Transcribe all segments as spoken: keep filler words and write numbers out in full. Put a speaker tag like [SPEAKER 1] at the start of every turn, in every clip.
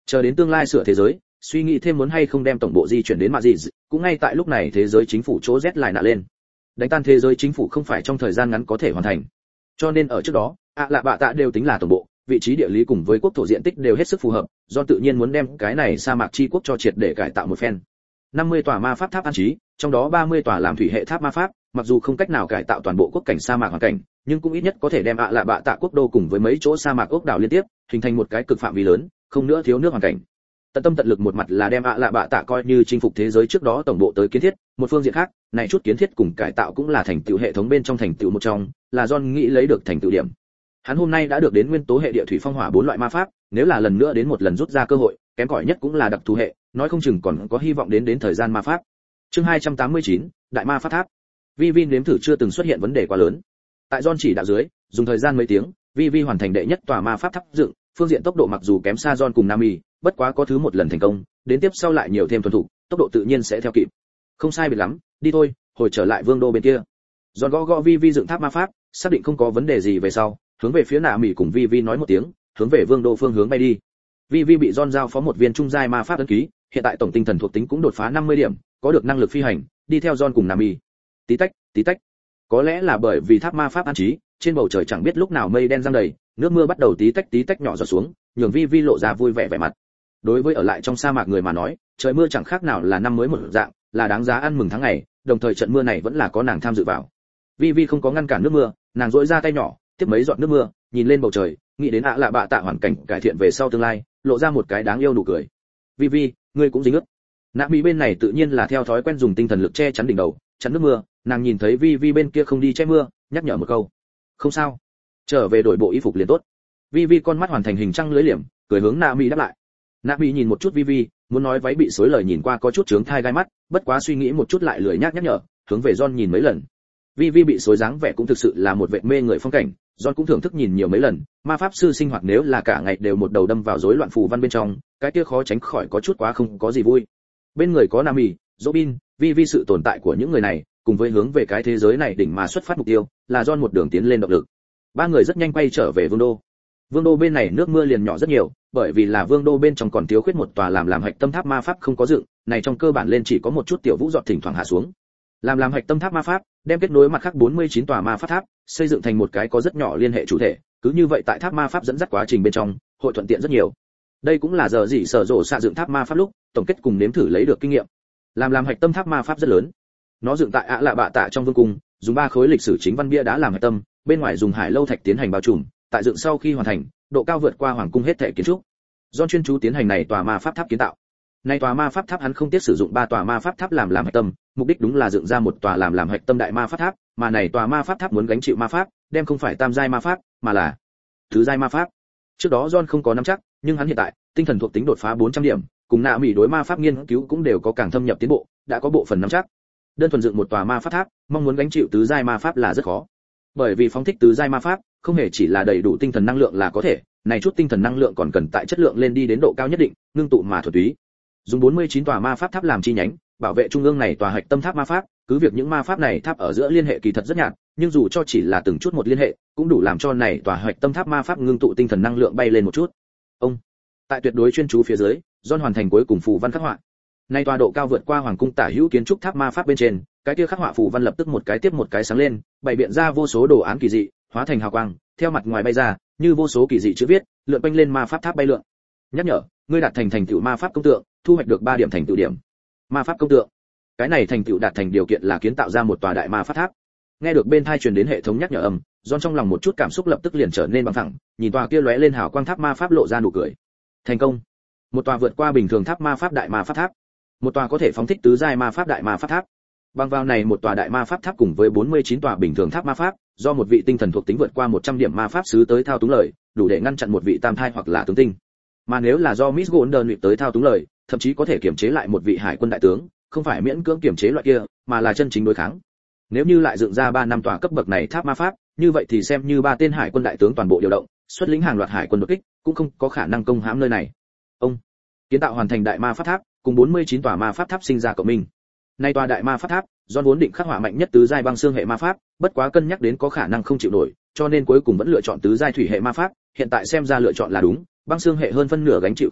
[SPEAKER 1] Chờ đến tương lai sửa thế giới, suy nghĩ thêm muốn hay không đem tổng bộ di chuyển đến Madrid, cũng ngay tại lúc này thế giới chính phủ chỗ rét lại nạ lên. Đánh tan thế giới chính phủ không phải trong thời gian ngắn có thể hoàn thành. Cho nên ở trước đó, ạ lạ bạ tạ đều tính là tổng bộ, vị trí địa lý cùng với quốc thổ diện tích đều hết sức phù hợp, do tự nhiên muốn đem cái này sa mạc chi quốc cho triệt để cải tạo một phen. năm mươi tòa ma pháp tháp an trí, trong đó ba mươi tòa làm thủy hệ tháp ma pháp, mặc dù không cách nào cải tạo toàn bộ quốc cảnh sa mạc hoàn cảnh, nhưng cũng ít nhất có thể đem ạ lạ bạ tạ quốc đô cùng với mấy chỗ sa mạc ốc đảo liên tiếp, hình thành một cái cực phạm vi lớn, không nữa thiếu nước hoàn cảnh. Tận tâm tận lực một mặt là đem ạ lạ bạ tạ coi như chinh phục thế giới trước đó tổng bộ tới kiến thiết, một phương diện khác, này chút kiến thiết cùng cải tạo cũng là thành tựu hệ thống bên trong thành tựu một trong, là John nghĩ lấy được thành tựu điểm. Hắn hôm nay đã được đến nguyên tố hệ địa thủy phong hỏa bốn loại ma pháp, nếu là lần nữa đến một lần rút ra cơ hội, kém cỏi nhất cũng là đặc thù hệ, nói không chừng còn có hy vọng đến đến thời gian ma pháp. Chương hai trăm tám mươi chín, Đại ma pháp tháp. Vi Vi nếm thử chưa từng xuất hiện vấn đề quá lớn. Tại John chỉ đạo dưới, dùng thời gian mấy tiếng, Vi Vi hoàn thành đệ nhất tòa ma pháp tháp dựng, phương diện tốc độ mặc dù kém xa John cùng Nami, bất quá có thứ một lần thành công, đến tiếp sau lại nhiều thêm thuần thủ, tốc độ tự nhiên sẽ theo kịp. Không sai biệt lắm, đi thôi, hồi trở lại vương đô bên kia. John gõ gõ Vi Vi dựng tháp ma pháp, xác định không có vấn đề gì về sau, hướng về phía Nami cùng Vi Vi nói một tiếng, hướng về vương đô phương hướng bay đi. Vi Vi bị John giao phó một viên trung giai ma pháp ấn ký, hiện tại tổng tinh thần thuộc tính cũng đột phá năm mươi điểm, có được năng lực phi hành, đi theo John cùng Nami. Tí tách, tí tách. Có lẽ là bởi vì tháp ma pháp an trí, trên bầu trời chẳng biết lúc nào mây đen giăng đầy, nước mưa bắt đầu tí tách tí tách nhỏ giọt xuống, nhường Vi Vi lộ ra vui vẻ vẻ mặt. Đối với ở lại trong sa mạc người mà nói, trời mưa chẳng khác nào là năm mới một dạng, là đáng giá ăn mừng tháng ngày, đồng thời trận mưa này vẫn là có nàng tham dự vào. Vi Vi không có ngăn cản nước mưa, nàng duỗi ra tay nhỏ, tiếp mấy giọt nước mưa, nhìn lên bầu trời, nghĩ đến ạ lạ bạ tạ hoàn cảnh cải thiện về sau tương lai, lộ ra một cái đáng yêu nụ cười. Vi Vi, ngươi cũng dính ướt. Nạ Mỹ bên này tự nhiên là theo thói quen dùng tinh thần lực che chắn đỉnh đầu, chắn nước mưa, nàng nhìn thấy Vi Vi bên kia không đi che mưa, nhắc nhở một câu. Không sao, trở về đổi bộ y phục liền tốt. Vi Vi con mắt hoàn thành hình trăng lưới liềm, cười hướng Nạ Mỹ đáp lại. Nạ Mỹ nhìn một chút Vi Vi, muốn nói váy bị xối lời nhìn qua có chút chướng thai gai mắt, bất quá suy nghĩ một chút lại lười nhác nhắc nhở, hướng về John nhìn mấy lần. Vi Vi bị xối dáng vẻ cũng thực sự là một vệ mê người phong cảnh, John cũng thưởng thức nhìn nhiều mấy lần, ma pháp sư sinh hoạt nếu là cả ngày đều một đầu đâm vào rối loạn phù văn bên trong, cái kia khó tránh khỏi có chút quá không có gì vui. Bên người có Nami, Robin, Vi Vi sự tồn tại của những người này, cùng với hướng về cái thế giới này đỉnh mà xuất phát mục tiêu, là John một đường tiến lên động lực. Ba người rất nhanh quay trở về vương đô. Vương đô bên này nước mưa liền nhỏ rất nhiều, bởi vì là vương đô bên trong còn thiếu khuyết một tòa làm làm hạch tâm tháp ma pháp không có dựng, này trong cơ bản lên chỉ có một chút tiểu vũ giọt thỉnh thoảng hạ xuống. Làm làm hạch tâm tháp ma pháp, đem kết nối mặt khác bốn mươi chín tòa ma pháp tháp, xây dựng thành một cái có rất nhỏ liên hệ chủ thể, cứ như vậy tại tháp ma pháp dẫn dắt quá trình bên trong, hội thuận tiện rất nhiều. Đây cũng là giờ gì sở rộ xạ dựng tháp ma pháp lúc, tổng kết cùng nếm thử lấy được kinh nghiệm. Làm làm hạch tâm tháp ma pháp rất lớn. Nó dựng tại ạ lạ bạ tạ trong vương cung, dùng ba khối lịch sử chính văn bia đá làm hạch tâm, bên ngoài dùng hải lâu thạch tiến hành bao trùm, tại dựng sau khi hoàn thành, độ cao vượt qua hoàng cung hết thể kiến trúc. Do chuyên chú tiến hành này tòa ma pháp tháp kiến tạo. Nay tòa ma pháp tháp hắn không tiếc sử dụng ba tòa ma pháp tháp làm làm hạch tâm, mục đích đúng là dựng ra một tòa làm làm hạch tâm đại ma pháp tháp, mà này tòa ma pháp tháp muốn gánh chịu ma pháp, đem không phải tam giai ma pháp, mà là tứ giai ma pháp. Trước đó John không có nắm chắc, nhưng hắn hiện tại, tinh thần thuộc tính đột phá bốn trăm điểm, cùng Nạ Mỹ đối ma pháp nghiên cứu cũng đều có càng thâm nhập tiến bộ, đã có bộ phần nắm chắc. Đơn thuần dựng một tòa ma pháp tháp, mong muốn gánh chịu tứ giai ma pháp là rất khó. Bởi vì phóng thích tứ giai ma pháp, không hề chỉ là đầy đủ tinh thần năng lượng là có thể, này chút tinh thần năng lượng còn cần tại chất lượng lên đi đến độ cao nhất định, ngưng tụ mà thuần túy. Dùng bốn mươi chín tòa ma pháp tháp làm chi nhánh, bảo vệ trung ương này tòa hạch tâm tháp ma pháp, cứ việc những ma pháp này tháp ở giữa liên hệ kỳ thật rất nhạt, nhưng dù cho chỉ là từng chút một liên hệ, cũng đủ làm cho này tòa hạch tâm tháp ma pháp ngưng tụ tinh thần năng lượng bay lên một chút. Ông, tại tuyệt đối chuyên chú phía dưới, John hoàn thành cuối cùng phù văn khắc họa. Nay tòa độ cao vượt qua hoàng cung tả hữu kiến trúc tháp ma pháp bên trên, cái kia khắc họa phù văn lập tức một cái tiếp một cái sáng lên, bày biện ra vô số đồ án kỳ dị, hóa thành hào quang, theo mặt ngoài bay ra, như vô số kỳ dị chữ viết, lượn quanh lên ma pháp tháp bay lượn. Nhắc nhở, ngươi đạt thành thành tựu ma pháp công tượng, thu hoạch được ba điểm thành tựu điểm. Ma pháp công tượng. Cái này thành tựu đạt thành điều kiện là kiến tạo ra một tòa đại ma pháp tháp. Nghe được bên tai truyền đến hệ thống nhắc nhở âm, John trong lòng một chút cảm xúc lập tức liền trở nên bằng phẳng, nhìn tòa kia lóe lên hào quang tháp ma pháp lộ ra nụ cười. Thành công. Một tòa vượt qua bình thường tháp ma pháp đại ma pháp tháp. Một tòa có thể phóng thích tứ giai ma pháp đại ma pháp tháp. Bằng vào này một tòa đại ma pháp tháp cùng với bốn mươi chín tòa bình thường tháp ma pháp, do một vị tinh thần thuộc tính vượt qua một trăm điểm ma pháp sứ tới thao túng lời, đủ để ngăn chặn một vị tam thai hoặc là tướng tinh. Mà nếu là do Miss Golden tới thao túng lời, thậm chí có thể kiểm chế lại một vị hải quân đại tướng, không phải miễn cưỡng kiểm chế loại kia, mà là chân chính đối kháng. Nếu như lại dựng ra ba năm tòa cấp bậc này tháp ma pháp, như vậy thì xem như ba tên hải quân đại tướng toàn bộ điều động, xuất lĩnh hàng loạt hải quân đột kích, cũng không có khả năng công hãm nơi này. Ông kiến tạo hoàn thành đại ma pháp tháp, cùng bốn mươi chín tòa ma pháp tháp sinh ra cộng minh. Nay tòa đại ma pháp tháp, John vốn định khắc họa mạnh nhất tứ giai băng xương hệ ma pháp, bất quá cân nhắc đến có khả năng không chịu nổi, cho nên cuối cùng vẫn lựa chọn tứ giai thủy hệ ma pháp, hiện tại xem ra lựa chọn là đúng, băng xương hệ hơn phân nửa gánh chịu không được,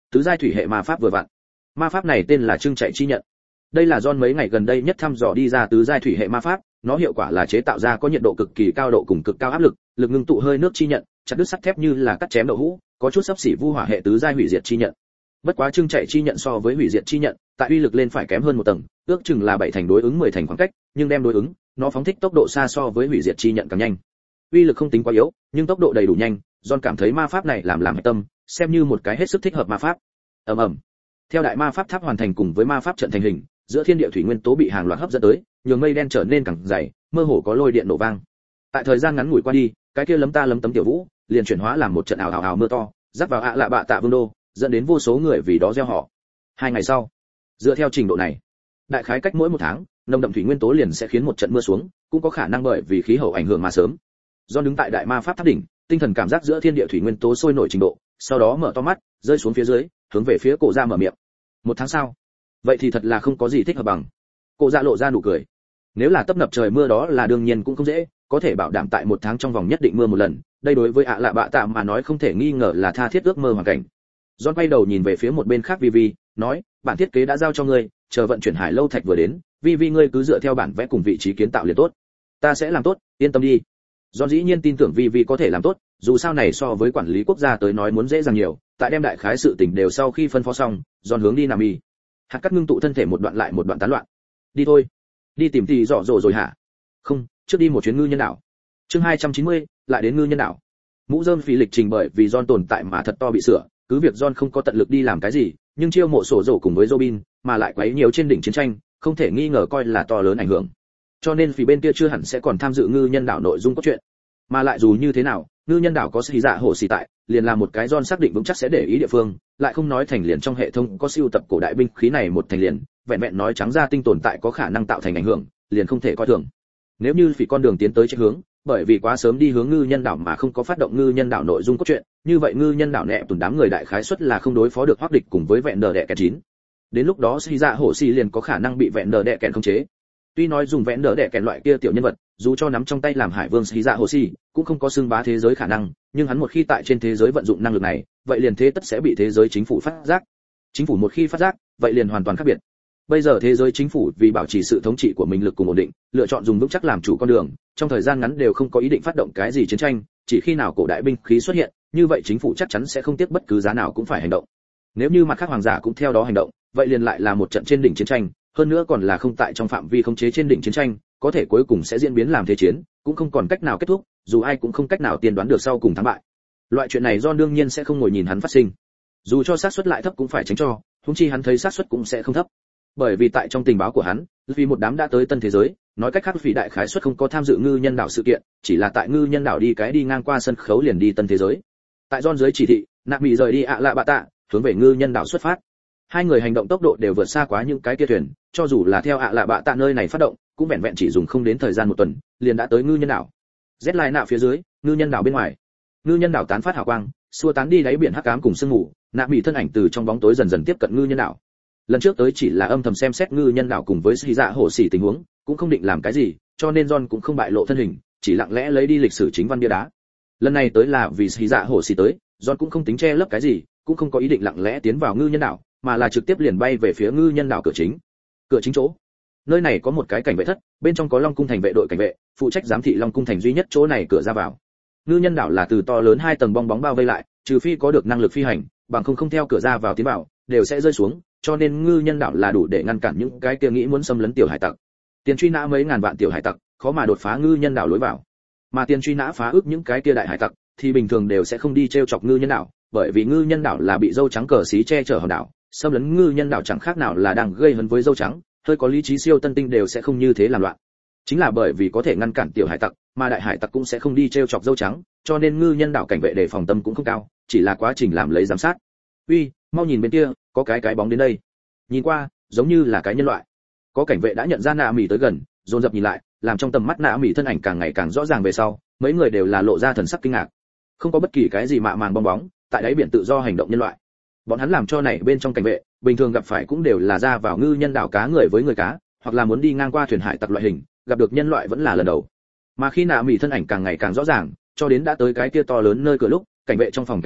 [SPEAKER 1] tứ giai thủy hệ ma pháp vừa vặn. Ma pháp này tên là trưng chạy chi nhận. Đây là John mấy ngày gần đây nhất thăm dò đi ra tứ giai thủy hệ ma pháp, nó hiệu quả là chế tạo ra có nhiệt độ cực kỳ cao độ cùng cực cao áp lực, lực ngưng tụ hơi nước chi nhận, chặt đứt sắt thép như là cắt chém đậu hũ, có chút xấp xỉ vu hỏa hệ tứ giai hủy diệt chi nhận. Bất quá trưng chạy chi nhận so với hủy diệt chi nhận, tại uy lực lên phải kém hơn một tầng, ước chừng là bảy thành đối ứng mười thành khoảng cách, nhưng đem đối ứng, nó phóng thích tốc độ xa so với hủy diệt chi nhận càng nhanh. Uy lực không tính quá yếu, nhưng tốc độ đầy đủ nhanh, John cảm thấy ma pháp này làm làm hệ tâm, xem như một cái hết sức thích hợp ma pháp. Ầm ầm. Theo đại ma pháp tháp hoàn thành cùng với ma pháp trận thành hình, giữa thiên địa thủy nguyên tố bị hàng loạt hấp dẫn tới, nhường mây đen trở nên càng dày, mơ hồ có lôi điện nổ vang. Tại thời gian ngắn ngủi qua đi, cái kia lấm ta lấm tấm tiểu vũ, liền chuyển hóa làm một trận ảo ảo ảo mưa to, rắc vào ạ lạ bạ tạ vương đô, dẫn đến vô số người vì đó gieo họ. Hai ngày sau, dựa theo trình độ này, đại khái cách mỗi một tháng, nồng đậm thủy nguyên tố liền sẽ khiến một trận mưa xuống, cũng có khả năng bởi vì khí hậu ảnh hưởng mà sớm. Do đứng tại đại ma pháp tháp đỉnh, tinh thần cảm giác giữa thiên địa thủy nguyên tố sôi nổi trình độ, sau đó mở to mắt, rơi xuống phía dưới, hướng về phía cổ ra mở miệng. Một tháng sau, vậy thì thật là không có gì thích hợp bằng. Cổ dạ lộ ra nụ cười. Nếu là tấp nập trời mưa đó là đương nhiên cũng không dễ, có thể bảo đảm tại một tháng trong vòng nhất định mưa một lần, đây đối với ạ lạ bạ tạ mà nói không thể nghi ngờ là tha thiết ước mơ hoàn cảnh. John quay đầu nhìn về phía một bên khác Vivi, nói, bản thiết kế đã giao cho ngươi, chờ vận chuyển hải lâu thạch vừa đến, Vivi ngươi cứ dựa theo bản vẽ cùng vị trí kiến tạo liền tốt. Ta sẽ làm tốt, yên tâm đi. John dĩ nhiên tin tưởng Vivi có thể làm tốt, dù sao này so với quản lý quốc gia tới nói muốn dễ dàng nhiều, tại đem đại khái sự tình đều sau khi phân phó xong, John hướng đi Nam Y. Hạt cắt ngưng tụ thân thể một đoạn lại một đoạn tán loạn. Đi thôi. Đi tìm thì rõ rồi rồi hả? Không, trước đi một chuyến ngư nhân đảo. Chương hai trăm chín mươi, lại đến ngư nhân đảo. Mũ rơm phí lịch trình bởi vì John tồn tại mà thật to bị sửa, cứ việc John không có tận lực đi làm cái gì, nhưng chiêu mộ sổ rổ cùng với Robin, mà lại quấy nhiều trên đỉnh chiến tranh, không thể nghi ngờ coi là to lớn ảnh hưởng. Cho nên phí bên kia chưa hẳn sẽ còn tham dự ngư nhân đảo nội dung cốt truyện. Mà lại dù như thế nào, ngư nhân đảo có sĩ dạ hổ xì tại, liền là một cái John xác định vững chắc sẽ để ý địa phương, lại không nói thành liền trong hệ thống có siêu tập cổ đại binh khí này một thành liền, vẹn vẹn nói trắng ra tinh tồn tại có khả năng tạo thành ảnh hưởng, liền không thể coi thường. Nếu như phỉ con đường tiến tới chạy hướng, bởi vì quá sớm đi hướng ngư nhân đảo mà không có phát động ngư nhân đảo nội dung cốt truyện, như vậy ngư nhân đảo nẹ tùn đám người đại khái suất là không đối phó được hoắc địch cùng với vẹn đờ đẻ kẻ chín. Đến lúc đó sĩ dạ hổ xì liền có khả năng bị vẹn đờ đẻ kẻ khống chế. Tuy nói dùng vẹn đỡ đẻ kèn loại kia tiểu nhân vật, dù cho nắm trong tay làm hải vương sĩ dạ hồ xì, cũng không có xưng bá thế giới khả năng, nhưng hắn một khi tại trên thế giới vận dụng năng lực này, vậy liền thế tất sẽ bị thế giới chính phủ phát giác. Chính phủ một khi phát giác, vậy liền hoàn toàn khác biệt. Bây giờ thế giới chính phủ vì bảo trì sự thống trị của mình lực cùng ổn định, lựa chọn dùng vững chắc làm chủ con đường, trong thời gian ngắn đều không có ý định phát động cái gì chiến tranh, chỉ khi nào cổ đại binh khí xuất hiện, như vậy chính phủ chắc chắn sẽ không tiếc bất cứ giá nào cũng phải hành động. Nếu như mặt khác hoàng giả cũng theo đó hành động, vậy liền lại là một trận trên đỉnh chiến tranh, hơn nữa còn là không tại trong phạm vi khống chế trên đỉnh chiến tranh, có thể cuối cùng sẽ diễn biến làm thế chiến, cũng không còn cách nào kết thúc, dù ai cũng không cách nào tiên đoán được sau cùng thắng bại. Loại chuyện này John đương nhiên sẽ không ngồi nhìn hắn phát sinh, dù cho xác suất lại thấp cũng phải tránh cho, huống chi hắn thấy xác suất cũng sẽ không thấp, bởi vì tại trong tình báo của hắn, vì một đám đã tới tân thế giới, nói cách khác vì đại khái suất không có tham dự ngư nhân đảo sự kiện, chỉ là tại ngư nhân đảo đi cái đi ngang qua sân khấu liền đi tân thế giới. Tại John dưới chỉ thị, nạp bị rời đi ạ lạ bạ tạ, hướng về ngư nhân đảo xuất phát. Hai người hành động tốc độ đều vượt xa quá những cái kia thuyền, cho dù là theo ạ lạ bạ tạ nơi này phát động, cũng vẹn vẹn chỉ dùng không đến thời gian một tuần, liền đã tới ngư nhân đảo. Z lại nạ phía dưới, ngư nhân đảo bên ngoài. Ngư nhân đảo tán phát hào quang, xua tán đi đáy biển hắc ám cùng sương mù, nạ bị thân ảnh từ trong bóng tối dần dần tiếp cận ngư nhân đảo. Lần trước tới chỉ là âm thầm xem xét ngư nhân đảo cùng với sĩ dạ hổ xỉ tình huống, cũng không định làm cái gì, cho nên John cũng không bại lộ thân hình, chỉ lặng lẽ lấy đi lịch sử chính văn bia đá. Lần này tới là vì sĩ dạ hổ xỉ tới, John cũng không tính che lấp cái gì, cũng không có ý định lặng lẽ tiến vào ngư nhân đảo, mà là trực tiếp liền bay về phía ngư nhân đảo cửa chính. Cửa chính chỗ, nơi này có một cái cảnh vệ thất, bên trong có Long cung thành vệ đội cảnh vệ, phụ trách giám thị Long cung thành duy nhất chỗ này cửa ra vào. Ngư nhân đảo là từ to lớn hai tầng bong bóng bao vây lại, trừ phi có được năng lực phi hành, bằng không không theo cửa ra vào tiến vào, đều sẽ rơi xuống, cho nên ngư nhân đảo là đủ để ngăn cản những cái kia nghĩ muốn xâm lấn tiểu hải tặc. Tiền truy nã mấy ngàn vạn tiểu hải tặc, khó mà đột phá ngư nhân đảo lối vào. Mà tiền truy nã phá ước những cái kia đại hải tặc, thì bình thường đều sẽ không đi trêu chọc ngư nhân đảo, bởi vì ngư nhân đảo là bị dâu trắng cờ xí che chở hòn đảo, xâm lấn ngư nhân đảo chẳng khác nào là đang gây hấn với dâu trắng, hơi có lý trí siêu tân tinh đều sẽ không như thế làm loạn. Chính là bởi vì có thể ngăn cản tiểu hải tặc, mà đại hải tặc cũng sẽ không đi trêu chọc dâu trắng, cho nên ngư nhân đảo cảnh vệ đề phòng tâm cũng không cao, chỉ là quá trình làm lấy giám sát. Uy, mau nhìn bên kia, có cái cái bóng đến đây. Nhìn qua, giống như là cái nhân loại. Có cảnh vệ đã nhận ra nạ mỉ tới gần, dồn dập nhìn lại, làm trong tầm mắt nạ mỉ thân ảnh càng ngày càng rõ ràng về sau, mấy người đều là lộ ra thần sắc kinh ngạc. Không có bất kỳ cái gì mạ màng bong bóng, tại đáy biển tự do hành động nhân loại. Bọn hắn làm cho này bên trong cảnh vệ, bình thường gặp phải cũng đều là ra vào ngư nhân đảo cá người với người cá, hoặc là muốn đi ngang qua thuyền hải tặc loại hình, gặp được nhân loại vẫn là lần đầu. Mà khi nạ mỉ thân ảnh càng ngày càng rõ ràng, cho đến đã tới cái kia to lớn nơi cửa lúc, cảnh vệ trong phòng cảnh vệ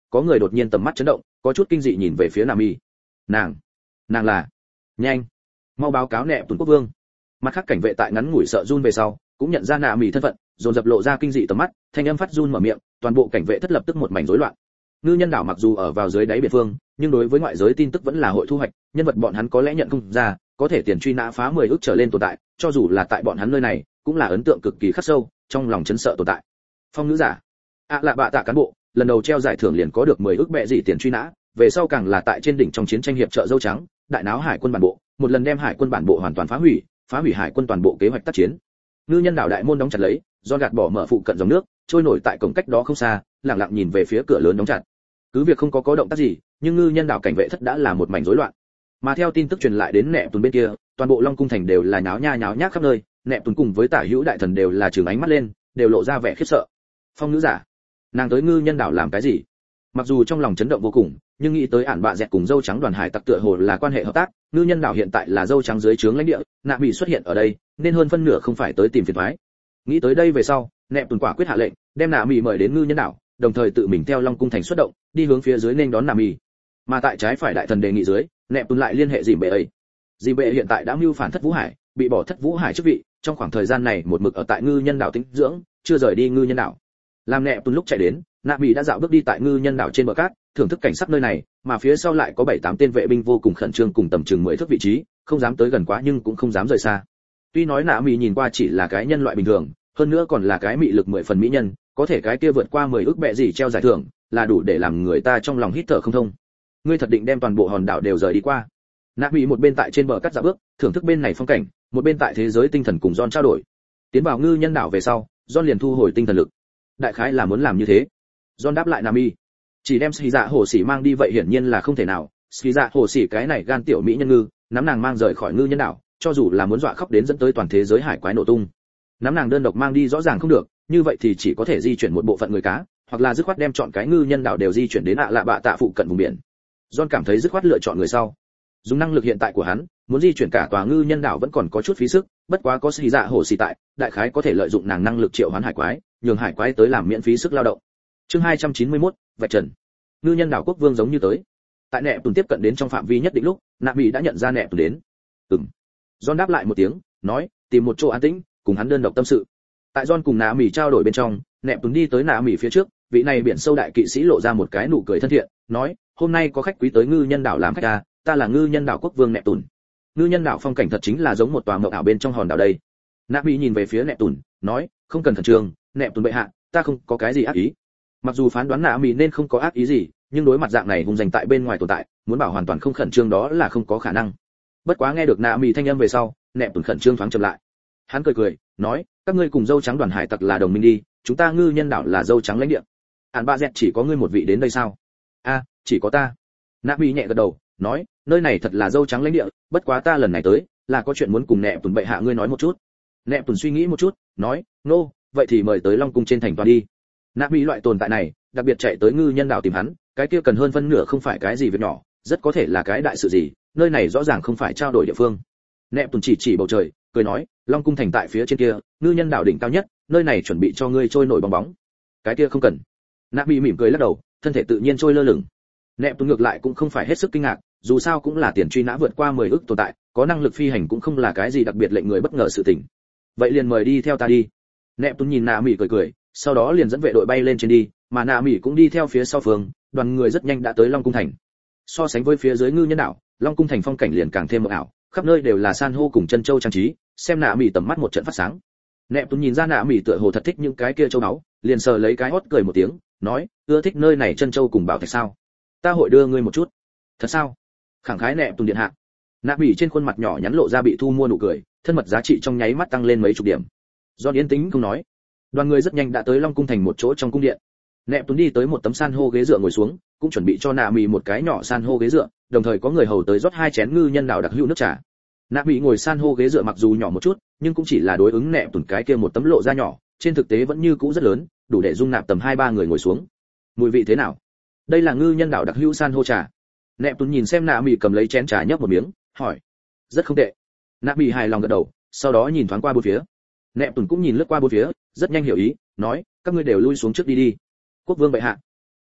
[SPEAKER 1] có người đột nhiên tầm mắt chấn động, có chút kinh dị nhìn về phía Nami. nàng nàng là nhanh mau báo cáo nệ tuần quốc vương. Mặt khác cảnh vệ tại ngắn ngủi sợ run về sau cũng nhận ra Nami thân phận, dồn dập lộ ra kinh dị tầm mắt, thanh âm phát run mở miệng, toàn bộ cảnh vệ thất lập tức một mảnh rối loạn. Ngư nhân đảo mặc dù ở vào dưới đáy biển phương, nhưng đối với ngoại giới tin tức vẫn là hội thu hoạch, nhân vật bọn hắn có lẽ nhận không ra, có thể tiền truy nã phá mười ức trở lên tồn tại, cho dù là tại bọn hắn nơi này, cũng là ấn tượng cực kỳ khắc sâu, trong lòng chấn sợ tồn tại. Phong ngữ giả, ạ à lạ bạ tạ cán bộ, lần đầu treo giải thưởng liền có được mười ức bệ gì tiền truy nã, về sau càng là tại trên đỉnh trong chiến tranh hiệp trợ dâu trắng, đại náo hải quân bản bộ, một lần đem hải quân bản bộ hoàn toàn phá hủy, phá hủy hải quân toàn bộ kế hoạch tác chiến. Ngư nhân đảo đại môn đóng chặt lấy, do gạt bỏ mở phụ cận dòng nước, trôi nổi tại cổng cách đó không xa, lặng lặng nhìn về phía cửa lớn đóng chặt. Cứ việc không có có động tác gì, nhưng ngư nhân đảo cảnh vệ thất đã là một mảnh rối loạn. Mà theo tin tức truyền lại đến nệ tuần bên kia, toàn bộ Long cung thành đều là nháo nha nháo nhác khắp nơi, nệ tuần cùng với tả hữu đại thần đều là trừng ánh mắt lên, đều lộ ra vẻ khiếp sợ. Phong nữ giả, nàng tới ngư nhân đảo làm cái gì? Mặc dù trong lòng chấn động vô cùng, nhưng nghĩ tới ản bạ dẹt cùng dâu trắng đoàn hải tặc tựa hồ là quan hệ hợp tác, ngư nhân đảo hiện tại là dâu trắng dưới trướng lãnh địa, nạ bị xuất hiện ở đây, nên hơn phân nửa không phải tới tìm phiền toái. Nghĩ tới đây về sau, nệ tuần quả quyết hạ lệnh, đem nạ bị mời đến ngư nhân đảo, đồng thời tự mình theo Long cung thành xuất động, đi hướng phía dưới nên đón nạ bị. Mà tại trái phải đại thần đề nghị dưới, nệ tuần lại liên hệ dìm bệ ấy. Dìm bệ hiện tại đã mưu phản thất vũ hải, bị bỏ thất vũ hải chức vị, trong khoảng thời gian này một mực ở tại ngư nhân đảo tĩnh dưỡng, chưa rời đi ngư nhân đảo. Làm nệ tuần lúc chạy đến, nạ bị đã dạo bước đi tại ngư nhân đảo trên bờ cát, thưởng thức cảnh sắc nơi này, mà phía sau lại có bảy tám tên vệ binh vô cùng khẩn trương cùng tầm chừng mười thước vị trí, không dám tới gần quá nhưng cũng không dám rời xa. Tuy nói nạ bị nhìn qua chỉ là cái nhân loại bình thường, hơn nữa còn là cái mị lực mười phần mỹ nhân, có thể cái kia vượt qua mười ức bệ gì treo giải thưởng, là đủ để làm người ta trong lòng hít thở không thông. Ngươi thật định đem toàn bộ hòn đảo đều rời đi qua? Nạ bị một bên tại trên bờ cát dạo bước, thưởng thức bên này phong cảnh, một bên tại thế giới tinh thần cùng John trao đổi. Tiến vào ngư nhân đảo về sau, John liền thu hồi tinh thần lực. Đại khái là muốn làm như thế. John đáp lại Nami, chỉ đem Ski Dạ Hồ Sĩ mang đi vậy hiển nhiên là không thể nào. Ski Dạ Hồ Sĩ cái này gan tiểu mỹ nhân ngư, nắm nàng mang rời khỏi ngư nhân đảo, cho dù là muốn dọa khóc đến dẫn tới toàn thế giới hải quái nổ tung. Nắm nàng đơn độc mang đi rõ ràng không được, như vậy thì chỉ có thể di chuyển một bộ phận người cá, hoặc là dứt khoát đem chọn cái ngư nhân đảo đều di chuyển đến ạ lạ bạ tạ phụ cận vùng biển. John cảm thấy dứt khoát lựa chọn người sau. Dùng năng lực hiện tại của hắn, muốn di chuyển cả tòa ngư nhân đảo vẫn còn có chút phí sức, bất quá có Ski Dạ Hồ Sĩ tại, đại khái có thể lợi dụng nàng năng lực triệu hoán hải quái, nhường hải quái tới làm miễn phí sức lao động. Chương hai trăm chín mươi mốt, vạch trần. Ngư nhân đảo quốc vương giống như tới. Tại nệ tuần tiếp cận đến trong phạm vi nhất định lúc, nạ bị đã nhận ra nệ tuần đến. Ừm. John đáp lại một tiếng, nói, tìm một chỗ an tĩnh, cùng hắn đơn độc tâm sự. Tại John cùng nạ mỹ trao đổi bên trong, nệ tuần đi tới nạ mỹ phía trước, vị này biển sâu đại kỵ sĩ lộ ra một cái nụ cười thân thiện, nói, hôm nay có khách quý tới ngư nhân đảo làm khách ta, ta là ngư nhân đảo quốc vương nệ tuần. Ngư nhân đảo phong cảnh thật chính là giống một tòa mộng ảo bên trong hòn đảo đây. Nạ mỹ nhìn về phía nệ tuần, nói, không cần khẩn trương, nệ tuần bệ hạ, ta không có cái gì ác ý. Mặc dù phán đoán nạ mỹ nên không có ác ý gì, nhưng đối mặt dạng này hùng danh tại bên ngoài tồn tại, muốn bảo hoàn toàn không khẩn trương đó là không có khả năng. Bất quá nghe được nạ mỹ thanh âm về sau, nệ tuần khẩn trương thoáng chậm lại. Hắn cười cười, nói, các ngươi cùng dâu trắng đoàn hải tặc là đồng minh đi, chúng ta ngư nhân đảo là dâu trắng lãnh địa. Ản ba dẹt chỉ có ngươi một vị đến đây sao? A, chỉ có ta. Nạ mỹ nhẹ gật đầu, nói, nơi này thật là dâu trắng lãnh địa, bất quá ta lần này tới, là có chuyện muốn cùng nệ tuần bệ hạ ngươi nói một chút. Nệ tuần suy nghĩ một chút, nói, nô, no, vậy thì mời tới Long cung trên thành toàn đi. Nạ mỹ loại tồn tại này, đặc biệt chạy tới ngư nhân đảo tìm hắn, cái kia cần hơn phân nửa không phải cái gì việc nhỏ, rất có thể là cái đại sự gì, nơi này rõ ràng không phải trao đổi địa phương. Nệ tuần chỉ chỉ bầu trời, cười nói, Long cung thành tại phía trên kia, ngư nhân đảo đỉnh cao nhất, nơi này chuẩn bị cho ngươi trôi nổi bong bóng. Cái kia không cần. Nạ mỹ mỉm cười lắc đầu, thân thể tự nhiên trôi lơ lửng. Nệ tuần ngược lại cũng không phải hết sức kinh ngạc, dù sao cũng là tiền truy nã vượt qua mười ức tồn tại, có năng lực phi hành cũng không là cái gì đặc biệt lệnh người bất ngờ sự tình. Vậy liền mời đi theo ta đi. Nệ tuần nhìn nạ mỹ cười cười, sau đó liền dẫn vệ đội bay lên trên đi, mà nạ mỹ cũng đi theo phía sau phương, đoàn người rất nhanh đã tới Long cung thành. So sánh với phía dưới ngư nhân đảo, Long cung thành phong cảnh liền càng thêm mộng ảo, khắp nơi đều là san hô cùng chân châu trang trí, xem nạ mỹ tầm mắt một trận phát sáng. Nệ tuần nhìn ra nạ mỹ tựa hồ thật thích những cái kia châu báu, liền sờ lấy cái hót cười một tiếng, nói, ưa thích nơi này chân châu cùng bảo thạch sao? Ta hội đưa ngươi một chút. Thật sao? Khẳng khái nệ tuần điện hạ. Nạ mỹ trên khuôn mặt nhỏ nhắn lộ ra bị thu mua nụ cười, thân mật giá trị trong nháy mắt tăng lên mấy chục điểm. Do yên tĩnh không nói. Đoàn người rất nhanh đã tới Long cung thành một chỗ trong cung điện. Nệ tuần đi tới một tấm san hô ghế dựa ngồi xuống, cũng chuẩn bị cho nạ mỹ một cái nhỏ san hô ghế dựa, đồng thời có người hầu tới rót hai chén ngư nhân đảo đặc hữu nước trà. Nạ mỹ ngồi san hô ghế dựa mặc dù nhỏ một chút, nhưng cũng chỉ là đối ứng nệ tuần cái kia một tấm lộ ra nhỏ, trên thực tế vẫn như cũ rất lớn, đủ để dung nạp tầm hai ba người ngồi xuống. Mùi vị thế nào? Đây là ngư nhân đảo đặc hữu san hô trà. Nệ tuần nhìn xem nạ mỹ cầm lấy chén trà nhấp một miếng, hỏi. Rất không tệ. Nạ mỹ hài lòng gật đầu, sau đó nhìn thoáng qua bốn phía. Nệ tuần cũng nhìn lướt qua bốn phía, rất nhanh hiểu ý, nói, các ngươi đều lui xuống trước đi đi. Quốc vương bệ hạ.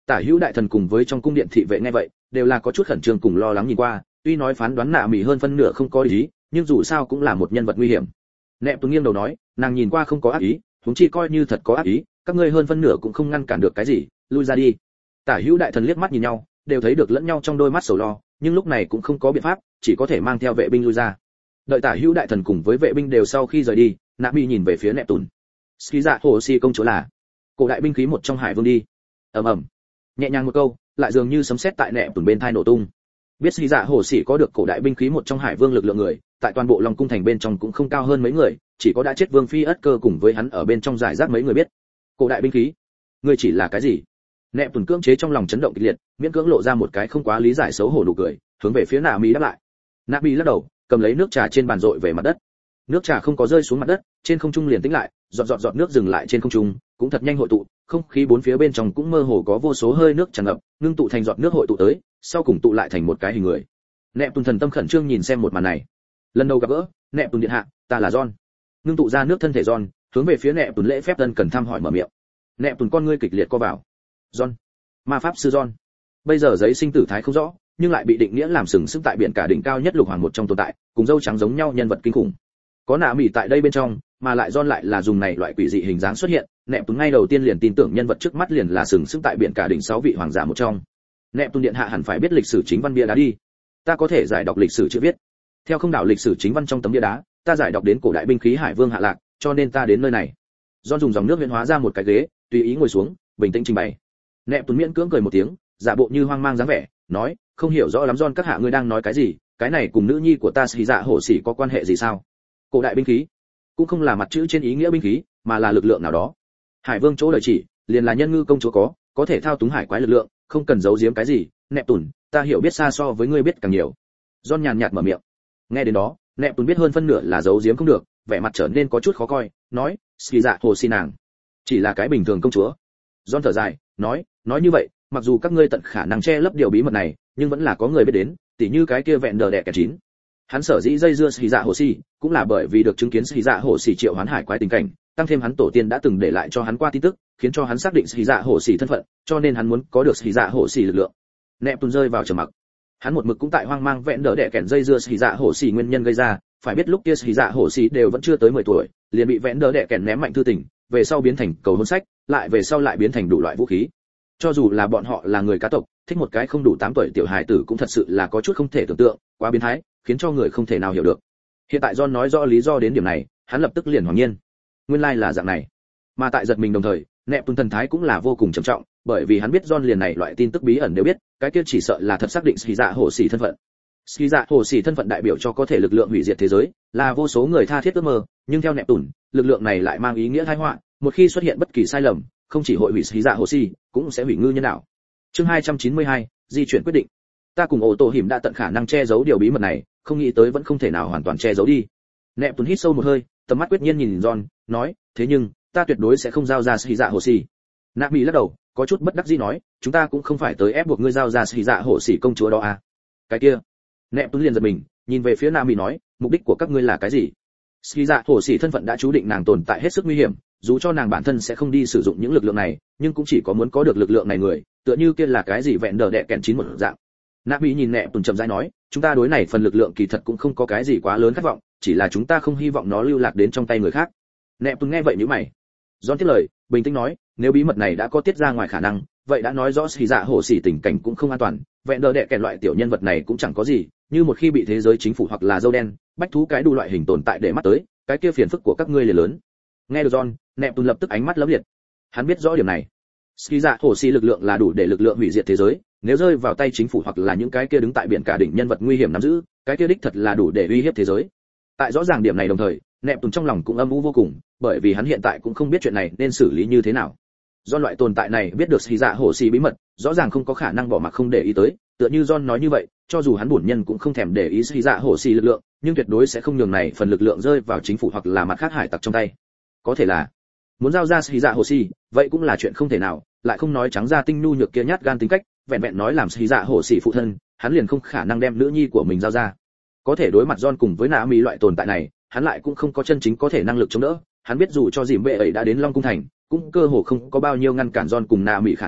[SPEAKER 1] Tả hữu đại thần cùng với trong cung điện thị vệ nghe vậy đều là có chút khẩn trương cùng lo lắng nhìn qua, tuy nói phán đoán nạ mỉ hơn phân nửa không có ý, nhưng dù sao cũng là một nhân vật nguy hiểm. Nẹp Tuấn nghiêng đầu nói, nàng nhìn qua không có ác ý, huống chi coi như thật có ác ý, các ngươi hơn phân nửa cũng không ngăn cản được cái gì, lui ra đi. Tả hữu đại thần liếc mắt nhìn nhau, đều thấy được lẫn nhau trong đôi mắt sầu lo, nhưng lúc này cũng không có biện pháp, chỉ có thể mang theo vệ binh lui ra. Đợi Tả hữu đại thần cùng với vệ binh đều sau khi rời đi, nạ mỉ nhìn về phía Nẹp Tuấn. Ski dạ hồ si công chúa là cổ đại binh khí một trong hải vương đi. Ầm ầm. Nhẹ nhàng một câu, lại dường như sấm sét tại Nẹp Tuấn bên tai nổ tung. Biết Ski dạ hồ si có được cổ đại binh khí một trong hải vương lực lượng người, tại toàn bộ Long cung thành bên trong cũng không cao hơn mấy người, chỉ có đã chết Vương Phi Ất Cơ cùng với hắn ở bên trong giải rác mấy người biết. Cổ đại binh khí, ngươi chỉ là cái gì? Nẹp Tuấn cưỡng chế trong lòng chấn động kịch liệt, miễn cưỡng lộ ra một cái không quá lý giải xấu hổ nụ cười, hướng về phía Nạ Mỹ đáp lại. Nạ Mỹ lắc đầu, cầm lấy nước trà trên bàn dội về mặt đất. Nước trà không có rơi xuống mặt đất, trên không trung liền tĩnh lại, giọt giọt giọt nước dừng lại trên không trung, cũng thật nhanh hội tụ, không khí bốn phía bên trong cũng mơ hồ có vô số hơi nước tràn ngập, ngưng tụ thành giọt nước hội tụ tới, sau cùng tụ lại thành một cái hình người. Nẹp Tuấn thần tâm khẩn trương nhìn xem một màn này. Lần đầu gặp gỡ, Nẹp Tuấn điện hạ, ta là John. Ngưng tụ ra nước thân thể John, hướng về phía Nẹp Tuấn lễ phép tân cần thăm hỏi mở miệng. Nẹp Tuấn con ngươi kịch liệt co vào. John, ma pháp sư John. Bây giờ giấy sinh tử thái không rõ, nhưng lại bị định nghĩa làm sừng sững tại biển cả đỉnh cao nhất lục hoàng một trong tồn tại, cùng dâu trắng giống nhau nhân vật kinh khủng. Có Nạ Mỹ tại đây bên trong, mà lại John lại là dùng này loại quỷ dị hình dáng xuất hiện, Nẹp Tuấn ngay đầu tiên liền tin tưởng nhân vật trước mắt liền là sừng sững tại biển cả đỉnh sáu vị hoàng giả một trong. Nẹp Tuấn điện hạ hẳn phải biết lịch sử chính văn bia đá đi. Ta có thể giải đọc lịch sử chữ viết. Theo không đảo lịch sử chính văn trong tấm bia đá, ta giải đọc đến cổ đại binh khí hải vương hạ lạc, cho nên ta đến nơi này. John dùng dòng nước huyễn hóa ra một cái ghế, tùy ý ngồi xuống, bình tĩnh trình bày. Nẹp Tuấn miễn cưỡng cười một tiếng, giả bộ như hoang mang dáng vẻ, nói, không hiểu rõ lắm John các hạ ngươi đang nói cái gì, cái này cùng nữ nhi của ta Sĩ Dạ Hổ Sĩ có quan hệ gì sao? Cổ đại binh khí cũng không là mặt chữ trên ý nghĩa binh khí, mà là lực lượng nào đó. Hải vương chỗ lời chỉ, liền là nhân ngư công chúa có, có thể thao túng hải quái lực lượng, không cần giấu giếm cái gì. Nẹp Tuấn, ta hiểu biết xa so với ngươi biết càng nhiều. John nhàn nhạt mở miệng. Nghe đến đó, Nẹp Tuấn biết hơn phân nửa là giấu giếm không được, vẻ mặt trở nên có chút khó coi, nói, Sĩ Dạ Hổ Sĩ nàng chỉ là cái bình thường công chúa. John thở dài, nói, nói như vậy, mặc dù các ngươi tận khả năng che lấp điều bí mật này, nhưng vẫn là có người biết đến, tỉ như cái kia vẹn đờ đẻ kẻ chín. Hắn sở dĩ dây dưa Sĩ Dạ Hổ Sĩ, cũng là bởi vì được chứng kiến Sĩ Dạ Hổ Sĩ triệu hoán hải quái tình cảnh, tăng thêm hắn tổ tiên đã từng để lại cho hắn qua tin tức, khiến cho hắn xác định Sĩ Dạ Hổ Sĩ thân phận, cho nên hắn muốn có được Sĩ Dạ Hổ Sĩ lực lượng. Nẹp Tuấn rơi vào trầm mặc. Hắn một mực cũng tại hoang mang vẹn đỡ đẻ kẹn dây dưa Sĩ Dạ Hổ Sĩ nguyên nhân gây ra, phải biết lúc kia Sĩ Dạ Hổ Sĩ đều vẫn chưa tới mười tuổi, liền bị vẹn đỡ đẻ kẹn ném mạnh thư tình, về sau biến thành cầu hôn sách, lại về sau lại biến thành đủ loại vũ khí. Cho dù là bọn họ là người cá tộc, thích một cái không đủ tám tuổi tiểu hài tử cũng thật sự là có chút không thể tưởng tượng, quá biến thái, khiến cho người không thể nào hiểu được. Hiện tại John nói rõ lý do đến điểm này, hắn lập tức liền hoảng nhiên. Nguyên lai là dạng này. Mà tại giật mình đồng thời, Nẹp Tuấn thần thái cũng là vô cùng trầm trọng, bởi vì hắn biết John liền này loại tin tức bí ẩn đều biết, cái kia chỉ sợ là thật xác định Sĩ Dạ Hổ Sĩ thân phận. Sĩ Dạ Hổ Sĩ thân phận đại biểu cho có thể lực lượng hủy diệt thế giới, là vô số người tha thiết ước mơ, nhưng theo Nẹp Tuấn, lực lượng này lại mang ý nghĩa tai họa, một khi xuất hiện bất kỳ sai lầm, không chỉ hội hủy Sĩ Dạ Hổ Sĩ, cũng sẽ hủy ngư nhân đạo. Chương hai trăm chín mươi hai, di chuyển quyết định. Ta cùng Ô Tô Hiểm đã tận khả năng che giấu điều bí mật này, không nghĩ tới vẫn không thể nào hoàn toàn che giấu đi. Nẹp Tuấn hít sâu một hơi, tầm mắt quyết nhiên nhìn John, nói, thế nhưng, ta tuyệt đối sẽ không giao ra Sĩ Dạ Hổ Sĩ. Nạ Mỹ lắc đầu, có chút bất đắc dĩ nói, chúng ta cũng không phải tới ép buộc ngươi giao ra Sĩ Dạ Hổ Sĩ công chúa đó à? Cái kia. Nẹp Tuấn liền giật mình, nhìn về phía Nạ Mỹ nói, mục đích của các ngươi là cái gì? Sĩ Dạ Hổ Sĩ thân phận đã chú định nàng tồn tại hết sức nguy hiểm, dù cho nàng bản thân sẽ không đi sử dụng những lực lượng này, nhưng cũng chỉ có muốn có được lực lượng này người, tựa như kia là cái gì vẹn đờ đẻ kẹn chín một dạng. Nạ Mỹ nhìn Nẹp Tuấn chậm rãi nói, chúng ta đối này phần lực lượng kỳ thật cũng không có cái gì quá lớn khát vọng, chỉ là chúng ta không hy vọng nó lưu lạc đến trong tay người khác. Nẹp Tuấn nghe vậy nhíu mày. John tiếp lời, bình tĩnh nói, nếu bí mật này đã có tiết ra ngoài khả năng, vậy đã nói rõ Sĩ Dạ Hổ Sĩ tình cảnh cũng không an toàn, vẹn đờ đẻ kẹn loại tiểu nhân vật này cũng chẳng có gì, như một khi bị thế giới chính phủ hoặc là dâu đen, bách thú cái đủ loại hình tồn tại để mắt tới, cái kia phiền phức của các ngươi liền lớn. Nghe được John, Nẹp Tuấn lập tức ánh mắt lấm liệt. Hắn biết rõ điểm này. Sĩ Dạ Hổ Sĩ lực lượng là đủ để lực lượng hủy diệt thế giới, nếu rơi vào tay chính phủ hoặc là những cái kia đứng tại biển cả đỉnh nhân vật nguy hiểm nắm giữ, cái kia đích thật là đủ để uy hiếp thế giới. Tại rõ ràng điểm này đồng thời, Nẹp Tuấn trong lòng cũng âm u vô cùng, bởi vì hắn hiện tại cũng không biết chuyện này nên xử lý như thế nào. Do loại tồn tại này biết được Sĩ Dạ Hổ Sĩ bí mật, rõ ràng không có khả năng bỏ mặc không để ý tới, tựa như John nói như vậy, cho dù hắn bổn nhân cũng không thèm để ý Sĩ Dạ Hổ Sĩ lực lượng, nhưng tuyệt đối sẽ không nhường này phần lực lượng rơi vào chính phủ hoặc là mặt khác hải tặc trong tay. Có thể là muốn giao ra Sĩ Dạ Hổ Sĩ, vậy cũng là chuyện không thể nào, lại không nói trắng ra tinh nhu nhược kia nhát gan tính cách, vẹn vẹn nói làm Sĩ Dạ Hổ Sĩ phụ thân, hắn liền không khả năng đem nữ nhi của mình giao ra. Có thể đối mặt John cùng với Nạ Mỹ loại tồn tại này, hắn lại cũng không có chân chính có thể năng lực chống đỡ, hắn biết dù cho dìm bệ ấy đã đến Long cung thành, cũng cơ hồ không có bao nhiêu ngăn cản John cùng Nạ Mỹ khả năng,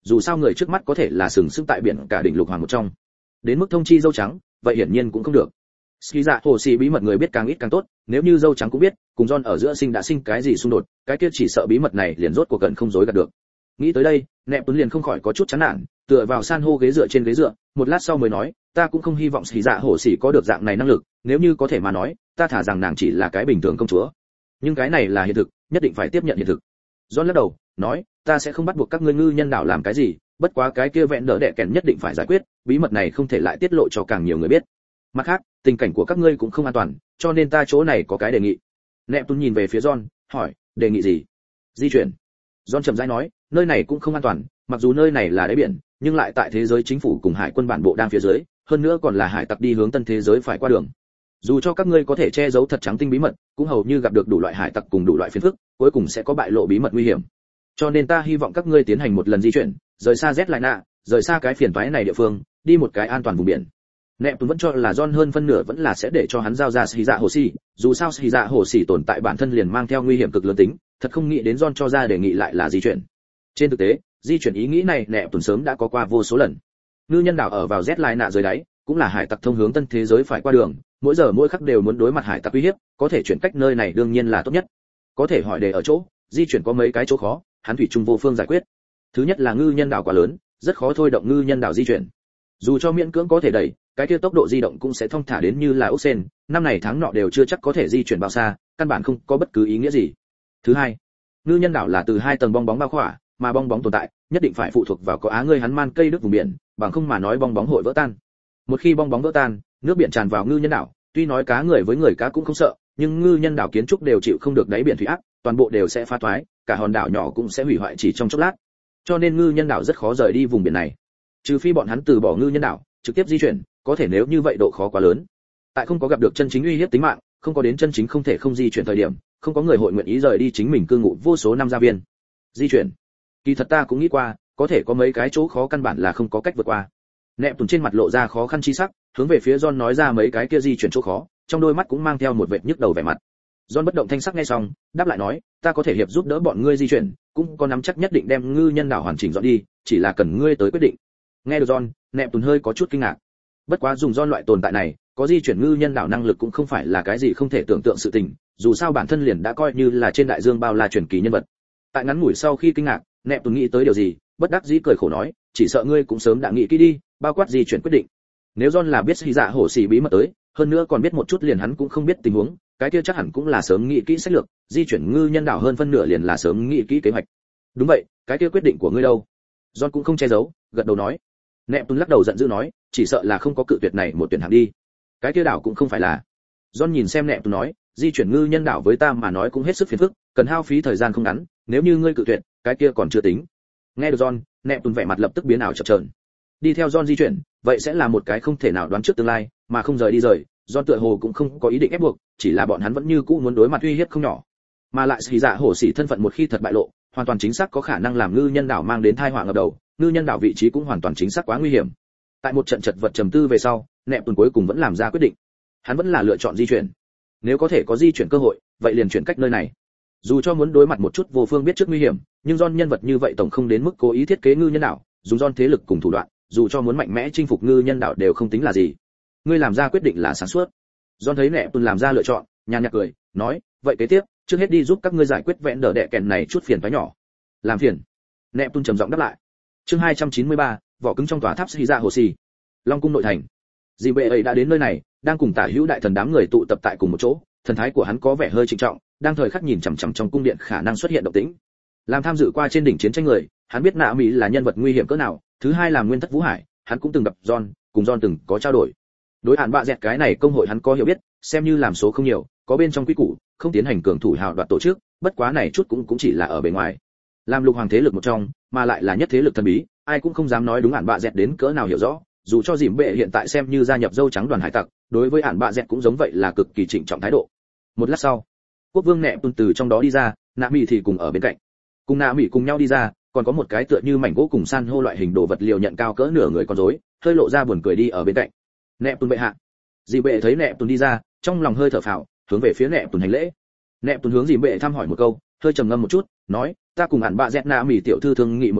[SPEAKER 1] dù sao người trước mắt có thể là sừng sững tại biển cả đỉnh lục hoàng một trong. Đến mức thông chi dâu trắng, vậy hiển nhiên cũng không được. Ski dạ hồ xì bí mật người biết càng ít càng tốt, nếu như dâu trắng cũng biết, cùng John ở giữa sinh đã sinh cái gì xung đột, cái kia chỉ sợ bí mật này liền rốt cuộc gần không dối gạt được. Nghĩ tới đây, Nẹp Tuấn liền không khỏi có chút chán nản, tựa vào san hô ghế dựa trên ghế dựa, một lát sau mới nói, ta cũng không hy vọng Ski dạ hồ xì có được dạng này năng lực, nếu như có thể mà nói, ta thả rằng nàng chỉ là cái bình thường công chúa. Nhưng cái này là hiện thực, nhất định phải tiếp nhận hiện thực. John lắc đầu, nói, ta sẽ không bắt buộc các ngươi ngư nhân đảo làm cái gì, bất quá cái kia vẹn đỡ đẻ kèn nhất định phải giải quyết, bí mật này không thể lại tiết lộ cho càng nhiều người biết. Mặt khác, tình cảnh của các ngươi cũng không an toàn, cho nên ta chỗ này có cái đề nghị. Nẹp Tuấn nhìn về phía John, hỏi, đề nghị gì? Di chuyển. John chậm rãi nói, nơi này cũng không an toàn, mặc dù nơi này là đáy biển, nhưng lại tại thế giới chính phủ cùng hải quân bản bộ đang phía dưới, hơn nữa còn là hải tặc đi hướng tân thế giới phải qua đường. Dù cho các ngươi có thể che giấu thật trắng tinh bí mật, cũng hầu như gặp được đủ loại hải tặc cùng đủ loại phiền phức, cuối cùng sẽ có bại lộ bí mật nguy hiểm. Cho nên ta hy vọng các ngươi tiến hành một lần di chuyển, rời xa Z lại nạ, rời xa cái phiền toái này địa phương, đi một cái an toàn vùng biển. Nẹp Tuấn vẫn cho là John hơn phân nửa vẫn là sẽ để cho hắn giao ra Ski dạ hồ xì, dù sao Ski dạ hồ xì tồn tại bản thân liền mang theo nguy hiểm cực lớn tính, thật không nghĩ đến John cho ra đề nghị lại là di chuyển. Trên thực tế, di chuyển ý nghĩ này Nẹp Tuấn sớm đã có qua vô số lần. Ngư nhân đảo ở vào Z lại nạ dưới đáy, cũng là hải tặc thông hướng tân thế giới phải qua đường, mỗi giờ mỗi khắc đều muốn đối mặt hải tặc uy hiếp, có thể chuyển cách nơi này đương nhiên là tốt nhất. Có thể hỏi đề ở chỗ, di chuyển có mấy cái chỗ khó, hắn thủy chung vô phương giải quyết. Thứ nhất là ngư nhân đảo quá lớn, rất khó thôi động ngư nhân đảo di chuyển. Dù cho miễn cưỡng có thể đẩy, cái kia tốc độ di động cũng sẽ thong thả đến như là ốc sên, năm này tháng nọ đều chưa chắc có thể di chuyển bao xa, căn bản không có bất cứ ý nghĩa gì. Thứ hai, ngư nhân đảo là từ hai tầng bong bóng bao khỏa, mà bong bóng tồn tại, nhất định phải phụ thuộc vào có á ngươi hắn man cây đức vùng biển, bằng không mà nói bong bóng hội vỡ tan. Một khi bong bóng vỡ tan, nước biển tràn vào ngư nhân đảo, tuy nói cá người với người cá cũng không sợ, nhưng ngư nhân đảo kiến trúc đều chịu không được đáy biển thủy áp, toàn bộ đều sẽ phá toái, cả hòn đảo nhỏ cũng sẽ hủy hoại chỉ trong chốc lát. Cho nên ngư nhân đảo rất khó rời đi vùng biển này. Trừ phi bọn hắn từ bỏ ngư nhân đảo, trực tiếp di chuyển, có thể nếu như vậy độ khó quá lớn. Tại không có gặp được chân chính uy hiếp tính mạng, không có đến chân chính không thể không di chuyển thời điểm, không có người hội nguyện ý rời đi chính mình cư ngụ vô số năm gia viên. Di chuyển. Kỳ thật ta cũng nghĩ qua, có thể có mấy cái chỗ khó căn bản là không có cách vượt qua. Nẹp Tuấn trên mặt lộ ra khó khăn chi sắc, hướng về phía John nói ra mấy cái kia di chuyển chỗ khó, trong đôi mắt cũng mang theo một vệt nhức đầu vẻ mặt. John bất động thanh sắc nghe xong, đáp lại nói, ta có thể hiệp giúp đỡ bọn ngươi di chuyển, cũng có nắm chắc nhất định đem ngư nhân đảo hoàn chỉnh dọn đi, chỉ là cần ngươi tới quyết định. Nghe được John, Nẹp Tuấn hơi có chút kinh ngạc. Bất quá dùng John loại tồn tại này, có di chuyển ngư nhân đảo năng lực cũng không phải là cái gì không thể tưởng tượng sự tình, dù sao bản thân liền đã coi như là trên đại dương bao la truyền kỳ nhân vật. Tại ngắn ngủi sau khi kinh ngạc, Nẹp Tuấn nghĩ tới điều gì, bất đắc dĩ cười khổ nói, chỉ sợ ngươi cũng sớm đã nghĩ kỹ đi, bao quát di chuyển quyết định. Nếu John là biết Ski dạ hổ xì bí mật tới, hơn nữa còn biết một chút liền hắn cũng không biết tình huống, cái kia chắc hẳn cũng là sớm nghĩ kỹ sách lược, di chuyển ngư nhân đảo hơn phân nửa liền là sớm nghĩ kỹ kế hoạch. Đúng vậy, cái kia quyết định của ngươi đâu? John cũng không che giấu, gật đầu nói. Nẹp Tuấn lắc đầu giận dữ nói, chỉ sợ là không có cự tuyệt này một tuyển hạng đi. Cái kia đảo cũng không phải là. John nhìn xem Nẹp Tuấn nói, di chuyển ngư nhân đảo với ta mà nói cũng hết sức phiền phức, cần hao phí thời gian không ngắn, nếu như ngươi cự tuyệt, cái kia còn chưa tính. Nghe được John, Nẹp Tuấn vẻ mặt lập tức biến ảo chập chờn. Đi theo John di chuyển, vậy sẽ là một cái không thể nào đoán trước tương lai, mà không rời đi rời, John tựa hồ cũng không có ý định ép buộc, chỉ là bọn hắn vẫn như cũ muốn đối mặt uy hiếp không nhỏ. Mà lại Ski dạ hổ xỉ thân phận một khi thật bại lộ, hoàn toàn chính xác có khả năng làm ngư nhân đảo mang đến tai họa ngập đầu, ngư nhân đảo vị trí cũng hoàn toàn chính xác quá nguy hiểm. Tại một trận chật vật trầm tư về sau, Nẹp Tuấn cuối cùng vẫn làm ra quyết định. Hắn vẫn là lựa chọn di chuyển. Nếu có thể có di chuyển cơ hội, vậy liền chuyển cách nơi này. Dù cho muốn đối mặt một chút vô phương biết trước nguy hiểm, nhưng John nhân vật như vậy tổng không đến mức cố ý thiết kế ngư nhân đảo, dùng John thế lực cùng thủ đoạn, dù cho muốn mạnh mẽ chinh phục ngư nhân đảo đều không tính là gì. Ngươi làm ra quyết định là sáng suốt. John thấy Nẹp Tuấn làm ra lựa chọn, nhàn nhạt cười, nói, vậy kế tiếp, trước hết đi giúp các ngươi giải quyết vẹn đỡ đẻ kèn này chút phiền toái nhỏ. Làm phiền. Nẹp Tuấn trầm giọng đáp lại. Chương hai trăm chín mươi ba, vỏ cứng trong tòa tháp Ski dạ hồ xì. Long cung nội thành. Dì bệ ấy đã đến nơi này, đang cùng Tả Hữu đại thần đám người tụ tập tại cùng một chỗ, thần thái của hắn có vẻ hơi trịnh trọng, đang thời khắc nhìn chằm chằm trong cung điện khả năng xuất hiện động tĩnh. Làm tham dự qua trên đỉnh chiến tranh người, hắn biết Nạ Mỹ là nhân vật nguy hiểm cỡ nào, thứ hai là nguyên thất vũ hải, hắn cũng từng gặp John, cùng John từng có trao đổi. Đối hạn bạ dẹt cái này công hội hắn có hiểu biết, xem như làm số không nhiều, có bên trong quy củ, không tiến hành cường thủ hào đoạt tổ chức, bất quá này chút cũng cũng chỉ là ở bề ngoài. Làm lục hoàng thế lực một trong, mà lại là nhất thế lực thần bí, ai cũng không dám nói đúng hạn bạ dẹt đến cỡ nào hiểu rõ, dù cho dìm bệ hiện tại xem như gia nhập dâu trắng đoàn hải tặc, đối với hạn bạ dẹt cũng giống vậy là cực kỳ trịnh trọng thái độ. Một lát sau, quốc vương Nẹp Tuấn từ trong đó đi ra, Nạ Mỹ thì cùng ở bên cạnh. Cùng Nạ Mỹ cùng nhau đi ra, còn có một cái tựa như mảnh gỗ cùng san hô loại hình đồ vật liều nhận cao cỡ nửa người con rối, hơi lộ ra buồn cười đi ở bên cạnh. Nẹp Tuấn bệ hạ. Dì bệ thấy Nẹp Tuấn đi ra, trong lòng hơi thở phào, hướng về phía Nẹp Tuấn hành lễ. Nẹp Tuấn hướng dì bệ thăm hỏi một câu, hơi trầm ngâm một chút, nói, ta cùng hẳn bạ dẹt Nạ Mỹ tiểu thư thương nghị một thoáng,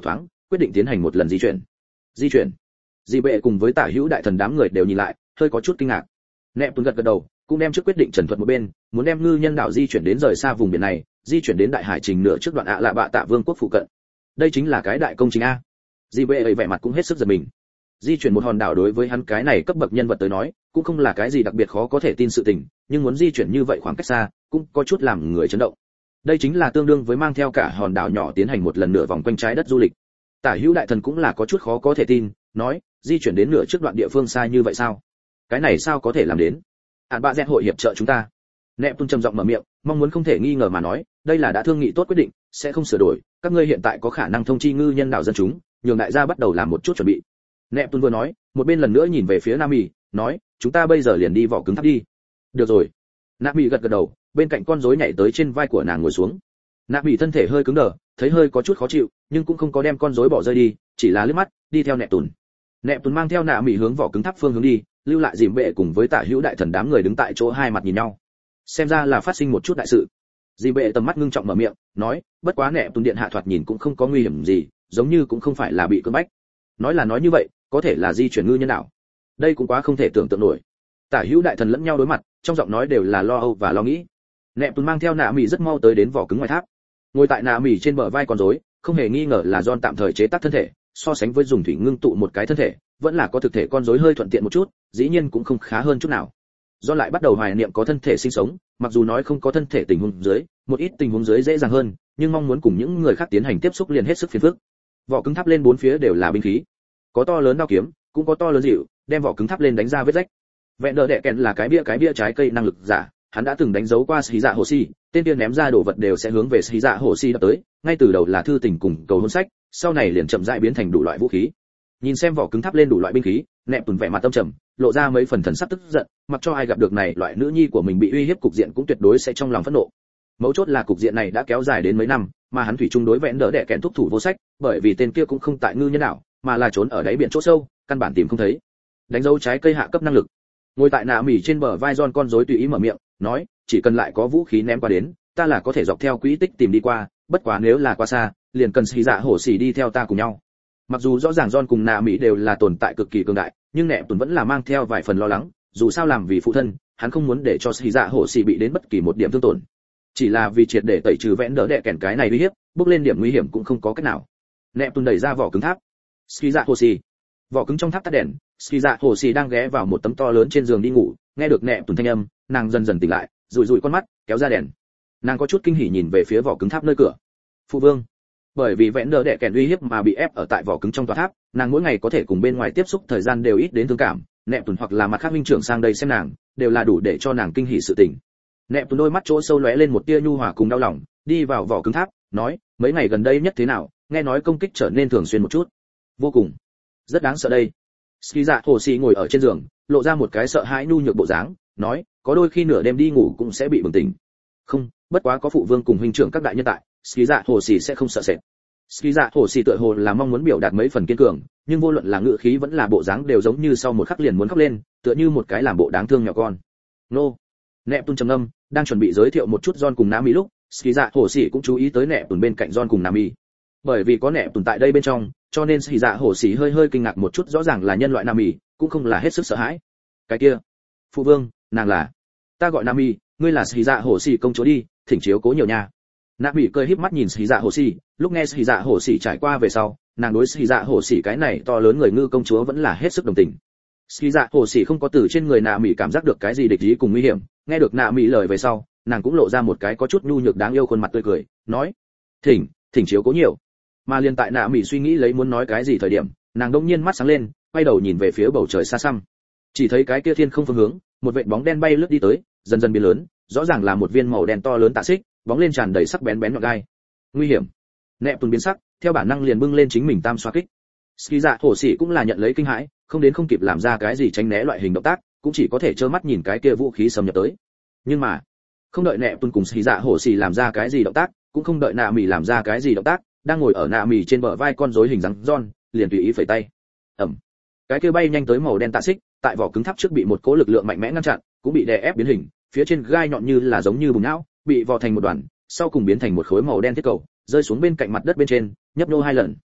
[SPEAKER 1] quyết định tiến hành một lần di chuyển. Di chuyển? Di Bệ cùng với Tả Hữu đại thần đám người đều nhìn lại, hơi có chút kinh ngạc. Nẹp Tuấn gật gật đầu, cũng đem trước quyết định trần thuật một bên, muốn đem ngư nhân đảo di chuyển đến rời xa vùng biển này, di chuyển đến đại hải trình nửa trước đoạn ạ lạ bạ tạ vương quốc phụ cận. Đây chính là cái đại công trình a. Di Bệ ấy vẻ mặt cũng hết sức giật mình. Di chuyển một hòn đảo đối với hắn cái này cấp bậc nhân vật tới nói, cũng không là cái gì đặc biệt khó có thể tin sự tình, nhưng muốn di chuyển như vậy khoảng cách xa, cũng có chút làm người chấn động. Đây chính là tương đương với mang theo cả hòn đảo nhỏ tiến hành một lần nửa vòng quanh trái đất du lịch. Tả Hữu đại thần cũng là có chút khó có thể tin, nói, di chuyển đến nửa trước đoạn địa phương xa như vậy sao? Cái này sao có thể làm đến? Ản bạ dẹt hội hiệp trợ chúng ta. Nẹp Tuân trầm giọng mở miệng, mong muốn không thể nghi ngờ mà nói, đây là đã thương nghị tốt quyết định, sẽ không sửa đổi, các ngươi hiện tại có khả năng thông chi ngư nhân đảo dân chúng, nhường đại gia bắt đầu làm một chút chuẩn bị. Nẹp Tuân vừa nói, một bên lần nữa nhìn về phía Nam Mỹ, nói, chúng ta bây giờ liền đi vỏ cứng tháp đi. Được rồi. Nam Mỹ gật gật đầu, bên cạnh con rối nhảy tới trên vai của nàng ngồi xuống. Nam Mỹ thân thể hơi cứng đờ, thấy hơi có chút khó chịu, nhưng cũng không có đem con rối bỏ rơi đi, chỉ là liếc mắt, đi theo Nẹp Tuân. Nẹp Tuân mang theo Nam Mỹ hướng vỏ cứng tháp phương hướng đi, lưu lại Dìm Bệ cùng với Tả Hữu đại thần đám người đứng tại chỗ hai mặt nhìn nhau. Xem ra là phát sinh một chút đại sự. Dìm Bệ tầm mắt ngưng trọng mở miệng, nói, bất quá Nẹp Tuân điện hạ thoạt nhìn cũng không có nguy hiểm gì, giống như cũng không phải là bị cưỡng bách. Nói là nói như vậy, có thể là di chuyển ngư nhân đảo. Đây cũng quá không thể tưởng tượng nổi. Tả Hữu đại thần lẫn nhau đối mặt, trong giọng nói đều là lo âu và lo nghĩ. Nẹp Tuân mang theo Nạ Mị rất mau tới đến vỏ cứng ngoài tháp. Ngồi tại Nạ Mị trên bờ vai con rối, không hề nghi ngờ là John tạm thời chế tác thân thể, so sánh với dùng thủy ngưng tụ một cái thân thể, vẫn là có thực thể con rối hơi thuận tiện một chút, dĩ nhiên cũng không khá hơn chút nào. John lại bắt đầu hoài niệm có thân thể sinh sống, mặc dù nói không có thân thể tình huống dưới, một ít tình huống dưới dễ dàng hơn, nhưng mong muốn cùng những người khác tiến hành tiếp xúc liền hết sức phiền phức. Vỏ cứng tháp lên bốn phía đều là binh khí, có to lớn đao kiếm, cũng có to lớn dịu, đem vỏ cứng tháp lên đánh ra vết rách. Vẹn đỡ đẻ kèn là cái bia cái bia trái cây năng lực giả, hắn đã từng đánh dấu qua Sĩ Dạ Hồ Sĩ, tên kia ném ra đồ vật đều sẽ hướng về Sĩ Dạ Hồ Sĩ đập tới, ngay từ đầu là thư tình cùng cầu hôn sách, sau này liền chậm rãi biến thành đủ loại vũ khí. Nhìn xem vỏ cứng tháp lên đủ loại binh khí, Nẹp Tuần vẻ mặt tâm trầm, lộ ra mấy phần thần sắc tức giận, mặc cho ai gặp được này loại nữ nhi của mình bị uy hiếp cục diện cũng tuyệt đối sẽ trong lòng phẫn nộ. Mấu chốt là cục diện này đã kéo dài đến mấy năm, mà hắn thủy chung đối vẹn đỡ đẻ kèn thúc thủ vô sách, bởi vì tên kia cũng không tại ngư nhân đảo, mà là trốn ở đáy biển chỗ sâu, căn bản tìm không thấy. Đánh dấu trái cây hạ cấp năng lực. Ngồi tại Nạ Mỉ trên bờ vai John con rối tùy ý mở miệng, nói, chỉ cần lại có vũ khí ném qua đến, ta là có thể dọc theo quỹ tích tìm đi qua, bất quá nếu là quá xa, liền cần Sĩ Dạ Hổ Sĩ đi theo ta cùng nhau. Mặc dù rõ ràng John cùng Nạ Mỹ đều là tồn tại cực kỳ cường đại, nhưng Nẹp Tuần vẫn là mang theo vài phần lo lắng, dù sao làm vì phụ thân, hắn không muốn để cho Sĩ Dạ Hổ Sĩ bị đến bất kỳ một điểm thương tổn. Chỉ là vì triệt để tẩy trừ vẽn đỡ đẻ kèn cái này uy hiếp, bước lên điểm nguy hiểm cũng không có cách nào. Nẹp Tuần đẩy ra vỏ cứng tháp. Sĩ Dạ Hổ Sĩ. Vỏ cứng trong tháp tắt đèn, Sĩ Dạ Hổ Sĩ đang ghé vào một tấm to lớn trên giường đi ngủ, nghe được Nẹp Tuần thanh âm, nàng dần dần tỉnh lại, rủi rủi con mắt, kéo ra đèn. Nàng có chút kinh hỉ nhìn về phía vỏ cứng tháp nơi cửa. Phụ vương. Bởi vì vẽn đỡ đẻ kèn uy hiếp mà bị ép ở tại vỏ cứng trong tòa tháp, nàng mỗi ngày có thể cùng bên ngoài tiếp xúc thời gian đều ít đến thương cảm. Nẹp Tuần hoặc là mặt khác minh trưởng sang đây xem nàng, đều là đủ để cho nàng kinh hỉ sự tình. Nẹp Tuần đôi mắt chỗ sâu lóe lên một tia nhu hòa cùng đau lòng, đi vào vỏ cứng tháp, nói, mấy ngày gần đây nhất thế nào, nghe nói công kích trở nên thường xuyên một chút. Vô cùng, rất đáng sợ đây. Sĩ Dạ Hồ Sĩ ngồi ở trên giường, lộ ra một cái sợ hãi nhu nhược bộ dáng, nói, có đôi khi nửa đêm đi ngủ cũng sẽ bị bừng tỉnh. Không, bất quá có phụ vương cùng huynh trưởng các đại nhân tại, Sĩ Dạ Hồ Sĩ sẽ không sợ sệt. Sĩ Dạ Hồ Sĩ tựa hồ là mong muốn biểu đạt mấy phần kiên cường, nhưng vô luận là ngữ khí vẫn là bộ dáng đều giống như sau một khắc liền muốn khóc lên, tựa như một cái làm bộ đáng thương nhỏ con. Nô. Nẹp Tuần trầm ngâm, đang chuẩn bị giới thiệu một chút John cùng Nami lúc, Sĩ Dạ Hồ Sĩ cũng chú ý tới Nẹp Tuần bên cạnh John cùng Nami. Bởi vì có Nẹp Tuần tại đây bên trong, cho nên Sĩ Dạ Hồ Sĩ hơi hơi kinh ngạc một chút, rõ ràng là nhân loại Nami, cũng không là hết sức sợ hãi. Cái kia, phụ vương, nàng là, ta gọi Nami, ngươi là Sĩ Dạ Hồ Sĩ công chúa đi, thỉnh chiếu cố nhiều nha. Nami cười híp mắt nhìn Sĩ Dạ Hồ Sĩ, lúc nghe Sĩ Dạ Hồ Sĩ trải qua về sau, nàng đối Sĩ Dạ Hồ Sĩ cái này to lớn người ngư công chúa vẫn là hết sức đồng tình. Sĩ Dạ Hồ Sĩ không có từ trên người Nami cảm giác được cái gì địch ý cùng nguy hiểm, nghe được Nami lời về sau, nàng cũng lộ ra một cái có chút nhu nhược đáng yêu khuôn mặt tươi cười, nói, thỉnh, thỉnh chiếu cố nhiều. Mà liền tại Nami suy nghĩ lấy muốn nói cái gì thời điểm, nàng đột nhiên mắt sáng lên, quay đầu nhìn về phía bầu trời xa xăm. Chỉ thấy cái kia thiên không phương hướng, một vệt bóng đen bay lướt đi tới, dần dần biến lớn, rõ ràng là một viên màu đen to lớn tạ xích, bóng lên tràn đầy sắc bén bén nhọn gai. Nguy hiểm. Nẹp Tuần biến sắc, theo bản năng liền bưng lên chính mình tam xoa kích. Sĩ Dạ Hổ Sĩ cũng là nhận lấy kinh hãi, không đến không kịp làm ra cái gì tránh né loại hình động tác, cũng chỉ có thể trơ mắt nhìn cái kia vũ khí xâm nhập tới. Nhưng mà, không đợi Nẹp Tuần cùng Sĩ Dạ Hổ Sĩ làm ra cái gì động tác, cũng không đợi Nạ Mỉ làm ra cái gì động tác, đang ngồi ở Nạ Mỉ trên bờ vai con rối hình dáng John, liền tùy ý phẩy tay. Ầm. Cái kia bay nhanh tới màu đen tạ xích, tại vỏ cứng tháp trước bị một cỗ lực lượng mạnh mẽ ngăn chặn, cũng bị đè ép biến hình, phía trên gai nhọn như là giống như bùn não, bị vò thành một đoàn, sau cùng biến thành một khối màu đen thiết cầu, rơi xuống bên cạnh mặt đất bên trên, nhấp nhô hai lần.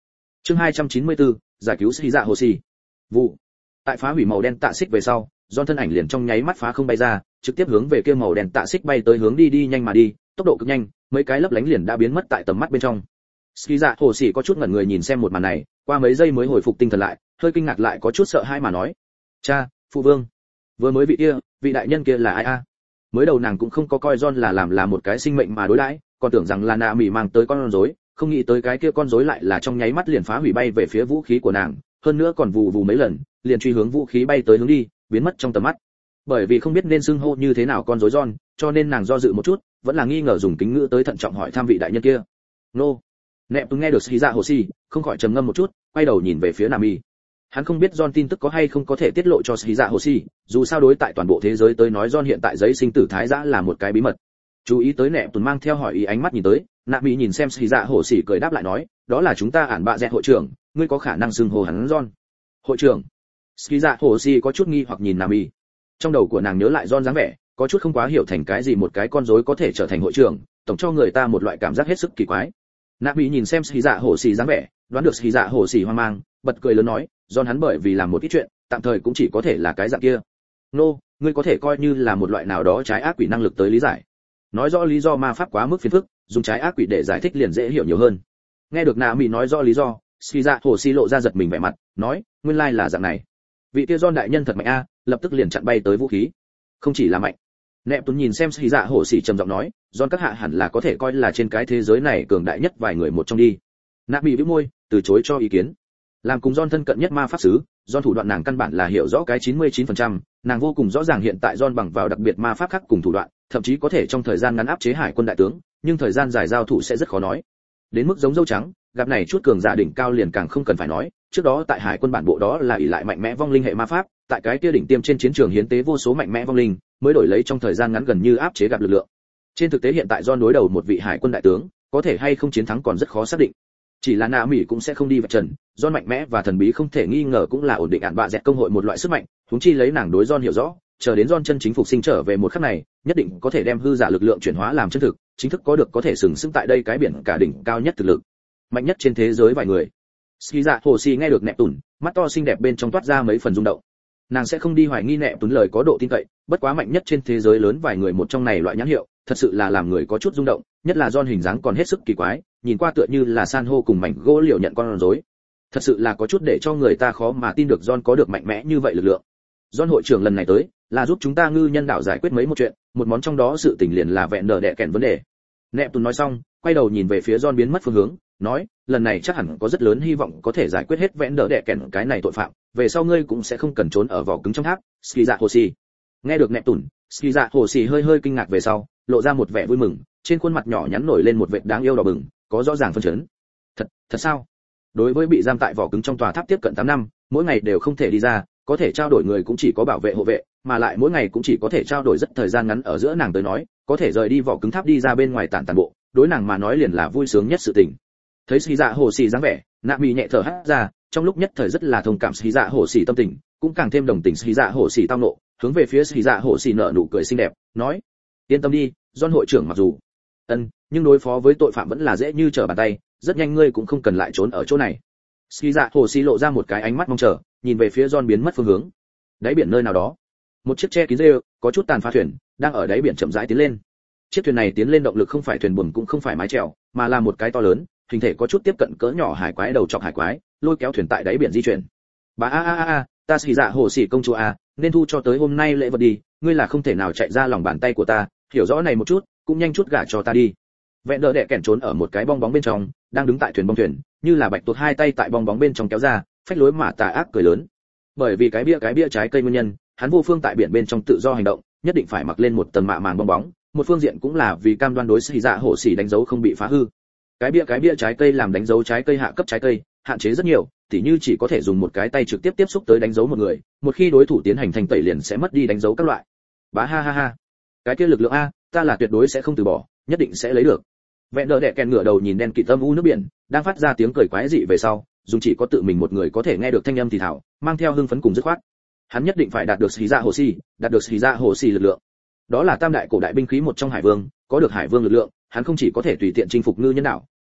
[SPEAKER 1] Chương hai trăm chín mươi tư, giải cứu Sĩ Dạ Hồ Xì. Vụ. Tại phá hủy màu đen tạ xích về sau, John thân ảnh liền trong nháy mắt phá không bay ra, trực tiếp hướng về kia màu đen tạ xích bay tới, hướng đi đi nhanh mà đi, tốc độ cực nhanh, mấy cái lấp lánh liền đã biến mất tại tầm mắt bên trong. Sĩ Dạ Hồ Xì có chút ngẩn người nhìn xem một màn này, qua mấy giây mới hồi phục tinh thần lại, hơi kinh ngạc lại có chút sợ hãi mà nói: "Cha, phụ vương, vừa mới vị kia, vị đại nhân kia là ai a?" Mới đầu nàng cũng không có coi John là làm là một cái sinh mệnh mà đối đãi, còn tưởng rằng là nạ mỉ mang tới con rối, không nghĩ tới cái kia con rối lại là trong nháy mắt liền phá hủy bay về phía vũ khí của nàng, hơn nữa còn vù vù mấy lần, liền truy hướng vũ khí bay tới hướng đi, biến mất trong tầm mắt. Bởi vì không biết nên xưng hô như thế nào con rối John, cho nên nàng do dự một chút, vẫn là nghi ngờ dùng kính ngữ tới thận trọng hỏi thăm vị đại nhân kia. Nô. Nẹp Tú nghe được Sĩ Dạ Hồ Xì, không khỏi trầm ngâm một chút, quay đầu nhìn về phía Nami. Hắn không biết John tin tức có hay không có thể tiết lộ cho Sĩ Dạ Hồ Xì, dù sao đối tại toàn bộ thế giới tới nói John hiện tại giấy sinh tử thái giã là một cái bí mật. Chú ý tới Nẹp Tú mang theo hỏi ý ánh mắt nhìn tới, Nami nhìn xem Sĩ Dạ Hồ Xì cười đáp lại nói, đó là chúng ta ản bạ dẹt hội trưởng, ngươi có khả năng xưng hô hắn John. Hội trưởng. Sĩ Dạ Hồ Xì có chút nghi hoặc nhìn Nami. Trong đầu của nàng nhớ lại John dáng vẻ, có chút không quá hiểu thành cái gì một cái con rối có thể trở thành hội trưởng, tổng cho người ta một loại cảm giác hết sức kỳ quái. Nami nhìn xem Sĩ Dạ Hồ Xì dáng vẻ, đoán được Sĩ Dạ Hồ Xì hoang mang, bật cười lớn nói, John hắn bởi vì làm một ít chuyện, tạm thời cũng chỉ có thể là cái dạng kia. Nô, no, ngươi có thể coi như là một loại nào đó trái ác quỷ năng lực tới lý giải. Nói rõ lý do ma pháp quá mức phiền phức, dùng trái ác quỷ để giải thích liền dễ hiểu nhiều hơn. Nghe được Nami nói rõ lý do, Sĩ Dạ Hồ Xì lộ ra giật mình vẻ mặt, nói, nguyên lai là dạng này. Vị kia John đại nhân thật mạnh a, lập tức liền chặn bay tới vũ khí. Không chỉ là mạnh. Nẹp Tuấn nhìn xem Sĩ Dạ Hồ Xì trầm giọng nói, John các hạ hẳn là có thể coi là trên cái thế giới này cường đại nhất vài người một trong đi. Nami bĩu môi, từ chối cho ý kiến. Làm cùng John thân cận nhất ma pháp sứ, John thủ đoạn nàng căn bản là hiểu rõ cái chín mươi chín phần trăm, nàng vô cùng rõ ràng hiện tại John bằng vào đặc biệt ma pháp khác cùng thủ đoạn, thậm chí có thể trong thời gian ngắn áp chế hải quân đại tướng, nhưng thời gian dài giao thủ sẽ rất khó nói. Đến mức giống dâu trắng, gặp này chút cường giả đỉnh cao liền càng không cần phải nói, trước đó tại hải quân bản bộ đó là ỷ lại mạnh mẽ vong linh hệ ma pháp, tại cái kia đỉnh tiêm trên chiến trường hiến tế vô số mạnh mẽ vong linh, mới đổi lấy trong thời gian ngắn gần như áp chế gặp lực lượng. Trên thực tế hiện tại John đối đầu một vị hải quân đại tướng, có thể hay không chiến thắng còn rất khó xác định. Chỉ là Na Mỹ cũng sẽ không đi vạch trần, John mạnh mẽ và thần bí không thể nghi ngờ cũng là ổn định ản bạ dẹt công hội một loại sức mạnh, huống chi lấy nàng đối John hiểu rõ, chờ đến John chân chính phục sinh trở về một khắc này, nhất định có thể đem hư giả lực lượng chuyển hóa làm chân thực, chính thức có được có thể sừng sững tại đây cái biển cả đỉnh cao nhất thực lực, mạnh nhất trên thế giới vài người. Sĩ Dạ Hồ Xì nghe được Nẹp Tùn, mắt to xinh đẹp bên trong toát ra mấy phần rung động. Nàng sẽ không đi hoài nghi Nẹp Tùn lời có độ tin cậy, bất quá mạnh nhất trên thế giới lớn vài người một trong này loại nhãn hiệu, thật sự là làm người có chút rung động, nhất là John hình dáng còn hết sức kỳ quái, nhìn qua tựa như là san hô cùng mảnh gỗ liều nhận con rối. Thật sự là có chút để cho người ta khó mà tin được John có được mạnh mẽ như vậy lực lượng. John hội trưởng lần này tới, là giúp chúng ta ngư nhân đạo giải quyết mấy một chuyện, một món trong đó sự tình liền là vẹn đờ đẻ kèn vấn đề. Nẹp Tùn nói xong, quay đầu nhìn về phía John biến mất phương hướng, nói, lần này chắc hẳn có rất lớn hy vọng có thể giải quyết hết vẹn đờ đẻ kèn cái này tội phạm, về sau ngươi cũng sẽ không cần trốn ở vỏ cứng trong tháp. Sĩ Dạ Hồ Xì. Nghe được Nẹp Tùn, Sĩ Dạ Hồ Xì hơi hơi kinh ngạc về sau, lộ ra một vẻ vui mừng, trên khuôn mặt nhỏ nhắn nổi lên một vệt đáng yêu đỏ bừng, có rõ ràng phân chấn. Thật, thật sao? Đối với bị giam tại vỏ cứng trong tòa tháp tiếp cận tám năm, mỗi ngày đều không thể đi ra, có thể trao đổi người cũng chỉ có bảo vệ hộ vệ, mà lại mỗi ngày cũng chỉ có thể trao đổi rất thời gian ngắn ở giữa nàng tới nói, có thể rời đi vỏ cứng tháp đi ra bên ngoài tản tản bộ, đối nàng mà nói liền là vui sướng nhất sự tình. Thấy Sĩ Dạ Hồ Xì dáng vẻ, Nami nhẹ thở hắt ra, trong lúc nhất thời rất là thông cảm Sĩ Dạ Hồ Xì tâm tình, cũng càng thêm đồng tình Sĩ Dạ Hồ Xì tao nộ, hướng về phía Sĩ Dạ Hồ Xì nở nụ cười xinh đẹp, nói: yên tâm đi, John hội trưởng mặc dù ân, nhưng đối phó với tội phạm vẫn là dễ như trở bàn tay, rất nhanh ngươi cũng không cần lại trốn ở chỗ này. Sĩ Dạ Hồ Xì lộ ra một cái ánh mắt mong chờ, nhìn về phía John biến mất phương hướng. Đáy biển nơi nào đó, một chiếc che kín rêu, có chút tàn phá thuyền, đang ở đáy biển chậm rãi tiến lên. Chiếc thuyền này tiến lên động lực không phải thuyền buồm cũng không phải mái chèo, mà là một cái to lớn, hình thể có chút tiếp cận cỡ nhỏ hải quái đầu chọc hải quái, lôi kéo thuyền tại đáy biển di chuyển. Bà a a a a, ta Sĩ Dạ Hồ Xì công chúa a, nên thu cho tới hôm nay lễ vật đi, ngươi là không thể nào chạy ra lòng bàn tay của ta, hiểu rõ này một chút, cũng nhanh chút gả cho ta đi. Vẹn đỡ đẻ kẻn trốn ở một cái bong bóng bên trong, đang đứng tại thuyền bong thuyền, như là bạch tuộc hai tay tại bong bóng bên trong kéo ra, phách lối mà tà ác cười lớn. Bởi vì cái bia cái bia trái cây nguyên nhân, hắn vô phương tại biển bên trong tự do hành động, nhất định phải mặc lên một tầng mạ màng bong bóng, một phương diện cũng là vì cam đoan đối Sĩ Dạ Hồ Xì đánh dấu không bị phá hư. Cái bia cái bia trái cây làm đánh dấu trái cây hạ cấp trái cây, hạn chế rất nhiều, tỉ như chỉ có thể dùng một cái tay trực tiếp tiếp xúc tới đánh dấu một người, một khi đối thủ tiến hành thành tẩy liền sẽ mất đi đánh dấu các loại. Bá ha ha ha, cái kia lực lượng a, ta là tuyệt đối sẽ không từ bỏ, nhất định sẽ lấy được. Vẹn đỡ đẻ kèn ngửa đầu nhìn đen kịt âm u nước biển, đang phát ra tiếng cười quái dị về sau, dùng chỉ có tự mình một người có thể nghe được thanh âm thì thảo, mang theo hưng phấn cùng dứt khoát. Hắn nhất định phải đạt được Sĩ Dạ Hồ Xì, đạt được Sĩ Dạ Hồ Xì lực lượng. Đó là tam đại cổ đại binh khí một trong hải vương, có được hải vương lực lượng, hắn không chỉ có thể tùy tiện chinh phục ngư nhân đảo,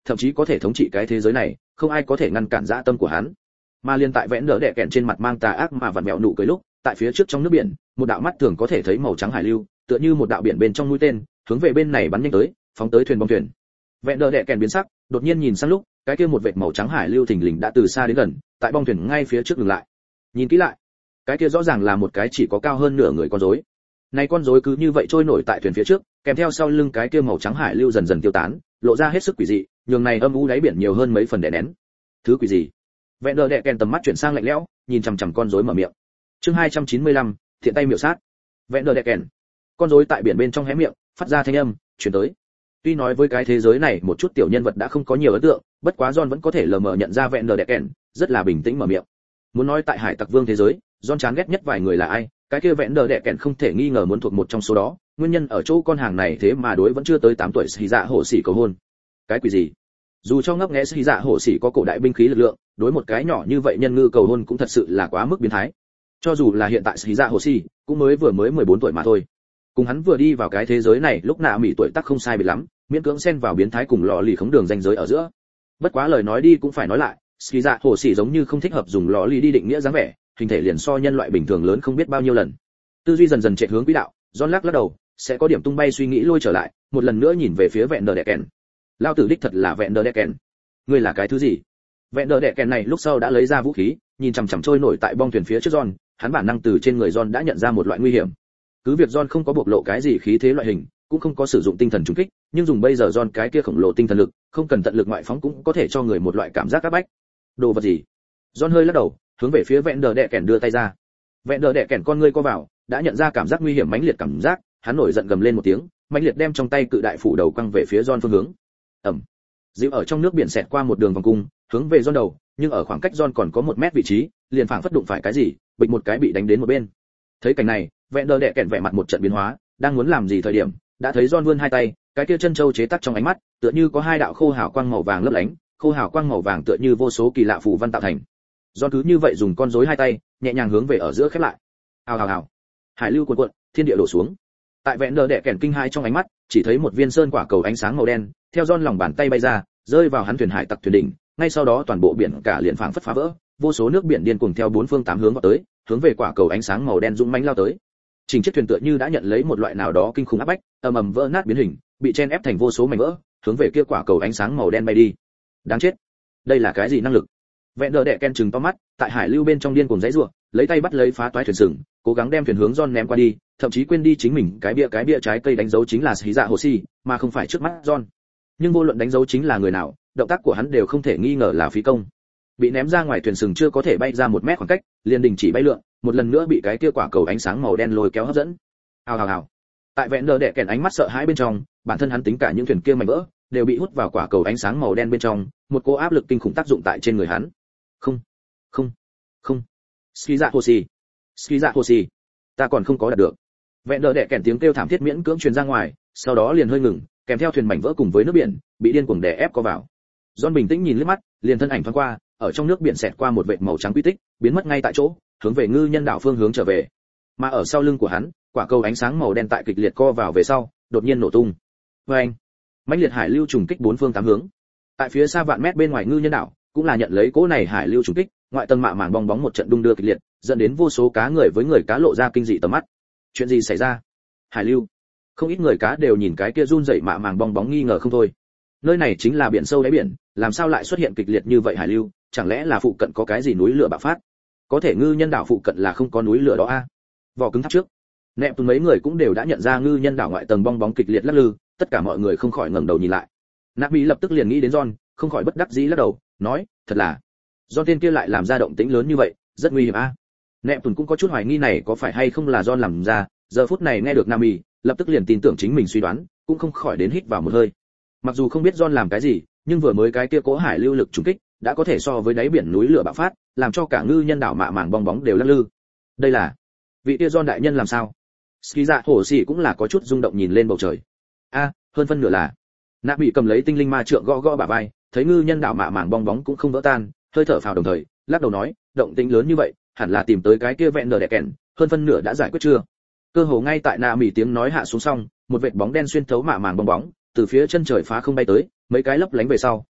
[SPEAKER 1] thậm chí có thể thống trị cái thế giới này, không ai có thể ngăn cản dã tâm của hắn. Mà liên tại vẽn đỡ đẻ kèn trên mặt mang tà ác mà vặn vẹo nụ cười lúc, tại phía trước trong nước biển, một đạo mắt thường có thể thấy màu trắng hải lưu, tựa như một đạo biển bên trong mũi tên, hướng về bên này bắn nhanh tới, phóng tới thuyền bong thuyền. Vẹn đỡ đẻ kèn biến sắc, đột nhiên nhìn sang lúc, cái kia một vệt màu trắng hải lưu thình lình đã từ xa đến gần, tại bong thuyền ngay phía trước dừng lại. Nhìn kỹ lại, cái kia rõ ràng là một cái chỉ có cao hơn nửa người con rối. Này con rối cứ như vậy trôi nổi tại thuyền phía trước, kèm theo sau lưng cái kia màu trắng hải lưu dần dần tiêu tán, lộ ra hết sức quỷ dị, nhường này âm u đáy biển nhiều hơn mấy phần đè nén. Thứ quỷ gì? Vẹn đờ đẻ kèn tầm mắt chuyển sang lạnh lẽo, nhìn chằm chằm con rối mở miệng. Chương hai trăm chín mươi lăm, thiện tay miểu sát. Vẹn đờ đẻ kèn. Con rối tại biển bên trong hé miệng, phát ra thanh âm, truyền tới. Tuy nói với cái thế giới này một chút tiểu nhân vật đã không có nhiều ấn tượng, bất quá John vẫn có thể lờ mờ nhận ra vẹn đờ đẻ kèn, rất là bình tĩnh mở miệng. Muốn nói tại Hải Tặc Vương thế giới, John chán ghét nhất vài người là ai, cái kia vẹn đờ đẻ kèn không thể nghi ngờ muốn thuộc một trong số đó, nguyên nhân ở chỗ con hàng này thế mà đối vẫn chưa tới tám tuổi xì dạ hổ xỉ cầu hôn. Cái quỷ gì? Dù cho ngấp nghé xì dạ hổ xỉ có cổ đại binh khí lực lượng, đối một cái nhỏ như vậy nhân ngư cầu hôn cũng thật sự là quá mức biến thái. Cho dù là hiện tại xì dạ hổ xỉ cũng mới vừa mới mười bốn tuổi mà thôi. Cùng hắn vừa đi vào cái thế giới này lúc nạ mỹ tuổi tác không sai biệt lắm, miễn cưỡng xen vào biến thái cùng lọ lì khống đường ranh giới ở giữa. Bất quá lời nói đi cũng phải nói lại, xì dạ hổ xỉ giống như không thích hợp dùng lọ lì đi định nghĩa dáng vẻ, hình thể liền so nhân loại bình thường lớn không biết bao nhiêu lần. Tư duy dần dần chạy hướng quỹ đạo, John lắc lắc đầu, sẽ có điểm tung bay suy nghĩ lôi trở lại, một lần nữa nhìn về phía vẹn đờ đẻ kèn. Lao tử đích thật là vẹn đờ đẻ kèn. Ngươi là cái thứ gì? Vẹn đờ đẻ kèn này lúc sau đã lấy ra vũ khí, nhìn chằm chằm trôi nổi tại bong thuyền phía trước John, hắn bản năng từ trên người John đã nhận ra một loại nguy hiểm. Cứ việc John không có bộc lộ cái gì khí thế loại hình, cũng không có sử dụng tinh thần trùng kích, nhưng dùng bây giờ John cái kia khổng lồ tinh thần lực, không cần tận lực ngoại phóng cũng có thể cho người một loại cảm giác áp bách. Đồ vật gì? John hơi lắc đầu, hướng về phía vẹn đờ đẻ kèn đưa tay ra. Vẹn đờ đẻ kèn con ngươi co vào, đã nhận ra cảm giác nguy hiểm mãnh liệt cảm giác, hắn nổi giận gầm lên một tiếng, mãnh liệt đem trong tay cự đại phủ đầu quăng về phía John phương hướng. Ầm. Dịu ở trong nước biển xẹt qua một đường vòng cung, hướng về John đầu, nhưng ở khoảng cách John còn có một mét vị trí, liền phảng phất đụng phải cái gì, bịch một cái bị đánh đến một bên. Thấy cảnh này, vẹn đờ đẻ kèn vẻ mặt một trận biến hóa, đang muốn làm gì thời điểm, đã thấy John vươn hai tay, cái kia chân châu chế tác trong ánh mắt, tựa như có hai đạo khô hào quang màu vàng lấp lánh, khô hào quang màu vàng tựa như vô số kỳ lạ phù văn tạo thành. John cứ như vậy dùng con rối hai tay, nhẹ nhàng hướng về ở giữa khép lại. Hào hào hào. Hải lưu cuồn cuộn, thiên địa đổ xuống. Tại vẹn đờ đẻ kèn kinh hai trong ánh mắt, chỉ thấy một viên sơn quả cầu ánh sáng màu đen, theo John lòng bàn tay bay ra, rơi vào hắn thuyền hải tặc thuyền đỉnh, ngay sau đó toàn bộ biển cả liền phảng phất phá vỡ, vô số nước biển điên cuồng theo bốn phương tám hướng vào tới, hướng về quả cầu ánh sáng màu đen dũng mãnh lao tới. Trình chiếc thuyền tựa như đã nhận lấy một loại nào đó kinh khủng áp bách, ầm ầm vỡ nát biến hình, bị chen ép thành vô số mảnh vỡ, hướng về kia quả cầu ánh sáng màu đen bay đi. Đáng chết, đây là cái gì năng lực? Vẹn đờ đẻ ken trừng to mắt, tại hải lưu bên trong điên cuồng giãy giụa, lấy tay bắt lấy phá toái thuyền sừng, cố gắng đem thuyền hướng John ném qua đi, thậm chí quên đi chính mình cái bia cái bia trái cây đánh dấu chính là Sĩ Dạ Hồ Xi, mà không phải trước mắt John. Nhưng vô luận đánh dấu chính là người nào, động tác của hắn đều không thể nghi ngờ là phí công. Bị ném ra ngoài thuyền sừng chưa có thể bay ra một mét khoảng cách, liền đình chỉ bay lượn, một lần nữa bị cái kia quả cầu ánh sáng màu đen lôi kéo hấp dẫn. Hào hào hào. Tại vẹn đờ đẻ kèn ánh mắt sợ hãi bên trong, bản thân hắn tính cả những thuyền kia mảnh vỡ đều bị hút vào quả cầu ánh sáng màu đen bên trong, một cỗ áp lực kinh khủng tác dụng tại trên người hắn. Không, không, không. Sĩ Dạ Hồ Xi, Sĩ Dạ Hồ Xi, ta còn không có đạt được. Vẹn đờ đẻ kèn tiếng kêu thảm thiết miễn cưỡng truyền ra ngoài, sau đó liền hơi ngừng, kèm theo thuyền mảnh vỡ cùng với nước biển bị điên cuồng đè ép co vào. John bình tĩnh nhìn liếc mắt, liền thân ảnh thoáng qua, ở trong nước biển xẹt qua một vệt màu trắng quy tích, biến mất ngay tại chỗ, hướng về ngư nhân đảo phương hướng trở về. Mà ở sau lưng của hắn, quả cầu ánh sáng màu đen tại kịch liệt co vào về sau, đột nhiên nổ tung. Oeng! Mãnh liệt hải lưu trùng kích bốn phương tám hướng. Tại phía xa vạn mét bên ngoài ngư nhân đảo, cũng là nhận lấy cỗ này hải lưu trùng kích, ngoại tầng mạ màng bong bóng một trận đung đưa kịch liệt, dẫn đến vô số cá người với người cá lộ ra kinh dị tầm mắt. Chuyện gì xảy ra? Hải lưu. Không ít người cá đều nhìn cái kia run rẩy mạ màng bong bóng nghi ngờ không thôi. Nơi này chính là biển sâu đáy biển, làm sao lại xuất hiện kịch liệt như vậy hải lưu, chẳng lẽ là phụ cận có cái gì núi lửa bạo phát? Có thể ngư nhân đảo phụ cận là không có núi lửa đó a. À? Vỏ cứng tháp trước. Nẹp từng mấy người cũng đều đã nhận ra ngư nhân đảo ngoại tầng bong bóng kịch liệt lắc lư, tất cả mọi người không khỏi ngẩng đầu nhìn lại. Nạp Mỹ lập tức liền nghĩ đến John, không khỏi bất đắc dĩ lắc đầu, nói, thật là, John tên kia lại làm ra động tĩnh lớn như vậy, rất nguy hiểm a. À? Nẹp từng cũng có chút hoài nghi này có phải hay không là John làm ra, giờ phút này nghe được Nam Mỹ, lập tức liền tin tưởng chính mình suy đoán, cũng không khỏi đến hít vào một hơi. Mặc dù không biết John làm cái gì, nhưng vừa mới cái kia cố hải lưu lực trùng kích, đã có thể so với đáy biển núi lửa bạo phát, làm cho cả ngư nhân đảo mạ màng bong bóng đều lắc lư. Đây là vị kia John đại nhân làm sao? Ski Dạ Hổ Xỉ cũng là có chút rung động nhìn lên bầu trời. A, à, hơn phân nửa là. Nạp bị cầm lấy tinh linh ma trượng gõ gõ bả vai, thấy ngư nhân đảo mạ màng bong bóng cũng không vỡ tan, hơi thở phào đồng thời, lắc đầu nói, động tĩnh lớn như vậy, hẳn là tìm tới cái kia vẹn nở đẻ kèn, hơn phân nửa đã giải quyết chưa? Cơ hồ ngay tại Nạp Mỹ tiếng nói hạ xuống xong, một vệt bóng đen xuyên thấu mạ màng bong bóng, từ phía chân trời phá không bay tới, mấy cái lấp lánh về sau,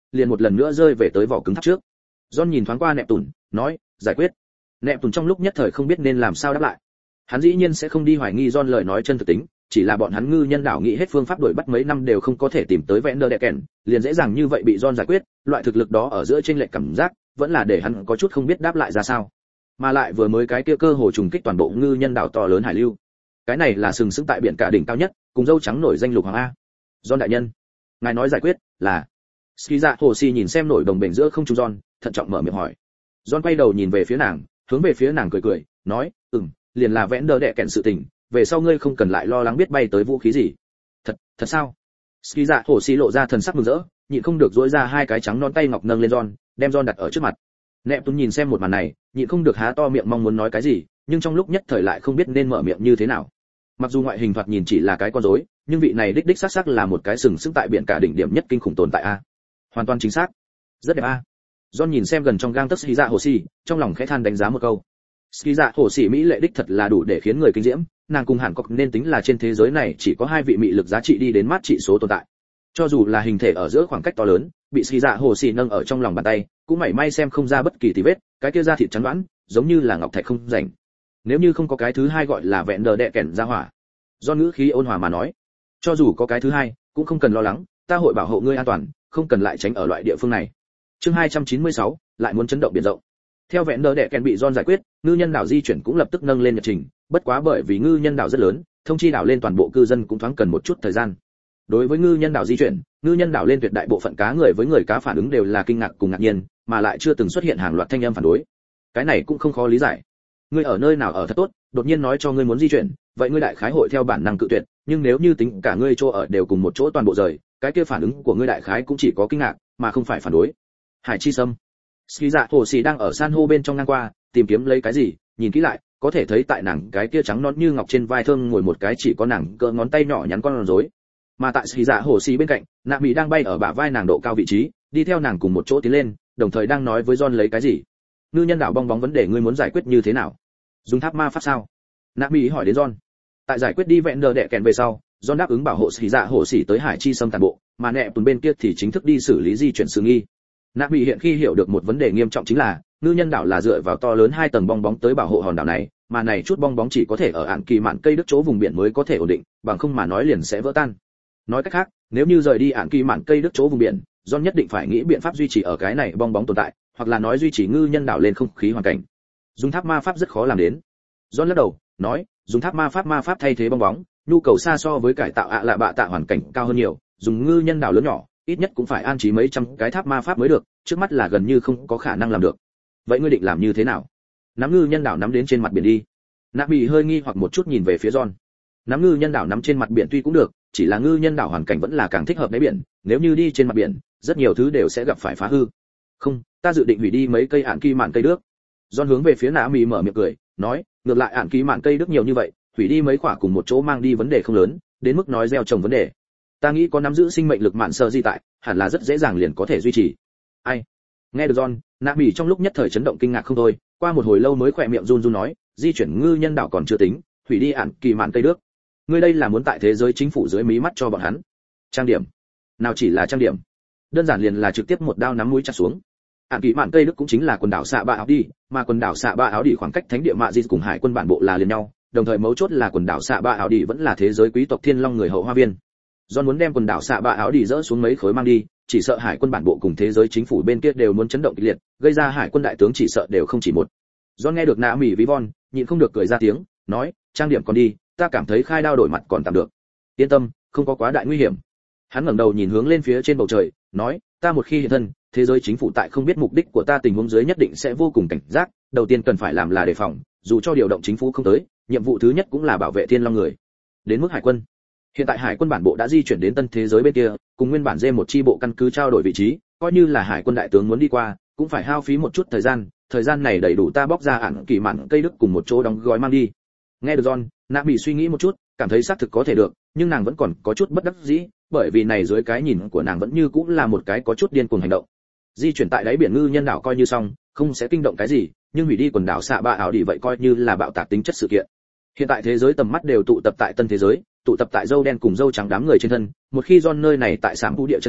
[SPEAKER 1] liền một lần nữa rơi về tới vỏ cứng tháp trước. John nhìn thoáng qua Nẹp Tùn, nói, giải quyết. Nẹp Tùn trong lúc nhất thời không biết nên làm sao đáp lại. Hắn dĩ nhiên sẽ không đi hoài nghi John lời nói chân thực tính, chỉ là bọn hắn ngư nhân đảo nghĩ hết phương pháp đuổi bắt mấy năm đều không có thể tìm tới Vander Decken, liền dễ dàng như vậy bị John giải quyết, loại thực lực đó ở giữa chênh lệch cảm giác, vẫn là để hắn có chút không biết đáp lại ra sao. Mà lại vừa mới cái kia cơ hồ trùng kích toàn bộ ngư nhân đảo to lớn hải lưu. Cái này là sừng sững tại biển cả đỉnh cao nhất, cùng dâu trắng nổi danh lục hoàng a. John đại nhân, ngài nói giải quyết là? Skiza Hoshi nhìn xem nổi đồng bền giữa không trung John, thận trọng mở miệng hỏi. John quay đầu nhìn về phía nàng, hướng về phía nàng cười cười, nói, "Ừm, liền là Vander Decken sự tình, về sau ngươi không cần lại lo lắng biết bay tới vũ khí gì." "Thật, thật sao?" Skiza Hoshi lộ ra thần sắc mừng rỡ, nhịn không được duỗi ra hai cái trắng non tay ngọc nâng lên John, đem John đặt ở trước mặt. Nẹp Tuấn nhìn xem một màn này, nhịn không được há to miệng mong muốn nói cái gì, nhưng trong lúc nhất thời lại không biết nên mở miệng như thế nào. Mặc dù ngoại hình thoạt nhìn chỉ là cái con rối, nhưng vị này đích đích xác xác là một cái sừng sững tại biển cả đỉnh điểm nhất kinh khủng tồn tại a. Hoàn toàn chính xác. Rất đẹp a. John nhìn xem gần trong gang tấc Skiza Hoshi, trong lòng khẽ than đánh giá một câu. Skiza Hoshi mỹ lệ đích thật là đủ để khiến người kinh diễm, nàng cùng Hàn Cốc nên tính là trên thế giới này chỉ có hai vị mỹ lực giá trị đi đến mát trị số tồn tại. Cho dù là hình thể ở giữa khoảng cách to lớn, bị Skiza Hoshi nâng ở trong lòng bàn tay, cũng mảy may xem không ra bất kỳ tì vết, cái kia da thịt trắng đoán, giống như là ngọc thạch không rảnh. Nếu như không có cái thứ hai gọi là vẹn đờ đẹ kèn ra hỏa. Do ngữ khí ôn hòa mà nói, cho dù có cái thứ hai, cũng không cần lo lắng, ta hội bảo hộ ngươi an toàn, không cần lại tránh ở loại địa phương này. Chương hai trăm chín mươi sáu, lại muốn chấn động biển rộng. Theo vẹn đờ đẹ kèn bị John giải quyết, ngư nhân đảo di chuyển cũng lập tức nâng lên nhật trình, bất quá bởi vì ngư nhân đảo rất lớn, thông chi đảo lên toàn bộ cư dân cũng thoáng cần một chút thời gian. Đối với ngư nhân đảo di chuyển, ngư nhân đảo lên tuyệt đại bộ phận cá người với người cá phản ứng đều là kinh ngạc cùng ngạc nhiên, mà lại chưa từng xuất hiện hàng loạt thanh âm phản đối. Cái này cũng không khó lý giải. Ngươi ở nơi nào ở thật tốt, đột nhiên nói cho ngươi muốn di chuyển, vậy ngươi đại khái hội theo bản năng cự tuyệt, nhưng nếu như tính cả ngươi chỗ ở đều cùng một chỗ toàn bộ rời, cái kia phản ứng của ngươi đại khái cũng chỉ có kinh ngạc, mà không phải phản đối. Hải chi sâm. Skiza Hoshi đang ở san hô bên trong ngang qua, tìm kiếm lấy cái gì, nhìn kỹ lại, có thể thấy tại nàng cái kia trắng nõn như ngọc trên vai thơm ngồi một cái chỉ có nàng cỡ ngón tay nhỏ nhắn con rối. Mà tại Skiza Hoshi bên cạnh, Nạ Mỹ đang bay ở bả vai nàng độ cao vị trí, đi theo nàng cùng một chỗ tiến lên, đồng thời đang nói với John lấy cái gì. Ngư nhân đảo bong bóng vấn đề ngươi muốn giải quyết như thế nào? Dùng tháp ma pháp sao? Nạ Mỹ hỏi đến John. Tại giải quyết đi vẹn đờ đẻ kèn về sau, John đáp ứng bảo hộ Skiza Hoshi tới hải chi sâm toàn bộ, mà Nẹp Tuần bên kia thì chính thức đi xử lý di chuyển sự nghi. Nạ Mỹ hiện khi hiểu được một vấn đề nghiêm trọng chính là, ngư nhân đảo là dựa vào to lớn hai tầng bong bóng tới bảo hộ hòn đảo này, mà này chút bong bóng chỉ có thể ở ạn kỳ mạn cây đức chỗ vùng biển mới có thể ổn định, bằng không mà nói liền sẽ vỡ tan. Nói cách khác, nếu như rời đi ạn kỳ mạn cây đức chỗ vùng biển, John nhất định phải nghĩ biện pháp duy trì ở cái này bong bóng tồn tại, hoặc là nói duy trì ngư nhân đảo lên không khí hoàn cảnh. Dùng tháp ma pháp rất khó làm đến. John lắc đầu, nói, dùng tháp ma pháp ma pháp thay thế bong bóng, nhu cầu xa so với cải tạo ạ lạ bạ tạ hoàn cảnh cao hơn nhiều, dùng ngư nhân đảo lớn nhỏ, ít nhất cũng phải an trí mấy trăm cái tháp ma pháp mới được, trước mắt là gần như không có khả năng làm được. Vậy ngươi định làm như thế nào? Nắm ngư nhân đảo nắm đến trên mặt biển đi. Nạ Mỹ hơi nghi hoặc một chút nhìn về phía John. Nắm ngư nhân đảo nắm trên mặt biển tuy cũng được, chỉ là ngư nhân đảo hoàn cảnh vẫn là càng thích hợp đáy biển, nếu như đi trên mặt biển, rất nhiều thứ đều sẽ gặp phải phá hư. Không, ta dự định hủy đi mấy cây ạn kỳ mạn cây đức. John hướng về phía Nạ Mỹ mở miệng cười, nói, ngược lại ạn kỳ mạn cây đức nhiều như vậy, hủy đi mấy quả cùng một chỗ mang đi vấn đề không lớn, đến mức nói gieo trồng vấn đề. Ta nghĩ có nắm giữ sinh mệnh lực mạn sơ di tại, hẳn là rất dễ dàng liền có thể duy trì. Ai? Nghe được John, Nạ Mỹ trong lúc nhất thời chấn động kinh ngạc không thôi, qua một hồi lâu mới khỏe miệng run run nói, di chuyển ngư nhân đảo còn chưa tính, hủy đi ạn kỳ mạn cây đức. Ngươi đây là muốn tại thế giới chính phủ dưới mí mắt cho bọn hắn trang điểm? Nào chỉ là trang điểm, đơn giản liền là trực tiếp một đao nắm mũi chặt xuống. Ạn kỳ mạn cây đức cũng chính là quần đảo xạ ba áo đi, mà quần đảo xạ ba áo đi khoảng cách thánh địa mạ di cùng hải quân bản bộ là liền nhau, đồng thời mấu chốt là quần đảo xạ ba áo đi vẫn là thế giới quý tộc thiên long người hậu hoa viên. John muốn đem quần đảo xạ ba áo đi dỡ xuống mấy khối mang đi, chỉ sợ hải quân bản bộ cùng thế giới chính phủ bên kia đều muốn chấn động kịch liệt, gây ra hải quân đại tướng chỉ sợ đều không chỉ một. John nghe được Nạ Mỹ ví von, nhịn không được cười ra tiếng, nói, trang điểm còn đi, ta cảm thấy khai đao đổi mặt còn tạm được. Yên tâm, không có quá đại nguy hiểm. Hắn ngẩng đầu nhìn hướng lên phía trên bầu trời, nói, ta một khi hiện thân, thế giới chính phủ tại không biết mục đích của ta tình huống dưới nhất định sẽ vô cùng cảnh giác, đầu tiên cần phải làm là đề phòng, dù cho điều động chính phủ không tới, nhiệm vụ thứ nhất cũng là bảo vệ thiên long người. Đến mức hải quân, hiện tại hải quân bản bộ đã di chuyển đến tân thế giới bên kia, cùng nguyên bản dê một chi bộ căn cứ trao đổi vị trí, coi như là hải quân đại tướng muốn đi qua, cũng phải hao phí một chút thời gian, thời gian này đầy đủ ta bóc ra ản kỳ mạn cây đức cùng một chỗ đóng gói mang đi. Nghe được John, Nạ Mỹ suy nghĩ một chút, cảm thấy xác thực có thể được, nhưng nàng vẫn còn có chút bất đắc dĩ, bởi vì này dưới cái nhìn của nàng vẫn như cũng là một cái có chút điên cuồng hành động. Di chuyển tại đáy biển ngư nhân đảo coi như xong, không sẽ kinh động cái gì, nhưng hủy đi quần đảo xạ ba ảo đi vậy coi như là bạo tạc tính chất sự kiện. Hiện tại thế giới tầm mắt đều tụ tập tại tân thế giới, tụ tập tại dâu đen cùng dâu trắng đám người trên thân, một khi John nơi này tại sạm vũ địa trấn thổ,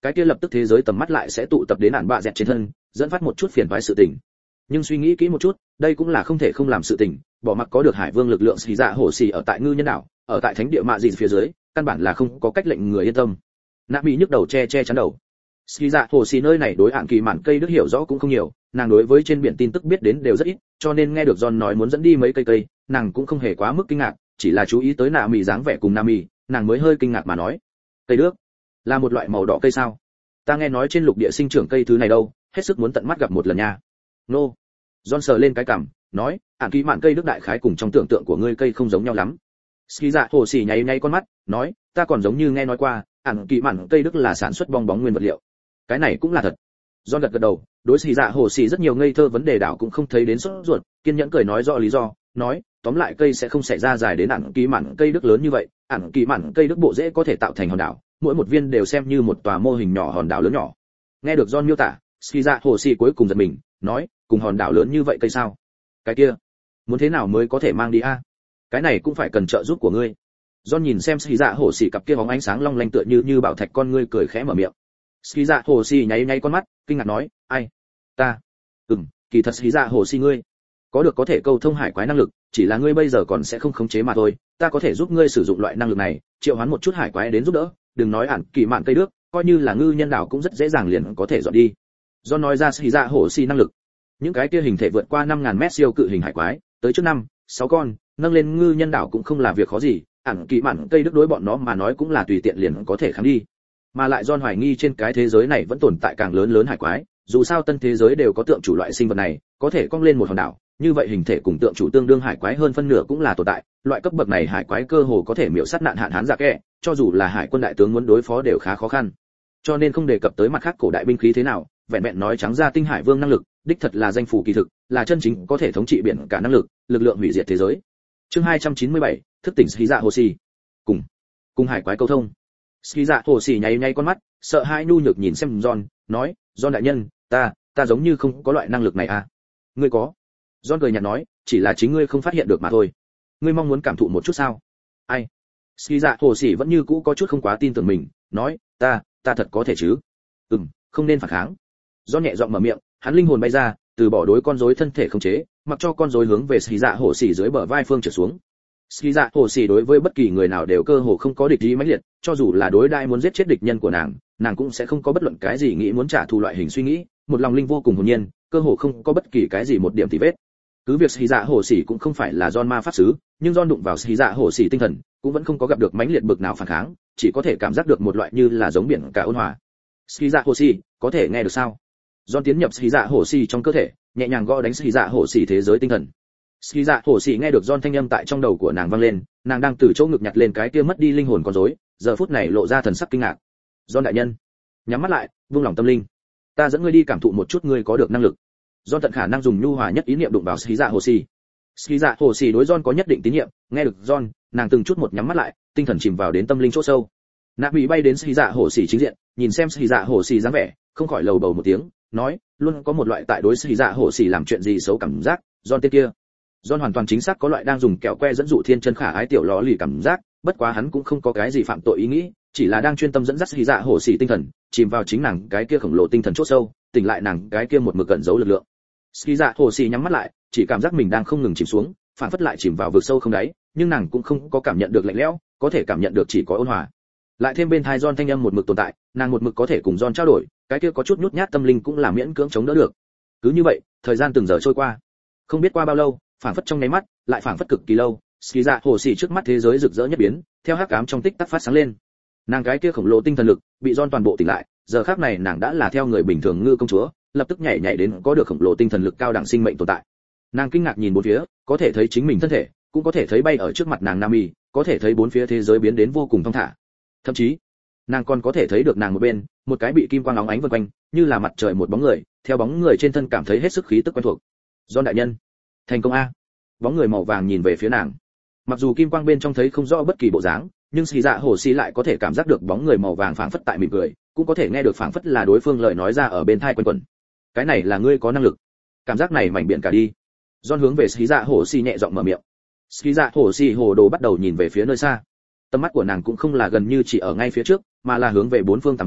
[SPEAKER 1] cái kia lập tức thế giới tầm mắt lại sẽ tụ tập đến ản bạ dẹt trên thân, dẫn phát một chút phiền toái sự tình. Nhưng suy nghĩ kỹ một chút, đây cũng là không thể không làm sự tình, bỏ mặc có được hải vương lực lượng xì dạ hổ xì ở tại ngư nhân đảo, ở tại thánh địa mạ gì phía dưới, căn bản là không có cách lệnh người yên tâm. Nạ Mỹ nhức đầu che che chắn đầu. Xì dạ hổ xì nơi này đối ản kỳ mạn cây đức hiểu rõ cũng không nhiều, nàng đối với trên biển tin tức biết đến đều rất ít, cho nên nghe được John nói muốn dẫn đi mấy cây cây, nàng cũng không hề quá mức kinh ngạc, chỉ là chú ý tới Nạ Mỹ dáng vẻ cùng Nạ Mỹ, nàng mới hơi kinh ngạc mà nói, cây đức là một loại màu đỏ cây sao? Ta nghe nói trên lục địa sinh trưởng cây thứ này đâu, hết sức muốn tận mắt gặp một lần nha. Nô. No. John sờ lên cái cằm, nói, ản kỳ mạn cây đức đại khái cùng trong tưởng tượng của ngươi cây không giống nhau lắm. Ski dạ hồ xì nháy nháy con mắt, nói, ta còn giống như nghe nói qua, ản kỳ mạn cây đức là sản xuất bong bóng nguyên vật liệu. Cái này cũng là thật. John gật gật đầu, đối Ski dạ hồ xì rất nhiều ngây thơ vấn đề đảo cũng không thấy đến sốt ruột, kiên nhẫn cười nói rõ lý do, nói, tóm lại cây sẽ không xảy ra dài đến ản kỳ mạn cây đức lớn như vậy, ản kỳ mạn cây đức bộ rễ có thể tạo thành hòn đảo, mỗi một viên đều xem như một tòa mô hình nhỏ hòn đảo lớn nhỏ. Nghe được John miêu tả, Ski dạ hồ xì cuối cùng giật mình, nói, cùng hòn đảo lớn như vậy cây sao? Cái kia, muốn thế nào mới có thể mang đi a? Cái này cũng phải cần trợ giúp của ngươi. John nhìn xem Ski dạ hồ xì cặp kia bóng ánh sáng long lanh tựa như như bảo thạch con ngươi cười khẽ mở miệng. Ski dạ hồ xì nháy nháy con mắt, kinh ngạc nói, ai? Ta? Ừm, kỳ thật Ski dạ hồ xì ngươi có được có thể câu thông hải quái năng lực, chỉ là ngươi bây giờ còn sẽ không khống chế mà thôi. Ta có thể giúp ngươi sử dụng loại năng lực này, triệu hoán một chút hải quái đến giúp đỡ. Đừng nói ản kỳ mạn cây đức, coi như là ngư nhân đảo cũng rất dễ dàng liền có thể dọn đi. John nói ra Ski dạ hồ xì năng lực. Những cái kia hình thể vượt qua năm ngàn mét siêu cự hình hải quái, tới trước năm, sáu con, nâng lên ngư nhân đảo cũng không là việc khó gì, ản kỳ mạn cây đức đối bọn nó mà nói cũng là tùy tiện liền có thể kháng đi. Mà lại John hoài nghi trên cái thế giới này vẫn tồn tại càng lớn lớn hải quái, dù sao tân thế giới đều có tượng chủ loại sinh vật này, có thể cong lên một hòn đảo, như vậy hình thể cùng tượng chủ tương đương hải quái hơn phân nửa cũng là tồn tại, loại cấp bậc này hải quái cơ hồ có thể miểu sát nạn hạn hán dạ kẻ, cho dù là hải quân đại tướng muốn đối phó đều khá khó khăn. Cho nên không đề cập tới mặt khác cổ đại binh khí thế nào, vẹn vẹn nói trắng ra tinh hải vương năng lực, đích thật là danh phủ kỳ thực, là chân chính có thể thống trị biển cả năng lực, lực lượng hủy diệt thế giới. Chương hai trăm chín mươi bảy, thức tỉnh Ski dạ hồ xì. Cùng cùng hải quái câu thông. Ski dạ hồ xì nháy nháy con mắt, sợ hãi nhu nhược nhìn xem John, nói, John đại nhân, ta, ta giống như không có loại năng lực này à? Ngươi có? John cười nhạt nói, chỉ là chính ngươi không phát hiện được mà thôi. Ngươi mong muốn cảm thụ một chút sao? Ai? Ski dạ hồ xì vẫn như cũ có chút không quá tin tưởng mình, nói, ta, ta thật có thể chứ? Ừm, không nên phản kháng. John nhẹ giọng mở miệng, hắn linh hồn bay ra, từ bỏ đối con rối thân thể khống chế, mặc cho con rối hướng về Ski dạ hồ xì dưới bờ vai phương trở xuống. Ski dạ hồ xì đối với bất kỳ người nào đều cơ hồ không có địch ý mãnh liệt, cho dù là đối đãi muốn giết chết địch nhân của nàng, nàng cũng sẽ không có bất luận cái gì nghĩ muốn trả thù loại hình suy nghĩ, một lòng linh vô cùng hồn nhiên, cơ hồ không có bất kỳ cái gì một điểm tì vết. Cứ việc Ski dạ hồ xì cũng không phải là John ma pháp sứ, nhưng John đụng vào Ski dạ hồ xì tinh thần, cũng vẫn không có gặp được mãnh liệt bực nào phản kháng, chỉ có thể cảm giác được một loại như là giống biển cả ôn hòa. Ski dạ hồ xì, có thể nghe được sao? John tiến nhập Ski dạ hồ xì trong cơ thể, nhẹ nhàng gõ đánh Ski dạ hồ xì thế giới tinh thần. Ski dạ hồ xì nghe được John thanh âm tại trong đầu của nàng vang lên, nàng đang từ chỗ ngực nhặt lên cái kia mất đi linh hồn con rối, giờ phút này lộ ra thần sắc kinh ngạc. John đại nhân, nhắm mắt lại, buông lòng tâm linh. Ta dẫn ngươi đi cảm thụ một chút ngươi có được năng lực. John tận khả năng dùng nhu hòa nhất ý niệm đụng vào Ski dạ hồ xì. Ski dạ hồ xì đối John có nhất định tín nhiệm, nghe được John, nàng từng chút một nhắm mắt lại, tinh thần chìm vào đến tâm linh chỗ sâu. Nạp Mỹ bay đến Ski dạ hồ xì chính diện, nhìn xem Ski dạ hồ xì dáng vẻ, không khỏi lầu bầu một tiếng, nói, luôn có một loại tại đối Ski dạ hồ xì làm chuyện gì xấu cảm giác, John tên kia. John hoàn toàn chính xác có loại đang dùng kẹo que dẫn dụ thiên chân khả ái tiểu ló lì cảm giác, bất quá hắn cũng không có cái gì phạm tội ý nghĩ, chỉ là đang chuyên tâm dẫn dắt Ski dạ hồ xì tinh thần, chìm vào chính nàng cái kia khổng lồ tinh thần chỗ sâu, tỉnh lại nàng cái kia một mực cẩn giấu lực lượng. Ski dạ hồ xì nhắm mắt lại, chỉ cảm giác mình đang không ngừng chìm xuống, phản phất lại chìm vào vực sâu không đáy, nhưng nàng cũng không có cảm nhận được lạnh lẽo, có thể cảm nhận được chỉ có ôn hòa. Lại thêm bên tai John thanh âm một mực tồn tại, nàng một mực có thể cùng John trao đổi, cái kia có chút nhút nhát tâm linh cũng là miễn cưỡng chống đỡ được. Cứ như vậy, thời gian từng giờ trôi qua, không biết qua bao lâu, phản phất trong nháy mắt, lại phản phất cực kỳ lâu, Ski dạ hồ xì trước mắt thế giới rực rỡ nhất biến, theo hắc ám trong tích tắc phát sáng lên. Nàng cái kia khổng lồ tinh thần lực bị John toàn bộ tỉnh lại, giờ khắc này nàng đã là theo người bình thường ngư công chúa, lập tức nhảy nhảy đến có được khổng lồ tinh thần lực cao đẳng sinh mệnh tồn tại. Nàng kinh ngạc nhìn bốn phía, có thể thấy chính mình thân thể, cũng có thể thấy bay ở trước mặt nàng Nami, có thể thấy bốn phía thế giới biến đến vô cùng thong thả. Thậm chí, nàng còn có thể thấy được nàng một bên, một cái bị kim quang óng ánh vần quanh, như là mặt trời một bóng người, theo bóng người trên thân cảm thấy hết sức khí tức quen thuộc. John đại nhân, thành công a. Bóng người màu vàng nhìn về phía nàng. Mặc dù kim quang bên trong thấy không rõ bất kỳ bộ dáng, nhưng Ski dạ hồ xì lại có thể cảm giác được bóng người màu vàng phảng phất tại mỉm cười, cũng có thể nghe được phảng phất là đối phương lời nói ra ở bên tai quanh quẩn. Cái này là ngươi có năng lực. Cảm giác này mảnh biển cả đi. John hướng về Ski dạ hồ xì nhẹ giọng mở miệng. Ski dạ hồ xì hồ đồ bắt đầu nhìn về phía nơi xa. Tầm mắt của nàng cũng không là gần như chỉ ở ngay phía trước, mà là hướng về bốn phương tám hướng,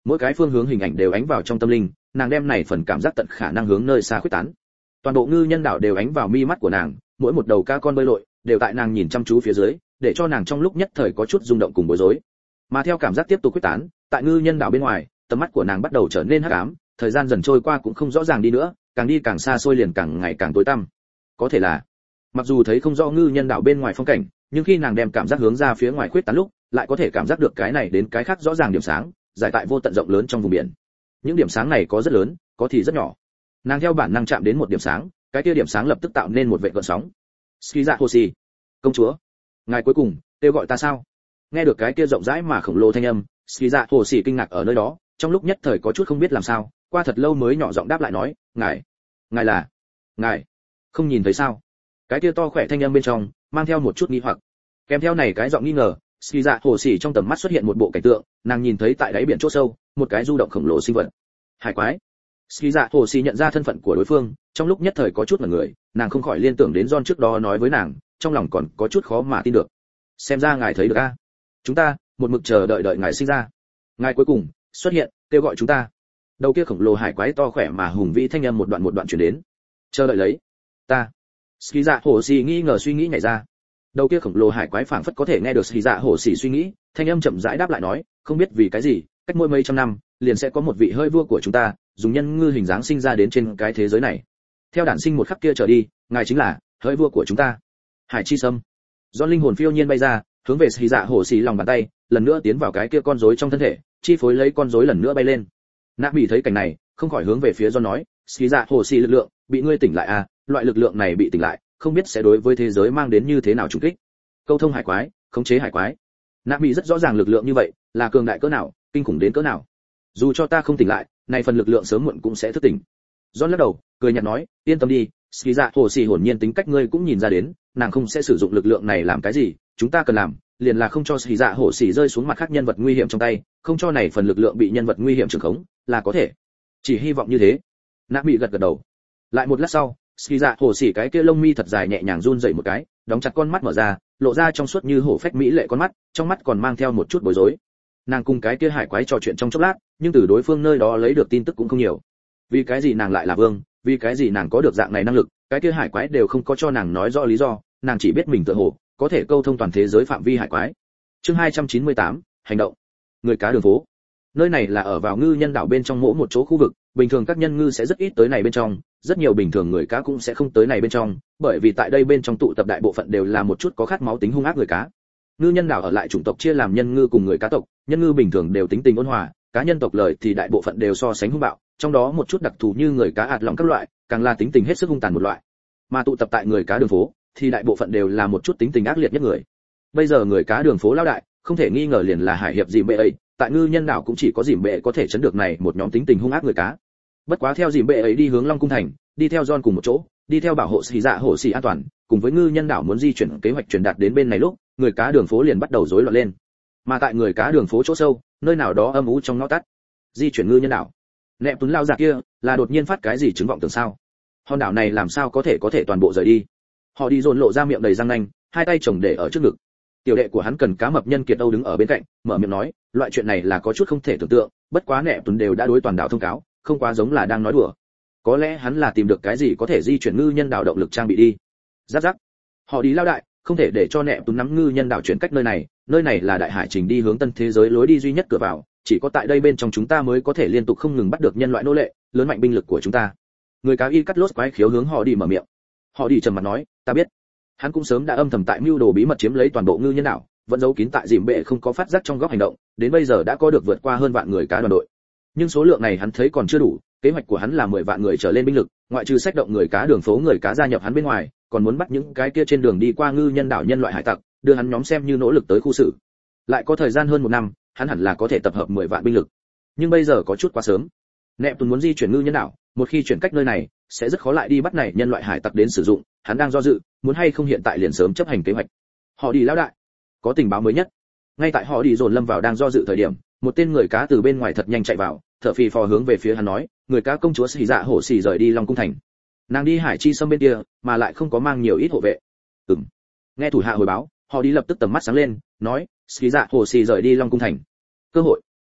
[SPEAKER 1] mỗi cái phương hướng hình ảnh đều ánh vào trong tâm linh, nàng đem này phần cảm giác tận khả năng hướng nơi xa khuếch tán. Toàn bộ ngư nhân đảo đều ánh vào mi mắt của nàng, mỗi một đầu cá con bơi lội đều tại nàng nhìn chăm chú phía dưới, để cho nàng trong lúc nhất thời có chút rung động cùng bối rối. Mà theo cảm giác tiếp tục khuếch tán, tại ngư nhân đảo bên ngoài, tầm mắt của nàng bắt đầu trở nên hắc ám, thời gian dần trôi qua cũng không rõ ràng đi nữa, càng đi càng xa xôi liền càng ngày càng tối tăm. Có thể là, mặc dù thấy không rõ ngư nhân đảo bên ngoài phong cảnh, nhưng khi nàng đem cảm giác hướng ra phía ngoài khuếch tán lúc, lại có thể cảm giác được cái này đến cái khác rõ ràng điểm sáng, giải tại vô tận rộng lớn trong vùng biển. Những điểm sáng này có rất lớn, có thì rất nhỏ. Nàng theo bản năng chạm đến một điểm sáng, cái kia điểm sáng lập tức tạo nên một vệt gợn sóng. Skiza Hoshi, công chúa, ngài cuối cùng kêu gọi ta sao? Nghe được cái kia rộng rãi mà khổng lồ thanh âm, Skiza Hoshi kinh ngạc ở nơi đó, trong lúc nhất thời có chút không biết làm sao, qua thật lâu mới nhỏ giọng đáp lại nói, ngài, ngài là, ngài, không nhìn thấy sao? Cái kia to khỏe thanh âm bên trong mang theo một chút nghi hoặc, kèm theo này cái giọng nghi ngờ, Skiza Hoshi trong tầm mắt xuất hiện một bộ cảnh tượng, nàng nhìn thấy tại đáy biển chỗ sâu, một cái du động khổng lồ sinh vật, hải quái. Skiza Hoshi nhận ra thân phận của đối phương, trong lúc nhất thời có chút ngẩn người, nàng không khỏi liên tưởng đến John trước đó nói với nàng, trong lòng còn có chút khó mà tin được. Xem ra ngài thấy được a, chúng ta một mực chờ đợi đợi ngài sinh ra, ngài cuối cùng xuất hiện, kêu gọi chúng ta. Đầu kia khổng lồ hải quái to khỏe mà hùng vĩ thanh âm một đoạn một đoạn truyền đến. Chờ đợi lấy ta. Skiza Hoshi nghi ngờ suy nghĩ nhảy ra. Đầu kia khổng lồ hải quái phảng phất có thể nghe được Skiza Hoshi suy nghĩ, thanh âm chậm rãi đáp lại nói, không biết vì cái gì, cách mỗi mấy trăm năm, liền sẽ có một vị hơi vua của chúng ta, dùng nhân ngư hình dáng sinh ra đến trên cái thế giới này. Theo đản sinh một khắc kia trở đi, ngài chính là hơi vua của chúng ta. Hải chi sâm. Do linh hồn phiêu nhiên bay ra, hướng về Skiza Hoshi lòng bàn tay, lần nữa tiến vào cái kia con rối trong thân thể, chi phối lấy con rối lần nữa bay lên. Nạp Bỉ thấy cảnh này, không khỏi hướng về phía John nói, Skiza Hoshi lực lượng, bị ngươi tỉnh lại à, loại lực lượng này bị tỉnh lại, không biết sẽ đối với thế giới mang đến như thế nào trùng kích. Câu thông hải quái, khống chế hải quái. Nạp Bỉ rất rõ ràng lực lượng như vậy, là cường đại cỡ nào, kinh khủng đến cỡ nào. Dù cho ta không tỉnh lại, này phần lực lượng sớm muộn cũng sẽ thức tỉnh. John lắc đầu, cười nhạt nói, yên tâm đi, Skiza Hoshi hồn nhiên tính cách ngươi cũng nhìn ra đến, nàng không sẽ sử dụng lực lượng này làm cái gì, chúng ta cần làm, liền là không cho Skiza Hoshi rơi xuống mặt khác nhân vật nguy hiểm trong tay, không cho này phần lực lượng bị nhân vật nguy hiểm trường khống, là có thể. Chỉ hy vọng như thế. Nạp Bỉ gật gật đầu. Lại một lát sau, Skiza Hoshi cái kia lông mi thật dài nhẹ nhàng run rẩy một cái, đóng chặt con mắt mở ra, lộ ra trong suốt như hổ phách mỹ lệ con mắt, trong mắt còn mang theo một chút bối rối. Nàng cùng cái kia hải quái trò chuyện trong chốc lát, nhưng từ đối phương nơi đó lấy được tin tức cũng không nhiều. Vì cái gì nàng lại là vương, vì cái gì nàng có được dạng này năng lực, cái kia hải quái đều không có cho nàng nói rõ lý do, nàng chỉ biết mình tự hồ có thể câu thông toàn thế giới phạm vi hải quái. Chương hai trăm chín mươi tám, hành động. Người cá đường phố. Nơi này là ở vào ngư nhân đảo bên trong mỗi một chỗ khu vực, bình thường các nhân ngư sẽ rất ít tới này bên trong, rất nhiều bình thường người cá cũng sẽ không tới này bên trong, bởi vì tại đây bên trong tụ tập đại bộ phận đều là một chút có khát máu tính hung ác người cá. Ngư nhân đảo ở lại chủng tộc chia làm nhân ngư cùng người cá tộc, nhân ngư bình thường đều tính tình ôn hòa, cá nhân tộc lời thì đại bộ phận đều so sánh hung bạo, trong đó một chút đặc thù như người cá ạt lỏng các loại, càng là tính tình hết sức hung tàn một loại. Mà tụ tập tại người cá đường phố thì đại bộ phận đều là một chút tính tình ác liệt nhất người. Bây giờ người cá đường phố lão đại, không thể nghi ngờ liền là hải hiệp Dìm Bệ ấy, tại ngư nhân đảo cũng chỉ có Dìm Bệ có thể chấn được này một nhóm tính tình hung ác người cá. Bất quá theo Dìm Bệ ấy đi hướng Long Cung thành, đi theo John cùng một chỗ, đi theo bảo hộ Xì Dạ Hổ Xì an toàn, cùng với ngư nhân đảo muốn di chuyển kế hoạch truyền đạt đến bên này lúc, người cá đường phố liền bắt đầu rối loạn lên. Mà tại người cá đường phố chỗ sâu, nơi nào đó âm u trong ngõ tắt, di chuyển ngư nhân đảo. Nẹp Tuấn lao già kia, là đột nhiên phát cái gì chứng vọng tưởng sao? Hòn đảo này làm sao có thể có thể toàn bộ rời đi? Họ đi dồn lộ ra miệng đầy răng nanh, hai tay chồng để ở trước ngực. Tiểu đệ của hắn Cần Cá Mập Nhân Kiệt Âu đứng ở bên cạnh, mở miệng nói, loại chuyện này là có chút không thể tưởng tượng, bất quá Nẹp Tuấn đều đã đối toàn đảo thông cáo, không quá giống là đang nói đùa. Có lẽ hắn là tìm được cái gì có thể di chuyển ngư nhân đảo động lực trang bị đi. Giáp giáp. Họ đi lao đại, không thể để cho Nẹp Tuấn nắm ngư nhân đảo chuyển cách nơi này, nơi này là đại hải trình đi hướng tân thế giới lối đi duy nhất cửa vào, chỉ có tại đây bên trong chúng ta mới có thể liên tục không ngừng bắt được nhân loại nô lệ, lớn mạnh binh lực của chúng ta. Người cá y cắt lốt quái khiếu hướng họ đi mở miệng. Họ đi trầm mặt nói, ta biết. Hắn cũng sớm đã âm thầm tại mưu đồ bí mật chiếm lấy toàn bộ ngư nhân đảo, vẫn giấu kín tại Dìm Bệ không có phát giác trong góc hành động, đến bây giờ đã có được vượt qua hơn vạn người cá đoàn đội. Nhưng số lượng này hắn thấy còn chưa đủ, kế hoạch của hắn là mười vạn người trở lên binh lực, ngoại trừ sách động người cá đường phố người cá gia nhập hắn bên ngoài, còn muốn bắt những cái kia trên đường đi qua ngư nhân đảo nhân loại hải tặc, đưa hắn nhóm xem như nỗ lực tới khu xử. Lại có thời gian hơn một năm, hắn hẳn là có thể tập hợp mười vạn binh lực. Nhưng bây giờ có chút quá sớm. Nẹp Tuấn muốn di chuyển ngư nhân đảo, một khi chuyển cách nơi này, sẽ rất khó lại đi bắt này nhân loại hải tặc đến sử dụng, hắn đang do dự, muốn hay không hiện tại liền sớm chấp hành kế hoạch. Họ đi lão đại, có tình báo mới nhất. Ngay tại họ đi dồn lâm vào đang do dự thời điểm, một tên người cá từ bên ngoài thật nhanh chạy vào, thở phì phò hướng về phía hắn nói, người cá công chúa Xì Dạ Hổ Xì rời đi Long Cung thành. Nàng đi hải chi sâm bên kia, mà lại không có mang nhiều ít hộ vệ. Ừm. Nghe thủ hạ hồi báo, họ đi lập tức tầm mắt sáng lên, nói, Xì Dạ Hổ Xì rời đi Long Cung thành. Cơ hội.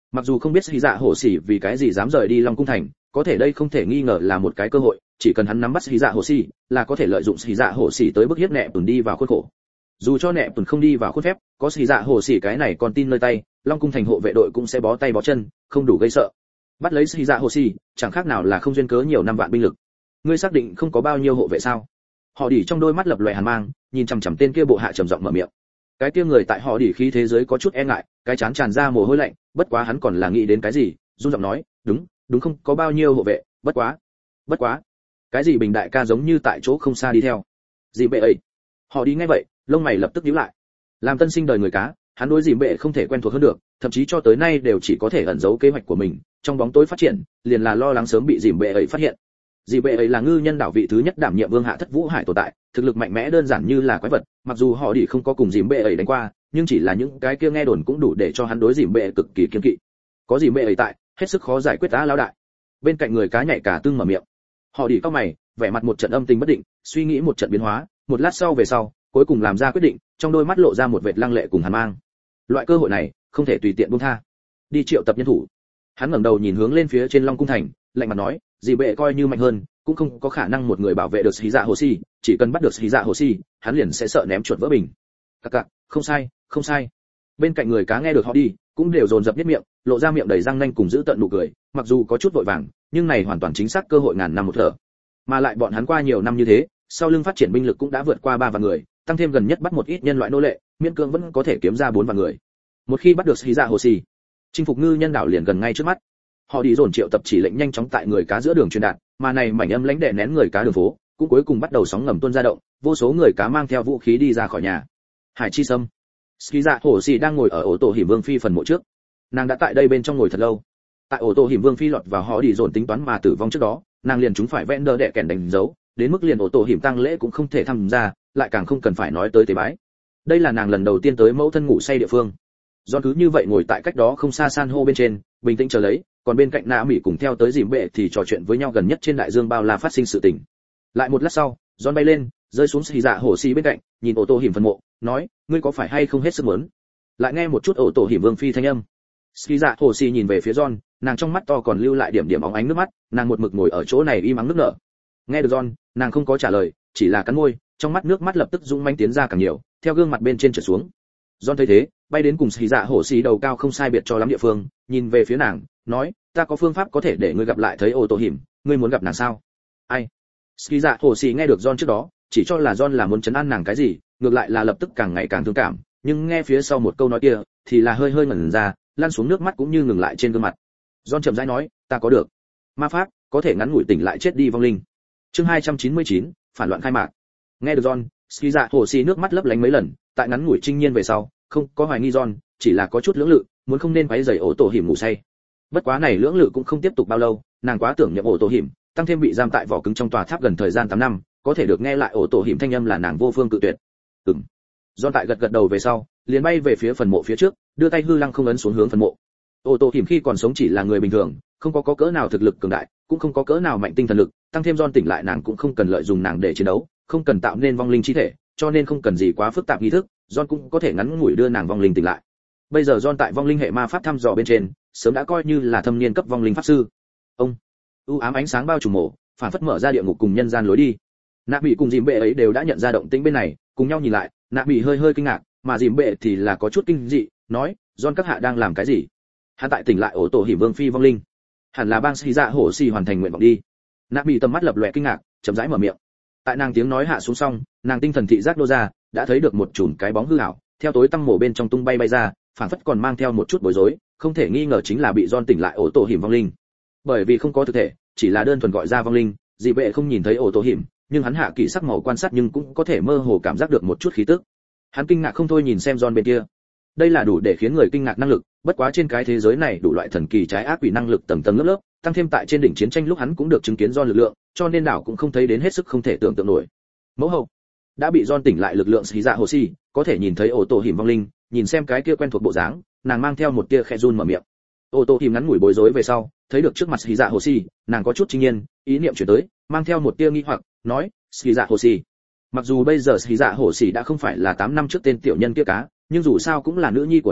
[SPEAKER 1] Mặc dù không biết Sĩ Dạ Hổ Sĩ vì cái gì dám rời đi Long cung thành, có thể đây không thể nghi ngờ là một cái cơ hội, chỉ cần hắn nắm bắt Sĩ Dạ Hổ Sĩ, là có thể lợi dụng Sĩ Dạ Hổ Sĩ tới bức hiếp Nẹp Tuần đi vào khuôn khổ. Dù cho Nẹp Tuần không đi vào khuôn phép, có Sĩ Dạ Hổ Sĩ cái này còn tin nơi tay, Long cung thành hộ vệ đội cũng sẽ bó tay bó chân, không đủ gây sợ. Bắt lấy Sĩ Dạ Hổ Sĩ, chẳng khác nào là không duyên cớ nhiều năm vạn binh lực. Ngươi xác định không có bao nhiêu hộ vệ sao? Họ Đỉ trong đôi mắt lập lòe hàn mang, nhìn chằm chằm tên kia bộ hạ trầm giọng mở miệng. Cái kia người tại Họ Đỉ khí thế giới có chút e ngại, cái chán tràn ra mồ hôi lạnh, bất quá hắn còn là nghĩ đến cái gì, run giọng nói, đúng, đúng không có bao nhiêu hộ vệ, bất quá, bất quá, cái gì Bình đại ca giống như tại chỗ không xa đi theo. Gì bệ ấy? Họ Đỉ nghe vậy, lông mày lập tức nhíu lại. Làm tân sinh đời người cá, hắn đối Dìm Bệ không thể quen thuộc hơn được, thậm chí cho tới nay đều chỉ có thể ẩn giấu kế hoạch của mình, trong bóng tối phát triển, liền là lo lắng sớm bị Dìm Bệ ấy phát hiện. Dìm Bệ ấy là ngư nhân đảo vị thứ nhất đảm nhiệm vương hạ thất vũ hải tồn tại, thực lực mạnh mẽ đơn giản như là quái vật, mặc dù họ đi không có cùng Dìm Bệ ấy đánh qua, nhưng chỉ là những cái kia nghe đồn cũng đủ để cho hắn đối Dìm Bệ cực kỳ kiêng kỵ. Có Dìm Bệ ấy tại, hết sức khó giải quyết á lão đại. Bên cạnh người cá nhảy cả tương mở miệng. Họ đi cau mày, vẻ mặt một trận âm tình bất định, suy nghĩ một trận biến hóa, một lát sau về sau, cuối cùng làm ra quyết định, trong đôi mắt lộ ra một vệt lăng lệ cùng hàn mang. Loại cơ hội này, không thể tùy tiện buông tha. Đi triệu tập nhân thủ. Hắn ngẩng đầu nhìn hướng lên phía trên Long cung thành, lạnh mặt nói, Dìm Bệ coi như mạnh hơn, cũng không có khả năng một người bảo vệ được Sĩ Dạ Hồ Sĩ, chỉ cần bắt được Sĩ Dạ Hồ Sĩ, hắn liền sẽ sợ ném chuột vỡ bình. Cặc cặc, không sai, không sai. Bên cạnh người cá nghe được họ đi, cũng đều dồn dập nhếch miệng, lộ ra miệng đầy răng nanh cùng giữ tận nụ cười, mặc dù có chút vội vàng, nhưng này hoàn toàn chính xác cơ hội ngàn năm một thở. Mà lại bọn hắn qua nhiều năm như thế, sau lưng phát triển binh lực cũng đã vượt qua ba vạn người, tăng thêm gần nhất bắt một ít nhân loại nô lệ, miễn cưỡng vẫn có thể kiếm ra bốn vạn người. Một khi bắt được Sĩ Dạ Hồ Sĩ, chinh phục ngư nhân đảo liền gần ngay trước mắt. Họ đi dồn triệu tập chỉ lệnh nhanh chóng tại người cá giữa đường truyền đạt, mà này mảnh âm lãnh đè nén người cá đường phố, cũng cuối cùng bắt đầu sóng ngầm tuôn ra động, vô số người cá mang theo vũ khí đi ra khỏi nhà. Hải Chi Sâm, Sĩ Dạ Hổ Sĩ đang ngồi ở ổ tổ hiểm vương phi phần mộ trước. Nàng đã tại đây bên trong ngồi thật lâu. Tại ổ tổ hiểm vương phi lọt vào họ đi dồn tính toán mà tử vong trước đó, nàng liền chúng phải vẽ đỡ đẻ kèn đánh dấu, đến mức liền ổ tổ hiểm tang lễ cũng không thể tham gia, lại càng không cần phải nói tới tế bái. Đây là nàng lần đầu tiên tới mẫu thân ngủ say địa phương. Do cứ như vậy ngồi tại cách đó không xa san hô bên trên, bình tĩnh chờ lấy, còn bên cạnh Na Mỹ cùng theo tới Dìm Bệ thì trò chuyện với nhau gần nhất trên đại dương bao la phát sinh sự tình. Lại một lát sau, John bay lên, rơi xuống Sĩ Dạ Hổ Sĩ bên cạnh, nhìn ô tô hiểm phần mộ, nói, ngươi có phải hay không hết sức muốn? Lại nghe một chút ô tô hiểm vương phi thanh âm. Sĩ Dạ Hổ Sĩ nhìn về phía John, nàng trong mắt to còn lưu lại điểm điểm óng ánh nước mắt, nàng một mực ngồi ở chỗ này im ắng nước nở. Nghe được John, nàng không có trả lời, chỉ là cắn môi, trong mắt nước mắt lập tức dũng mãnh tiến ra càng nhiều, theo gương mặt bên trên trở xuống. John thấy thế, bay đến cùng Sĩ Dạ Hổ Sĩ đầu cao không sai biệt cho lắm địa phương, nhìn về phía nàng, nói, ta có phương pháp có thể để ngươi gặp lại thấy ô tô hiểm, ngươi muốn gặp nàng sao? Ai? Sĩ Dạ Hổ Sĩ nghe được John trước đó, chỉ cho là John là muốn trấn an nàng cái gì, ngược lại là lập tức càng ngày càng thương cảm, nhưng nghe phía sau một câu nói kia, thì là hơi hơi ngẩn ra, lăn xuống nước mắt cũng như ngừng lại trên gương mặt. John chậm rãi nói, ta có được ma pháp, có thể ngắn ngủi tỉnh lại chết đi vong linh. Chương hai trăm chín mươi chín, phản loạn khai mạc. Nghe được John, Sĩ Dạ Hổ Sĩ nước mắt lấp lánh mấy lần, tại ngắn ngủi trinh nhiên về sau, không có hoài nghi John, chỉ là có chút lưỡng lự, muốn không nên quấy rầy ổ tổ hiểm ngủ say. Bất quá này lưỡng lự cũng không tiếp tục bao lâu, nàng quá tưởng nhập ổ tổ hiểm, tăng thêm bị giam tại vỏ cứng trong tòa tháp gần thời gian tám năm, có thể được nghe lại ổ tổ hiểm thanh âm là nàng vô phương cự tuyệt. Ừm. John tại gật gật đầu về sau, liền bay về phía phần mộ phía trước, đưa tay hư lăng không ấn xuống hướng phần mộ. Ổ tổ hiểm khi còn sống chỉ là người bình thường, không có có cỡ nào thực lực cường đại, cũng không có cỡ nào mạnh tinh thần lực, tăng thêm John tỉnh lại nàng cũng không cần lợi dụng nàng để chiến đấu, không cần tạo nên vong linh chi thể, cho nên không cần gì quá phức tạp nghi thức, John cũng có thể ngắn ngủi đưa nàng vong linh tỉnh lại. Bây giờ John tại vong linh hệ ma pháp thăm dò bên trên, sớm đã coi như là thâm niên cấp vong linh pháp sư. Ông, u ám ánh sáng bao trùm mộ, phản phất mở ra địa ngục cùng nhân gian lối đi. Nạ Bị cùng Dìm Bệ ấy đều đã nhận ra động tĩnh bên này, cùng nhau nhìn lại, Nạ Bị hơi hơi kinh ngạc, mà Dìm Bệ thì là có chút kinh dị, nói, John các hạ đang làm cái gì? Hắn tại tỉnh lại ổ tổ hiểm vương phi vong linh, hẳn là bang Sĩ Dạ Hổ Sĩ hoàn thành nguyện vọng đi. Nạ Bị tầm mắt lập lòe kinh ngạc, chậm rãi mở miệng. Tại nàng tiếng nói hạ xuống xong, nàng tinh thần thị giác đô ra, đã thấy được một chùm cái bóng hư ảo, theo tối tăm mổ bên trong tung bay bay ra, phản phất còn mang theo một chút bối rối, không thể nghi ngờ chính là bị John tỉnh lại ổ tổ hiểm vong linh. Bởi vì không có thực thể, chỉ là đơn thuần gọi ra vong linh, Dị Bệ không nhìn thấy ổ tổ hiểm, nhưng hắn hạ kỹ sắc màu quan sát nhưng cũng có thể mơ hồ cảm giác được một chút khí tức. Hắn kinh ngạc không thôi nhìn xem John bên kia. Đây là đủ để khiến người kinh ngạc năng lực, bất quá trên cái thế giới này đủ loại thần kỳ trái ác quỷ năng lực tầng tầng lớp lớp, tăng thêm tại trên đỉnh chiến tranh lúc hắn cũng được chứng kiến John lực lượng, cho nên đảo cũng không thấy đến hết sức không thể tưởng tượng nổi. Mẫu hậu đã bị John tỉnh lại lực lượng Sĩ Dạ Hồ Sĩ, có thể nhìn thấy ổ tổ hiểm vong linh, nhìn xem cái kia quen thuộc bộ dáng, nàng mang theo một tia khẽ run mở miệng. Ổ tổ hiểm ngắn ngủi bối rối về sau, thấy được trước mặt Sĩ Dạ Hồ Sĩ, nàng có chút kinh nhiên, ý niệm chuyển tới, mang theo một tia nghi hoặc, nói, Sĩ Dạ Hồ Sĩ. Mặc dù bây giờ Sĩ Dạ Hồ Sĩ đã không phải là tám năm trước tên tiểu nhân kia cá, nhưng dù sao cũng là nữ nhi của nàng,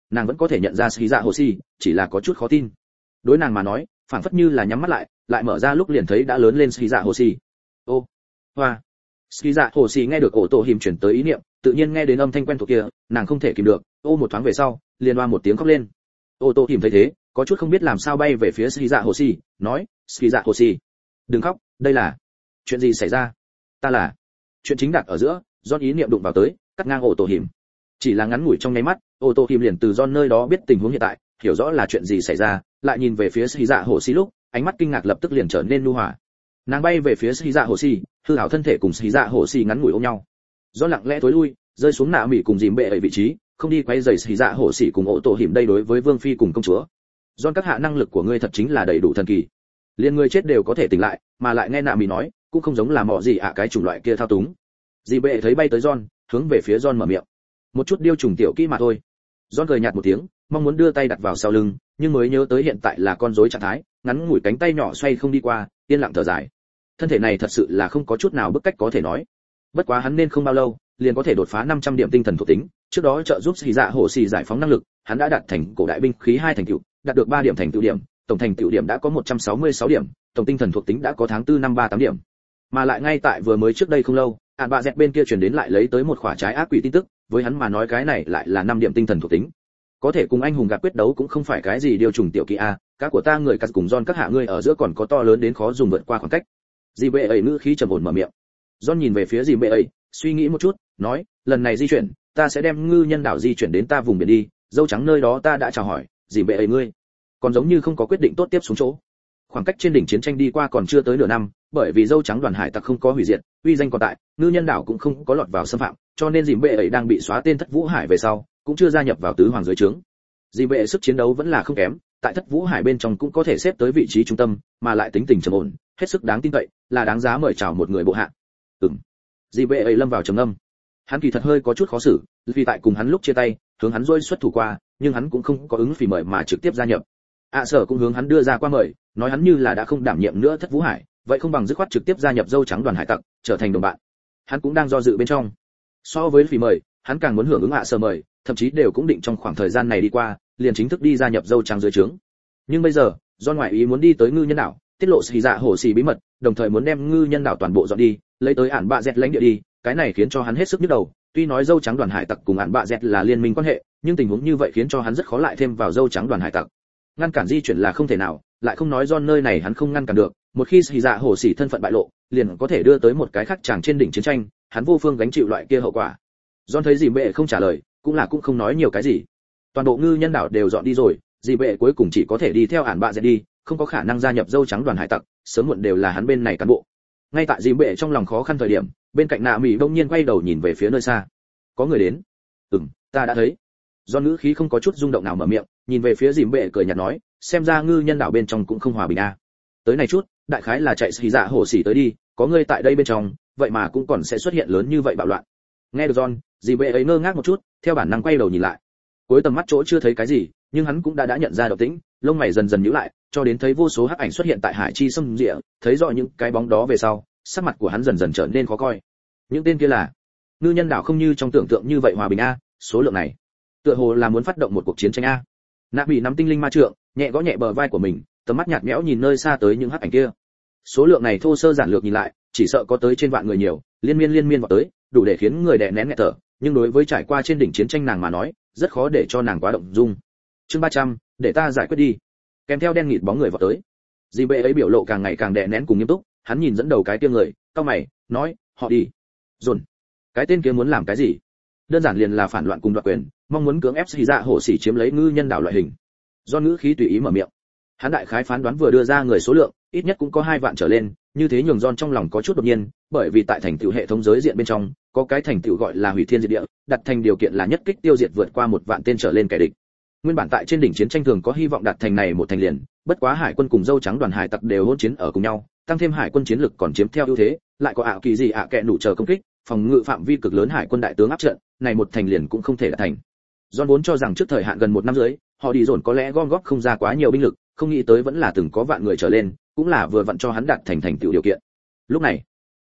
[SPEAKER 1] nàng vẫn có thể nhận ra Sĩ Dạ Hồ Sĩ, chỉ là có chút khó tin. Đối nàng mà nói, phảng phất như là nhắm mắt lại, lại mở ra lúc liền thấy đã lớn lên Sĩ Dạ Hồ Sĩ. Ô, hoa. Sĩ Dạ Hồ Sĩ nghe được ổ tổ hiểm chuyển tới ý niệm, tự nhiên nghe đến âm thanh quen thuộc kia, nàng không thể kìm được, ô một thoáng về sau, liền oa một tiếng khóc lên. Ô tổ hiểm thấy thế, có chút không biết làm sao bay về phía Sĩ Dạ Hồ Sĩ, nói, Sĩ Dạ Hồ Sĩ, đừng khóc, đây là chuyện gì xảy ra? Ta là chuyện chính đặt ở giữa, John ý niệm đụng vào tới, cắt ngang ổ tổ hiểm. Chỉ là ngắn ngủi trong nháy mắt, ô tô hiểm liền từ John nơi đó biết tình huống hiện tại, hiểu rõ là chuyện gì xảy ra, lại nhìn về phía Sĩ Dạ Hồ Sĩ lúc, ánh mắt kinh ngạc lập tức liền trở nên nhu hòa. Nàng bay về phía Sĩ Dạ Hồ Sĩ, hư hảo thân thể cùng Sĩ Dạ Hồ Sĩ ngắn ngủi ôm nhau. John lặng lẽ tối lui, rơi xuống nạ mỉ cùng dìm bệ ở vị trí, không đi quay giày Sĩ Dạ Hồ Sĩ cùng ổ tổ hiểm đây đối với vương phi cùng công chúa. John các hạ năng lực của ngươi thật chính là đầy đủ thần kỳ. Liên người chết đều có thể tỉnh lại, mà lại nghe nạ mỉ nói, cũng không giống là mọ gì ạ cái chủng loại kia thao túng. Dìm bệ thấy bay tới John, hướng về phía John mở miệng. Một chút điêu trùng tiểu kỹ mà thôi. John cười nhạt một tiếng, mong muốn đưa tay đặt vào sau lưng, nhưng mới nhớ tới hiện tại là con rối trạng thái, ngắn ngủi cánh tay nhỏ xoay không đi qua, yên lặng thở dài. Thân thể này thật sự là không có chút nào bức cách có thể nói. Bất quá hắn nên không bao lâu, liền có thể đột phá năm trăm điểm tinh thần thuộc tính, trước đó trợ giúp Sĩ Dạ Hồ Sĩ giải phóng năng lực, hắn đã đạt thành cổ đại binh khí hai thành tựu, đạt được ba điểm thành tựu điểm, tổng thành tựu điểm đã có một trăm sáu mươi sáu điểm, tổng tinh thần thuộc tính đã có tháng tư năm ba tám điểm. Mà lại ngay tại vừa mới trước đây không lâu, ản bạ dẹt bên kia truyền đến lại lấy tới một quả trái ác quỷ tin tức, với hắn mà nói cái này lại là năm điểm tinh thần thuộc tính. Có thể cùng anh hùng gặp quyết đấu cũng không phải cái gì điều trùng tiểu kỹ a, các của ta người cắt cùng John các hạ ngươi ở giữa còn có to lớn đến khó dùng vượt qua khoảng cách. Dì bệ ấy ngữ khí trầm ổn mở miệng. John nhìn về phía dì bệ ấy, suy nghĩ một chút, nói, lần này di chuyển, ta sẽ đem ngư nhân đảo di chuyển đến ta vùng biển đi, dâu trắng nơi đó ta đã chào hỏi, dì bệ ấy ngươi, còn giống như không có quyết định tốt tiếp xuống chỗ. Khoảng cách trên đỉnh chiến tranh đi qua còn chưa tới nửa năm, bởi vì dâu trắng đoàn hải tặc không có hủy diệt, uy danh còn tại, ngư nhân đảo cũng không có lọt vào xâm phạm, cho nên dìm bệ ấy đang bị xóa tên thất vũ hải về sau, cũng chưa gia nhập vào tứ hoàng dưới trướng. Dìm bệ sức chiến đấu vẫn là không kém, tại thất vũ hải bên trong cũng có thể xếp tới vị trí trung tâm, mà lại tính tình trầm ổn, hết sức đáng tin cậy, là đáng giá mời chào một người bộ hạ. Ừm. Dìm bệ ấy lâm vào trầm ngâm. Hắn kỳ thật hơi có chút khó xử, vì tại cùng hắn lúc chia tay, hướng hắn rôi xuất thủ qua, nhưng hắn cũng không có ứng phì mời mà trực tiếp gia nhập. ạ à, sở cũng hướng hắn đưa ra qua mời, nói hắn như là đã không đảm nhiệm nữa thất vũ hải, vậy không bằng dứt khoát trực tiếp gia nhập dâu trắng đoàn hải tặc, trở thành đồng bạn. Hắn cũng đang do dự bên trong. So với phì mời, hắn càng muốn hưởng ứng ạ à sở mời, thậm chí đều cũng định trong khoảng thời gian này đi qua, liền chính thức đi gia nhập dâu trắng dưới trướng. Nhưng bây giờ, do ngoại ý muốn đi tới ngư nhân đảo, tiết lộ Sĩ Dạ Hồ Sĩ bí mật, đồng thời muốn đem ngư nhân đảo toàn bộ dọn đi, lấy tới ản bạ dẹt lãnh địa đi, cái này khiến cho hắn hết sức nhức đầu. Tuy nói dâu trắng đoàn hải tặc cùng ản bạ dẹt là liên minh quan hệ, nhưng tình huống như vậy khiến cho hắn rất khó lại thêm vào dâu trắng đoàn hải tặc. Ngăn cản di chuyển là không thể nào, lại không nói do nơi này hắn không ngăn cản được, một khi Sĩ Dạ Hồ Sĩ thân phận bại lộ, liền có thể đưa tới một cái khác chàng trên đỉnh chiến tranh, hắn vô phương gánh chịu loại kia hậu quả. John thấy dì bệ không trả lời, cũng là cũng không nói nhiều cái gì. Toàn bộ ngư nhân đảo đều dọn đi rồi, dì bệ cuối cùng chỉ có thể đi theo ản bạ dẹt đi, không có khả năng gia nhập dâu trắng đoàn hải tặc, sớm muộn đều là hắn bên này cán bộ. Ngay tại dì bệ trong lòng khó khăn thời điểm, bên cạnh nạ mỉ bỗng nhiên quay đầu nhìn về phía nơi xa. Có người đến. Ừm, ta đã thấy. Do ngữ khí không có chút rung động nào mở miệng, nhìn về phía dì bệ cười nhạt nói, xem ra ngư nhân đảo bên trong cũng không hòa bình a. À. Tới này chút, đại khái là chạy Sĩ Dạ Hồ Sĩ tới đi, có người tại đây bên trong, vậy mà cũng còn sẽ xuất hiện lớn như vậy bạo loạn. Nghe được John, dì bệ ấy ngơ ngác một chút, theo bản năng quay đầu nhìn lại. Cuối tầm mắt chỗ chưa thấy cái gì, nhưng hắn cũng đã đã nhận ra động tĩnh, lông mày dần dần nhíu lại, cho đến thấy vô số hắc ảnh xuất hiện tại hải chi xâm địa, thấy rõ những cái bóng đó về sau, sắc mặt của hắn dần dần trở nên khó coi. Những tên kia là ngư nhân đảo không như trong tưởng tượng như vậy hòa bình a, số lượng này, tựa hồ là muốn phát động một cuộc chiến tranh a. Nạ bị nắm tinh linh ma trượng, nhẹ gõ nhẹ bờ vai của mình, tầm mắt nhạt nhẽo nhìn nơi xa tới những hắc ảnh kia. Số lượng này thô sơ giản lược nhìn lại, chỉ sợ có tới trên vạn người nhiều, liên miên liên miên vào tới, đủ để khiến người đè nén nghẹt thở, nhưng đối với trải qua trên đỉnh chiến tranh nàng mà nói, rất khó để cho nàng quá động dung. Chương ba trăm, để ta giải quyết đi. Kèm theo đen nghịt bóng người vào tới. Dì bệ ấy biểu lộ càng ngày càng đè nén cùng nghiêm túc, hắn nhìn dẫn đầu cái kia người, cau mày, nói, họ đi. Dồn. Cái tên kia muốn làm cái gì? Đơn giản liền là phản loạn cùng đoạt quyền, mong muốn cưỡng ép Sĩ Dạ Hồ Sĩ chiếm lấy ngư nhân đảo loại hình. Do ngữ khí tùy ý mở miệng. Hắn đại khái phán đoán vừa đưa ra người số lượng, ít nhất cũng có hai vạn trở lên, như thế nhường John trong lòng có chút đột nhiên, bởi vì tại thành tựu hệ thống giới diện bên trong, có cái thành tựu gọi là hủy thiên diệt địa, đặt thành điều kiện là nhất kích tiêu diệt vượt qua một vạn tên trở lên kẻ địch. Nguyên bản tại trên đỉnh chiến tranh thường có hy vọng đạt thành này một thành liền, bất quá hải quân cùng dâu trắng đoàn hải tặc đều hỗn chiến ở cùng nhau, tăng thêm hải quân chiến lực còn chiếm theo ưu thế, lại có ảo kỳ gì ạ kẹ nụ chờ công kích, phòng ngự phạm vi cực lớn hải quân đại tướng áp trận, này một thành liền cũng không thể đạt thành. John vốn cho rằng trước thời hạn gần một năm dưới, họ đi dồn có lẽ gom góp không ra quá nhiều binh lực, không nghĩ tới vẫn là từng có vạn người trở lên, cũng là vừa vặn cho hắn đạt thành thành tựu điều kiện. Lúc này,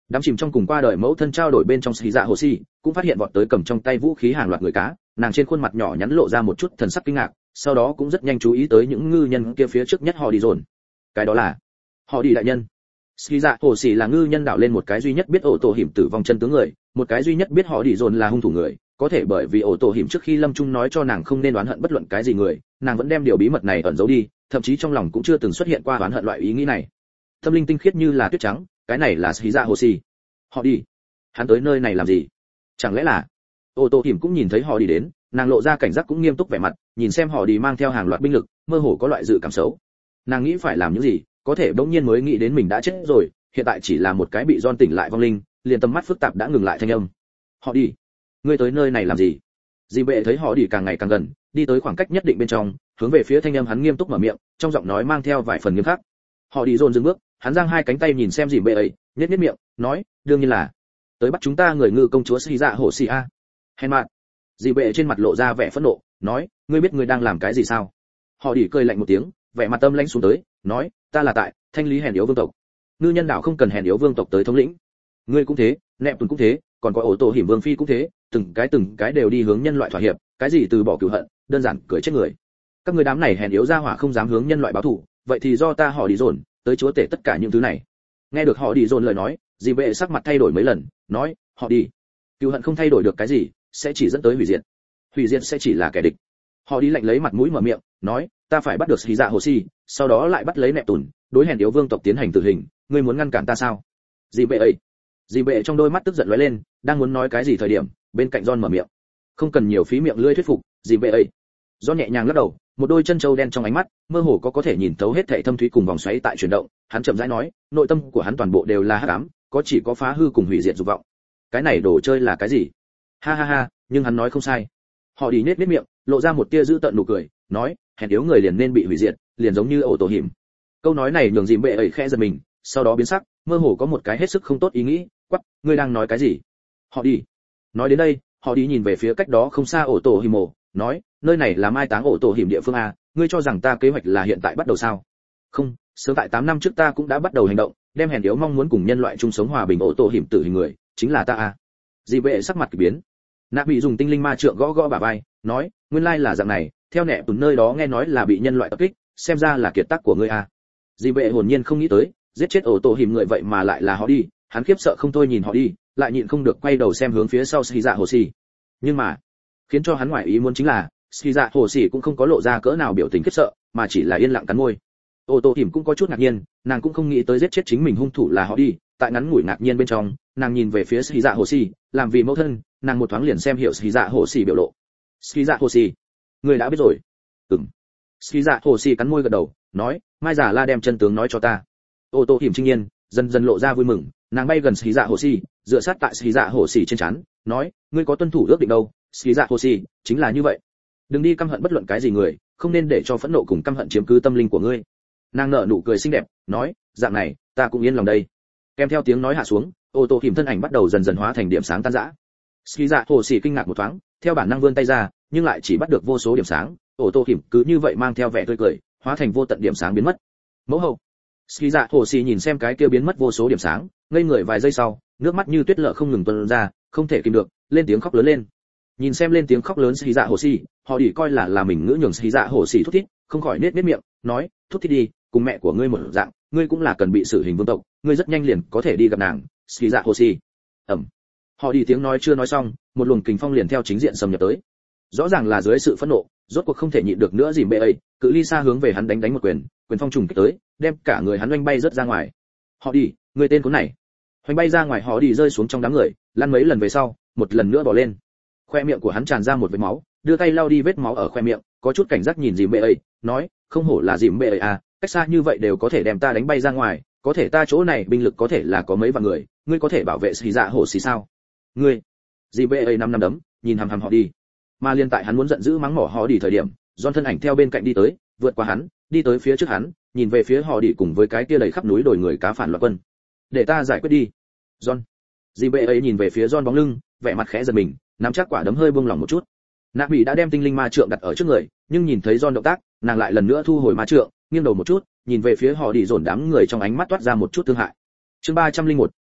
[SPEAKER 1] Đám chìm trong cùng qua đời mẫu thân trao đổi bên trong xì dạ hồ xì cũng phát hiện vọt tới cầm trong tay vũ khí hàng loạt người cá, nàng trên khuôn mặt nhỏ nhắn lộ ra một chút thần sắc kinh ngạc, sau đó cũng rất nhanh chú ý tới những ngư nhân kia phía trước nhất họ đi dồn. Cái đó là họ đi đại nhân. Xì dạ hồ xì là ngư nhân đảo lên một cái duy nhất biết ổ tổ hiểm tử vong chân tướng người, một cái duy nhất biết họ đi dồn là hung thủ người, có thể bởi vì ổ tổ hiểm trước khi lâm trung nói cho nàng không nên oán hận bất luận cái gì người, nàng vẫn đem điều bí mật này ẩn giấu đi, thậm chí trong lòng cũng chưa từng xuất hiện qua oán hận loại ý nghĩ này. Tâm linh tinh khiết như là tuyết trắng, cái này là xì dạ hồ xì. Họ đi, hắn tới nơi này làm gì? Chẳng lẽ là ô tô hiểm cũng nhìn thấy họ đi đến, nàng lộ ra cảnh giác cũng nghiêm túc vẻ mặt, nhìn xem họ đi mang theo hàng loạt binh lực, mơ hồ có loại dự cảm xấu. Nàng nghĩ phải làm những gì, có thể bỗng nhiên mới nghĩ đến mình đã chết rồi, hiện tại chỉ là một cái bị John tỉnh lại vong linh, liền tầm mắt phức tạp đã ngừng lại thanh âm. Họ đi, ngươi tới nơi này làm gì? Dì bệ thấy họ đi càng ngày càng gần, đi tới khoảng cách nhất định bên trong, hướng về phía thanh âm hắn nghiêm túc mở miệng, trong giọng nói mang theo vài phần nghiêm khắc. Họ đi dồn dừng bước, hắn giang hai cánh tay nhìn xem dì bệ ấy, nhếch nhếch miệng, nói, đương nhiên là tới bắt chúng ta người ngư công chúa xì dạ hổ xì a. Hèn mạn. Dì bệ trên mặt lộ ra vẻ phẫn nộ, nói, ngươi biết ngươi đang làm cái gì sao? Họ đi cười lạnh một tiếng, vẻ mặt tâm lãnh xuống tới, nói, ta là tại thanh lý hèn yếu vương tộc. Ngư nhân đảo không cần hèn yếu vương tộc tới thống lĩnh. Ngươi cũng thế, nẹp tuần cũng thế, còn có ổ tổ hiểm vương phi cũng thế, từng cái từng cái đều đi hướng nhân loại thỏa hiệp, cái gì từ bỏ cửu hận, đơn giản cười chết người. Các ngươi đám này hèn yếu ra hỏa không dám hướng nhân loại báo thù, vậy thì do ta họ đi dồn tới chúa tể tất cả những thứ này. Nghe được họ đi dồn lời nói, dì bệ sắc mặt thay đổi mấy lần, nói, họ đi, cửu hận không thay đổi được cái gì, sẽ chỉ dẫn tới hủy diệt. Hủy diệt sẽ chỉ là kẻ địch. Họ đi lạnh lấy mặt mũi mở miệng, nói, ta phải bắt được xì dạ hồ xì, sau đó lại bắt lấy nẹp tùn, đối hèn yếu vương tộc tiến hành tử hình, ngươi muốn ngăn cản ta sao? Dì bệ ấy. Dì bệ trong đôi mắt tức giận lóe lên, đang muốn nói cái gì thời điểm, bên cạnh John mở miệng. Không cần nhiều phí miệng lưỡi thuyết phục, dì bệ ấy. John nhẹ nhàng lắc đầu, một đôi chân trâu đen trong ánh mắt, mơ hồ có có thể nhìn thấu hết thảy thâm thúy cùng vòng xoáy tại chuyển động, hắn chậm rãi nói, nội tâm của hắn toàn bộ đều là hắc ám, có chỉ có phá hư cùng hủy diệt dục vọng. Cái này đồ chơi là cái gì? Ha ha ha, nhưng hắn nói không sai. Họ đi nết nết miệng, lộ ra một tia dữ tợn nụ cười, nói, hèn yếu người liền nên bị hủy diệt, liền giống như ổ tổ hiểm. Câu nói này nhường dì bệ ấy khẽ giật mình, sau đó biến sắc, mơ hồ có một cái hết sức không tốt ý nghĩ, quắc, ngươi đang nói cái gì? Họ đi. Nói đến đây, họ đi nhìn về phía cách đó không xa ổ tổ hiểm mộ, nói, nơi này là mai táng ổ tổ hiểm địa phương a, ngươi cho rằng ta kế hoạch là hiện tại bắt đầu sao? Không, sớm tại tám năm trước ta cũng đã bắt đầu hành động, đem hèn yếu mong muốn cùng nhân loại chung sống hòa bình ổ tổ hiểm tử hình người, chính là ta a. Dì bệ sắc mặt kỳ biến. Nạp bị dùng tinh linh ma trượng gõ gõ bả vai, nói, nguyên lai là dạng này, theo nẻ từ nơi đó nghe nói là bị nhân loại tập kích, xem ra là kiệt tác của ngươi a. Dì bệ hồn nhiên không nghĩ tới, giết chết ổ tổ hiểm người vậy mà lại là họ đi, hắn khiếp sợ không thôi nhìn họ đi, lại nhịn không được quay đầu xem hướng phía sau xì dạ hồ xì. Nhưng mà, khiến cho hắn ngoại ý muốn chính là, xì dạ hồ xì cũng không có lộ ra cỡ nào biểu tình khiếp sợ, mà chỉ là yên lặng cắn môi. Ổ tổ hiểm cũng có chút ngạc nhiên, nàng cũng không nghĩ tới giết chết chính mình hung thủ là họ đi, tại ngắn ngủi ngạc nhiên bên trong, nàng nhìn về phía xì dạ hồ xì, làm vì mẫu thân, nàng một thoáng liền xem hiểu xì dạ hồ xì biểu lộ. Xì dạ hồ xì, người đã biết rồi. Ừm. Xì dạ hồ xì cắn môi gật đầu, nói, mai giả la đem chân tướng nói cho ta. Ô tô hiểm trinh nhiên dần dần lộ ra vui mừng, nàng bay gần xì dạ hồ xì, dựa sát tại xì dạ hồ xì trên trán, nói, ngươi có tuân thủ ước định đâu? Xì dạ hồ xì, chính là như vậy. Đừng đi căm hận bất luận cái gì người, không nên để cho phẫn nộ cùng căm hận chiếm cứ tâm linh của ngươi. Nàng nở nụ cười xinh đẹp, nói, dạng này, ta cũng yên lòng đây. Kèm theo tiếng nói hạ xuống, ô tô hiểm thân ảnh bắt đầu dần dần hóa thành điểm sáng tan rã. Xì dạ hồ xì kinh ngạc một thoáng, theo bản năng vươn tay ra, nhưng lại chỉ bắt được vô số điểm sáng. Ô tô hiểm cứ như vậy mang theo vẻ tươi cười, hóa thành vô tận điểm sáng biến mất. Mẫu hậu. Ski dạ hồ xì nhìn xem cái kia biến mất vô số điểm sáng, ngây người vài giây sau, nước mắt như tuyết lở không ngừng tuôn ra, không thể kìm được, lên tiếng khóc lớn lên. Nhìn xem lên tiếng khóc lớn Ski dạ hồ xì, họ đi coi là là mình ngữ nhường Ski dạ hồ xì thút thít, không khỏi nết nết miệng, nói, thút thít đi, cùng mẹ của ngươi một dạng, ngươi cũng là cần bị xử hình vương tộc, ngươi rất nhanh liền có thể đi gặp nàng. Ski dạ hồ xì. Ẩm. Họ đi tiếng nói chưa nói xong, một luồng kình phong liền theo chính diện xâm nhập tới. Rõ ràng là dưới sự phẫn nộ, rốt cuộc không thể nhịn được nữa dìm bệ ấy, cự ly xa hướng về hắn đánh đánh một quyền, quyền phong trùng kích tới, đem cả người hắn oanh bay rất ra ngoài. Họ đi, người tên cuốn này. Oanh bay ra ngoài họ đi rơi xuống trong đám người, lăn mấy lần về sau, một lần nữa bò lên. Khoe miệng của hắn tràn ra một vết máu, đưa tay lau đi vết máu ở khoe miệng, có chút cảnh giác nhìn dìm bệ ấy, nói, không hổ là dìm bệ ấy à, cách xa như vậy đều có thể đem ta đánh bay ra ngoài, có thể ta chỗ này binh lực có thể là có mấy vạn người, ngươi có thể bảo vệ xì dạ hổ xì sao? Ngươi. Dìm bệ ấy năm năm đấm, nhìn hằm hằm họ đi. Mà liên tại hắn muốn giận dữ mắng mỏ họ đi thời điểm, John thân ảnh theo bên cạnh đi tới, vượt qua hắn, đi tới phía trước hắn, nhìn về phía họ đi cùng với cái kia đầy khắp núi đồi người cá phản loạn quân. Để ta giải quyết đi. John. Dì bệ ấy nhìn về phía John bóng lưng, vẻ mặt khẽ giật mình, nắm chắc quả đấm hơi buông lỏng một chút. Nạp Bỉ đã đem tinh linh ma trượng đặt ở trước người, nhưng nhìn thấy John động tác, nàng lại lần nữa thu hồi ma trượng, nghiêng đầu một chút, nhìn về phía họ đi dồn đám người trong ánh mắt toát ra một chút thương hại. Chương ba trăm linh một,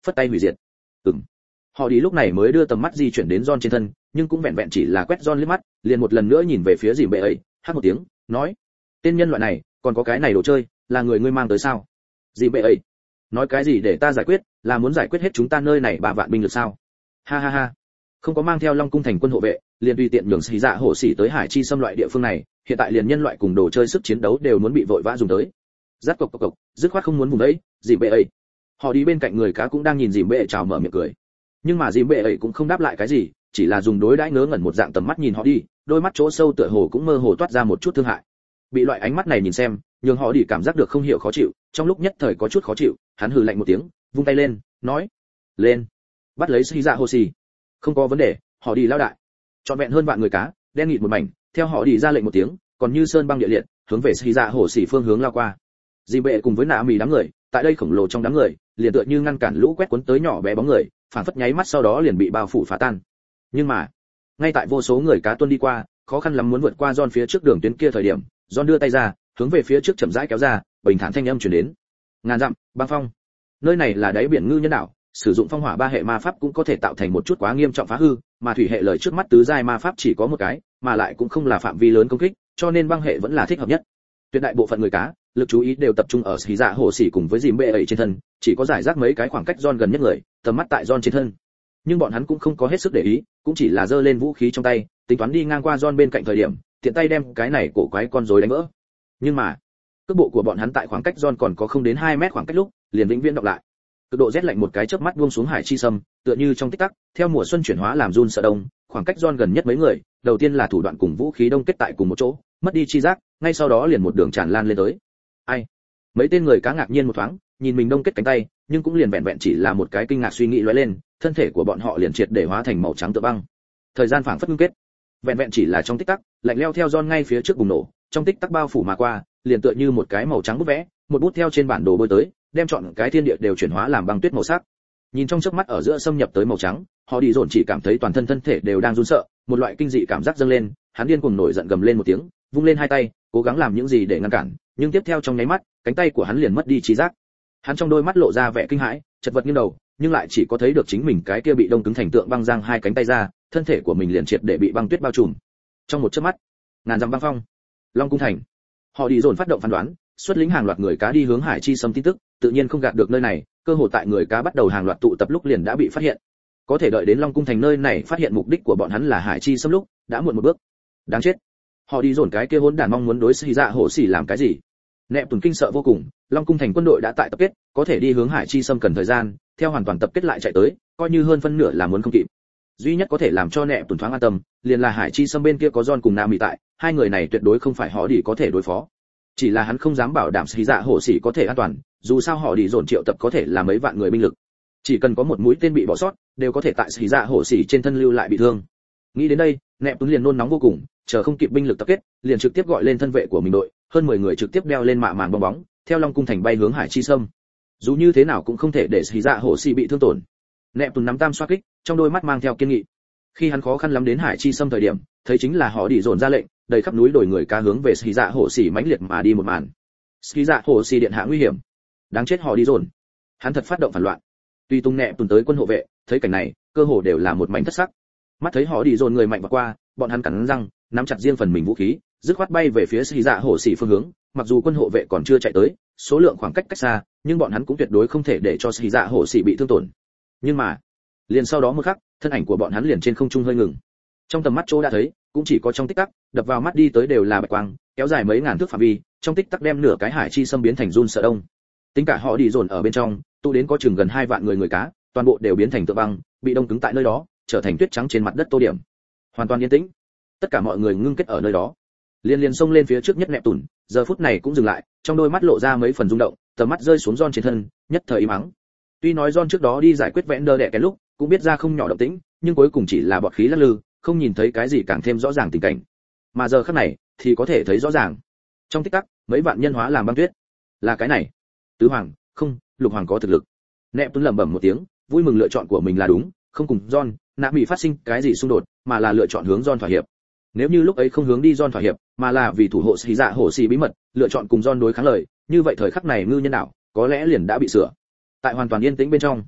[SPEAKER 1] phất tay hủy diệt. Ừm. Họ đi lúc này mới đưa tầm mắt di chuyển đến John trên thân, nhưng cũng vẹn vẹn chỉ là quét John liếc mắt, liền một lần nữa nhìn về phía dìm bệ ấy, hát một tiếng, nói: tên nhân loại này, còn có cái này đồ chơi, là người ngươi mang tới sao? Dìm bệ ấy, nói cái gì để ta giải quyết, là muốn giải quyết hết chúng ta nơi này ba vạn binh lực sao? Ha ha ha. Không có mang theo Long cung thành quân hộ vệ, liền tùy tiện nhường xì dạ hổ xỉ tới hải chi xâm loại địa phương này, hiện tại liền nhân loại cùng đồ chơi sức chiến đấu đều muốn bị vội vã dùng tới. Rát cộc cộc cộc, dứt khoát không muốn vùng đấy, dìm bệ ấy. Họ đi bên cạnh người cá cũng đang nhìn dìm bệ chào mở miệng cười. Nhưng mà dìm bệ ấy cũng không đáp lại cái gì, chỉ là dùng đối đãi ngớ ngẩn một dạng tầm mắt nhìn họ đi, đôi mắt chỗ sâu tựa hồ cũng mơ hồ toát ra một chút thương hại. Bị loại ánh mắt này nhìn xem, nhường họ đi cảm giác được không hiểu khó chịu, trong lúc nhất thời có chút khó chịu, hắn hừ lạnh một tiếng, vung tay lên, nói: lên, bắt lấy xì dạ hổ xỉ. Không có vấn đề, họ đi lao đại. Trọn vẹn hơn vạn người cá, đen nghịt một mảnh, theo họ đi ra lệnh một tiếng, còn như sơn băng địa liệt, hướng về xì dạ hổ xỉ phương hướng lao qua. Dìm bệ cùng với nạ mì đám người, tại đây khổng lồ trong đám người, liền tựa như ngăn cản lũ quét cuốn tới nhỏ bé bóng người, phản phất nháy mắt sau đó liền bị bao phủ phá tan. Nhưng mà, ngay tại vô số người cá tuân đi qua, khó khăn lắm muốn vượt qua John phía trước đường tuyến kia thời điểm, John đưa tay ra, hướng về phía trước chậm rãi kéo ra, bình thản thanh âm truyền đến. Ngàn dặm, băng phong. Nơi này là đáy biển ngư nhân đảo, sử dụng phong hỏa ba hệ ma pháp cũng có thể tạo thành một chút quá nghiêm trọng phá hư, mà thủy hệ lời trước mắt tứ giai ma pháp chỉ có một cái, mà lại cũng không là phạm vi lớn công kích, cho nên băng hệ vẫn là thích hợp nhất. Tuyệt đại bộ phận người cá, lực chú ý đều tập trung ở xì dạ hổ xỉ cùng với dìm bệ ấy trên thân, chỉ có giải rác mấy cái khoảng cách John gần nhất người, tầm mắt tại John trên thân. Nhưng bọn hắn cũng không có hết sức để ý, cũng chỉ là giơ lên vũ khí trong tay, tính toán đi ngang qua John bên cạnh thời điểm, tiện tay đem cái này cổ quái con rối đánh vỡ. Nhưng mà, cước bộ của bọn hắn tại khoảng cách John còn có không đến hai mét khoảng cách lúc, liền vĩnh viễn đọc lại. Cực độ rét lạnh một cái chớp mắt buông xuống hải chi sâm, tựa như trong tích tắc, theo mùa xuân chuyển hóa làm run sợ đông, khoảng cách John gần nhất mấy người, đầu tiên là thủ đoạn cùng vũ khí đông kết tại cùng một chỗ, mất đi chi giác, ngay sau đó liền một đường tràn lan lên tới. Ai? Mấy tên người cá ngạc nhiên một thoáng, nhìn mình đông kết cánh tay, nhưng cũng liền vẹn vẹn chỉ là một cái kinh ngạc suy nghĩ lóe lên, thân thể của bọn họ liền triệt để hóa thành màu trắng tựa băng. Thời gian phảng phất ngưng kết, vẹn vẹn chỉ là trong tích tắc, lạnh lẽo theo John ngay phía trước bùng nổ, trong tích tắc bao phủ mà qua, liền tựa như một cái màu trắng bút vẽ, một bút theo trên bản đồ bôi tới, đem chọn cái thiên địa đều chuyển hóa làm băng tuyết màu sắc. Nhìn trong chớp mắt ở giữa xâm nhập tới màu trắng, họ đi dồn chỉ cảm thấy toàn thân thân thể đều đang run sợ, một loại kinh dị cảm giác dâng lên, hắn điên cuồng nổi giận gầm lên một tiếng, vung lên hai tay, cố gắng làm những gì để ngăn cản, nhưng tiếp theo trong nháy mắt, cánh tay của hắn liền mất đi trí giác. Hắn trong đôi mắt lộ ra vẻ kinh hãi, chật vật nghiêng đầu, nhưng lại chỉ có thấy được chính mình cái kia bị đông cứng thành tượng băng giang hai cánh tay ra, thân thể của mình liền triệt để bị băng tuyết bao trùm. Trong một chớp mắt, ngàn dặm băng phong, Long cung thành. Họ đi dồn phát động phán đoán, xuất lĩnh hàng loạt người cá đi hướng hải chi sâm tin tức, tự nhiên không gạt được nơi này, cơ hội tại người cá bắt đầu hàng loạt tụ tập lúc liền đã bị phát hiện. Có thể đợi đến Long cung thành nơi này phát hiện mục đích của bọn hắn là hải chi sâm lúc, đã muộn một bước. Đáng chết. Họ đi dồn cái kia hỗn đản mong muốn đối xì dạ hổ xỉ làm cái gì? Nẹp Tuần kinh sợ vô cùng, Long cung thành quân đội đã tại tập kết, có thể đi hướng hải chi sâm cần thời gian, theo hoàn toàn tập kết lại chạy tới, coi như hơn phân nửa là muốn không kịp. Duy nhất có thể làm cho Nẹp Tuần thoáng an tâm, liền là hải chi sâm bên kia có John cùng Nam Mỹ tại, hai người này tuyệt đối không phải họ đi có thể đối phó. Chỉ là hắn không dám bảo đảm xì dạ hổ xỉ có thể an toàn, dù sao họ đi dồn triệu tập có thể là mấy vạn người binh lực, chỉ cần có một mũi tên bị bỏ sót, đều có thể tại xì dạ hổ xỉ trên thân lưu lại bị thương. Nghĩ đến đây, Nẹp Tuần liền nôn nóng vô cùng, chờ không kịp binh lực tập kết, liền trực tiếp gọi lên thân vệ của mình đội, hơn mười người trực tiếp đeo lên mạ màng bong bóng, theo Long cung thành bay hướng hải chi sâm. Dù như thế nào cũng không thể để xì dạ hổ xỉ bị thương tổn. Nẹp Tuần nắm tam xoa kích, trong đôi mắt mang theo kiên nghị. Khi hắn khó khăn lắm đến hải chi sâm thời điểm, thấy chính là họ đi dồn ra lệnh, đầy khắp núi đồi người cá hướng về xì dạ hổ xỉ mãnh liệt mà đi một màn. Xì dạ hổ xỉ điện hạ nguy hiểm, đáng chết họ đi dồn. Hắn thật phát động phản loạn. Tuy tung Nẹp Tuần tới quân hộ vệ, thấy cảnh này, cơ hồ đều là một mảnh thất sắc. Mắt thấy họ đi dồn người mạnh vào qua, bọn hắn cắn răng, nắm chặt riêng phần mình vũ khí, dứt khoát bay về phía xì dạ hổ xỉ phương hướng. Mặc dù quân hộ vệ còn chưa chạy tới, số lượng khoảng cách cách xa, nhưng bọn hắn cũng tuyệt đối không thể để cho xì dạ hổ xỉ bị thương tổn. Nhưng mà, liền sau đó một khắc, thân ảnh của bọn hắn liền trên không trung hơi ngừng. Trong tầm mắt chỗ đã thấy, cũng chỉ có trong tích tắc, đập vào mắt đi tới đều là bạch quang, kéo dài mấy ngàn thước phạm vi, trong tích tắc đem nửa cái hải chi xâm biến thành run sợ đông. Tính cả họ đi dồn ở bên trong, tụ đến có chừng gần hai vạn người người cá, toàn bộ đều biến thành tượng băng, bị đông cứng tại nơi đó, trở thành tuyết trắng trên mặt đất tô điểm. Hoàn toàn yên tĩnh. Tất cả mọi người ngưng kết ở nơi đó. Liên liên xông lên phía trước nhất Nẹp Tuần, giờ phút này cũng dừng lại, trong đôi mắt lộ ra mấy phần rung động, tầm mắt rơi xuống John trên thân, nhất thời im ắng. Tuy nói John trước đó đi giải quyết vẽn đơ đẻ cái lúc, cũng biết ra không nhỏ động tĩnh, nhưng cuối cùng chỉ là bọt khí lắc lư, không nhìn thấy cái gì càng thêm rõ ràng tình cảnh. Mà giờ khắc này, thì có thể thấy rõ ràng. Trong tích tắc, mấy vạn nhân hóa làm băng tuyết. Là cái này. Tứ hoàng, không, lục hoàng có thực lực. Nẹp Tuần lẩm bẩm một tiếng, vui mừng lựa chọn của mình là đúng, không cùng John, Nạp bị phát sinh cái gì xung đột, mà là lựa chọn hướng John thỏa hiệp. Nếu như lúc ấy không hướng đi John thỏa hiệp, mà là vì thủ hộ xì dạ hổ xì bí mật, lựa chọn cùng John đối kháng lời, như vậy thời khắc này ngư nhân đảo có lẽ liền đã bị sửa. Tại hoàn toàn yên tĩnh bên trong,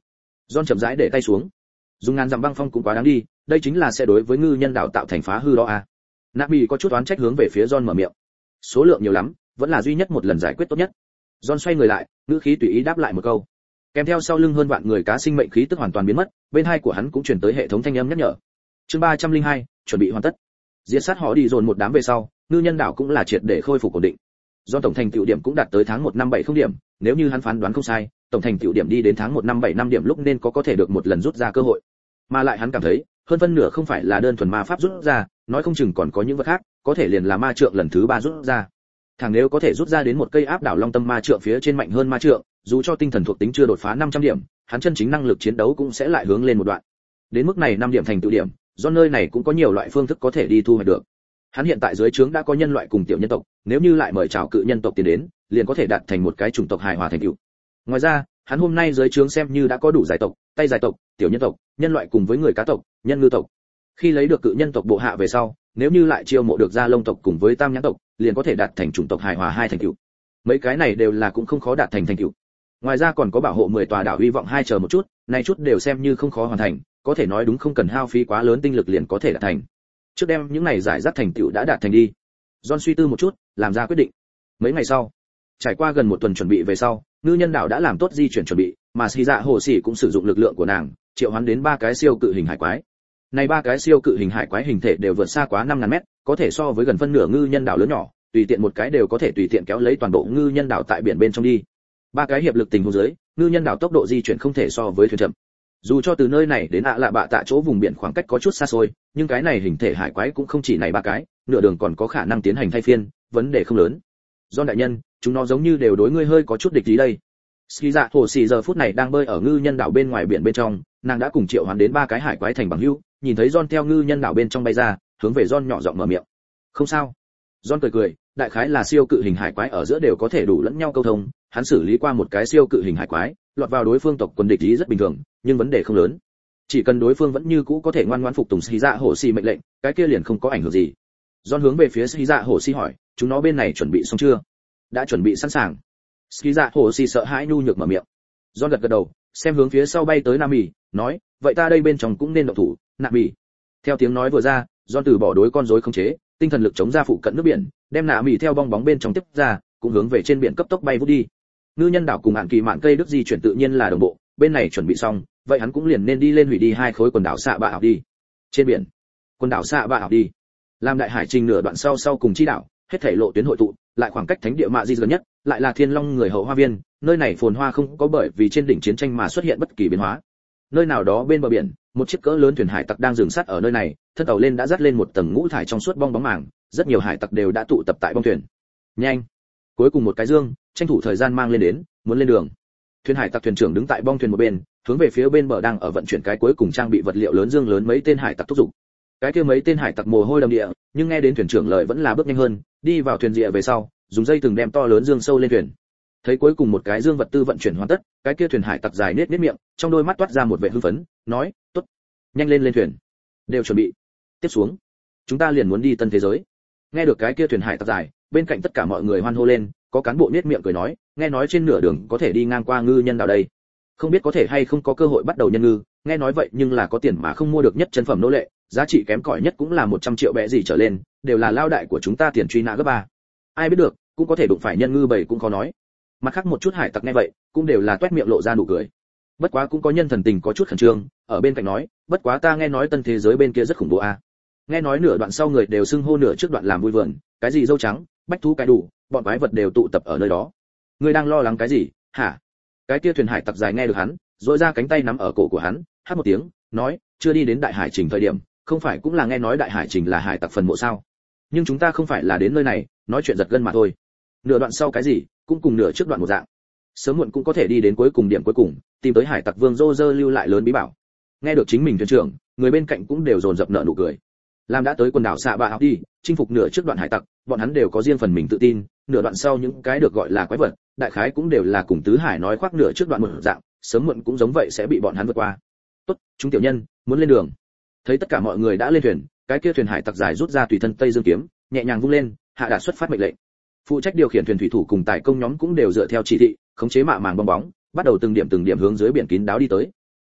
[SPEAKER 1] John chậm rãi để tay xuống. Dùng ngàn dặm băng phong cũng quá đáng đi, đây chính là sẽ đối với ngư nhân đảo tạo thành phá hư đó à. Nabi có chút oán trách hướng về phía John mở miệng. Số lượng nhiều lắm, vẫn là duy nhất một lần giải quyết tốt nhất. John xoay người lại, ngữ khí tùy ý đáp lại một câu. Kèm theo sau lưng hơn vạn người cá sinh mệnh khí tức hoàn toàn biến mất, bên hai của hắn cũng truyền tới hệ thống thanh âm nhắc nhở. Chương ba trăm linh hai, chuẩn bị hoàn tất. Diệt sát họ đi dồn một đám về sau, ngư nhân đảo cũng là triệt để khôi phục ổn định. Do tổng thành tựu điểm cũng đạt tới tháng một năm bảy không điểm, nếu như hắn phán đoán không sai, tổng thành tựu điểm đi đến tháng một năm bảy năm điểm lúc nên có có thể được một lần rút ra cơ hội. Mà lại hắn cảm thấy, hơn phân nửa không phải là đơn thuần ma pháp rút ra, nói không chừng còn có những vật khác, có thể liền là ma trượng lần thứ ba rút ra. Thằng nếu có thể rút ra đến một cây áp đảo long tâm ma trượng phía trên mạnh hơn ma trượng, dù cho tinh thần thuộc tính chưa đột phá năm trăm điểm, hắn chân chính năng lực chiến đấu cũng sẽ lại hướng lên một đoạn. Đến mức này năm điểm thành tựu điểm, do nơi này cũng có nhiều loại phương thức có thể đi thu hoạch được. Hắn hiện tại dưới trướng đã có nhân loại cùng tiểu nhân tộc, nếu như lại mời chào cự nhân tộc tiến đến, liền có thể đạt thành một cái chủng tộc hài hòa thành tựu. Ngoài ra, hắn hôm nay dưới trướng xem như đã có đủ giải tộc, tay giải tộc, tiểu nhân tộc, nhân loại cùng với người cá tộc, nhân ngư tộc. Khi lấy được cự nhân tộc bộ hạ về sau, nếu như lại chiêu mộ được gia lông tộc cùng với tam nhãn tộc, liền có thể đạt thành chủng tộc hài hòa hai thành tựu. Mấy cái này đều là cũng không khó đạt thành thành tựu. Ngoài ra còn có bảo hộ mười tòa đảo hy vọng hai chờ một chút, này chút đều xem như không khó hoàn thành, có thể nói đúng không cần hao phí quá lớn tinh lực liền có thể đạt thành. Trước đem những này giải rác thành tựu đã đạt thành đi. John suy tư một chút, làm ra quyết định. Mấy ngày sau, trải qua gần một tuần chuẩn bị về sau, ngư nhân đảo đã làm tốt di chuyển chuẩn bị, mà Sĩ Dạ Hồ Sĩ cũng sử dụng lực lượng của nàng, triệu hoán đến ba cái siêu cự hình hải quái. Này ba cái siêu cự hình hải quái hình thể đều vượt xa quá năm ngàn mét, có thể so với gần phân nửa ngư nhân đảo lớn nhỏ, tùy tiện một cái đều có thể tùy tiện kéo lấy toàn bộ ngư nhân đảo tại biển bên trong đi. Ba cái hiệp lực tình huống dưới, ngư nhân đảo tốc độ di chuyển không thể so với thuyền chậm. Dù cho từ nơi này đến ạ lạ bạ tạ chỗ vùng biển khoảng cách có chút xa xôi, nhưng cái này hình thể hải quái cũng không chỉ này ba cái, nửa đường còn có khả năng tiến hành thay phiên, vấn đề không lớn. Do đại nhân, chúng nó giống như đều đối ngươi hơi có chút địch ý đây. Ski Dạ Hồ Sĩ giờ phút này đang bơi ở ngư nhân đảo bên ngoài biển bên trong, nàng đã cùng triệu hoán đến ba cái hải quái thành bằng hữu, nhìn thấy John theo ngư nhân đảo bên trong bay ra, hướng về John nhỏ giọng mở miệng. Không sao. John cười cười, đại khái là siêu cự hình hải quái ở giữa đều có thể đủ lẫn nhau câu thông, hắn xử lý qua một cái siêu cự hình hải quái, lọt vào đối phương tộc quân địch ý rất bình thường, nhưng vấn đề không lớn. Chỉ cần đối phương vẫn như cũ có thể ngoan ngoãn phục tùng Ski Dạ Hồ Sĩ mệnh lệnh, cái kia liền không có ảnh hưởng gì. John hướng về phía Ski Dạ Hồ Sĩ hỏi, chúng nó bên này chuẩn bị xong chưa? Đã chuẩn bị sẵn sàng. Ski Dạ Hồ Sĩ sợ hãi nhu nhược mở miệng. John gật gật đầu, xem hướng phía sau bay tới Nami, nói, vậy ta đây bên trong cũng nên động thủ, Nami. Theo tiếng nói vừa ra, John từ bỏ đối con rối khống chế, tinh thần lực chống ra phụ cận nước biển, đem Nami theo bong bóng bên trong tiếp ra, cũng hướng về trên biển cấp tốc bay vút đi. Ngư nhân đảo cùng hạn kỳ mạn cây đức di chuyển tự nhiên là đồng bộ, bên này chuẩn bị xong, vậy hắn cũng liền nên đi lên hủy đi hai khối quần đảo xạ bạ học đi. Trên biển, quần đảo xạ bạ học đi, làm đại hải trình nửa đoạn sau sau cùng chi đảo, hết thảy lộ tuyến hội tụ, lại khoảng cách thánh địa mạ di gần nhất, lại là thiên long người hậu hoa viên, nơi này phồn hoa không có bởi vì trên đỉnh chiến tranh mà xuất hiện bất kỳ biến hóa. Nơi nào đó bên bờ biển, một chiếc cỡ lớn thuyền hải tặc đang dừng sát ở nơi này, thân tàu lên đã dắt lên một tầng ngũ thải trong suốt bong bóng màng, rất nhiều hải tặc đều đã tụ tập tại bong thuyền. Nhanh, cuối cùng một cái dương, tranh thủ thời gian mang lên đến, muốn lên đường. Thuyền hải tặc thuyền trưởng đứng tại bong thuyền một bên, hướng về phía bên bờ đang ở vận chuyển cái cuối cùng trang bị vật liệu lớn dương lớn mấy tên hải tặc thúc giục. Cái kia mấy tên hải tặc mồ hôi đầm địa, nhưng nghe đến thuyền trưởng lời vẫn là bước nhanh hơn, đi vào thuyền rìa về sau, dùng dây từng đem to lớn dương sâu lên thuyền. Thấy cuối cùng một cái dương vật tư vận chuyển hoàn tất, cái kia thuyền hải tặc dài nết nết miệng, trong đôi mắt toát ra một vẻ hưng phấn, nói, "Tốt, nhanh lên lên thuyền, đều chuẩn bị. Tiếp xuống, chúng ta liền muốn đi tân thế giới." Nghe được cái kia thuyền hải tặc dài, bên cạnh tất cả mọi người hoan hô lên, có cán bộ nết miệng cười nói, nghe nói trên nửa đường có thể đi ngang qua ngư nhân đảo đây. Không biết có thể hay không có cơ hội bắt đầu nhân ngư, nghe nói vậy nhưng là có tiền mà không mua được nhất chân phẩm nô lệ, giá trị kém cỏi nhất cũng là một trăm triệu bẹ gì trở lên, đều là lao đại của chúng ta tiền truy nã gấp ba. Ai biết được, cũng có thể đụng phải nhân ngư bảy cũng khó nói. Mặt khác một chút hải tặc nghe vậy, cũng đều là toét miệng lộ ra nụ cười. Bất quá cũng có nhân thần tình có chút khẩn trương, ở bên cạnh nói, bất quá ta nghe nói tân thế giới bên kia rất khủng bố a. Nghe nói nửa đoạn sau người đều xưng hô nửa trước đoạn làm vui vườn, cái gì dâu trắng, bách thú cái đủ, bọn quái vật đều tụ tập ở nơi đó. Ngươi đang lo lắng cái gì, hả? Cái kia thuyền hải tặc dài nghe được hắn, rỗi ra cánh tay nắm ở cổ của hắn, hát một tiếng, nói, chưa đi đến đại hải trình thời điểm, không phải cũng là nghe nói đại hải trình là hải tặc phần mộ sao? Nhưng chúng ta không phải là đến nơi này, nói chuyện giật gân mà thôi. Nửa đoạn sau cái gì, cũng cùng nửa trước đoạn một dạng. Sớm muộn cũng có thể đi đến cuối cùng điểm cuối cùng, tìm tới hải tặc vương Roger lưu lại lớn bí bảo. Nghe được chính mình thuyền trưởng, người bên cạnh cũng đều dồn dập nở nụ cười. Làm đã tới quần đảo xạ bạ học đi, chinh phục nửa trước đoạn hải tặc, bọn hắn đều có riêng phần mình tự tin, nửa đoạn sau những cái được gọi là quái vật, đại khái cũng đều là cùng tứ hải nói khoác nửa trước đoạn một dạng, sớm muộn cũng giống vậy sẽ bị bọn hắn vượt qua. Tốt, chúng tiểu nhân, muốn lên đường. Thấy tất cả mọi người đã lên thuyền, cái kia thuyền hải tặc dài rút ra tùy thân tây dương kiếm, nhẹ nhàng vung lên, hạ đạt xuất phát mệnh lệnh. Phụ trách điều khiển thuyền thủy thủ cùng tài công nhóm cũng đều dựa theo chỉ thị, khống chế mạ màng bong bóng, bắt đầu từng điểm từng điểm hướng dưới biển kín đáo đi tới.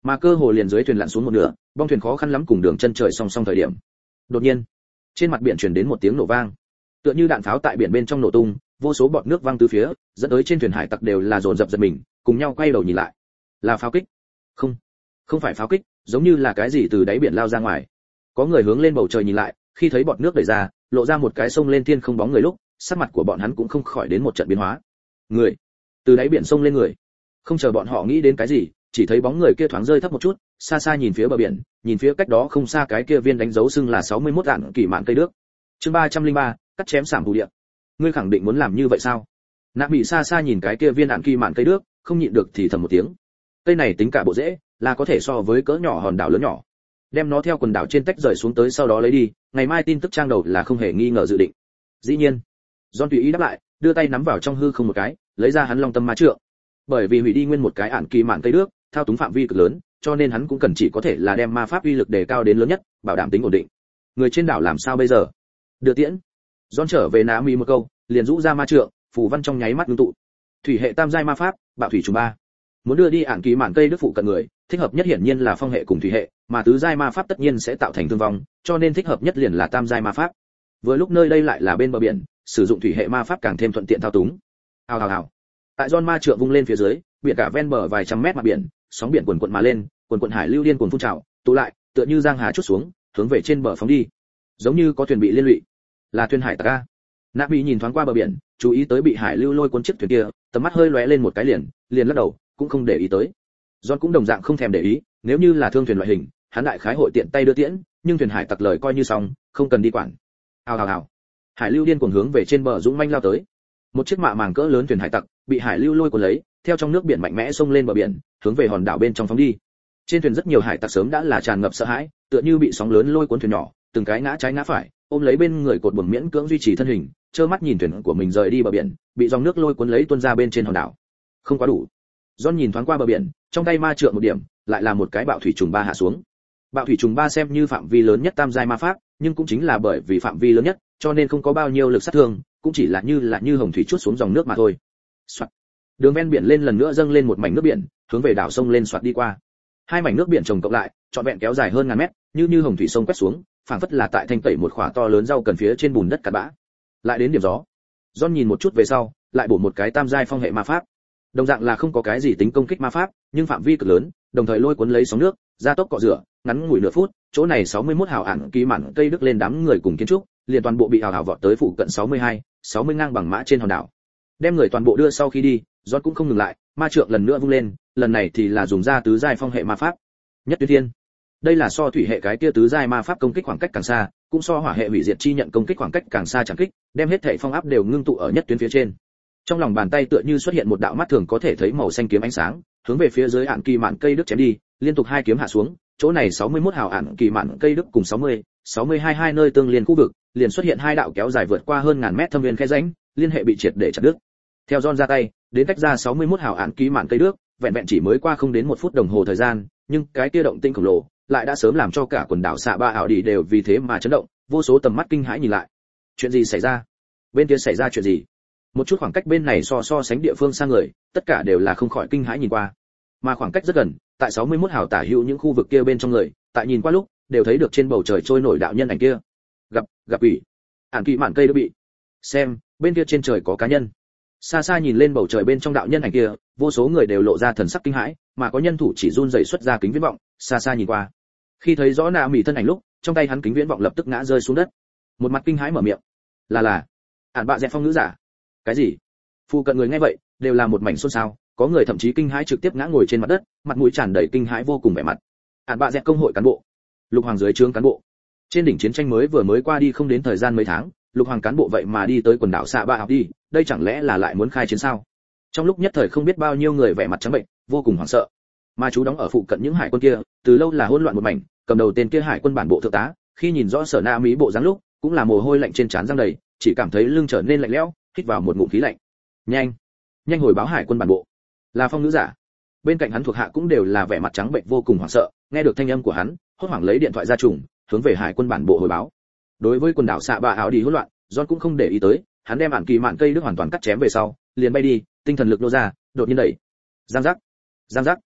[SPEAKER 1] Mà cơ hồ liền dưới thuyền lặn xuống một nửa, bong thuyền khó khăn lắm cùng đường chân trời song song thời điểm. Đột nhiên, trên mặt biển truyền đến một tiếng nổ vang, tựa như đạn pháo tại biển bên trong nổ tung, vô số bọt nước văng từ phía, dẫn tới trên thuyền hải tặc đều là dồn dập giật mình, cùng nhau quay đầu nhìn lại. Là pháo kích? Không, không phải pháo kích, giống như là cái gì từ đáy biển lao ra ngoài. Có người hướng lên bầu trời nhìn lại, khi thấy bọt nước đẩy ra, lộ ra một cái sông lên thiên không bóng người lúc, sắc mặt của bọn hắn cũng không khỏi đến một trận biến hóa. Người, từ đáy biển sông lên người. Không chờ bọn họ nghĩ đến cái gì, chỉ thấy bóng người kia thoáng rơi thấp một chút, xa xa nhìn phía bờ biển, nhìn phía cách đó không xa cái kia viên đánh dấu xưng là sáu mươi mốt đạn kỳ mạn cây đước. Chương ba trăm lẻ ba, cắt chém sảm phù địa. Ngươi khẳng định muốn làm như vậy sao? Nạ bị xa xa nhìn cái kia viên đạn kỳ mạn cây đước, không nhịn được thì thầm một tiếng. Cây này tính cả bộ rễ, là có thể so với cỡ nhỏ hòn đảo lớn nhỏ. Đem nó theo quần đảo trên tách rời xuống tới sau đó lấy đi, ngày mai tin tức trang đầu là không hề nghi ngờ dự định. Dĩ nhiên, John tùy ý đáp lại, đưa tay nắm vào trong hư không một cái, lấy ra hắn long tâm ma trượng. Bởi vì hủy đi nguyên một cái ản kỳ mạn cây đước, thao túng phạm vi cực lớn, cho nên hắn cũng cần chỉ có thể là đem ma pháp uy lực đề cao đến lớn nhất, bảo đảm tính ổn định. Người trên đảo làm sao bây giờ? Đưa tiễn. John trở về nã mi một câu, liền rũ ra ma trượng, phù văn trong nháy mắt ngưng tụ. Thủy hệ tam giai ma pháp, bạo thủy trùng ba. Muốn đưa đi ản kỳ mạn cây đức phụ cận người, thích hợp nhất hiển nhiên là phong hệ cùng thủy hệ, mà tứ giai ma pháp tất nhiên sẽ tạo thành thương vong, cho nên thích hợp nhất liền là tam giai ma pháp. Vừa lúc nơi đây lại là bên bờ biển, sử dụng thủy hệ ma pháp càng thêm thuận tiện thao túng. Hào hào hào. Tại John ma trượng vung lên phía dưới, biển cả ven bờ vài trăm mét mặt biển, sóng biển cuồn cuộn mà lên, cuồn cuộn hải lưu điên cuồng phun trào, tụ lại, tựa như giang hà chút xuống, hướng về trên bờ phóng đi. Giống như có thuyền bị liên lụy. Là thuyền hải tặc a. Nabi nhìn thoáng qua bờ biển, chú ý tới bị hải lưu lôi cuốn chiếc thuyền kia, tầm mắt hơi lóe lên một cái liền, liền lắc đầu, cũng không để ý tới. John cũng đồng dạng không thèm để ý, nếu như là thương thuyền loại hình, hắn đại khái hội tiện tay đưa tiễn, nhưng thuyền hải tặc lời coi như xong, không cần đi quản. Hào hào hào. Hải lưu điên cuồng hướng về trên bờ dũng manh lao tới. Một chiếc mạ màng cỡ lớn thuyền hải tặc bị hải lưu lôi cuốn lấy, theo trong nước biển mạnh mẽ xông lên bờ biển, hướng về hòn đảo bên trong phóng đi. Trên thuyền rất nhiều hải tặc sớm đã là tràn ngập sợ hãi, tựa như bị sóng lớn lôi cuốn thuyền nhỏ, từng cái ngã trái ngã phải, ôm lấy bên người cột buồm miễn cưỡng duy trì thân hình, trơ mắt nhìn thuyền của mình rời đi bờ biển, bị dòng nước lôi cuốn lấy tuôn ra bên trên hòn đảo. Không quá đủ. John nhìn thoáng qua bờ biển, trong tay ma trượng một điểm, lại là một cái bạo thủy trùng ba hạ xuống. Bạo thủy trùng ba xem như phạm vi lớn nhất tam giai ma pháp, nhưng cũng chính là bởi vì phạm vi lớn nhất, cho nên không có bao nhiêu lực sát thương, cũng chỉ là như là như hồng thủy chuốt xuống dòng nước mà thôi. Soạt. Đường ven biển lên lần nữa dâng lên một mảnh nước biển, hướng về đảo sông lên soạt đi qua. Hai mảnh nước biển chồng cộng lại, trọn vẹn kéo dài hơn ngàn mét, như như hồng thủy sông quét xuống, phảng phất là tại thanh tẩy một khỏa to lớn rau cần phía trên bùn đất cát bã. Lại đến điểm gió. John nhìn một chút về sau, lại bổ một cái tam giai phong hệ ma pháp. Đồng dạng là không có cái gì tính công kích ma pháp, nhưng phạm vi cực lớn, đồng thời lôi cuốn lấy sóng nước, gia tốc cọ rửa, ngắn ngủi nửa phút, chỗ này sáu mươi mốt hào ản ký mạn cây đức lên đám người cùng kiến trúc, liền toàn bộ bị hào hào vọt tới phụ cận sáu mươi hai, sáu mươi ngang bằng mã trên hòn đảo. Đem người toàn bộ đưa sau khi đi, John cũng không ngừng lại, ma trượng lần nữa vung lên, lần này thì là dùng ra tứ giai phong hệ ma pháp. Nhất tuyến thiên. Đây là so thủy hệ cái kia tứ giai ma pháp công kích khoảng cách càng xa, cũng so hỏa hệ hủy diệt chi nhận công kích khoảng cách càng xa chẳng kích, đem hết thảy phong áp đều ngưng tụ ở nhất tuyến phía trên. Trong lòng bàn tay tựa như xuất hiện một đạo mắt thường có thể thấy màu xanh kiếm ánh sáng, hướng về phía dưới ản kỳ mạn cây đức chém đi, liên tục hai kiếm hạ xuống, chỗ này sáu mươi mốt hào ản kỳ mạn cây đức cùng sáu mươi, sáu mươi hai hai nơi tương liên khu vực, liền xuất hiện hai đạo kéo dài vượt qua hơn ngàn mét thâm viên khe rãnh, liên hệ bị triệt để chặt đứt. Theo John ra tay, đến cách ra sáu mươi mốt hào ản kỳ mạn cây đức, vẹn vẹn chỉ mới qua không đến một phút đồng hồ thời gian, nhưng cái kia động tĩnh khổng lồ lại đã sớm làm cho cả quần đảo xạ ba ảo đi đều vì thế mà chấn động, vô số tầm mắt kinh hãi nhìn lại. Chuyện gì xảy ra? Bên kia xảy ra chuyện gì? Một chút khoảng cách bên này so so sánh địa phương xa người, tất cả đều là không khỏi kinh hãi nhìn qua. Mà khoảng cách rất gần, tại sáu mươi mốt hào tả hữu những khu vực kia bên trong người, tại nhìn qua lúc, đều thấy được trên bầu trời trôi nổi đạo nhân ảnh kia. Gặp, gặp ủy. Ản kỳ mạn cây đã bị. Xem, bên kia trên trời có cá nhân. Xa xa nhìn lên bầu trời bên trong đạo nhân ảnh kia, vô số người đều lộ ra thần sắc kinh hãi, mà có nhân thủ chỉ run rẩy xuất ra kính viễn vọng, xa xa nhìn qua. Khi thấy rõ Na Mị thân ảnh lúc, trong tay hắn kính viễn vọng lập tức ngã rơi xuống đất. Một mặt kinh hãi mở miệng. Là là, Ản bạ dẹt phong nữ giả. Cái gì? Phu cận người nghe vậy, đều là một mảnh xôn xao, có người thậm chí kinh hãi trực tiếp ngã ngồi trên mặt đất, mặt mũi tràn đầy kinh hãi vô cùng vẻ mặt. Ản bạ dẹt công hội cán bộ, Lục Hoàng dưới trướng cán bộ. Trên đỉnh chiến tranh mới vừa mới qua đi không đến thời gian mấy tháng, Lục Hoàng cán bộ vậy mà đi tới quần đảo xạ ba học đi, đây chẳng lẽ là lại muốn khai chiến sao? Trong lúc nhất thời không biết bao nhiêu người vẻ mặt trắng bệnh, vô cùng hoảng sợ. Mà chú đóng ở phụ cận những hải quân kia, từ lâu là hỗn loạn một mảnh, cầm đầu tên kia hải quân bản bộ thượng tá, khi nhìn rõ Sở Na Mỹ bộ dáng lúc, cũng là mồ hôi lạnh trên trán răng đầy, chỉ cảm thấy lưng trở nên lạnh lẽo, hít vào một ngụm khí lạnh. Nhanh, nhanh hồi báo hải quân bản bộ. Là phong nữ giả. Bên cạnh hắn thuộc hạ cũng đều là vẻ mặt trắng bệnh vô cùng hoảng sợ, nghe được thanh âm của hắn, hốt hoảng lấy điện thoại ra trùng, hướng về hải quân bản bộ hồi báo. Đối với quần đảo xạ ba áo đi hỗn loạn, John cũng không để ý tới, hắn đem ản kỳ mạn cây đức hoàn toàn cắt chém về sau, liền bay đi, tinh thần lực nô ra, đột nhiên đẩy. Giang giác, giang giác.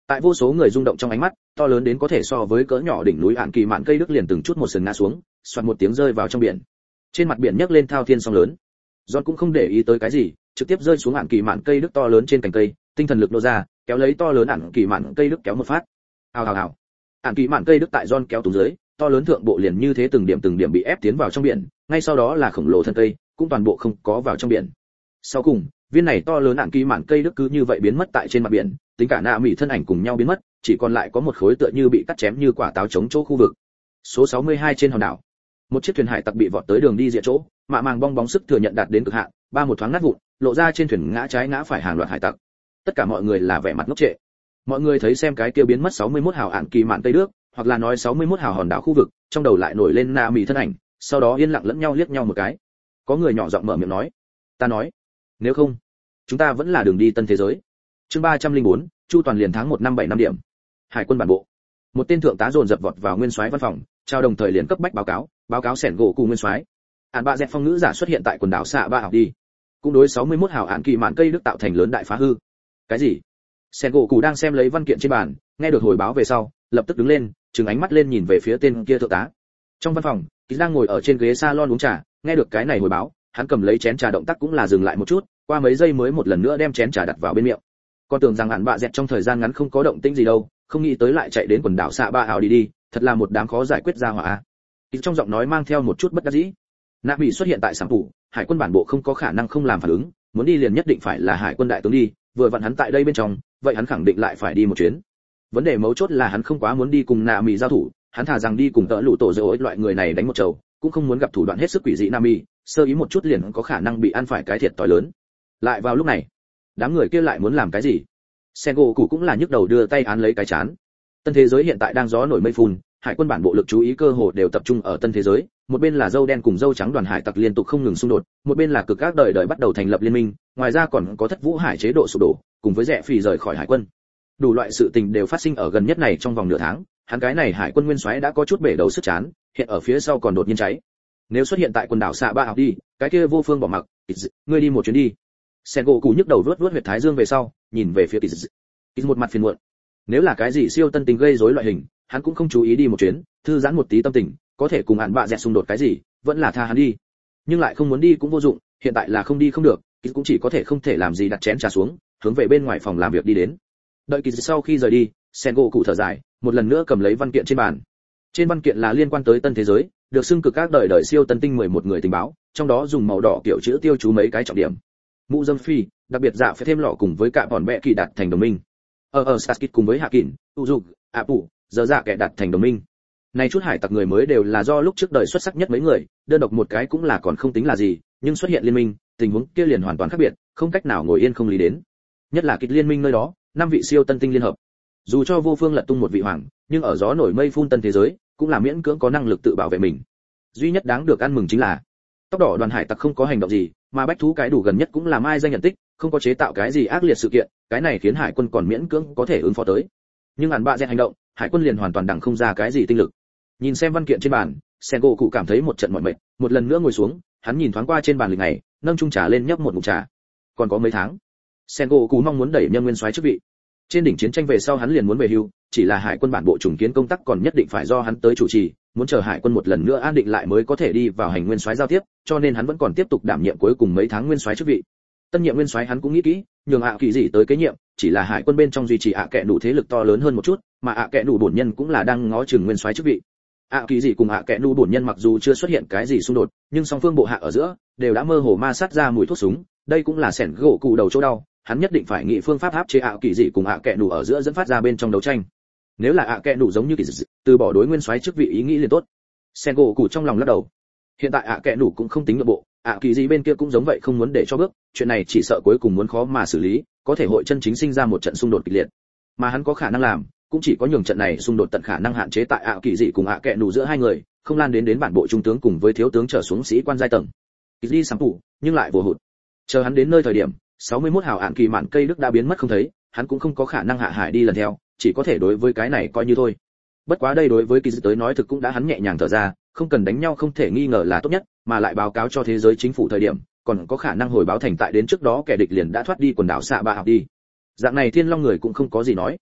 [SPEAKER 1] Tại vô số người rung động trong ánh mắt, to lớn đến có thể so với cỡ nhỏ đỉnh núi Ản Kỳ Mạn cây đức liền từng chút một sừng ngã xuống, xoạt một tiếng rơi vào trong biển. Trên mặt biển nhấc lên thao thiên sóng lớn. John cũng không để ý tới cái gì, trực tiếp rơi xuống Ản Kỳ Mạn cây đức to lớn trên cành cây, tinh thần lực nô ra, kéo lấy to lớn Ản Kỳ Mạn cây đức kéo một phát. Hào hào hào. Ản Kỳ Mạn cây đức tại John kéo túng dưới, to lớn thượng bộ liền như thế từng điểm từng điểm bị ép tiến vào trong biển, ngay sau đó là khổng lồ thân cây, cũng toàn bộ không có vào trong biển. Sau cùng, viên này to lớn Ản Kỳ Mạn cây đức cứ như vậy biến mất tại trên mặt biển, tính cả nạ mỹ thân ảnh cùng nhau biến mất, chỉ còn lại có một khối tựa như bị cắt chém như quả táo chống chỗ khu vực. Số sáu mươi hai trên hòn đảo, một chiếc thuyền hải tặc bị vọt tới đường đi rẽ chỗ, mạ màng bong bóng sức thừa nhận đạt đến cực hạn, ba một thoáng nát vụn, lộ ra trên thuyền ngã trái ngã phải hàng loạt hải tặc. Tất cả mọi người là vẻ mặt ngốc trệ. Mọi người thấy xem cái kia biến mất sáu mươi mốt hào Ản Kỳ Mạn cây đức, hoặc là nói sáu mươi mốt hào hòn đảo khu vực, trong đầu lại nổi lên nạ mỹ thân ảnh, sau đó yên lặng lẫn nhau liếc nhau một cái. Có người nhỏ giọng mở miệng nói, ta nói, nếu không, chúng ta vẫn là đường đi tân thế giới. Chương ba trăm lẻ bốn, Chu toàn liền tháng một năm bảy năm điểm. Hải quân bản bộ. Một tên thượng tá dồn dập vọt vào nguyên soái văn phòng, trao đồng thời liền cấp bách báo cáo, báo cáo sẻn gỗ cụ nguyên soái. Ản bạ dẹt phong ngữ giả xuất hiện tại quần đảo xạ ba học đi. Cũng đối sáu mươi mốt hào Ản Kỳ Mạn cây đức tạo thành lớn đại phá hư. Cái gì? Sẻn gỗ cụ đang xem lấy văn kiện trên bàn, nghe được hồi báo về sau, lập tức đứng lên, trừng ánh mắt lên nhìn về phía tên kia thượng tá. Trong văn phòng, Ký đang ngồi ở trên ghế salon uống trà, nghe được cái này hồi báo, hắn cầm lấy chén trà động tác cũng là dừng lại một chút, qua mấy giây mới một lần nữa đem chén trà đặt vào bên miệng. Con tưởng rằng Ản bạ dẹt trong thời gian ngắn không có động tĩnh gì đâu, không nghĩ tới lại chạy đến quần đảo xạ ba ảo đi đi, thật là một đám khó giải quyết ra hỏa. Ký trong giọng nói mang theo một chút bất đắc dĩ. Nạ bị xuất hiện tại sản phủ, hải quân bản bộ không có khả năng không làm phản ứng, muốn đi liền nhất định phải là hải quân đại tướng đi, vừa vặn hắn tại đây bên trong, vậy hắn khẳng định lại phải đi một chuyến. Vấn đề mấu chốt là hắn không quá muốn đi cùng Nạ Mỹ giao thủ, hắn thà rằng đi cùng tợ lũ tổ dầu loại người này đánh một trầu, cũng không muốn gặp thủ đoạn hết sức quỷ dị Nạ Mỹ, sơ ý một chút liền có khả năng bị ăn phải cái thiệt tỏi lớn. Lại vào lúc này, đám người kia lại muốn làm cái gì? Sengo Cụ cũng là nhức đầu đưa tay án lấy cái chán. Tân thế giới hiện tại đang gió nổi mây phun, hải quân bản bộ lực chú ý cơ hồ đều tập trung ở tân thế giới, một bên là dâu đen cùng dâu trắng đoàn hải tặc liên tục không ngừng xung đột, một bên là cực các đời đời bắt đầu thành lập liên minh, ngoài ra còn có thất vũ hải chế độ sụp đổ, cùng với rẻ phì rời khỏi hải quân. Đủ loại sự tình đều phát sinh ở gần nhất này trong vòng nửa tháng, hắn cái này hải quân nguyên soái đã có chút bể đầu sức chán, hiện ở phía sau còn đột nhiên cháy. Nếu xuất hiện tại quần đảo xạ ba học đi, cái kia vô phương bỏ mặc, ngươi đi một chuyến đi. Sengo Cụ nhức đầu vuốt vuốt huyệt thái dương về sau, nhìn về phía Kiz. Kiz một mặt phiền muộn. Nếu là cái gì siêu tân tình gây rối loại hình, hắn cũng không chú ý đi một chuyến, thư giãn một tí tâm tình, có thể cùng Ản bạ dẹt xung đột cái gì, vẫn là tha hắn đi. Nhưng lại không muốn đi cũng vô dụng, hiện tại là không đi không được, Kiz cũng chỉ có thể không thể làm gì đặt chén trà xuống, hướng về bên ngoài phòng làm việc đi đến. Đợi Kiz sau khi rời đi, Sengo Cụ thở dài, một lần nữa cầm lấy văn kiện trên bàn. Trên văn kiện là liên quan tới tân thế giới, được xưng cực các đời đời siêu tân tinh mười một người tình báo, trong đó dùng màu đỏ kiểu chữ tiêu chú mấy cái trọng điểm. Mũ dâm phi, đặc biệt dạ phải thêm lọ cùng với cả bọn bè kỳ đạt thành đồng minh. Ở ở Saskit cùng với Hạ Kình, Tu Dục, A Phụ, giờ dạ kẻ đạt thành đồng minh. Này chút hải tặc người mới đều là do lúc trước đời xuất sắc nhất mấy người, đơn độc một cái cũng là còn không tính là gì, nhưng xuất hiện liên minh, tình huống kia liền hoàn toàn khác biệt, không cách nào ngồi yên không lý đến. Nhất là kịch liên minh nơi đó, năm vị siêu tân tinh liên hợp. Dù cho vô phương lật tung một vị hoàng, nhưng ở gió nổi mây phun tân thế giới, cũng là miễn cưỡng có năng lực tự bảo vệ mình. Duy nhất đáng được ăn mừng chính là tóc đỏ đoàn hải tặc không có hành động gì, mà bách thú cái đủ gần nhất cũng là mai danh nhận tích, không có chế tạo cái gì ác liệt sự kiện, cái này khiến hải quân còn miễn cưỡng có thể ứng phó tới. Nhưng Ản bạ dẹt hành động, hải quân liền hoàn toàn đằng không ra cái gì tinh lực. Nhìn xem văn kiện trên bàn, Sengo Cụ cảm thấy một trận mỏi mệt, một lần nữa ngồi xuống, hắn nhìn thoáng qua trên bàn lịch này, nâng chung trà lên nhấp một ngụm trà. Còn có mấy tháng, Sengo Cụ mong muốn đẩy nhân nguyên soái chức vị. Trên đỉnh chiến tranh về sau hắn liền muốn về hưu, chỉ là hải quân bản bộ trùng kiến công tác còn nhất định phải do hắn tới chủ trì, muốn chờ hải quân một lần nữa an định lại mới có thể đi vào hành nguyên soái giao tiếp, cho nên hắn vẫn còn tiếp tục đảm nhiệm cuối cùng mấy tháng nguyên soái chức vị. Tân nhiệm nguyên soái hắn cũng nghĩ kỹ, nhường ạ kỳ gì tới kế nhiệm, chỉ là hải quân bên trong duy trì ạ kệ đủ thế lực to lớn hơn một chút, mà ạ kệ đủ bổn nhân cũng là đang ngó chừng nguyên soái chức vị. ạ kỳ gì cùng ạ kệ đủ bổn nhân mặc dù chưa xuất hiện cái gì xung đột, nhưng song phương bộ hạ ở giữa đều đã mơ hồ ma sát ra mùi thuốc súng, đây cũng là sẻn gỗ cụ đầu chỗ đau, hắn nhất định phải nghĩ phương pháp áp chế ạ kỳ gì cùng ạ kệ đủ ở giữa dẫn phát ra bên trong đấu tranh. Nếu là ạ kệ đủ giống như kỳ dị, từ bỏ đối nguyên soái chức vị ý nghĩ liền tốt. Sengo Cụ trong lòng lắc đầu. Hiện tại ạ kệ đủ cũng không tính nội bộ, ạ kỳ gì bên kia cũng giống vậy không muốn để cho bước, chuyện này chỉ sợ cuối cùng muốn khó mà xử lý, có thể hội chân chính sinh ra một trận xung đột kịch liệt. Mà hắn có khả năng làm, cũng chỉ có nhường trận này xung đột tận khả năng hạn chế tại ạ kỳ gì cùng ạ kệ đủ giữa hai người, không lan đến đến bản bộ trung tướng cùng với thiếu tướng trở xuống sĩ quan giai tầng. Kỳ đi sắm phủ, nhưng lại vô hụt. Chờ hắn đến nơi thời điểm, sáu mươi mốt hào Ản Kỳ Mạn cây đức đã biến mất không thấy, hắn cũng không có khả năng hạ hải đi lần theo, chỉ có thể đối với cái này coi như thôi. Bất quá đây đối với kỳ dị tới nói thực cũng đã hắn nhẹ nhàng thở ra, không cần đánh nhau không thể nghi ngờ là tốt nhất, mà lại báo cáo cho thế giới chính phủ thời điểm, còn có khả năng hồi báo thành tại đến trước đó kẻ địch liền đã thoát đi quần đảo xạ ba học đi. Dạng này Thiên Long người cũng không có gì nói.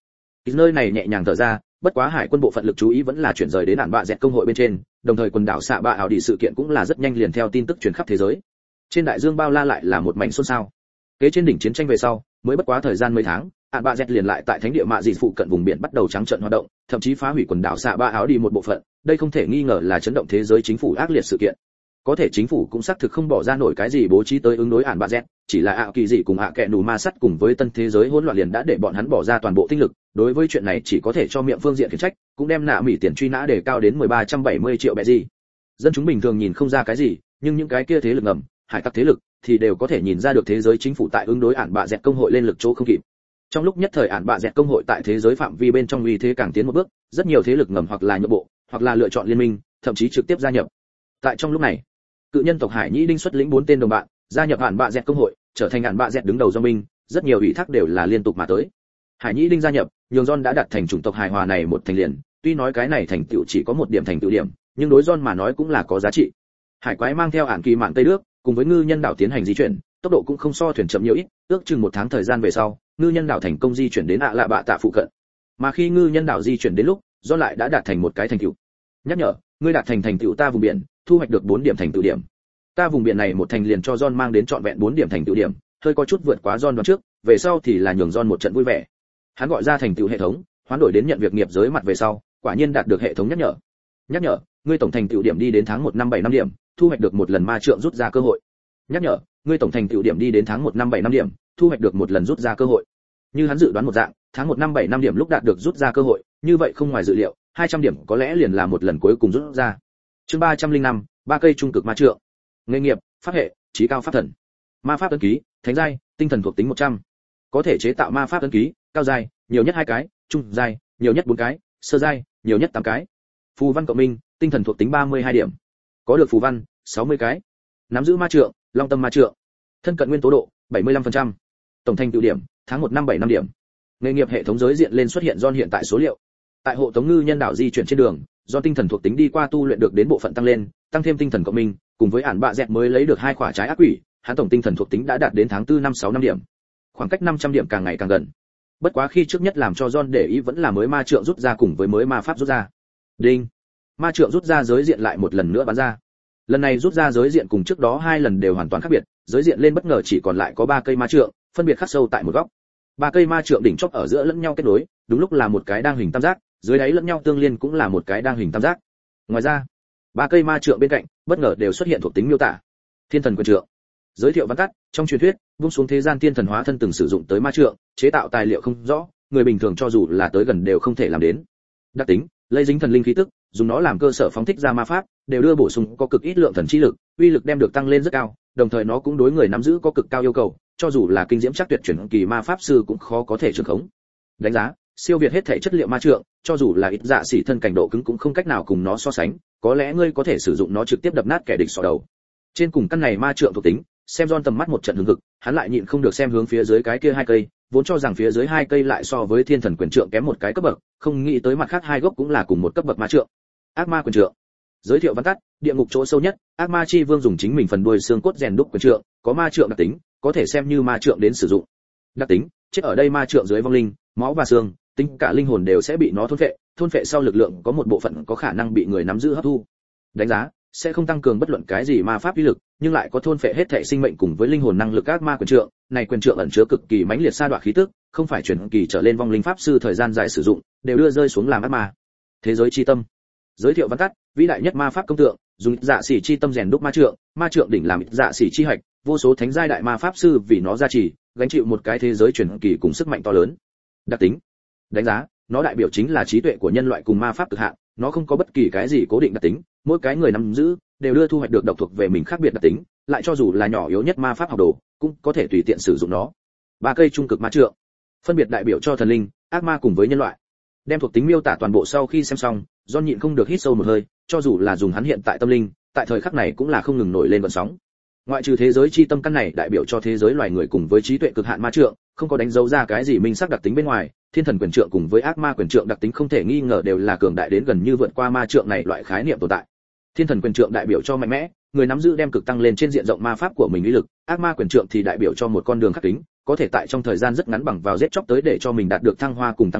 [SPEAKER 1] nơi này nhẹ nhàng thở ra, bất quá hải quân bộ phận lực chú ý vẫn là chuyển rời đến ản bạ dẹt công hội bên trên, đồng thời quần đảo xạ bạ ảo đi sự kiện cũng là rất nhanh liền theo tin tức truyền khắp thế giới. Trên đại dương bao la lại là một mảnh xôn xao. Kế trên đỉnh chiến tranh về sau, mới bất quá thời gian mấy tháng, ản bạ dẹt liền lại tại thánh địa mạ dị phụ cận vùng biển bắt đầu trắng trợn hoạt động, thậm chí phá hủy quần đảo xạ bạ ảo đi một bộ phận, đây không thể nghi ngờ là chấn động thế giới chính phủ ác liệt sự kiện. Có thể chính phủ cũng xác thực không bỏ ra nổi cái gì bố trí tới ứng đối ản bạ dẹt, chỉ là ạ kỳ dị cùng ạ kẹ nù ma sắt cùng với tân thế giới hỗn loạn liền đã để bọn hắn bỏ ra toàn bộ tinh lực, đối với chuyện này chỉ có thể cho miệng phương diện khiển trách, cũng đem nạ mỹ tiền truy nã để cao đến mười ba trăm bảy mươi triệu bẹ gì. Dân chúng bình thường nhìn không ra cái gì, nhưng những cái kia thế lực ngầm, hải tặc thế lực thì đều có thể nhìn ra được thế giới chính phủ tại ứng đối ản bạ dẹt công hội lên lực chỗ không kịp. Trong lúc nhất thời ản bạ dẹt công hội tại thế giới phạm vi bên trong uy thế càng tiến một bước, rất nhiều thế lực ngầm hoặc là nhượng bộ, hoặc là lựa chọn liên minh, thậm chí trực tiếp gia nhập. Tại trong lúc này, cự nhân tộc Hải Nhĩ Đinh xuất lĩnh bốn tên đồng bạn, gia nhập ản bạ dẹt công hội, trở thành ản bạ dẹt đứng đầu do binh, rất nhiều ủy thác đều là liên tục mà tới. Hải Nhĩ Đinh gia nhập, nhường John đã đạt thành chủng tộc hài hòa này một thành liền, tuy nói cái này thành tựu chỉ có một điểm thành tựu điểm, nhưng đối John mà nói cũng là có giá trị. Hải quái mang theo ản kỳ mạn Tây Đức, cùng với ngư nhân đảo tiến hành di chuyển, tốc độ cũng không so thuyền chậm nhiều ít, ước chừng một tháng thời gian về sau, ngư nhân đảo thành công di chuyển đến ạ lạ bạ tạ phụ cận. Mà khi ngư nhân đảo di chuyển đến lúc, John lại đã đạt thành một cái thành tựu. Nhắc nhở, ngươi đạt thành thành tựu ta vùng biển, thu hoạch được bốn điểm thành tựu điểm. Ta vùng biển này một thành liền cho John mang đến trọn vẹn bốn điểm thành tựu điểm, hơi có chút vượt quá John đoán trước, về sau thì là nhường John một trận vui vẻ. Hắn gọi ra thành tựu hệ thống, hoán đổi đến nhận việc nghiệp giới mặt về sau, quả nhiên đạt được hệ thống nhắc nhở. Nhắc nhở, ngươi tổng thành tựu điểm đi đến tháng một năm bảy năm điểm, thu hoạch được một lần ma trượng rút ra cơ hội. Nhắc nhở, ngươi tổng thành tựu điểm đi đến tháng một năm bảy năm điểm, thu hoạch được một lần rút ra cơ hội. Như hắn dự đoán một dạng, tháng một năm bảy năm điểm lúc đạt được rút ra cơ hội, như vậy không ngoài dự liệu, hai trăm điểm có lẽ liền là một lần cuối cùng rút ra. Chương ba trăm linh năm, ba cây trung cực ma trượng. Nghề nghiệp, pháp hệ, chí cao pháp thần. Ma pháp ấn ký, thánh giai, tinh thần thuộc tính một trăm. Có thể chế tạo ma pháp ấn ký, cao giai, nhiều nhất hai cái, trung giai, nhiều nhất bốn cái, sơ giai, nhiều nhất tám cái. Phù văn cộng minh, tinh thần thuộc tính ba mươi hai điểm. Có được phù văn, sáu mươi cái. Nắm giữ ma trượng, long tâm ma trượng. Thân cận nguyên tố độ, bảy mươi lăm phần trăm. Tổng thành tựu điểm, tháng một năm bảy năm điểm. Nghề nghiệp hệ thống giới diện lên xuất hiện John hiện tại số liệu. Tại hộ tống ngư nhân đảo di chuyển trên đường, do tinh thần thuộc tính đi qua tu luyện được đến bộ phận tăng lên, tăng thêm tinh thần cộng minh, cùng với ản bạ dẹt mới lấy được hai quả trái ác quỷ, hắn tổng tinh thần thuộc tính đã đạt đến tháng tư năm sáu năm điểm. Khoảng cách năm trăm điểm càng ngày càng gần. Bất quá khi trước nhất làm cho John để ý vẫn là mới ma trượng rút ra cùng với mới ma pháp rút ra. Đinh. Ma trượng rút ra giới diện lại một lần nữa bắn ra. Lần này rút ra giới diện cùng trước đó hai lần đều hoàn toàn khác biệt, giới diện lên bất ngờ chỉ còn lại có ba cây ma trượng, phân biệt khắc sâu tại một góc. Ba cây ma trượng đỉnh chóp ở giữa lẫn nhau kết nối, đúng lúc là một cái đang hình tam giác, dưới đáy lẫn nhau tương liên cũng là một cái đang hình tam giác. Ngoài ra, ba cây ma trượng bên cạnh bất ngờ đều xuất hiện thuộc tính miêu tả. Thiên thần quyền trượng. Giới thiệu văn tắt, trong truyền thuyết, vung xuống thế gian thiên thần hóa thân từng sử dụng tới ma trượng, chế tạo tài liệu không rõ, người bình thường cho dù là tới gần đều không thể làm đến. Đặc tính, lấy dính thần linh khí tức, dùng nó làm cơ sở phóng thích ra ma pháp, đều đưa bổ sung có cực ít lượng thần chi lực, uy lực đem được tăng lên rất cao, đồng thời nó cũng đối người nắm giữ có cực cao yêu cầu, cho dù là kinh diễm chắc tuyệt chuyển kỳ ma pháp sư cũng khó có thể trường khống. Đánh giá, siêu việt hết thể chất liệu ma trượng, cho dù là ít dạ xỉ thân cảnh độ cứng cũng không cách nào cùng nó so sánh, có lẽ ngươi có thể sử dụng nó trực tiếp đập nát kẻ địch sọ đầu. Trên cùng căn này ma trượng thuộc tính, xem John tầm mắt một trận hứng hực, hắn lại nhịn không được xem hướng phía dưới cái kia hai cây, vốn cho rằng phía dưới hai cây lại so với thiên thần quyền trượng kém một cái cấp bậc, không nghĩ tới mặt khác hai gốc cũng là cùng một cấp bậc ma trượng. Ác ma quyền trượng. Giới thiệu văn tắt, địa ngục chỗ sâu nhất, ác ma chi vương dùng chính mình phần đuôi xương cốt rèn đúc quyền trượng, có ma trượng đặc tính, có thể xem như ma trượng đến sử dụng. Đặc tính, chết ở đây ma trượng dưới vong linh, máu và xương, tính cả linh hồn đều sẽ bị nó thôn phệ, thôn phệ sau lực lượng có một bộ phận có khả năng bị người nắm giữ hấp thu. Đánh giá, sẽ không tăng cường bất luận cái gì ma pháp uy lực, nhưng lại có thôn phệ hết thể sinh mệnh cùng với linh hồn năng lực ác ma quyền trượng, này quyền trượng ẩn chứa cực kỳ mãnh liệt sa đoạ khí tức, không phải chuyển kỳ trở lên vong linh pháp sư thời gian dài sử dụng, đều đưa rơi xuống làm ác ma. Thế giới chi tâm. Giới thiệu văn tắt, vĩ đại nhất ma pháp công tượng, dùng dạ xỉ chi tâm rèn đúc ma trượng, ma trượng đỉnh làm dạ xỉ chi hạch, vô số thánh giai đại ma pháp sư vì nó gia trì, gánh chịu một cái thế giới chuyển kỳ cùng sức mạnh to lớn. Đặc tính. Đánh giá, nó đại biểu chính là trí tuệ của nhân loại cùng ma pháp cực hạn, nó không có bất kỳ cái gì cố định đặc tính, mỗi cái người nắm giữ đều đưa thu hoạch được độc thuộc về mình khác biệt đặc tính, lại cho dù là nhỏ yếu nhất ma pháp học đồ, cũng có thể tùy tiện sử dụng nó. Ba cây trung cực ma trượng, phân biệt đại biểu cho thần linh, ác ma cùng với nhân loại. Đem thuộc tính miêu tả toàn bộ sau khi xem xong, John nhịn không được hít sâu một hơi, cho dù là dùng hắn hiện tại tâm linh, tại thời khắc này cũng là không ngừng nổi lên gợn sóng. Ngoại trừ thế giới chi tâm căn này đại biểu cho thế giới loài người cùng với trí tuệ cực hạn ma trượng, không có đánh dấu ra cái gì minh sắc đặc tính bên ngoài, thiên thần quyền trượng cùng với ác ma quyền trượng đặc tính không thể nghi ngờ đều là cường đại đến gần như vượt qua ma trượng này loại khái niệm tồn tại. Thiên thần quyền trượng đại biểu cho mạnh mẽ, người nắm giữ đem cực tăng lên trên diện rộng ma pháp của mình uy lực, ác ma quyền trượng thì đại biểu cho một con đường khắc kính, có thể tại trong thời gian rất ngắn bằng vào giết chóc tới để cho mình đạt được thăng hoa cùng tăng lên,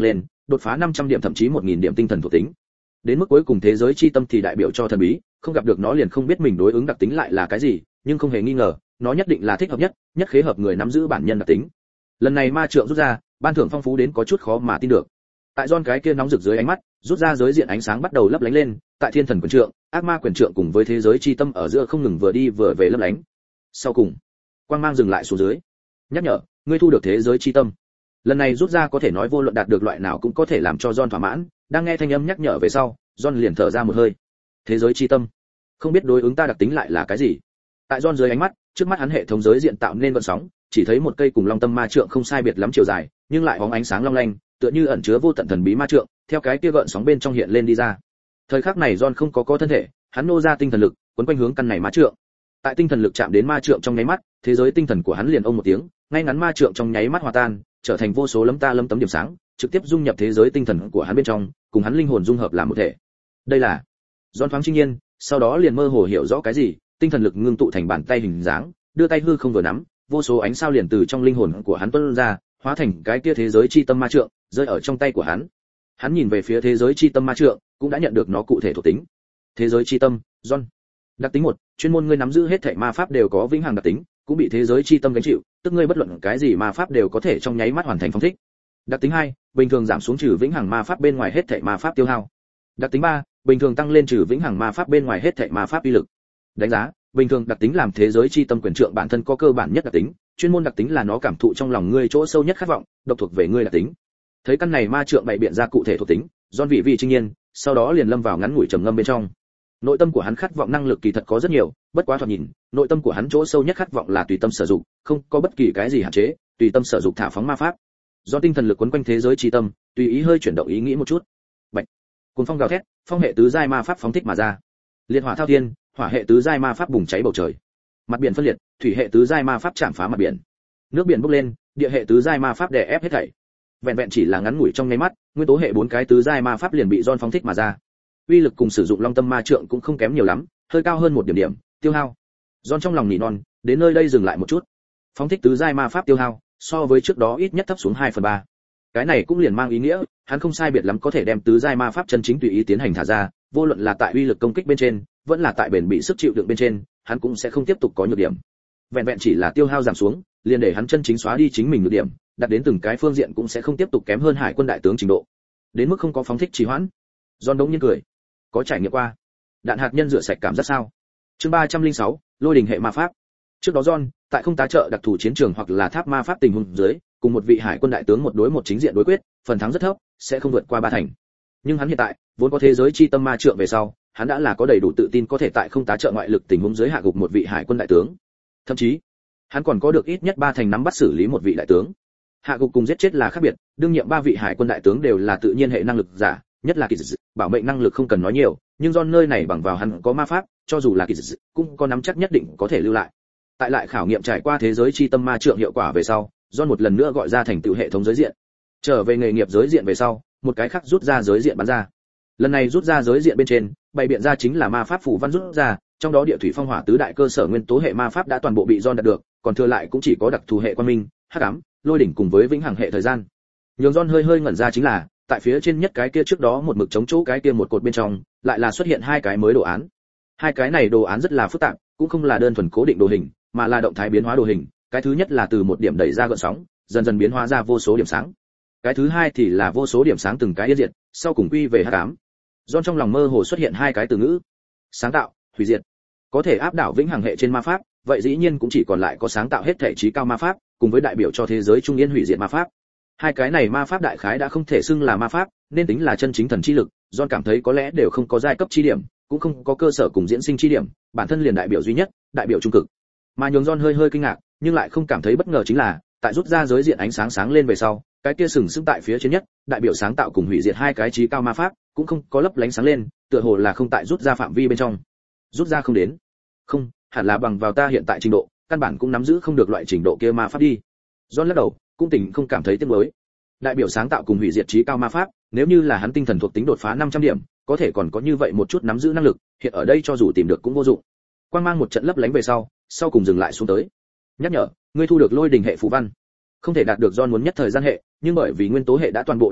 [SPEAKER 1] đột phá năm trăm điểm thậm chí một nghìn điểm tinh thần thuộc tính. Đến mức cuối cùng thế giới chi tâm thì đại biểu cho thần bí, không gặp được nó liền không biết mình đối ứng đặc tính lại là cái gì, nhưng không hề nghi ngờ, nó nhất định là thích hợp nhất, nhất khế hợp người nắm giữ bản nhân đặc tính. Lần này ma trượng rút ra, ban thưởng phong phú đến có chút khó mà tin được. Tại John cái kia nóng rực dưới ánh mắt, rút ra giới diện ánh sáng bắt đầu lấp lánh lên, tại thiên thần quyền trượng, ác ma quyền trượng cùng với thế giới chi tâm ở giữa không ngừng vừa đi vừa về lấp lánh. Sau cùng, quang mang dừng lại xuống dưới. Nhắc nhở, ngươi thu được thế giới chi tâm. Lần này rút ra có thể nói vô luận đạt được loại nào cũng có thể làm cho John thỏa mãn, đang nghe thanh âm nhắc nhở về sau, John liền thở ra một hơi. Thế giới chi tâm, không biết đối ứng ta đặc tính lại là cái gì. Tại John dưới ánh mắt, trước mắt hắn hệ thống giới diện tạo nên vận sóng, chỉ thấy một cây cùng long tâm ma trượng không sai biệt lắm chiều dài, nhưng lại bóng ánh sáng long lanh, tựa như ẩn chứa vô tận thần bí ma trượng, theo cái kia gợn sóng bên trong hiện lên đi ra. Thời khắc này John không có có thân thể, hắn nô ra tinh thần lực, quấn quanh hướng căn này ma trượng. Tại tinh thần lực chạm đến ma trượng trong nháy mắt, thế giới tinh thần của hắn liền ông một tiếng, ngay ngắn ma trượng trong nháy mắt hòa tan, trở thành vô số lấm ta lấm tấm điểm sáng, trực tiếp dung nhập thế giới tinh thần của hắn bên trong, cùng hắn linh hồn dung hợp làm một thể. Đây là John thoáng trinh nhiên, sau đó liền mơ hồ hiểu rõ cái gì, tinh thần lực ngưng tụ thành bàn tay hình dáng, đưa tay hư không vừa nắm, vô số ánh sao liền từ trong linh hồn của hắn tuôn ra, hóa thành cái kia thế giới chi tâm ma trượng, rơi ở trong tay của hắn. Hắn nhìn về phía thế giới chi tâm ma trượng, cũng đã nhận được nó cụ thể thuộc tính. Thế giới chi tâm, John. Đặc tính một, chuyên môn ngươi nắm giữ hết thảy ma pháp đều có vĩnh hằng đặc tính, cũng bị thế giới chi tâm gánh chịu, tức ngươi bất luận cái gì ma pháp đều có thể trong nháy mắt hoàn thành phóng thích. Đặc tính hai, bình thường giảm xuống trừ vĩnh hằng ma pháp bên ngoài hết thảy ma pháp tiêu hao. Đặc tính ba, bình thường tăng lên trừ vĩnh hằng ma pháp bên ngoài hết thảy ma pháp uy lực. Đánh giá, bình thường đặc tính làm thế giới chi tâm quyền trượng bản thân có cơ bản nhất đặc tính, chuyên môn đặc tính là nó cảm thụ trong lòng ngươi chỗ sâu nhất khát vọng, độc thuộc về ngươi đặc tính. Thấy căn này ma trượng bày biện ra cụ thể thuộc tính, John vị vị trinh nhiên, sau đó liền lâm vào ngắn ngủi trầm ngâm bên trong. Nội tâm của hắn khát vọng năng lực kỳ thật có rất nhiều, bất quá thoạt nhìn, nội tâm của hắn chỗ sâu nhất khát vọng là tùy tâm sử dụng, không có bất kỳ cái gì hạn chế, tùy tâm sử dụng thả phóng ma pháp. Do tinh thần lực quấn quanh thế giới chi tâm, tùy ý hơi chuyển động ý nghĩ một chút. Bạch. Cuồng phong gào thét, phong hệ tứ giai ma pháp phóng thích mà ra. Liệt hỏa thao thiên, hỏa hệ tứ giai ma pháp bùng cháy bầu trời. Mặt biển phân liệt, thủy hệ tứ giai ma pháp chạm phá mặt biển. Nước biển bốc lên, địa hệ tứ giai ma pháp đè ép hết thảy. Vẹn vẹn chỉ là ngắn ngủi trong nháy mắt, nguyên tố hệ bốn cái tứ giai ma pháp liền bị John phóng thích mà ra. Uy lực cùng sử dụng long tâm ma trượng cũng không kém nhiều lắm, hơi cao hơn một điểm điểm, tiêu hao. John trong lòng nỉ non, đến nơi đây dừng lại một chút. Phóng thích tứ giai ma pháp tiêu hao, so với trước đó ít nhất thấp xuống hai phần ba. Cái này cũng liền mang ý nghĩa, hắn không sai biệt lắm có thể đem tứ giai ma pháp chân chính tùy ý tiến hành thả ra, vô luận là tại uy lực công kích bên trên, vẫn là tại bền bị sức chịu đựng bên trên, hắn cũng sẽ không tiếp tục có nhược điểm. Vẹn vẹn chỉ là tiêu hao giảm xuống, liền để hắn chân chính xóa đi chính mình nhược điểm, đặt đến từng cái phương diện cũng sẽ không tiếp tục kém hơn hải quân đại tướng trình độ. Đến mức không có phóng thích trì hoãn. John đống nhiên cười. Có trải nghiệm qua đạn hạt nhân rửa sạch cảm giác sao? Chương ba trăm lẻ sáu, lôi đình hệ ma pháp. Trước đó John, tại không tá trợ đặc thù chiến trường hoặc là tháp ma pháp tình huống dưới, cùng một vị hải quân đại tướng một đối một chính diện đối quyết, phần thắng rất thấp, sẽ không vượt qua ba thành. Nhưng hắn hiện tại, vốn có thế giới chi tâm ma trượng về sau, hắn đã là có đầy đủ tự tin có thể tại không tá trợ ngoại lực tình huống dưới hạ gục một vị hải quân đại tướng. Thậm chí, hắn còn có được ít nhất ba thành nắm bắt xử lý một vị đại tướng. Hạ gục cùng giết chết là khác biệt, đương nhiệm ba vị hải quân đại tướng đều là tự nhiên hệ năng lực giả, nhất là kỳ dị, bảo mệnh năng lực không cần nói nhiều, nhưng do nơi này bằng vào hắn có ma pháp, cho dù là kỳ dị, cũng có nắm chắc nhất định có thể lưu lại. Tại lại khảo nghiệm trải qua thế giới chi tâm ma trượng hiệu quả về sau, do một lần nữa gọi ra thành tựu hệ thống giới diện. Trở về nghề nghiệp giới diện về sau, một cái khác rút ra giới diện bắn ra. Lần này rút ra giới diện bên trên, bày biện ra chính là ma pháp phù văn rút ra, trong đó địa thủy phong hỏa tứ đại cơ sở nguyên tố hệ ma pháp đã toàn bộ bị John đạt được, còn thừa lại cũng chỉ có đặc thù hệ quang minh, hắc ám, lôi đỉnh cùng với vĩnh hằng hệ thời gian. Nhường John hơi hơi ngẩn ra chính là, tại phía trên nhất cái kia trước đó một mực chống chỗ cái kia một cột bên trong, lại là xuất hiện hai cái mới đồ án. Hai cái này đồ án rất là phức tạp, cũng không là đơn thuần cố định đồ hình, mà là động thái biến hóa đồ hình. Cái thứ nhất là từ một điểm đẩy ra gợn sóng, dần dần biến hóa ra vô số điểm sáng. Cái thứ hai thì là vô số điểm sáng từng cái yên diệt, sau cùng quy về hắc ám. John trong lòng mơ hồ xuất hiện hai cái từ ngữ: sáng tạo, hủy diệt. Có thể áp đảo vĩnh hằng hệ trên ma pháp, vậy dĩ nhiên cũng chỉ còn lại có sáng tạo hết thể trí cao ma pháp, cùng với đại biểu cho thế giới trung yên hủy diệt ma pháp. Hai cái này ma pháp đại khái đã không thể xưng là ma pháp, nên tính là chân chính thần chi lực. John cảm thấy có lẽ đều không có giai cấp chi điểm, cũng không có cơ sở cùng diễn sinh chi điểm, bản thân liền đại biểu duy nhất, đại biểu trung cực. Mà nhường John hơi hơi kinh ngạc, nhưng lại không cảm thấy bất ngờ chính là, tại rút ra giới diện ánh sáng sáng lên về sau, cái kia sừng sững tại phía trên nhất, đại biểu sáng tạo cùng hủy diệt hai cái trí cao ma pháp, cũng không có lấp lánh sáng lên, tựa hồ là không tại rút ra phạm vi bên trong. Rút ra không đến. Không, hẳn là bằng vào ta hiện tại trình độ, căn bản cũng nắm giữ không được loại trình độ kia ma pháp đi. John lắc đầu, cũng tỉnh không cảm thấy tiếc nuối. Đại biểu sáng tạo cùng hủy diệt trí cao ma pháp, nếu như là hắn tinh thần thuộc tính đột phá năm trăm điểm, có thể còn có như vậy một chút nắm giữ năng lực, hiện ở đây cho dù tìm được cũng vô dụng. Quang mang một trận lấp lánh về sau, sau cùng dừng lại xuống tới. Nhắc nhở, ngươi thu được lôi đình hệ phù văn. Không thể đạt được John muốn nhất thời gian hệ, nhưng bởi vì nguyên tố hệ đã toàn bộ đạt được,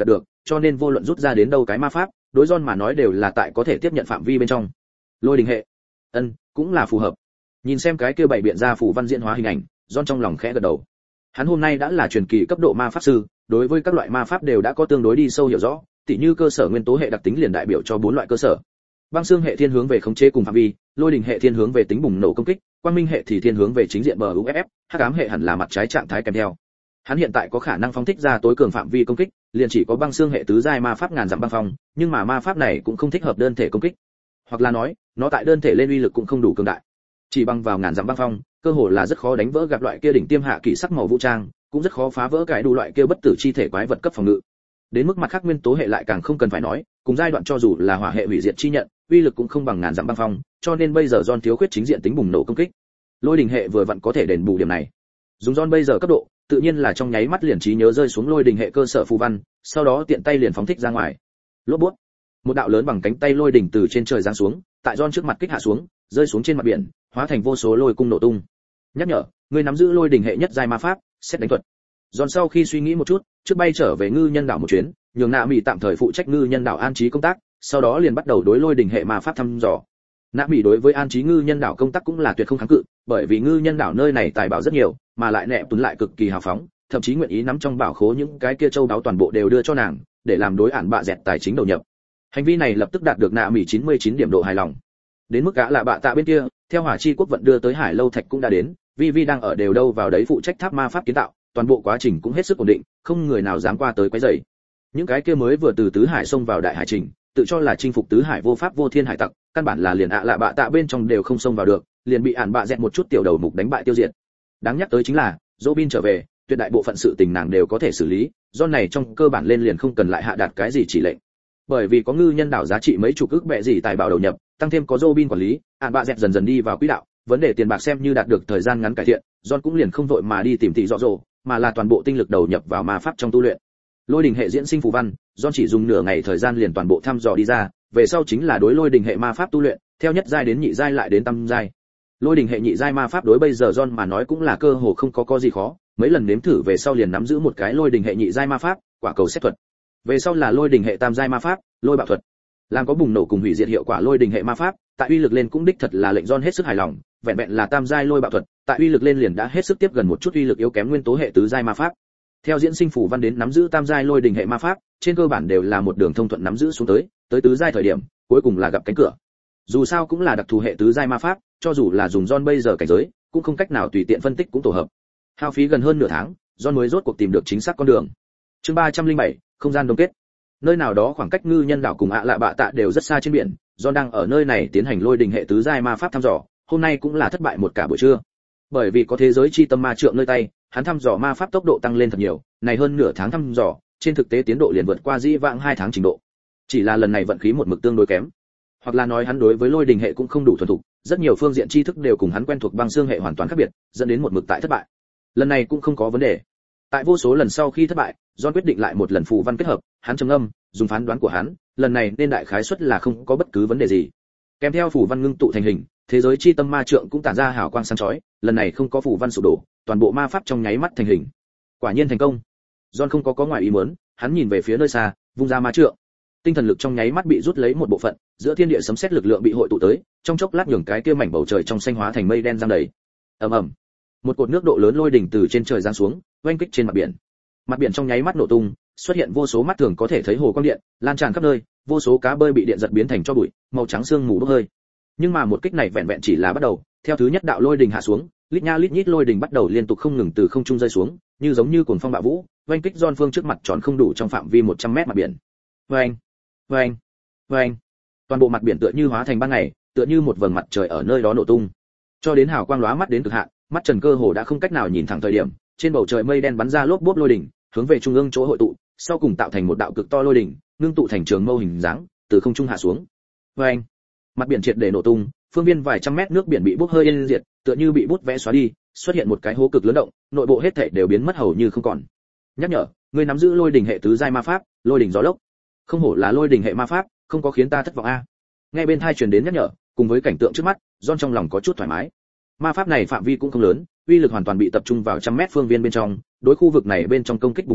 [SPEAKER 1] cho nên vô luận rút ra đến đâu cái ma pháp, đối John mà nói đều là tại có thể tiếp nhận phạm vi bên trong. Lôi đình hệ, ân, cũng là phù hợp. Nhìn xem cái kia bảy biện ra phù văn diễn hóa hình ảnh, John trong lòng khẽ gật đầu. Hắn hôm nay đã là truyền kỳ cấp độ ma pháp sư, đối với các loại ma pháp đều đã có tương đối đi sâu hiểu rõ, tỉ như cơ sở nguyên tố hệ đặc tính liền đại biểu cho bốn loại cơ sở. Băng xương hệ thiên hướng về khống chế cùng phạm vi, lôi đình hệ thiên hướng về tính bùng nổ công kích, quang minh hệ thì thiên hướng về chính diện bờ u ép ép, hắc ám hệ hẳn là mặt trái trạng thái kèm theo. Hắn hiện tại có khả năng phóng thích ra tối cường phạm vi công kích, liền chỉ có băng xương hệ tứ giai ma pháp ngàn dặm băng phong, nhưng mà ma pháp này cũng không thích hợp đơn thể công kích. Hoặc là nói, nó tại đơn thể lên uy lực cũng không đủ cường đại. Chỉ băng vào ngàn dặm băng phong, cơ hồ là rất khó đánh vỡ gặp loại kia đỉnh tiêm hạ kỳ sắc màu vũ trang, cũng rất khó phá vỡ cái đủ loại kia bất tử chi thể quái vật cấp phòng ngự. Đến mức mặt khác nguyên tố hệ lại càng không cần phải nói, cùng giai đoạn cho dù là hỏa hệ hủy diệt chi nhận, uy lực cũng không bằng ngàn dặm băng phong, cho nên bây giờ John thiếu khuyết chính diện tính bùng nổ công kích. Lôi đình hệ vừa vặn có thể đền bù điểm này. Dùng John bây giờ cấp độ, tự nhiên là trong nháy mắt liền trí nhớ rơi xuống lôi đình hệ cơ sở phù văn, sau đó tiện tay liền phóng thích ra ngoài. Lốp bút, một đạo lớn bằng cánh tay lôi đỉnh từ trên trời giáng xuống, tại John trước mặt kích hạ xuống, rơi xuống trên mặt biển, hóa thành vô số lôi cung nổ tung. Nhắc nhở, ngươi nắm giữ lôi đình hệ nhất giai ma pháp, xét đánh thuật. John sau khi suy nghĩ một chút, trước bay trở về ngư nhân đảo một chuyến, nhường nạ mỹ tạm thời phụ trách ngư nhân đảo an trí công tác, sau đó liền bắt đầu đối lôi đình hệ ma pháp thăm dò. Nạ mỹ đối với an trí ngư nhân đảo công tác cũng là tuyệt không kháng cự, bởi vì ngư nhân đảo nơi này tài bảo rất nhiều, mà lại nẹp tuấn lại cực kỳ hào phóng, thậm chí nguyện ý nắm trong bảo khố những cái kia châu đáo toàn bộ đều đưa cho nàng, để làm đối ản bạ dẹt tài chính đầu nhập. Hành vi này lập tức đạt được nạ mỹ chín mươi chín điểm độ hài lòng. Đến mức cả là bạ tạ bên kia, theo hỏa chi quốc vận đưa tới hải lâu thạch cũng đã đến, vi vi đang ở đều đâu vào đấy phụ trách tháp ma pháp kiến tạo, toàn bộ quá trình cũng hết sức ổn định, không người nào dám qua tới quấy rầy. Những cái kia mới vừa từ tứ hải xông vào đại hải trình, tự cho là chinh phục tứ hải vô pháp vô thiên hải tặc, căn bản là liền ạ lạ bạ tạ bên trong đều không xông vào được, liền bị ản bạ dẹt một chút tiểu đầu mục đánh bại tiêu diệt. Đáng nhắc tới chính là, Robin trở về, tuyệt đại bộ phận sự tình nàng đều có thể xử lý, do này trong cơ bản lên liền không cần lại hạ đạt cái gì chỉ lệnh. Bởi vì có ngư nhân đảo giá trị mấy chục ức bẹ gì tài bảo đầu nhập, tăng thêm có Robin quản lý, ản bạ dẹt dần dần đi vào quỹ đạo, vấn đề tiền bạc xem như đạt được thời gian ngắn cải thiện, John cũng liền không vội mà đi tìm tỷ rõ rồ, mà là toàn bộ tinh lực đầu nhập vào ma pháp trong tu luyện. Lôi đình hệ diễn sinh phù văn, John chỉ dùng nửa ngày thời gian liền toàn bộ thăm dò đi ra, về sau chính là đối lôi đình hệ ma pháp tu luyện, theo nhất giai đến nhị giai lại đến tam giai. Lôi đình hệ nhị giai ma pháp đối bây giờ John mà nói cũng là cơ hồ không có có gì khó, mấy lần nếm thử về sau liền nắm giữ một cái lôi đình hệ nhị giai ma pháp, quả cầu xét thuật. Về sau là lôi đình hệ tam giai ma pháp, lôi bạo thuật. Làm có bùng nổ cùng hủy diệt hiệu quả lôi đình hệ ma pháp, tại uy lực lên cũng đích thật là lệnh John hết sức hài lòng, vẹn vẹn là tam giai lôi bạo thuật, tại uy lực lên liền đã hết sức tiếp gần một chút uy lực yếu kém nguyên tố hệ tứ giai ma pháp. Theo diễn sinh phù văn đến nắm giữ tam giai lôi đình hệ ma pháp, trên cơ bản đều là một đường thông thuận nắm giữ xuống tới, tới tứ giai thời điểm, cuối cùng là gặp cánh cửa. Dù sao cũng là đặc thù hệ tứ giai ma pháp, cho dù là dùng John bây giờ cảnh giới, cũng không cách nào tùy tiện phân tích cũng tổ hợp. Hao phí gần hơn nửa tháng, John mới rốt cuộc tìm được chính xác con đường. Chương ba trăm lẻ bảy, không gian đông kết. Nơi nào đó khoảng cách ngư nhân đảo cùng ạ lạ bạ tạ đều rất xa trên biển, John đang ở nơi này tiến hành lôi đình hệ tứ giai ma pháp thăm dò, hôm nay cũng là thất bại một cả buổi trưa. Bởi vì có thế giới chi tâm ma trượng nơi tay, hắn thăm dò ma pháp tốc độ tăng lên thật nhiều, này hơn nửa tháng thăm dò, trên thực tế tiến độ liền vượt qua dĩ vãng hai tháng trình độ. Chỉ là lần này vận khí một mực tương đối kém, hoặc là nói hắn đối với lôi đình hệ cũng không đủ thuần thục, rất nhiều phương diện tri thức đều cùng hắn quen thuộc băng xương hệ hoàn toàn khác biệt, dẫn đến một mực tại thất bại. Lần này cũng không có vấn đề. Tại vô số lần sau khi thất bại, John quyết định lại một lần phù văn kết hợp, hắn trầm ngâm, dùng phán đoán của hắn, lần này nên đại khái suất là không có bất cứ vấn đề gì. Kèm theo phù văn ngưng tụ thành hình, thế giới chi tâm ma trượng cũng tản ra hào quang sáng chói, lần này không có phù văn sụp đổ, toàn bộ ma pháp trong nháy mắt thành hình. Quả nhiên thành công. John không có có ngoài ý muốn, hắn nhìn về phía nơi xa, vung ra ma trượng. Tinh thần lực trong nháy mắt bị rút lấy một bộ phận, giữa thiên địa sấm sét lực lượng bị hội tụ tới, trong chốc lát nhường cái kia mảnh bầu trời trong xanh hóa thành mây đen giăng đầy. Ầm ầm. Một cột nước độ lớn lôi đỉnh từ trên trời giáng xuống, oanh kích trên mặt biển. Mặt biển trong nháy mắt nổ tung, xuất hiện vô số mắt thường có thể thấy hồ quang điện, lan tràn khắp nơi, vô số cá bơi bị điện giật biến thành cho bụi, màu trắng sương mù bốc hơi. Nhưng mà một kích này vẹn vẹn chỉ là bắt đầu, theo thứ nhất đạo lôi đỉnh hạ xuống, lít nha lít nhít lôi đỉnh bắt đầu liên tục không ngừng từ không trung rơi xuống, như giống như cuồng phong bạo vũ, oanh kích John phương trước mặt tròn không đủ trong phạm vi một trăm mét mặt biển. Oanh, oanh, oanh. Toàn bộ mặt biển tựa như hóa thành ban ngày, tựa như một vầng mặt trời ở nơi đó nổ tung. Cho đến hào quang lóa mắt đến cực hạn, mắt Trần cơ hồ đã không cách nào nhìn thẳng thời điểm, trên bầu trời mây đen bắn ra lốp bốp lôi đỉnh, hướng về trung ương chỗ hội tụ, sau cùng tạo thành một đạo cực to lôi đỉnh, ngưng tụ thành trường mâu hình dáng, từ không trung hạ xuống. Oanh. Mặt biển triệt để nổ tung, phương viên vài trăm mét nước biển bị bốc hơi yên diệt, tựa như bị bút vẽ xóa đi, xuất hiện một cái hố cực lớn động, nội bộ hết thảy đều biến mất hầu như không còn. Nhắc nhở, ngươi nắm giữ lôi đỉnh hệ tứ giai ma pháp, lôi đỉnh gió lốc. Không hổ là lôi đỉnh hệ ma pháp, không có khiến ta thất vọng a. Nghe bên tai truyền đến nhắc nhở, cùng với cảnh tượng trước mắt, John trong lòng có chút thoải mái. Ma pháp này phạm vi cũng không lớn, uy lực hoàn toàn bị tập trung vào trăm mét phương viên bên trong, đối khu vực này bên trong công kích bùng nổ,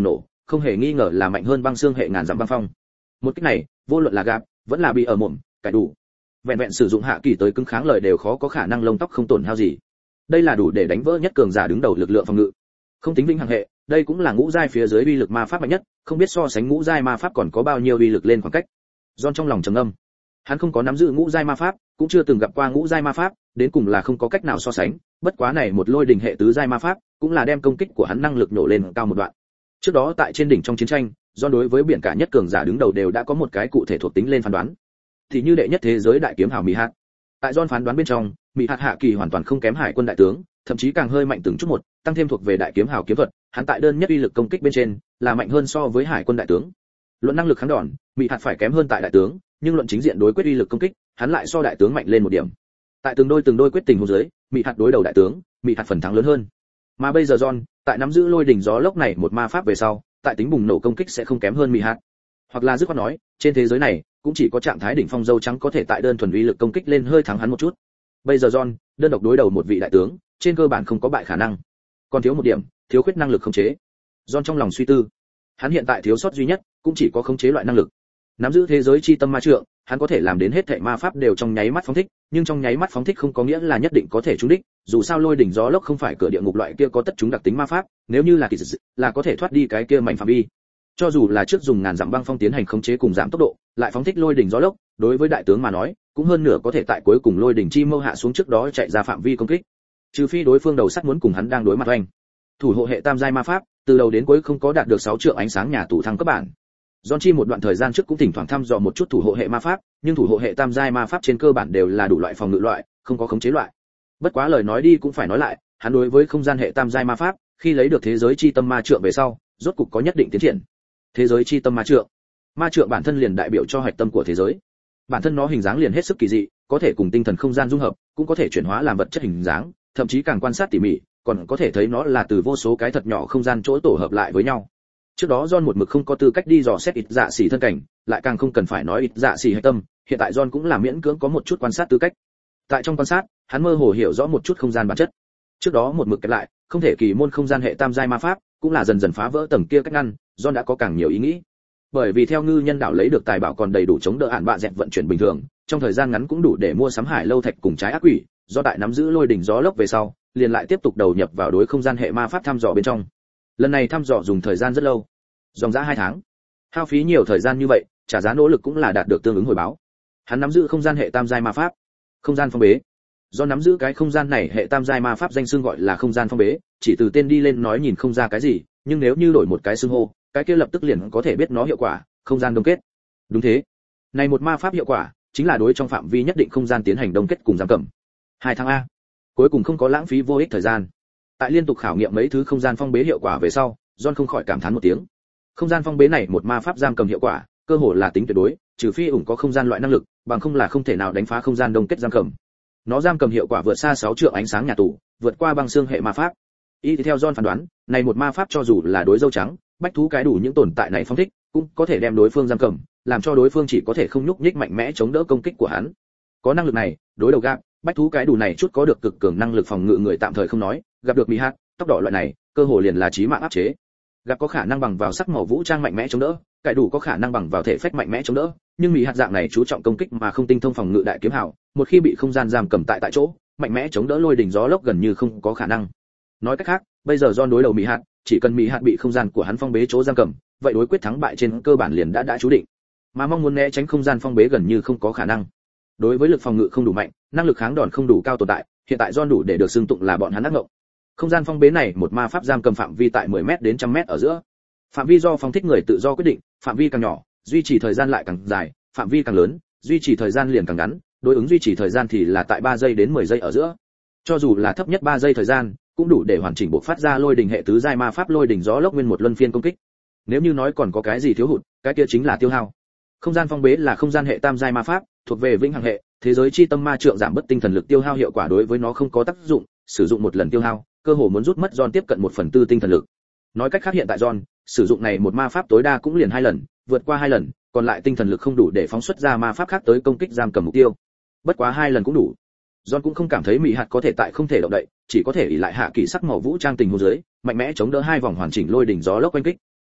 [SPEAKER 1] không hề nghi ngờ là mạnh hơn băng xương hệ ngàn dặm băng phong. Một kích này, vô luận là gạp, vẫn là bị ở mồm, cải đủ. Vẹn vẹn sử dụng hạ kỳ tới cứng kháng lời đều khó có khả năng lông tóc không tổn hao gì. Đây là đủ để đánh vỡ nhất cường giả đứng đầu lực lượng phòng ngự. Không tính vĩnh hằng hệ, đây cũng là ngũ giai phía dưới uy lực ma pháp mạnh nhất, không biết so sánh ngũ giai ma pháp còn có bao nhiêu uy lực lên khoảng cách. John trong lòng trầm ngâm. Hắn không có nắm giữ ngũ giai ma pháp, cũng chưa từng gặp qua ngũ giai ma pháp, đến cùng là không có cách nào so sánh, bất quá này một lôi đỉnh hệ tứ giai ma pháp, cũng là đem công kích của hắn năng lực nổ lên cao một đoạn. Trước đó tại trên đỉnh trong chiến tranh, John đối với biển cả nhất cường giả đứng đầu đều đã có một cái cụ thể thuộc tính lên phán đoán. Thì như đệ nhất thế giới đại kiếm hào Mỹ Hạt. Tại John phán đoán bên trong, Mỹ Hạt hạ kỳ hoàn toàn không kém hải quân đại tướng, thậm chí càng hơi mạnh từng chút một, tăng thêm thuộc về đại kiếm hào kiếm thuật, hắn tại đơn nhất uy lực công kích bên trên, là mạnh hơn so với hải quân đại tướng. Luận năng lực kháng đòn, Mỹ Hạt phải kém hơn tại đại tướng, nhưng luận chính diện đối quyết uy lực công kích, hắn lại so đại tướng mạnh lên một điểm. Tại từng đôi từng đôi quyết tình huống dưới, Mỹ Hạt đối đầu đại tướng, Mỹ Hạt phần thắng lớn hơn. Mà bây giờ John, tại nắm giữ lôi đỉnh gió lốc này một ma pháp về sau, tại tính bùng nổ công kích sẽ không kém hơn Mỹ Hạt. Hoặc là dứt khoát nói, trên thế giới này, cũng chỉ có trạng thái đỉnh phong dâu trắng có thể tại đơn thuần uy lực công kích lên hơi thắng hắn một chút. Bây giờ John, đơn độc đối đầu một vị đại tướng, trên cơ bản không có bại khả năng. Còn thiếu một điểm, thiếu khuyết năng lực khống chế. John trong lòng suy tư. Hắn hiện tại thiếu sót duy nhất, cũng chỉ có khống chế loại năng lực. Nắm giữ thế giới chi tâm ma trượng, hắn có thể làm đến hết thảy ma pháp đều trong nháy mắt phóng thích, nhưng trong nháy mắt phóng thích không có nghĩa là nhất định có thể trúng đích, dù sao lôi đỉnh gió lốc không phải cửa địa ngục loại kia có tất chúng đặc tính ma pháp, nếu như là kỳ dị, là có thể thoát đi cái kia mạnh phạm vi. Cho dù là trước dùng ngàn dặm băng phong tiến hành khống chế cùng giảm tốc độ, lại phóng thích lôi đỉnh gió lốc, đối với đại tướng mà nói, cũng hơn nửa có thể tại cuối cùng lôi đỉnh chi mâu hạ xuống trước đó chạy ra phạm vi công kích. Trừ phi đối phương đầu sắt muốn cùng hắn đang đối mặt oanh. Thủ hộ hệ tam giai ma pháp, từ đầu đến cuối không có đạt được sáu trượng ánh sáng nhà tù thăng cấp bản. John Chi một đoạn thời gian trước cũng thỉnh thoảng thăm dò một chút thủ hộ hệ ma pháp, nhưng thủ hộ hệ tam giai ma pháp trên cơ bản đều là đủ loại phòng ngự loại, không có khống chế loại. Bất quá lời nói đi cũng phải nói lại, hắn đối với không gian hệ tam giai ma pháp, khi lấy được thế giới chi tâm ma trượng về sau, rốt cục có nhất định tiến triển. Thế giới chi tâm ma trượng, ma trượng bản thân liền đại biểu cho hạch tâm của thế giới. Bản thân nó hình dáng liền hết sức kỳ dị, có thể cùng tinh thần không gian dung hợp, cũng có thể chuyển hóa làm vật chất hình dáng, thậm chí càng quan sát tỉ mỉ, còn có thể thấy nó là từ vô số cái thật nhỏ không gian chỗ tổ hợp lại với nhau. Trước đó John một mực không có tư cách đi dò xét ít dạ xỉ thân cảnh, lại càng không cần phải nói ít dạ xỉ hạch tâm, hiện tại John cũng là miễn cưỡng có một chút quan sát tư cách. Tại trong quan sát, hắn mơ hồ hiểu rõ một chút không gian bản chất. Trước đó một mực kẹp lại, không thể kỳ môn không gian hệ tam giai ma pháp, cũng là dần dần phá vỡ tầng kia cách ngăn, John đã có càng nhiều ý nghĩ. Bởi vì theo ngư nhân đảo lấy được tài bảo còn đầy đủ chống đỡ ản bạ dẹt vận chuyển bình thường, trong thời gian ngắn cũng đủ để mua sắm hải lâu thạch cùng trái ác quỷ, do tại nắm giữ lôi đỉnh gió lốc về sau, liền lại tiếp tục đầu nhập vào đối không gian hệ ma pháp thăm dò bên trong. Lần này thăm dò dùng thời gian rất lâu, dòng dã hai tháng. Hao phí nhiều thời gian như vậy, trả giá nỗ lực cũng là đạt được tương ứng hồi báo. Hắn nắm giữ không gian hệ tam giai ma pháp, không gian phong bế. Do nắm giữ cái không gian này hệ tam giai ma pháp danh xưng gọi là không gian phong bế, chỉ từ tên đi lên nói nhìn không ra cái gì, nhưng nếu như đổi một cái xưng hô, cái kia lập tức liền có thể biết nó hiệu quả, không gian đông kết. Đúng thế. Này một ma pháp hiệu quả, chính là đối trong phạm vi nhất định không gian tiến hành đông kết cùng giam cầm. Hai tháng a. Cuối cùng không có lãng phí vô ích thời gian. Tại liên tục khảo nghiệm mấy thứ không gian phong bế hiệu quả về sau, John không khỏi cảm thán một tiếng. Không gian phong bế này một ma pháp giam cầm hiệu quả, cơ hồ là tính tuyệt đối, trừ phi ủng có không gian loại năng lực, bằng không là không thể nào đánh phá không gian đông kết giam cầm. Nó giam cầm hiệu quả vượt xa sáu trượng ánh sáng nhà tù, vượt qua băng xương hệ ma pháp. Y theo John phán đoán, này một ma pháp cho dù là đối dâu trắng, bách thú cái đủ những tồn tại này phong thích, cũng có thể đem đối phương giam cầm, làm cho đối phương chỉ có thể không nhúc nhích mạnh mẽ chống đỡ công kích của hắn. Có năng lực này, đối đầu gap, bách thú cái đủ này chút có được cực cường năng lực phòng ngự người tạm thời không nói, gặp được mỹ hạt, tóc đỏ loại này, cơ hồ liền là chí mạng áp chế. Gặp có khả năng bằng vào sắc màu vũ trang mạnh mẽ chống đỡ, cái đủ có khả năng bằng vào thể phách mạnh mẽ chống đỡ, nhưng mỹ hạt dạng này chú trọng công kích mà không tinh thông phòng ngự đại kiếm hào, một khi bị không gian giam cầm tại tại chỗ, mạnh mẽ chống đỡ lôi đỉnh gió lốc gần như không có khả năng. Nói cách khác, bây giờ John đối đầu mỹ hạt, chỉ cần mỹ hạt bị không gian của hắn phong bế chỗ giam cầm, vậy đối quyết thắng bại trên cơ bản liền đã đã chú định. Mà mong muốn né tránh không gian phong bế gần như không có khả năng. Đối với lực phòng ngự không đủ mạnh, năng lực kháng đòn không đủ cao tồn tại, hiện tại John đủ để được xưng tụng là bọn hắn ác ngộng. Không gian phong bế này một ma pháp giam cầm phạm vi tại mười mét đến một trăm mét ở giữa. Phạm vi do phong thích người tự do quyết định, phạm vi càng nhỏ, duy trì thời gian lại càng dài, phạm vi càng lớn, duy trì thời gian liền càng ngắn, đối ứng duy trì thời gian thì là tại ba giây đến mười giây ở giữa. Cho dù là thấp nhất ba giây thời gian, cũng đủ để hoàn chỉnh bộc phát ra lôi đỉnh hệ tứ giai ma pháp lôi đỉnh gió lốc nguyên một luân phiên công kích. Nếu như nói còn có cái gì thiếu hụt, cái kia chính là tiêu hao. Không gian phong bế là không gian hệ tam giai ma pháp, thuộc về vĩnh hằng hệ, thế giới chi tâm ma trượng giảm bớt tinh thần lực tiêu hao hiệu quả đối với nó không có tác dụng, sử dụng một lần tiêu hao, cơ hồ muốn rút mất John tiếp cận một phần tư tinh thần lực. Nói cách khác hiện tại John, sử dụng này một ma pháp tối đa cũng liền hai lần, vượt qua hai lần, còn lại tinh thần lực không đủ để phóng xuất ra ma pháp khác tới công kích giam cầm mục tiêu. Bất quá hai lần cũng đủ. John cũng không cảm thấy mỹ hạt có thể tại không thể động đậy, chỉ có thể ỷ lại hạ kỳ sắc màu vũ trang tình huống dưới, mạnh mẽ chống đỡ hai vòng hoàn chỉnh lôi đỉnh gió lốc quanh kích.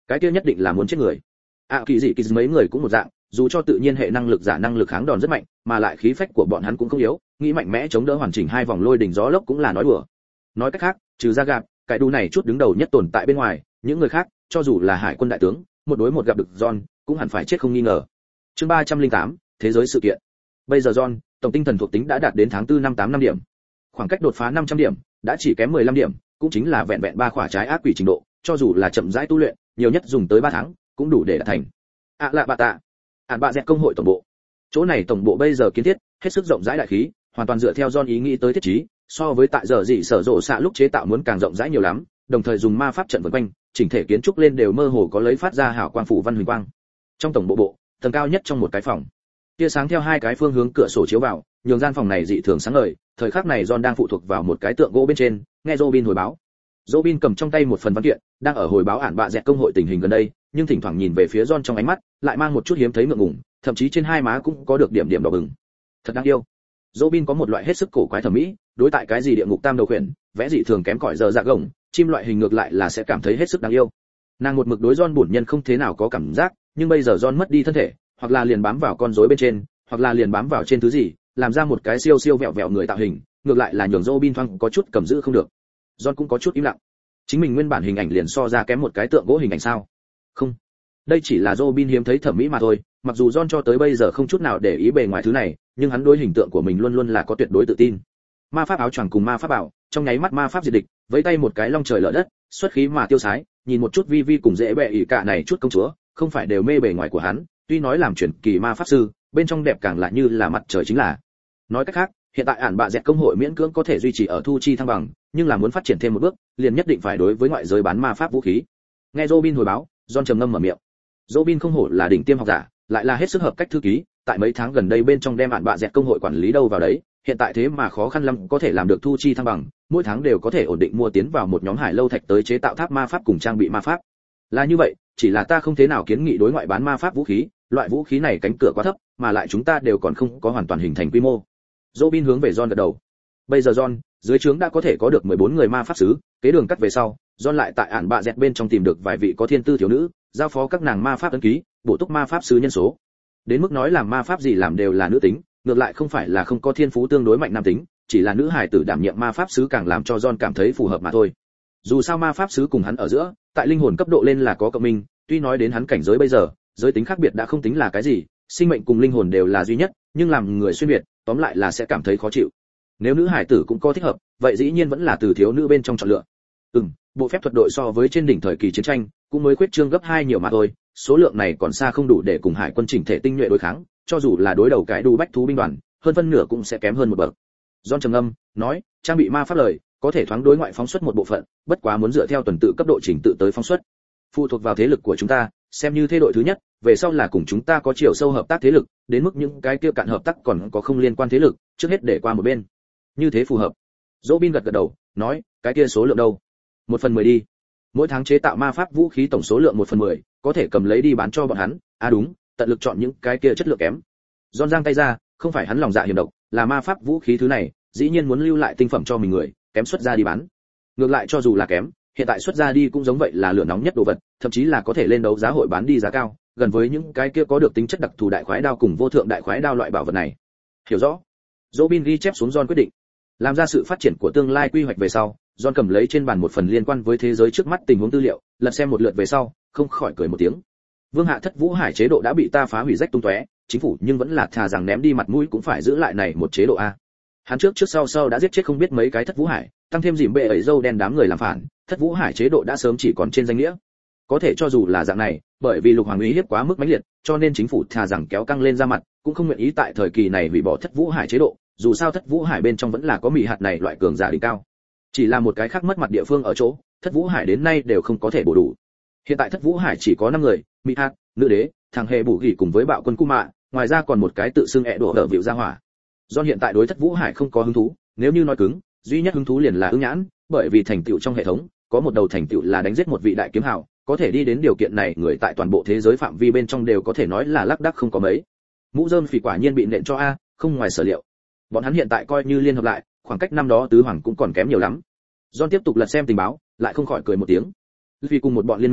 [SPEAKER 1] cái kia nhất định là muốn chết người. ạ kỳ dị kỳ mấy người cũng một dạng, dù cho tự nhiên hệ năng lực giả năng lực kháng đòn rất mạnh, mà lại khí phách của bọn hắn cũng không yếu, nghĩ mạnh mẽ chống đỡ hoàn chỉnh hai vòng lôi đỉnh gió lốc cũng là nói đùa. Nói cách khác, trừ ra gặp cái đu này chút đứng đầu nhất tồn tại bên ngoài, những người khác, cho dù là hải quân đại tướng, một đối một gặp được John, cũng hẳn phải chết không nghi ngờ. Chương ba trăm lẻ tám, thế giới sự kiện. Bây giờ John, tổng tinh thần thuộc tính đã đạt đến tháng tư năm tám năm điểm. Khoảng cách đột phá năm trăm điểm, đã chỉ kém mười lăm điểm, cũng chính là vẹn vẹn ba khỏa trái ác quỷ trình độ, cho dù là chậm rãi tu luyện, nhiều nhất dùng tới ba tháng, cũng đủ để đạt thành. À lạ bà tạ. Ản bạ dẹt công hội tổng bộ. Chỗ này tổng bộ bây giờ kiến thiết, hết sức rộng rãi đại khí, hoàn toàn dựa theo John ý nghĩ tới thiết trí, so với tại giờ gì sở rộ xạ lúc chế tạo muốn càng rộng rãi nhiều lắm, đồng thời dùng ma pháp trận vần quanh, chỉnh thể kiến trúc lên đều mơ hồ có lấy phát ra hào quang phủ văn huỳnh quang. Trong tổng bộ bộ, tầng cao nhất trong một cái phòng, tia sáng theo hai cái phương hướng cửa sổ chiếu vào, nhường gian phòng này dị thường sáng ngời. Thời khắc này John đang phụ thuộc vào một cái tượng gỗ bên trên, nghe Robin hồi báo. Robin cầm trong tay một phần văn kiện, đang ở hồi báo ản bạ dẹt công hội tình hình gần đây, nhưng thỉnh thoảng nhìn về phía John trong ánh mắt, lại mang một chút hiếm thấy ngượng ngùng, thậm chí trên hai má cũng có được điểm điểm đỏ bừng. Thật đáng yêu. Robin có một loại hết sức cổ quái thẩm mỹ, đối tại cái gì địa ngục tam đầu khuyển, vẽ dị thường kém cỏi giờ dạ gồng, chim loại hình ngược lại là sẽ cảm thấy hết sức đáng yêu. Nàng một mực đối John bổn nhân không thế nào có cảm giác, nhưng bây giờ John mất đi thân thể, hoặc là liền bám vào con rối bên trên, hoặc là liền bám vào trên thứ gì, làm ra một cái siêu siêu vẹo vẹo người tạo hình, ngược lại là nhường Robin thoáng có chút cầm giữ không được. John cũng có chút im lặng. Chính mình nguyên bản hình ảnh liền so ra kém một cái tượng gỗ hình ảnh sao? Không, đây chỉ là Robin hiếm thấy thẩm mỹ mà thôi. Mặc dù John cho tới bây giờ không chút nào để ý bề ngoài thứ này, nhưng hắn đối hình tượng của mình luôn luôn là có tuyệt đối tự tin. Ma pháp áo choàng cùng ma pháp bảo, trong nháy mắt ma pháp diệt địch, vẫy tay một cái long trời lở đất, xuất khí mà tiêu sái, nhìn một chút vi vi cùng dễ bẹ ỷ cả này chút công chúa, không phải đều mê bề ngoài của hắn, tuy nói làm truyền kỳ ma pháp sư, bên trong đẹp càng là như là mặt trời chính là. Nói cách khác, hiện tại ản bạ dẹt công hội miễn cưỡng có thể duy trì ở thu chi thăng bằng, nhưng là muốn phát triển thêm một bước, liền nhất định phải đối với ngoại giới bán ma pháp vũ khí. Nghe Robin hồi báo, John trầm ngâm mở miệng. Robin không hổ là đỉnh tiêm học giả, lại là hết sức hợp cách thư ký, tại mấy tháng gần đây bên trong đem ản bạ dẹt công hội quản lý đâu vào đấy, hiện tại thế mà khó khăn lắm có thể làm được thu chi thăng bằng, mỗi tháng đều có thể ổn định mua tiến vào một nhóm hải lâu thạch tới chế tạo tháp ma pháp cùng trang bị ma pháp. Là như vậy, chỉ là ta không thế nào kiến nghị đối ngoại bán ma pháp vũ khí, loại vũ khí này cánh cửa quá thấp, mà lại chúng ta đều còn không có hoàn toàn hình thành quy mô. Robin hướng về John gật đầu. Bây giờ John, dưới trướng đã có thể có được mười bốn người ma pháp sứ, kế đường cắt về sau, John lại tại ản bạ dẹt bên trong tìm được vài vị có thiên tư thiếu nữ, giao phó các nàng ma pháp ấn ký, bổ túc ma pháp sứ nhân số. Đến mức nói làm ma pháp gì làm đều là nữ tính, ngược lại không phải là không có thiên phú tương đối mạnh nam tính, chỉ là nữ hài tử đảm nhiệm ma pháp sứ càng làm cho John cảm thấy phù hợp mà thôi. Dù sao ma pháp sứ cùng hắn ở giữa, tại linh hồn cấp độ lên là có cộng minh, tuy nói đến hắn cảnh giới bây giờ, giới tính khác biệt đã không tính là cái gì, sinh mệnh cùng linh hồn đều là duy nhất, nhưng làm người xuyên biệt, tóm lại là sẽ cảm thấy khó chịu. Nếu nữ hải tử cũng có thích hợp, vậy dĩ nhiên vẫn là từ thiếu nữ bên trong chọn lựa. Ừm, bộ phép thuật đội so với trên đỉnh thời kỳ chiến tranh, cũng mới khuyết trương gấp hai nhiều mà thôi, số lượng này còn xa không đủ để cùng hải quân chỉnh thể tinh nhuệ đối kháng, cho dù là đối đầu cái đu bách thú binh đoàn, hơn phân nửa cũng sẽ kém hơn một bậc. John trầm ngâm, nói, trang bị ma pháp lời, có thể thoáng đối ngoại phóng xuất một bộ phận, bất quá muốn dựa theo tuần tự cấp độ chỉnh tự tới phóng xuất. Phụ thuộc vào thế lực của chúng ta, xem như thế đội thứ nhất, về sau là cùng chúng ta có chiều sâu hợp tác thế lực, đến mức những cái kia cạn hợp tác còn có không liên quan thế lực, trước hết để qua một bên. Như thế phù hợp. Robin gật gật đầu, nói, cái kia số lượng đâu? Một phần mười đi. Mỗi tháng chế tạo ma pháp vũ khí tổng số lượng một phần mười, có thể cầm lấy đi bán cho bọn hắn. À đúng, tận lực chọn những cái kia chất lượng kém. John giang tay ra, không phải hắn lòng dạ hiểm độc, là ma pháp vũ khí thứ này, dĩ nhiên muốn lưu lại tinh phẩm cho mình người, kém xuất ra đi bán. Ngược lại cho dù là kém, hiện tại xuất ra đi cũng giống vậy là lửa nóng nhất đồ vật, thậm chí là có thể lên đấu giá hội bán đi giá cao, gần với những cái kia có được tính chất đặc thù đại khoái đao cùng vô thượng đại khoái đao loại bảo vật này. Hiểu rõ. Robin ghi chép xuống John quyết định. Làm ra sự phát triển của tương lai quy hoạch về sau, John cầm lấy trên bàn một phần liên quan với thế giới trước mắt tình huống tư liệu, lật xem một lượt về sau, không khỏi cười một tiếng. Vương hạ thất vũ hải chế độ đã bị ta phá hủy rách tung tóe, chính phủ nhưng vẫn là thà rằng ném đi mặt mũi cũng phải giữ lại này một chế độ a. Hắn trước trước sau sau đã giết chết không biết mấy cái thất vũ hải, tăng thêm dìm bệ ấy dâu đen đám người làm phản, thất vũ hải chế độ đã sớm chỉ còn trên danh nghĩa. Có thể cho dù là dạng này, bởi vì lục hoàng uy hiếp quá mức mãnh liệt, cho nên chính phủ thà rằng kéo căng lên ra mặt, cũng không nguyện ý tại thời kỳ này hủy bỏ thất vũ hải chế độ, dù sao thất vũ hải bên trong vẫn là có mị hạt này loại cường giả đỉnh cao. Chỉ là một cái khác mất mặt địa phương ở chỗ, thất vũ hải đến nay đều không có thể bổ đủ. Hiện tại thất vũ hải chỉ có năm người, mị hạt, nữ đế, thằng hề bù gỉ cùng với bạo quân cu mạ, ngoài ra còn một cái tự xưng ẹ đổ đỡ vịu ra hỏa. Do hiện tại đối thất vũ hải không có hứng thú, nếu như nói cứng, duy nhất hứng thú liền là ưng nhãn, bởi vì thành tựu trong hệ thống, có một đầu thành tựu là đánh giết một vị đại kiếm hào, có thể đi đến điều kiện này người tại toàn bộ thế giới phạm vi bên trong đều có thể nói là lác đác không có mấy. Mũ rơm phỉ quả nhiên bị nện cho a, không ngoài sở liệu. Bọn hắn hiện tại coi như liên hợp lại, khoảng cách năm đó tứ hoàng cũng còn kém nhiều lắm. John tiếp tục lật xem tình báo, lại không khỏi cười một tiếng. Vì cùng một bọn liên minh,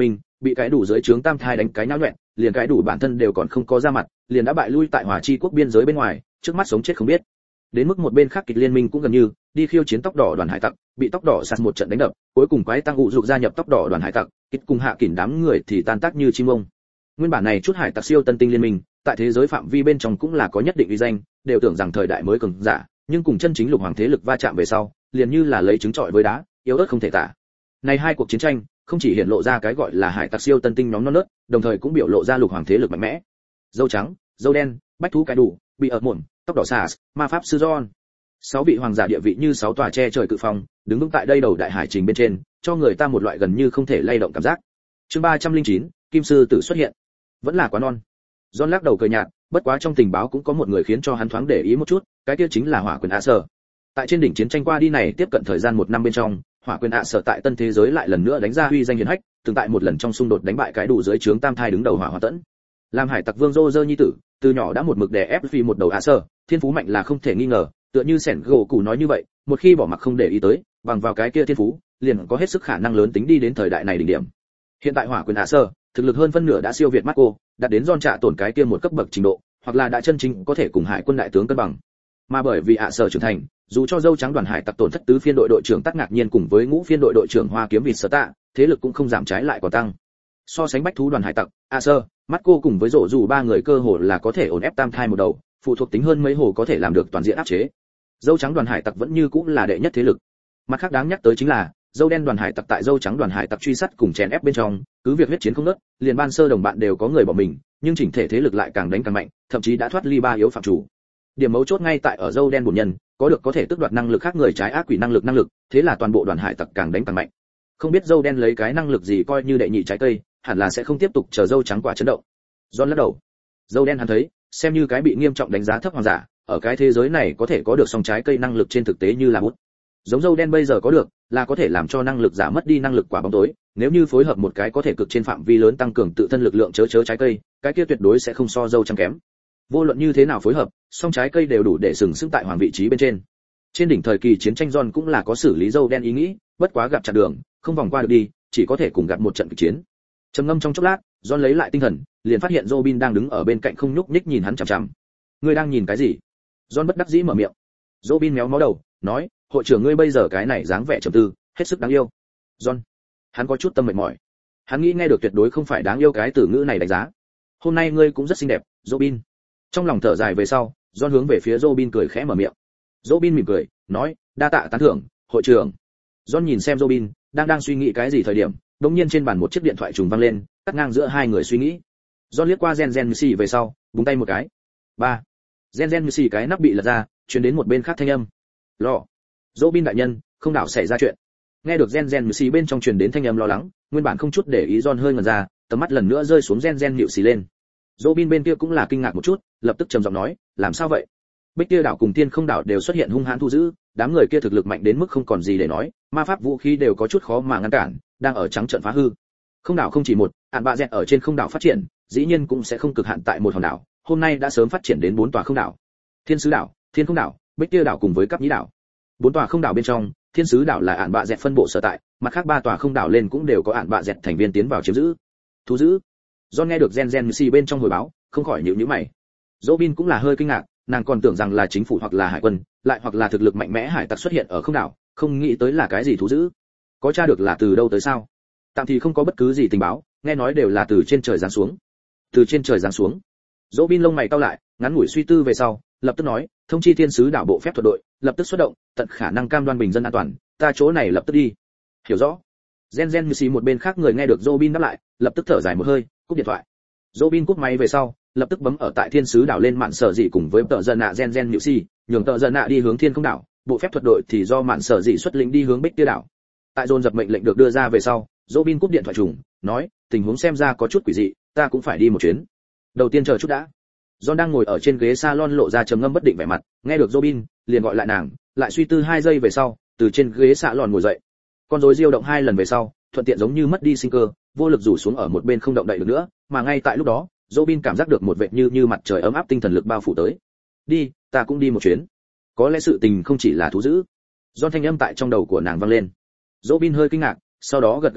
[SPEAKER 1] bị cái đủ dưới trướng tam thai đánh cái nhão nhọẹn, liền cái đủ bản thân đều còn không có ra mặt, liền đã bại lui tại Hỏa Chi quốc biên giới bên ngoài, trước mắt sống chết không biết. Đến mức một bên khác kịch liên minh cũng gần như đi khiêu chiến tóc đỏ đoàn hải tặc, bị tóc đỏ sạt một trận đánh đập, cuối cùng quái tăng ụ dục gia nhập tóc đỏ đoàn hải tặc, kịch cùng hạ kỉnh đám người thì tan tác như chim ông. Nguyên bản này chút hải tặc siêu tân tinh liên minh, tại thế giới phạm vi bên trong cũng là có nhất định uy danh, đều tưởng rằng thời đại mới cường giả, nhưng cùng chân chính lục hoàng thế lực va chạm về sau, liền như là lấy trứng trọi với đá, yếu ớt không thể tả. Này hai cuộc chiến tranh, không chỉ hiện lộ ra cái gọi là hải tặc siêu tân tinh nhóm non nớt, đồng thời cũng biểu lộ ra lục hoàng thế lực mạnh mẽ. Dâu trắng, dâu đen, bách thú cái đủ, bị ở muộn, tóc đỏ xà, ma pháp sư John. Sáu vị hoàng giả địa vị như sáu tòa che trời cự phong, đứng vững tại đây đầu đại hải trình bên trên, cho người ta một loại gần như không thể lay động cảm giác. Chương ba trăm linh chín, Kim sư tử xuất hiện. Vẫn là quá non. John lắc đầu cười nhạt, bất quá trong tình báo cũng có một người khiến cho hắn thoáng để ý một chút, cái kia chính là Hỏa Quyền ạ sở. Tại trên đỉnh chiến tranh qua đi này tiếp cận thời gian một năm bên trong, Hỏa Quyền ạ sở tại tân thế giới lại lần nữa đánh ra uy danh hiển hách, từng tại một lần trong xung đột đánh bại cái đủ dưới trướng tam thai đứng đầu Hỏa Hỏa Tẫn. Làm hải tặc vương Rô Rơ nhi tử, từ nhỏ đã một mực đè ép vì một đầu ạ sở, thiên phú mạnh là không thể nghi ngờ, tựa như sẻn gỗ cụ nói như vậy, một khi bỏ mặc không để ý tới, bằng vào cái kia thiên phú, liền có hết sức khả năng lớn tính đi đến thời đại này đỉnh điểm. Hiện tại Hỏa Quyền ạ sở, thực lực hơn phân nửa đã siêu việt Marco, đạt đến John trả tổn cái kia một cấp bậc trình độ, hoặc là đã chân chính có thể cùng hải quân đại tướng cân bằng. Mà bởi vì ạ sở trưởng thành, dù cho dâu trắng đoàn hải tặc tổn thất tứ phiên đội đội trưởng Tắc Ngạc Nhiên cùng với ngũ phiên đội đội trưởng Hoa Kiếm Vịt Sở Tạ, thế lực cũng không giảm trái lại còn tăng. So sánh bách thú đoàn hải tặc, ạ sở, Marco cùng với rổ dù ba người cơ hồ là có thể ổn ép tam thai một đầu, phụ thuộc tính hơn mấy hồ có thể làm được toàn diện áp chế. Dâu trắng đoàn hải tặc vẫn như cũng là đệ nhất thế lực. Mặt khác đáng nhắc tới chính là dâu đen đoàn hải tặc tại dâu trắng đoàn hải tặc truy sát cùng chèn ép bên trong, cứ việc huyết chiến không ngớt, liền ban sơ đồng bạn đều có người bỏ mình, nhưng chỉnh thể thế lực lại càng đánh càng mạnh, thậm chí đã thoát ly ba yếu phạm chủ. Điểm mấu chốt ngay tại ở dâu đen bổn nhân, có được có thể tước đoạt năng lực khác người trái ác quỷ năng lực năng lực, thế là toàn bộ đoàn hải tặc càng đánh càng mạnh. Không biết dâu đen lấy cái năng lực gì coi như đệ nhị trái cây, hẳn là sẽ không tiếp tục chờ dâu trắng quả chấn động. John lắc đầu. Dâu đen hắn thấy, xem như cái bị nghiêm trọng đánh giá thấp hoàng giả, ở cái thế giới này có thể có được song trái cây năng lực trên thực tế như là bút. Giống dâu đen bây giờ có được, là có thể làm cho năng lực giả mất đi năng lực quả bóng tối, nếu như phối hợp một cái có thể cực trên phạm vi lớn tăng cường tự thân lực lượng chớ chớ trái cây, cái kia tuyệt đối sẽ không so dâu trắng kém. Vô luận như thế nào phối hợp, song trái cây đều đủ để sừng sững tại hoàng vị trí bên trên. Trên đỉnh thời kỳ chiến tranh John cũng là có xử lý dâu đen ý nghĩ, bất quá gặp chặn đường, không vòng qua được đi, chỉ có thể cùng gặp một trận kịch chiến. Trầm ngâm trong chốc lát, John lấy lại tinh thần, liền phát hiện Robin đang đứng ở bên cạnh không nhúc nhích nhìn hắn chằm chằm. Ngươi đang nhìn cái gì? John bất đắc dĩ mở miệng. Robin méo mó đầu, nói, hội trưởng ngươi bây giờ cái này dáng vẻ trầm tư, hết sức đáng yêu. John, hắn có chút tâm mệt mỏi. Hắn nghĩ nghe được tuyệt đối không phải đáng yêu cái từ ngữ này đánh giá. Hôm nay ngươi cũng rất xinh đẹp, Robin. Trong lòng thở dài về sau, John hướng về phía Robin cười khẽ mở miệng. Robin mỉm cười, nói, đa tạ tán thưởng, hội trưởng. John nhìn xem Robin, đang đang suy nghĩ cái gì thời điểm, đột nhiên trên bàn một chiếc điện thoại trùng vang lên, cắt ngang giữa hai người suy nghĩ. John liếc qua Gen Gen Missy về sau, búng tay một cái. Ba. Gen Gen Missy cái nắp bị lật ra, truyền đến một bên khác thanh âm. Lọ. Robin đại nhân, không đảo xảy ra chuyện. Nghe được Gen Gen Missy bên trong truyền đến thanh âm lo lắng, nguyên bản không chút để ý John hơi ngẩn ra, tầm mắt lần nữa rơi xuống Gen Gen Missy lên. Robin bên kia cũng là kinh ngạc một chút, lập tức trầm giọng nói, làm sao vậy? Bích Tia đảo cùng Tiên Không đảo đều xuất hiện hung hãn thu giữ, đám người kia thực lực mạnh đến mức không còn gì để nói, ma pháp vũ khí đều có chút khó mà ngăn cản, đang ở trắng trợn phá hư. Không đảo không chỉ một, ạn bạ dẹt ở trên không đảo phát triển, dĩ nhiên cũng sẽ không cực hạn tại một hòn đảo, hôm nay đã sớm phát triển đến bốn tòa không đảo. Thiên sứ đảo, Thiên Không đảo, Bích Tia đảo cùng với Cáp Nhĩ đảo. Bốn tòa không đảo bên trong, Thiên sứ đảo là ạn bạ dẹt phân bộ sở tại, mặt khác ba tòa không đảo lên cũng đều có ạn bạ dẹt thành viên tiến vào chiếm giữ. Thú giữ. John nghe được Gen Gen Missy bên trong hồi báo, không khỏi nhíu nhíu mày. Robin cũng là hơi kinh ngạc, nàng còn tưởng rằng là chính phủ hoặc là hải quân, lại hoặc là thực lực mạnh mẽ hải tặc xuất hiện ở không đảo, không nghĩ tới là cái gì thú dữ. Có tra được là từ đâu tới sao? Tạm thì không có bất cứ gì tình báo, nghe nói đều là từ trên trời giáng xuống. Từ trên trời giáng xuống. Robin lông mày cau lại, ngắn ngủi suy tư về sau, lập tức nói, thông chi thiên sứ đảo bộ phép thuật đội, lập tức xuất động, tận khả năng cam đoan bình dân an toàn, ta chỗ này lập tức đi. Hiểu rõ. Gen Gen Missy một bên khác người nghe được Robin đáp lại, lập tức thở dài một hơi, cúp điện thoại. Robin cúp máy về sau, lập tức bấm ở tại thiên sứ đảo lên mạn sở dị cùng với tợ dân nạ Gen Gen Missy, nhường tợ dân nạ đi hướng thiên không đảo, bộ phép thuật đội thì do mạn sở dị xuất lĩnh đi hướng Bích Tia đảo. Tại dồn dập mệnh lệnh được đưa ra về sau, Robin cúp điện thoại trùng, nói, tình huống xem ra có chút quỷ dị, ta cũng phải đi một chuyến. Đầu tiên chờ chút đã. John đang ngồi ở trên ghế salon lộ ra trầm ngâm bất định vẻ mặt, nghe được Robin, liền gọi lại nàng, lại suy tư hai giây về sau, từ trên ghế salon ngồi dậy. Con rối diêu động hai lần về sau, thuận tiện giống như mất đi sinh cơ, vô lực rủ xuống ở một bên không động đậy được nữa, mà ngay tại lúc đó, Robin cảm giác được một vệt như như mặt trời ấm áp tinh thần lực bao phủ tới. Đi, ta cũng đi một chuyến. Có lẽ sự tình không chỉ là thú dữ. John thanh âm tại trong đầu của nàng vang lên. Robin hơi kinh ngạc, sau đó gật gật đầu,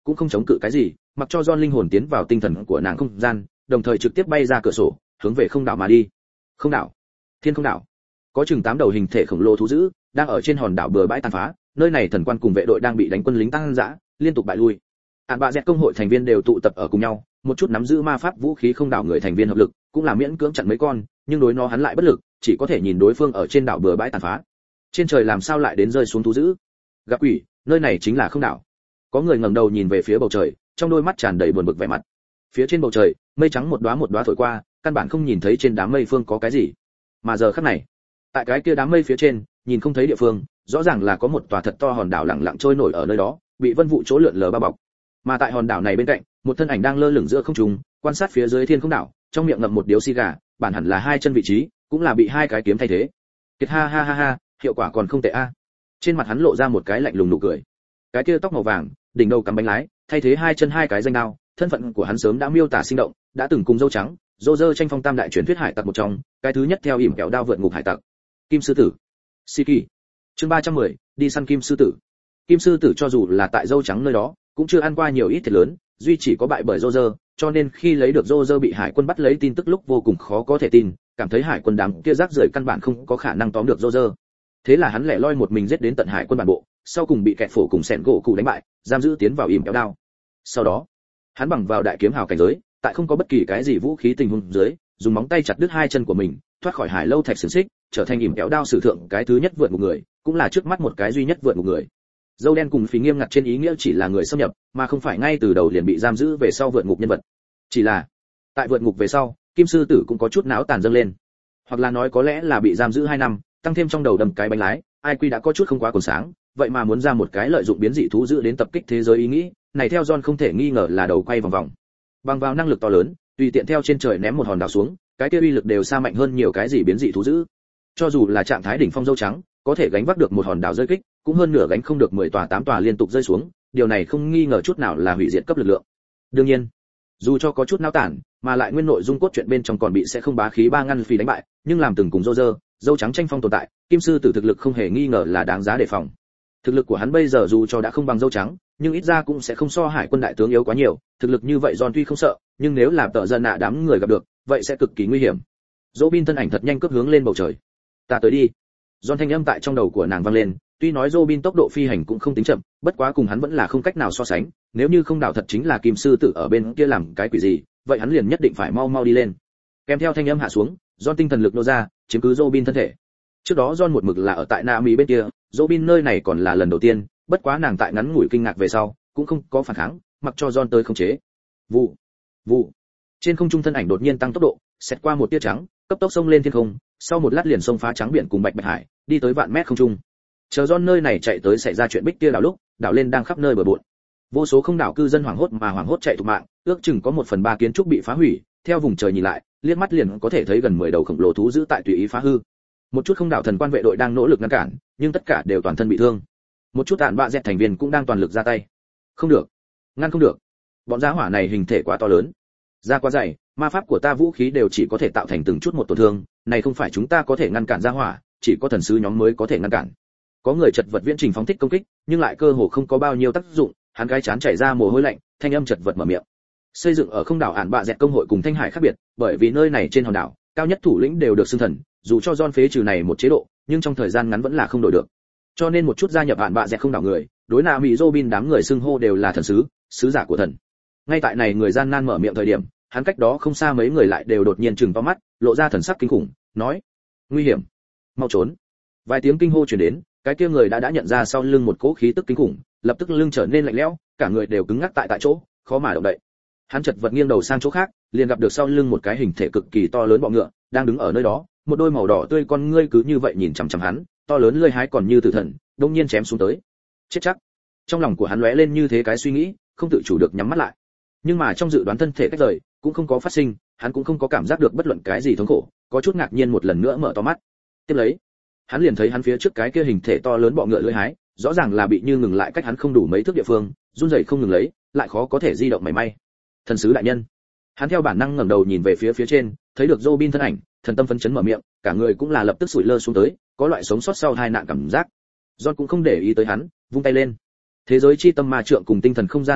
[SPEAKER 1] cũng không chống cự cái gì, mặc cho John linh hồn tiến vào tinh thần của nàng không gian, đồng thời trực tiếp bay ra cửa sổ, hướng về không đảo mà đi. Không đảo, thiên không đảo, có chừng tám đầu hình thể khổng lồ thú dữ đang ở trên hòn đảo bừa bãi tàn phá, nơi này thần quan cùng vệ đội đang bị đánh quân lính tăng dã, liên tục bại lui. Ản bạ dẹt công hội thành viên đều tụ tập ở cùng nhau, một chút nắm giữ ma pháp vũ khí không đảo người thành viên hợp lực, cũng là miễn cưỡng chặn mấy con, nhưng đối nó hắn lại bất lực, chỉ có thể nhìn đối phương ở trên đảo bừa bãi tàn phá. Trên trời làm sao lại đến rơi xuống thú dữ? Gặp quỷ, nơi này chính là không đảo. Có người ngẩng đầu nhìn về phía bầu trời, trong đôi mắt tràn đầy buồn bực vẻ mặt. Phía trên bầu trời, mây trắng một đóa một đóa thổi qua, căn bản không nhìn thấy trên đám mây phương có cái gì. Mà giờ khắc này, tại cái kia đám mây phía trên, nhìn không thấy địa phương, rõ ràng là có một tòa thật to hòn đảo lặng lặng trôi nổi ở nơi đó, bị vân vụ chỗ lượn lờ bao bọc. Mà tại hòn đảo này bên cạnh, một thân ảnh đang lơ lửng giữa không trung, quan sát phía dưới thiên không đảo, trong miệng ngậm một điếu xì gà, bản hẳn là hai chân vị trí, cũng là bị hai cái kiếm thay thế. Kiệt ha ha ha ha, hiệu quả còn không tệ a. Trên mặt hắn lộ ra một cái lạnh lùng nụ cười. Cái kia tóc màu vàng, đỉnh đầu cắm bánh lái, thay thế hai chân hai cái danh đao, thân phận của hắn sớm đã miêu tả sinh động, đã từng cùng dâu trắng, dô dơ tranh phong tam đại truyền thuyết hải tặc một trong, cái thứ nhất theo ỉm kẹo đao vượt ngục hải tặc. Kim sư tử. Siki. Chương ba trăm mười, đi săn kim sư tử. Kim sư tử cho dù là tại dâu trắng nơi đó, cũng chưa ăn qua nhiều ít thiệt lớn, duy chỉ có bại bởi dô dơ, cho nên khi lấy được dô dơ bị hải quân bắt lấy tin tức lúc vô cùng khó có thể tin, cảm thấy hải quân đám kia rác rưởi căn bản không có khả năng tóm được dô dơ. Thế là hắn lẻ loi một mình giết đến tận hải quân bản bộ, sau cùng bị kẹt phổ cùng sẹn gỗ cụ đánh bại, giam giữ tiến vào ỉm kéo đao. Sau đó, hắn bằng vào đại kiếm hào cảnh giới, tại không có bất kỳ cái gì vũ khí tình huống dưới, dùng móng tay chặt đứt hai chân của mình, thoát khỏi hải lâu thạch xiềng xích, trở thành ỉm kéo đao sử thượng cái thứ nhất vượt một người, cũng là trước mắt một cái duy nhất vượt một người. Dâu đen cùng phí nghiêm ngặt trên ý nghĩa chỉ là người xâm nhập, mà không phải ngay từ đầu liền bị giam giữ về sau vượt ngục nhân vật. Chỉ là, tại vượt ngục về sau, Kim sư tử cũng có chút náo tàn dâng lên. Hoặc là nói có lẽ là bị giam giữ hai năm, tăng thêm trong đầu đầm cái bánh lái, ai quy đã có chút không quá còn sáng, vậy mà muốn ra một cái lợi dụng biến dị thú dữ đến tập kích thế giới ý nghĩ, này theo John không thể nghi ngờ là đầu quay vòng vòng. Bằng vào năng lực to lớn, tùy tiện theo trên trời ném một hòn đảo xuống, cái kia uy lực đều xa mạnh hơn nhiều cái gì biến dị thú dữ. Cho dù là trạng thái đỉnh phong dâu trắng, có thể gánh vác được một hòn đảo rơi kích, cũng hơn nửa gánh không được mười tòa tám tòa liên tục rơi xuống, điều này không nghi ngờ chút nào là hủy diệt cấp lực lượng. Đương nhiên, dù cho có chút náo tản, mà lại nguyên nội dung cốt truyện bên trong còn bị sẽ không bá khí ba ngăn phi đánh bại, nhưng làm từng cùng dô dơ, dâu trắng tranh phong tồn tại, Kim sư tử thực lực không hề nghi ngờ là đáng giá đề phòng. Thực lực của hắn bây giờ dù cho đã không bằng dâu trắng, nhưng ít ra cũng sẽ không so hải quân đại tướng yếu quá nhiều, thực lực như vậy John tuy không sợ, nhưng nếu làm tợ dân nạ đám người gặp được, vậy sẽ cực kỳ nguy hiểm. Robin thân ảnh thật nhanh cướp hướng lên bầu trời. Ta tới đi. John thanh âm tại trong đầu của nàng vang lên, tuy nói Robin tốc độ phi hành cũng không tính chậm, bất quá cùng hắn vẫn là không cách nào so sánh, nếu như không đảo thật chính là Kim sư tử ở bên kia làm cái quỷ gì, vậy hắn liền nhất định phải mau mau đi lên. Kèm theo thanh âm hạ xuống, John tinh thần lực nô ra, chiếm cứ Robin thân thể. Trước đó John một mực là ở tại Naomi bên kia, Robin nơi này còn là lần đầu tiên, bất quá nàng tại ngắn ngủi kinh ngạc về sau, cũng không có phản kháng, mặc cho John tới khống chế. Vụ, vụ. Trên không trung thân ảnh đột nhiên tăng tốc độ, xẹt qua một tia trắng, cấp tốc xông lên thiên không, sau một lát liền xông phá trắng biển cùng bạch bạch hải, đi tới vạn mét không trung. Chờ John nơi này chạy tới xảy ra chuyện bích tia đảo lúc, đảo lên đang khắp nơi bờ bộn. Vô số không đảo cư dân hoảng hốt mà hoảng hốt chạy thục mạng, ước chừng có một phần ba kiến trúc bị phá hủy, theo vùng trời nhìn lại, liếc mắt liền có thể thấy gần mười đầu khổng lồ thú giữ tại tùy ý phá hư. Một chút không đảo thần quan vệ đội đang nỗ lực ngăn cản, nhưng tất cả đều toàn thân bị thương. Một chút tạn bạ dẹt thành viên cũng đang toàn lực ra tay. Không được, ngăn không được. Bọn giá hỏa này hình thể quá to lớn, da quá dày, ma pháp của ta vũ khí đều chỉ có thể tạo thành từng chút một tổn thương, này không phải chúng ta có thể ngăn cản ra hỏa, chỉ có thần sứ nhóm mới có thể ngăn cản. Có người chật vật viễn trình phóng thích công kích, nhưng lại cơ hồ không có bao nhiêu tác dụng, hắn cái chán chảy ra mồ hôi lạnh, thanh âm chật vật mở miệng. Xây dựng ở không đảo ản bạ dẹt công hội cùng Thanh Hải khác biệt, bởi vì nơi này trên hòn đảo, cao nhất thủ lĩnh đều được xưng thần, dù cho John phế trừ này một chế độ, nhưng trong thời gian ngắn vẫn là không đổi được. Cho nên một chút gia nhập ản bạ dẹt không đảo người, đối nào mỹ Robin đám người xưng hô đều là thần sứ, sứ giả của thần. Ngay tại này người gian nan mở miệng thời điểm, hắn cách đó không xa mấy người lại đều đột nhiên trừng to mắt, lộ ra thần sắc kinh khủng, nói: "Nguy hiểm, mau trốn!" Vài tiếng kinh hô truyền đến, cái kia người đã đã nhận ra sau lưng một cỗ khí tức kinh khủng, lập tức lưng trở nên lạnh lẽo, cả người đều cứng ngắc tại tại chỗ, khó mà động đậy. Hắn chợt vật nghiêng đầu sang chỗ khác, liền gặp được sau lưng một cái hình thể cực kỳ to lớn bọ ngựa, đang đứng ở nơi đó, một đôi màu đỏ tươi con ngươi cứ như vậy nhìn chằm chằm hắn, to lớn lưỡi hái còn như tử thần, đột nhiên chém xuống tới. Chết chắc. Trong lòng của hắn lóe lên như thế cái suy nghĩ, không tự chủ được nhắm mắt lại. Nhưng mà trong dự đoán thân thể cách rời, cũng không có phát sinh, hắn cũng không có cảm giác được bất luận cái gì thống khổ, có chút ngạc nhiên một lần nữa mở to mắt. Tiếp lấy, hắn liền thấy hắn phía trước cái kia hình thể to lớn bọ ngựa lưỡi hái, rõ ràng là bị như ngừng lại cách hắn không đủ mấy thước địa phương, run rẩy không ngừng lấy, lại khó có thể di động mảy may. Thần sứ đại nhân. Hắn theo bản năng ngẩng đầu nhìn về phía phía trên, thấy được Robin thân ảnh, thần tâm phấn chấn mở miệng, cả người cũng là lập tức sủi lơ xuống tới, có loại sống sót sau hai nạn cảm giác. John cũng không để ý tới hắn, vung tay lên. Thế giới chi tâm ma trượng cùng tinh thần không gian dung hợp,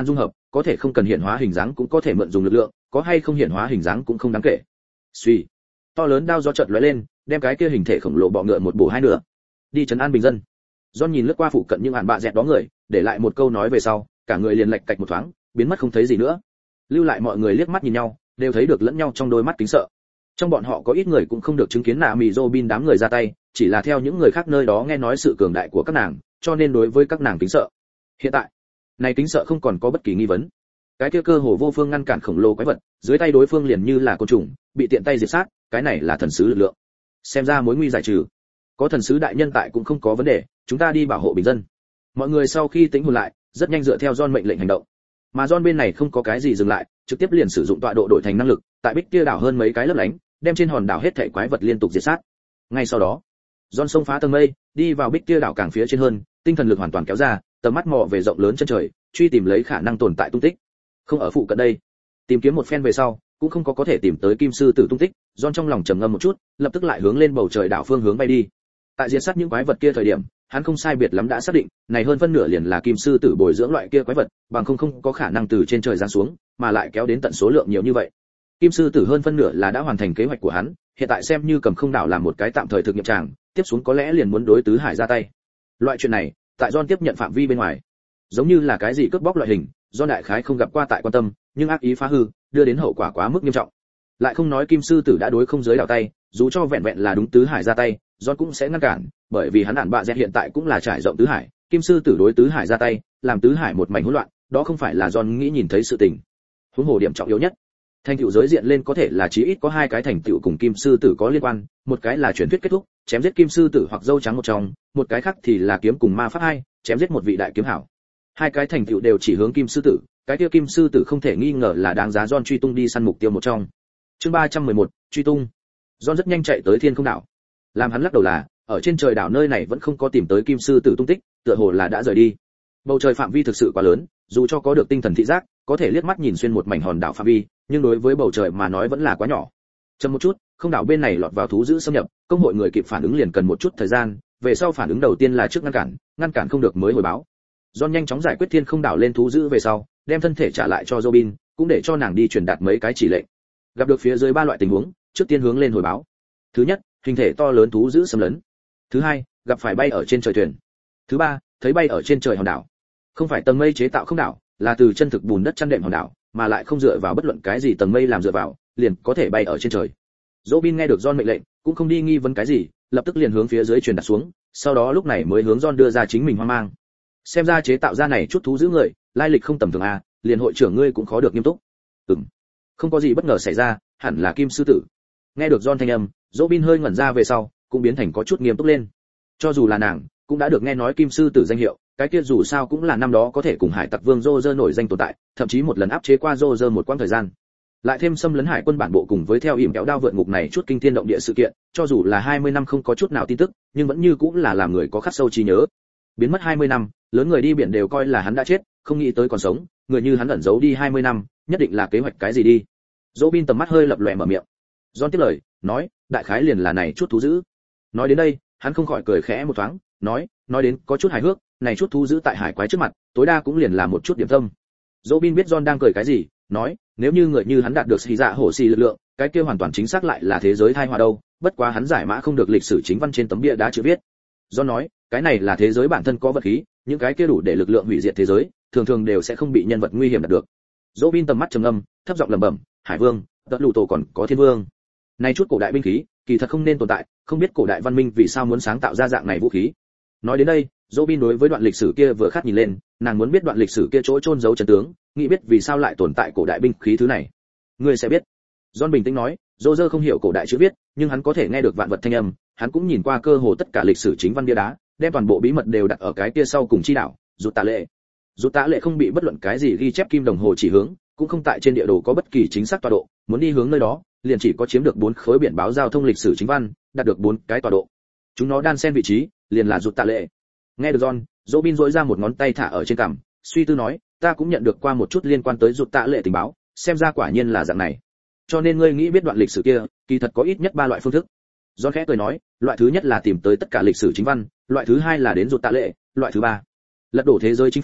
[SPEAKER 1] có thể không cần hiện hóa hình dáng cũng có thể mượn dùng lực lượng, có hay không hiện hóa hình dáng cũng không đáng kể. Suy, to lớn đao gió chợt lóe lên, đem cái kia hình thể khổng lồ bọ ngựa một bổ hai nửa. Đi trấn an bình dân. John nhìn lướt qua phụ cận những ản bạ dẹt đó người, để lại một câu nói về sau, cả người liền lệch cạch một thoáng, biến mất không thấy gì nữa. Lưu lại mọi người liếc mắt nhìn nhau, đều thấy được lẫn nhau trong đôi mắt kính sợ. Trong bọn họ có ít người cũng không được chứng kiến nạ mì Robin đám người ra tay, chỉ là theo những người khác nơi đó nghe nói sự cường đại của các nàng, cho nên đối với các nàng kính sợ. Hiện tại, này kính sợ không còn có bất kỳ nghi vấn. Cái kia cơ hồ vô phương ngăn cản khổng lồ quái vật, dưới tay đối phương liền như là côn trùng, bị tiện tay diệt sát, cái này là thần sứ lực lượng. Xem ra mối nguy giải trừ. Có thần sứ đại nhân tại cũng không có vấn đề, chúng ta đi bảo hộ bình dân. Mọi người sau khi tĩnh hồn lại, rất nhanh dựa theo John mệnh lệnh hành động. Mà John bên này không có cái gì dừng lại, trực tiếp liền sử dụng tọa độ đổi thành năng lực, tại Bích Kia đảo hơn mấy cái lấp lánh, đem trên hòn đảo hết thảy quái vật liên tục diệt sát. Ngay sau đó, John xông phá tầng mây, đi vào Bích Kia đảo càng phía trên hơn, tinh thần lực hoàn toàn kéo ra, tầm mắt mò về rộng lớn chân trời, truy tìm lấy khả năng tồn tại tung tích. Không ở phụ cận đây. Tìm kiếm một phen về sau, cũng không có có thể tìm tới Kim sư tử tung tích, John trong lòng trầm ngâm một chút, lập tức lại hướng lên bầu trời đảo phương hướng bay đi. Tại diệt sát những quái vật kia thời điểm, hắn không sai biệt lắm đã xác định, này hơn phân nửa liền là Kim sư tử bồi dưỡng loại kia quái vật, bằng không không có khả năng từ trên trời giáng xuống, mà lại kéo đến tận số lượng nhiều như vậy. Kim sư tử hơn phân nửa là đã hoàn thành kế hoạch của hắn, hiện tại xem như cầm không đảo làm một cái tạm thời thực nghiệm tràng, tiếp xuống có lẽ liền muốn đối tứ hải ra tay. Loại chuyện này, tại John tiếp nhận phạm vi bên ngoài, giống như là cái gì cướp bóc loại hình, John đại khái không gặp qua tại quan tâm, nhưng ác ý phá hư, đưa đến hậu quả quá mức nghiêm trọng. Lại không nói Kim sư tử đã đối không giới đảo tay, dù cho vẹn vẹn là đúng tứ hải ra tay, John cũng sẽ ngăn cản, bởi vì hắn ản bạ dẹt hiện tại cũng là trải rộng tứ hải, Kim sư tử đối tứ hải ra tay, làm tứ hải một mảnh hỗn loạn, đó không phải là John nghĩ nhìn thấy sự tình. Huống hồ điểm trọng yếu nhất, thành tựu giới diện lên có thể là chí ít có hai cái thành tựu cùng Kim sư tử có liên quan, một cái là truyền thuyết kết thúc, chém giết Kim sư tử hoặc dâu trắng một trong, một cái khác thì là kiếm cùng ma pháp hai, chém giết một vị đại kiếm hảo. Hai cái thành tựu đều chỉ hướng Kim sư tử, cái kia Kim sư tử không thể nghi ngờ là đáng giá John truy tung đi săn mục tiêu một trong. Chương ba trăm mười một, truy tung. John rất nhanh chạy tới Thiên Không đảo. Làm hắn lắc đầu là, ở trên trời đảo nơi này vẫn không có tìm tới Kim sư tử tung tích, tựa hồ là đã rời đi. Bầu trời phạm vi thực sự quá lớn, dù cho có được tinh thần thị giác, có thể liếc mắt nhìn xuyên một mảnh hòn đảo phạm vi, nhưng đối với bầu trời mà nói vẫn là quá nhỏ. Chậm một chút, không đảo bên này lọt vào thú dữ xâm nhập, công hội người kịp phản ứng liền cần một chút thời gian, về sau phản ứng đầu tiên là trước ngăn cản, ngăn cản không được mới hồi báo. John nhanh chóng giải quyết Thiên Không đảo lên thú dữ về sau, đem thân thể trả lại cho Robin, cũng để cho nàng đi truyền đạt mấy cái chỉ lệnh. Gặp được phía dưới ba loại tình huống, trước tiên hướng lên hồi báo. Thứ nhất, hình thể to lớn thú dữ xâm lấn. Thứ hai, gặp phải bay ở trên trời thuyền. Thứ ba, thấy bay ở trên trời hòn đảo. Không phải tầng mây chế tạo không đảo, là từ chân thực bùn đất chăn đệm hòn đảo, mà lại không dựa vào bất luận cái gì tầng mây làm dựa vào, liền có thể bay ở trên trời. Robin nghe được John mệnh lệnh, cũng không đi nghi vấn cái gì, lập tức liền hướng phía dưới truyền đạt xuống, sau đó lúc này mới hướng John đưa ra chính mình hoang mang. Xem ra chế tạo ra này chút thú dữ người, lai lịch không tầm thường à, liền hội trưởng ngươi cũng khó được nghiêm túc. Ừm, không có gì bất ngờ xảy ra, hẳn là Kim sư tử. Nghe được John thanh âm, Robin hơi ngẩn ra về sau, cũng biến thành có chút nghiêm túc lên. Cho dù là nàng, cũng đã được nghe nói Kim sư tử danh hiệu, cái kia dù sao cũng là năm đó có thể cùng Hải Tặc Vương Roger nổi danh tồn tại, thậm chí một lần áp chế qua Roger một quãng thời gian. Lại thêm xâm lấn hải quân bản bộ cùng với theo ỉm kéo đao vượt ngục này chút kinh thiên động địa sự kiện, cho dù là hai mươi năm không có chút nào tin tức, nhưng vẫn như cũng là làm người có khắc sâu trí nhớ. Biến mất hai mươi năm, lớn người đi biển đều coi là hắn đã chết, không nghĩ tới còn sống, người như hắn ẩn giấu đi hai mươi năm, nhất định là kế hoạch cái gì đi. Robin tầm mắt hơi lập lòe mở miệng. John tiếp lời, nói, đại khái liền là này chút thú dữ. Nói đến đây, hắn không khỏi cười khẽ một thoáng, nói, nói đến có chút hài hước, này chút thú dữ tại hải quái trước mặt, tối đa cũng liền là một chút điểm tâm. Robin biết John đang cười cái gì, nói, nếu như người như hắn đạt được xì dạ hổ xì lực lượng, cái kia hoàn toàn chính xác lại là thế giới tai họa đâu, bất quá hắn giải mã không được lịch sử chính văn trên tấm bia đá chữ viết. John nói, cái này là thế giới bản thân có vật khí, những cái kia đủ để lực lượng hủy diệt thế giới, thường thường đều sẽ không bị nhân vật nguy hiểm đạt được. Robin tầm mắt trầm ngâm, thấp giọng lẩm bẩm, Hải Vương, Tật Lù Tổ còn có Thiên Vương. Này chút cổ đại binh khí, kỳ thật không nên tồn tại, không biết cổ đại văn minh vì sao muốn sáng tạo ra dạng này vũ khí. Nói đến đây, Robin đối với đoạn lịch sử kia vừa khát nhìn lên, nàng muốn biết đoạn lịch sử kia chỗ chôn giấu chân tướng, nghĩ biết vì sao lại tồn tại cổ đại binh khí thứ này. Ngươi sẽ biết. John bình tĩnh nói, Roger không hiểu cổ đại chữ viết, nhưng hắn có thể nghe được vạn vật thanh âm, hắn cũng nhìn qua cơ hồ tất cả lịch sử chính văn bia đá, đem toàn bộ bí mật đều đặt ở cái kia sau cùng chi đảo, Rụt Tạ Lệ. Rụt Tạ Lệ không bị bất luận cái gì ghi chép kim đồng hồ chỉ hướng, cũng không tại trên địa đồ có bất kỳ chính xác tọa độ, muốn đi hướng nơi đó, liền chỉ có chiếm được bốn khối biển báo giao thông lịch sử chính văn, đạt được bốn cái tọa độ. Chúng nó đan xen vị trí, liền là Rụt Tạ Lệ. Nghe được John, Robin duỗi ra một ngón tay thả ở trên cằm, suy tư nói, ta cũng nhận được qua một chút liên quan tới Rụt Tạ Lệ tình báo, xem ra quả nhiên là dạng này. Cho nên ngươi nghĩ biết đoạn lịch sử kia, kỳ thật có ít nhất ba loại phương thức. John khẽ cười nói, loại thứ nhất là tìm tới tất cả lịch sử chính văn, loại thứ hai là đến Rụt Tạ Lệ, loại thứ ba, lật đổ thế giới chính phủ,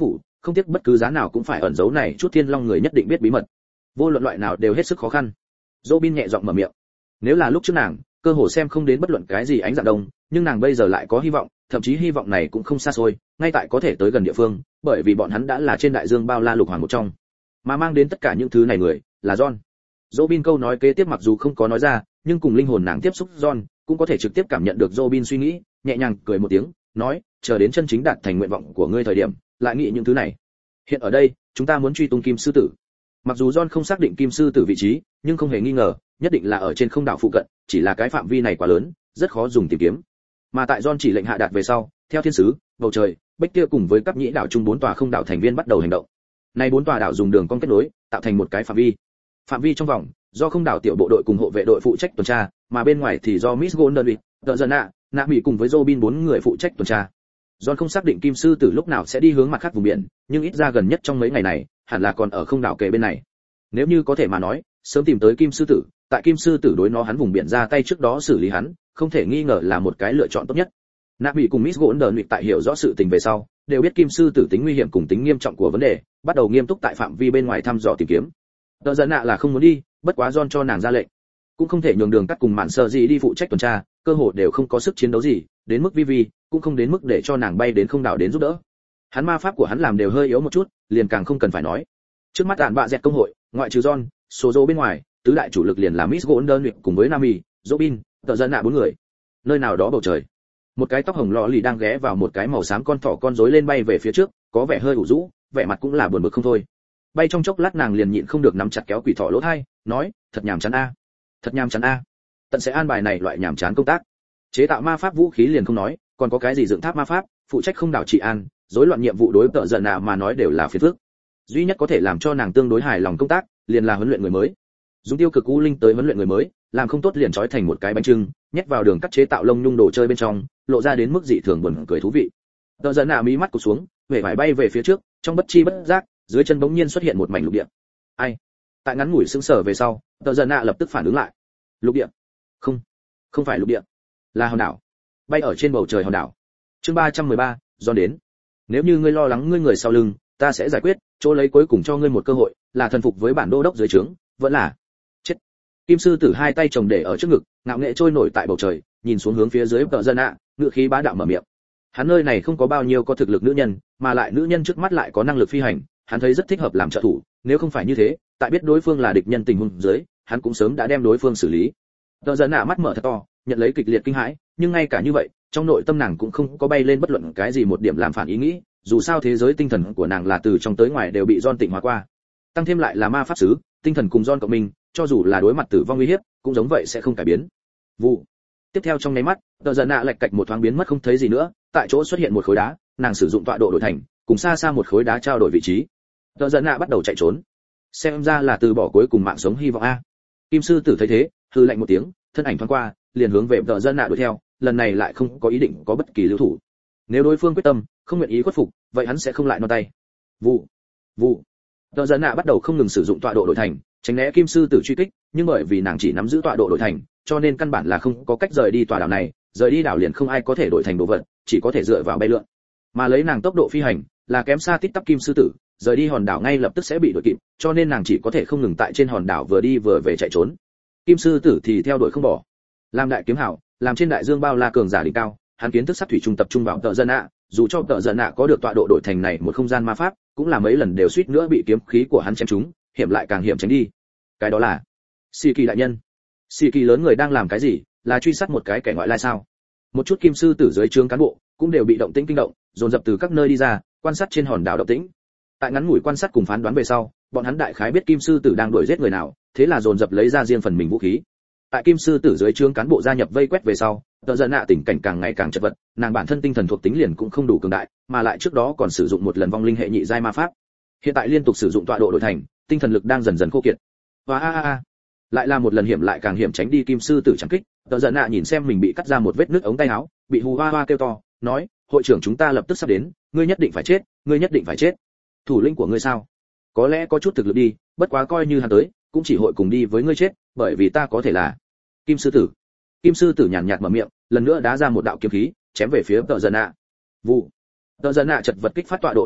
[SPEAKER 1] không tiếc bất cứ giá nào cũng phải ẩn giấu này chút thiên long người nhất định biết bí mật. Vô luận loại nào đều hết sức khó khăn. Robin nhẹ giọng mở miệng. Nếu là lúc trước nàng, cơ hồ xem không đến bất luận cái gì ánh dạng đông, nhưng nàng bây giờ lại có hy vọng, thậm chí hy vọng này cũng không xa xôi, ngay tại có thể tới gần địa phương, bởi vì bọn hắn đã là trên đại dương bao la lục hoàng một trong. Mà mang đến tất cả những thứ này người, là John. Robin câu nói kế tiếp mặc dù không có nói ra, nhưng cùng linh hồn nàng tiếp xúc John, cũng có thể trực tiếp cảm nhận được Robin suy nghĩ, nhẹ nhàng cười một tiếng, nói, chờ đến chân chính đạt thành nguyện vọng của ngươi thời điểm, lại nghĩ những thứ này. Hiện ở đây, chúng ta muốn truy tung Kim sư tử. Mặc dù John không xác định Kim sư tử vị trí, nhưng không hề nghi ngờ, nhất định là ở trên không đảo phụ cận, chỉ là cái phạm vi này quá lớn, rất khó dùng tìm kiếm. Mà tại John chỉ lệnh hạ đạt về sau, theo thiên sứ, bầu trời, bách kia cùng với các nhĩ đảo chung bốn tòa không đảo thành viên bắt đầu hành động. Này bốn tòa đảo dùng đường cong kết nối, tạo thành một cái phạm vi. Phạm vi trong vòng, do không đảo tiểu bộ đội cùng hộ vệ đội phụ trách tuần tra, mà bên ngoài thì do Miss Golden Week, Tợ Giận Nạ, Nạ Mỹ cùng với Robin bốn người phụ trách tuần tra. John không xác định Kim sư tử lúc nào sẽ đi hướng mặt khác vùng biển, nhưng ít ra gần nhất trong mấy ngày này, hẳn là còn ở không đảo kề bên này. Nếu như có thể mà nói, sớm tìm tới Kim sư tử, tại Kim sư tử đối nó hắn vùng biển ra tay trước đó xử lý hắn, không thể nghi ngờ là một cái lựa chọn tốt nhất. Nạ Mỹ cùng Miss Golden Week tại hiểu rõ sự tình về sau, đều biết Kim sư tử tính nguy hiểm cùng tính nghiêm trọng của vấn đề, bắt đầu nghiêm túc tại phạm vi bên ngoài thăm dò tìm kiếm. Tợ Giận Nạ là không muốn đi, bất quá John cho nàng ra lệnh, cũng không thể nhường đường cắt cùng mạn sợ gì đi phụ trách tuần tra, cơ hội đều không có sức chiến đấu gì, đến mức vi vi cũng không đến mức để cho nàng bay đến không đảo đến giúp đỡ. Hắn ma pháp của hắn làm đều hơi yếu một chút, liền càng không cần phải nói. Trước mắt đạn bạ dẹt công hội, ngoại trừ John, số dô bên ngoài, tứ đại chủ lực liền là Miss Golden Week cùng với Nami, Robin, Tợ Giận Nạ bốn người. Nơi nào đó bầu trời, một cái tóc hồng lọ lì đang ghé vào một cái màu xám con thỏ con rối lên bay về phía trước, có vẻ hơi ủ rũ, vẻ mặt cũng là buồn bực không thôi. Bay trong chốc lát nàng liền nhịn không được nắm chặt kéo quỷ thỏ lỗ tai, nói, thật nhàm chán a, thật nhàm chán a. Tận sẽ an bài này loại nhàm chán công tác. Chế tạo ma pháp vũ khí liền không nói, còn có cái gì dựng tháp ma pháp, phụ trách không đảo trị an, rối loạn nhiệm vụ đối Tợ Giận Nạ mà nói đều là phiền phức. Duy nhất có thể làm cho nàng tương đối hài lòng công tác, liền là huấn luyện người mới. Dùng tiêu cực u linh tới huấn luyện người mới, làm không tốt liền trói thành một cái bánh trưng, nhét vào đường cắt chế tạo lông nhung đồ chơi bên trong, lộ ra đến mức dị thường buồn cười thú vị. Tợ Giận Nạ mí mắt cụp xuống, vẻ vải bay về phía trước, trong bất chi bất giác, dưới chân bỗng nhiên xuất hiện một mảnh lục địa. Ai? Tại ngắn ngủi sững sờ về sau, Tợ Giận Nạ lập tức phản ứng lại. Lục địa? Không, không phải lục địa, là hòn đảo. Bay ở trên bầu trời hòn đảo. Chương ba trăm mười ba, do đến. Nếu như ngươi lo lắng ngươi người sau lưng, ta sẽ giải quyết, chỗ lấy cuối cùng cho ngươi một cơ hội, là thần phục với bản đô đốc dưới trướng, vẫn là chết. Kim sư tử hai tay chồng để ở trước ngực, ngạo nghệ trôi nổi tại bầu trời, nhìn xuống hướng phía dưới Tợ Giận Nạ, ngựa khí bá đạo mở miệng. Hắn nơi này không có bao nhiêu có thực lực nữ nhân, mà lại nữ nhân trước mắt lại có năng lực phi hành, hắn thấy rất thích hợp làm trợ thủ, nếu không phải như thế, tại biết đối phương là địch nhân tình huống dưới, hắn cũng sớm đã đem đối phương xử lý. Tợ Giận Nạ mắt mở thật to, nhận lấy kịch liệt kinh hãi, nhưng ngay cả như vậy, trong nội tâm nàng cũng không có bay lên bất luận cái gì một điểm làm phản ý nghĩ, dù sao thế giới tinh thần của nàng là từ trong tới ngoài đều bị John tịnh hóa qua. Tăng thêm lại là ma pháp sứ, tinh thần cùng John cộng minh, cho dù là đối mặt tử vong uy hiếp, cũng giống vậy sẽ không cải biến. Vụ. Tiếp theo trong nháy mắt, Tợ Giận Nạ lệch cạch một thoáng biến mất không thấy gì nữa, tại chỗ xuất hiện một khối đá, nàng sử dụng tọa độ đổi thành, cùng xa xa một khối đá trao đổi vị trí. Tợ Giận Nạ bắt đầu chạy trốn. Xem ra là từ bỏ cuối cùng mạng sống hy vọng a. Kim sư tử thấy thế, hừ lạnh một tiếng, thân ảnh thoáng qua, liền hướng về Tợ Giận Nạ đuổi theo, lần này lại không có ý định có bất kỳ lưu thủ. Nếu đối phương quyết tâm, không nguyện ý khuất phục, vậy hắn sẽ không lại non tay. Vụ, vụ. Tợ Giận Nạ bắt đầu không ngừng sử dụng tọa độ đổi thành, tránh né Kim sư tử truy kích, nhưng bởi vì nàng chỉ nắm giữ tọa độ đổi thành, cho nên căn bản là không có cách rời đi tòa đảo này, rời đi đảo liền không ai có thể đổi thành đồ vật, chỉ có thể dựa vào bay lượn. Mà lấy nàng tốc độ phi hành, là kém xa tít tắp Kim sư tử, rời đi hòn đảo ngay lập tức sẽ bị đuổi kịp, cho nên nàng chỉ có thể không ngừng tại trên hòn đảo vừa đi vừa về chạy trốn. Kim sư tử thì theo đuổi không bỏ. Làm đại kiếm hảo, làm trên đại dương bao la cường giả đỉnh cao, hắn kiến thức sắc thủy trung tập trung vào Tợ Giận Nạ, dù cho Tợ Giận Nạ có được tọa độ đổi thành này một không gian ma pháp, cũng là mấy lần đều suýt nữa bị kiếm khí của hắn chém trúng, hiểm lại càng hiểm tránh đi. Cái đó là Sĩ Kỳ đại nhân. Sĩ Kỳ lớn người đang làm cái gì, là truy sát một cái kẻ ngoại lai sao? Một chút Kim sư tử dưới trướng cán bộ cũng đều bị động tĩnh kinh động, dồn dập từ các nơi đi ra, quan sát trên hòn đảo động tĩnh. Tại ngắn ngủi quan sát cùng phán đoán về sau, bọn hắn đại khái biết Kim sư tử đang đuổi giết người nào, thế là dồn dập lấy ra riêng phần mình vũ khí. Tại Kim sư tử dưới trướng cán bộ gia nhập vây quét về sau, Tợ Giận Nạ tình cảnh càng ngày càng chật vật, nàng bản thân tinh thần thuộc tính liền cũng không đủ cường đại, mà lại trước đó còn sử dụng một lần vong linh hệ nhị giai ma pháp. Hiện tại liên tục sử dụng tọa độ đổi thành, tinh thần lực đang dần dần khô kiệt. Và a a a, lại là một lần hiểm lại càng hiểm tránh đi Kim sư tử chẳng kích. Tợ Giận Nạ nhìn xem mình bị cắt ra một vết nứt ống tay áo, bị hù hoa hoa kêu to, nói, hội trưởng chúng ta lập tức sắp đến, ngươi nhất định phải chết, ngươi nhất định phải chết. Thủ lĩnh của ngươi sao? Có lẽ có chút thực lực đi, bất quá coi như hắn tới, cũng chỉ hội cùng đi với ngươi chết, bởi vì ta có thể là Kim sư tử. Kim sư tử nhàn nhạt mở miệng, lần nữa đá ra một đạo kiếm khí, chém về phía Tợ Giận Nạ. Vụ. Tợ Giận Nạ chật vật kích phát tọa độ đổi thành,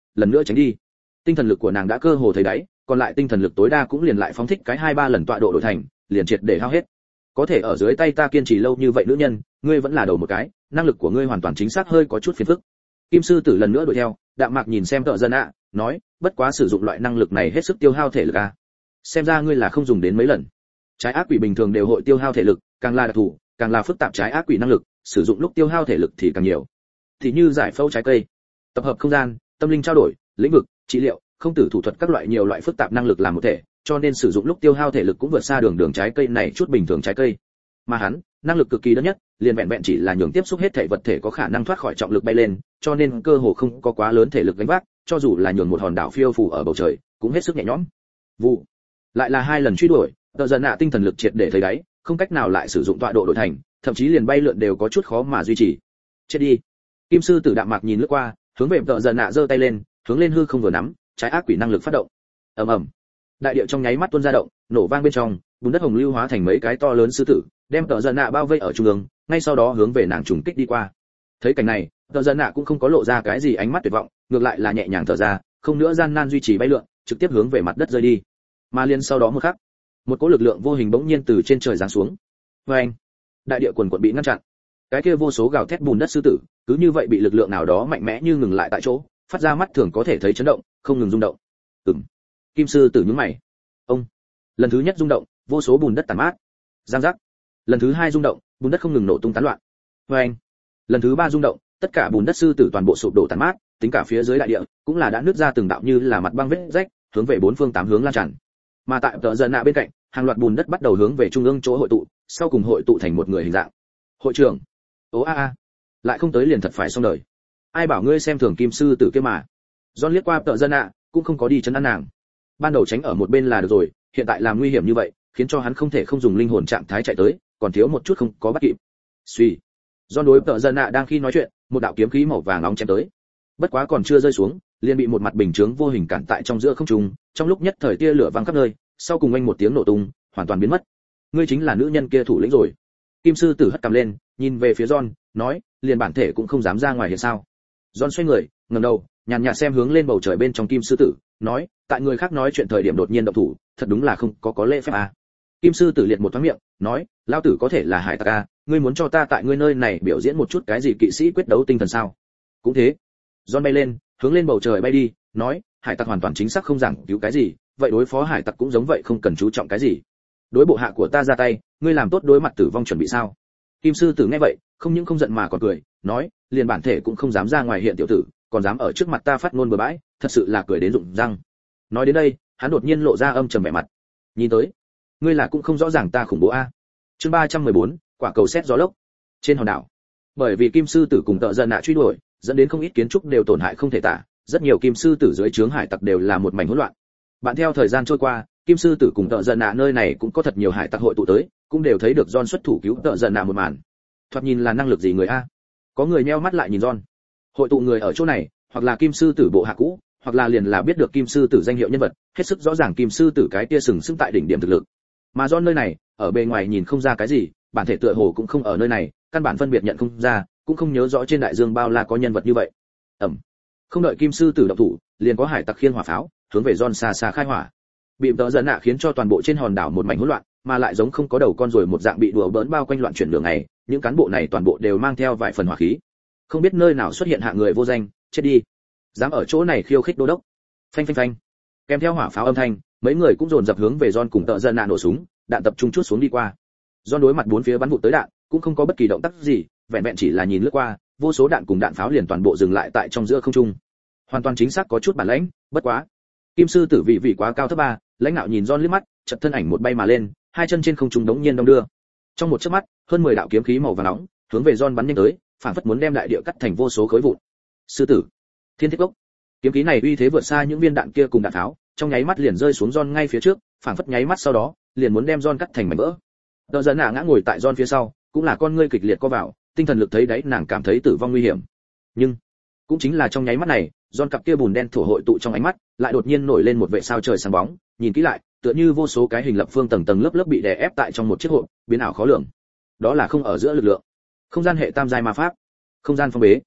[SPEAKER 1] lần nữa tránh đi. Tinh thần lực của nàng đã cơ hồ thấy đáy, còn lại tinh thần lực tối đa cũng liền lại phóng thích cái hai ba lần tọa độ đổi thành, liền triệt để hao hết. Có thể ở dưới tay ta kiên trì lâu như vậy nữ nhân, ngươi vẫn là đầu một cái, năng lực của ngươi hoàn toàn chính xác hơi có chút phiền phức. Kim sư tử lần nữa đuổi theo, đạm mạc nhìn xem tợ dân ạ, nói, bất quá sử dụng loại năng lực này hết sức tiêu hao thể lực à. Xem ra ngươi là không dùng đến mấy lần. Trái ác quỷ bình thường đều hội tiêu hao thể lực, càng là đặc thù, càng là phức tạp trái ác quỷ năng lực, sử dụng lúc tiêu hao thể lực thì càng nhiều. Thì như giải phẫu trái cây, tập hợp không gian, tâm linh trao đổi, lĩnh vực, trị liệu, không tử thủ thuật các loại nhiều loại phức tạp năng lực làm một thể, cho nên sử dụng lúc tiêu hao thể lực cũng vượt xa đường đường trái cây này chút bình thường trái cây. Mà hắn, năng lực cực kỳ đơn nhất, liền vẹn vẹn chỉ là nhường tiếp xúc hết thể vật thể có khả năng thoát khỏi trọng lực bay lên, cho nên cơ hồ không có quá lớn thể lực gánh vác, cho dù là nhường một hòn đảo phiêu phù ở bầu trời, cũng hết sức nhẹ nhõm. Vụ, lại là hai lần truy đuổi, tợ dần nạ tinh thần lực triệt để thấy đáy, không cách nào lại sử dụng tọa độ đổi thành, thậm chí liền bay lượn đều có chút khó mà duy trì. Chết đi. Kim sư tử đạm mạc nhìn lướt qua, hướng về tợ dần nạ giơ tay lên, hướng lên hư không vừa nắm, trái ác quỷ năng lực phát động. Ầm ầm. Đại địa trong nháy mắt tuôn ra động, nổ vang bên trong, bùn đất hồng lưu hóa thành mấy cái to lớn sư tử, đem tợ dần nạ bao vây ở trung ương, ngay sau đó hướng về nàng trùng kích đi qua. Thấy cảnh này, tợ dần nạ cũng không có lộ ra cái gì ánh mắt tuyệt vọng, ngược lại là nhẹ nhàng thở ra, không nữa gian nan duy trì bay lượn, trực tiếp hướng về mặt đất rơi đi. Mà liền sau đó một khắc, một cỗ lực lượng vô hình bỗng nhiên từ trên trời giáng xuống. Oeng! Đại địa quần quật bị ngăn chặn. Cái kia vô số gào thét bùn đất sư tử, cứ như vậy bị lực lượng nào đó mạnh mẽ như ngừng lại tại chỗ, phát ra mắt thường có thể thấy chấn động, không ngừng rung động. Ừm. Kim sư tử nhướng mày. Ông. Lần thứ nhất rung động, vô số bùn đất tàn mát. Giang giác. Lần thứ hai rung động, bùn đất không ngừng nổ tung tán loạn. Oeng. Lần thứ ba rung động, tất cả bùn đất sư tử toàn bộ sụp đổ tàn mát, tính cả phía dưới đại địa cũng là đã nứt ra từng đạo như là mặt băng vết rách, hướng về bốn phương tám hướng lan tràn. Mà tại tợ dần nạ bên cạnh, hàng loạt bùn đất bắt đầu hướng về trung ương chỗ hội tụ, sau cùng hội tụ thành một người hình dạng. Hội trưởng. Ố a a. Lại không tới liền thật phải xong đời. Ai bảo ngươi xem thường kim sư tử kia mà. John liếc qua tợ dần nạ, cũng không có đi chấn an nàng. Ban đầu tránh ở một bên là được rồi, hiện tại làm nguy hiểm như vậy, khiến cho hắn không thể không dùng linh hồn trạng thái chạy tới, còn thiếu một chút không có bắt kịp. Suy. John đối tợ dần nạ đang khi nói chuyện, một đạo kiếm khí màu vàng nóng chém tới. Bất quá còn chưa rơi xuống, liền bị một mặt bình chướng vô hình cản tại trong giữa không trung, trong lúc nhất thời tia lửa văng khắp nơi, sau cùng anh một tiếng nổ tung, hoàn toàn biến mất. Ngươi chính là nữ nhân kia thủ lĩnh rồi. Kim sư tử hất cằm lên, nhìn về phía John, nói, liền bản thể cũng không dám ra ngoài hiện sao? John xoay người, ngẩng đầu, nhàn nhạt xem hướng lên bầu trời bên trong kim sư tử, nói, tại người khác nói chuyện thời điểm đột nhiên động thủ, thật đúng là không có có lễ phép à. Kim sư tử liệt một thoáng miệng, nói, lão tử có thể là hải tặc à, ngươi muốn cho ta tại ngươi nơi này biểu diễn một chút cái gì kỵ sĩ quyết đấu tinh thần sao? Cũng thế. John bay lên, hướng lên bầu trời bay đi, nói, hải tặc hoàn toàn chính xác không giảng cứu cái gì, vậy đối phó hải tặc cũng giống vậy không cần chú trọng cái gì. Đối bộ hạ của ta ra tay, ngươi làm tốt đối mặt tử vong chuẩn bị sao? Kim sư tử nghe vậy, không những không giận mà còn cười, nói, liền bản thể cũng không dám ra ngoài hiện tiểu tử, còn dám ở trước mặt ta phát ngôn bừa bãi, thật sự là cười đến rụng răng. Nói đến đây, hắn đột nhiên lộ ra âm trầm vẻ mặt. Nhìn tới, ngươi là cũng không rõ ràng ta khủng bố a. Chương ba trăm mười bốn, quả cầu xét gió lốc. Trên hòn đảo, bởi vì kim sư tử cùng tợ dần nạ truy đuổi, dẫn đến không ít kiến trúc đều tổn hại không thể tả, rất nhiều kim sư tử dưới trướng hải tặc đều là một mảnh hỗn loạn. Bạn theo thời gian trôi qua, kim sư tử cùng tợ dần nạ nơi này cũng có thật nhiều hải tặc hội tụ tới, cũng đều thấy được John xuất thủ cứu tợ dần nạ một màn. Thoạt nhìn là năng lực gì người a? Có người nheo mắt lại nhìn John. Hội tụ người ở chỗ này, hoặc là kim sư tử bộ hạ cũ, hoặc là liền là biết được kim sư tử danh hiệu nhân vật, hết sức rõ ràng kim sư tử cái kia sừng sững tại đỉnh điểm thực lực. Mà John nơi này, ở bề ngoài nhìn không ra cái gì, bản thể tựa hồ cũng không ở nơi này, căn bản phân biệt nhận không ra, cũng không nhớ rõ trên đại dương bao la có nhân vật như vậy. Ẩm. Không đợi kim sư tử động thủ, liền có hải tặc khiêng hỏa pháo, hướng về John xa xa khai hỏa. Bị tợ dần nạ khiến cho toàn bộ trên hòn đảo một mảnh hỗn loạn, mà lại giống không có đầu con rồi một dạng bị đùa bỡn bao quanh loạn chuyển đường này, những cán bộ này toàn bộ đều mang theo vài phần hỏa khí. Không biết nơi nào xuất hiện hạ người vô danh, chết đi. Dám ở chỗ này khiêu khích đô đốc. Phanh phanh phanh. Kèm theo hỏa pháo âm thanh, mấy người cũng dồn dập hướng về John cùng tợ dần nạ nổ súng, đạn tập trung chút xuống đi qua. John đối mặt bốn phía bắn vụt tới đạn, cũng không có bất kỳ động tác gì, vẹn vẹn chỉ là nhìn lướt qua, vô số đạn cùng đạn pháo liền toàn bộ dừng lại tại trong giữa không trung. Hoàn toàn chính xác có chút bản lãnh, bất quá. Kim sư tử vị vị quá cao thấp ba, lãnh đạo nhìn John liếc mắt, chợt thân ảnh một bay mà lên, hai chân trên không trung đống nhiên đong đưa. Trong một chớp mắt, hơn mười đạo kiếm khí màu vàng nóng, hướng về John bắn nhanh tới, phảng phất muốn đem đại địa cắt thành vô số khối vụn. Sư tử, Thiên Thiết Cốc. Kiếm khí này uy thế vượt xa những viên đạn kia cùng đạn pháo, trong nháy mắt liền rơi xuống John ngay phía trước, phảng phất nháy mắt sau đó, liền muốn đem John cắt thành mảnh vỡ. Tợ dần nạ ngã ngồi tại John phía sau, cũng là con ngươi kịch liệt co vào, tinh thần lực thấy đấy nàng cảm thấy tử vong nguy hiểm. Nhưng, cũng chính là trong nháy mắt này, John cặp kia bùn đen thổ hội tụ trong ánh mắt, lại đột nhiên nổi lên một vệ sao trời sáng bóng, nhìn kỹ lại, tựa như vô số cái hình lập phương tầng tầng lớp lớp bị đè ép tại trong một chiếc hộp, biến ảo khó lường. Đó là không ở giữa lực lượng. Không gian hệ tam giai ma pháp. Không gian phong bế.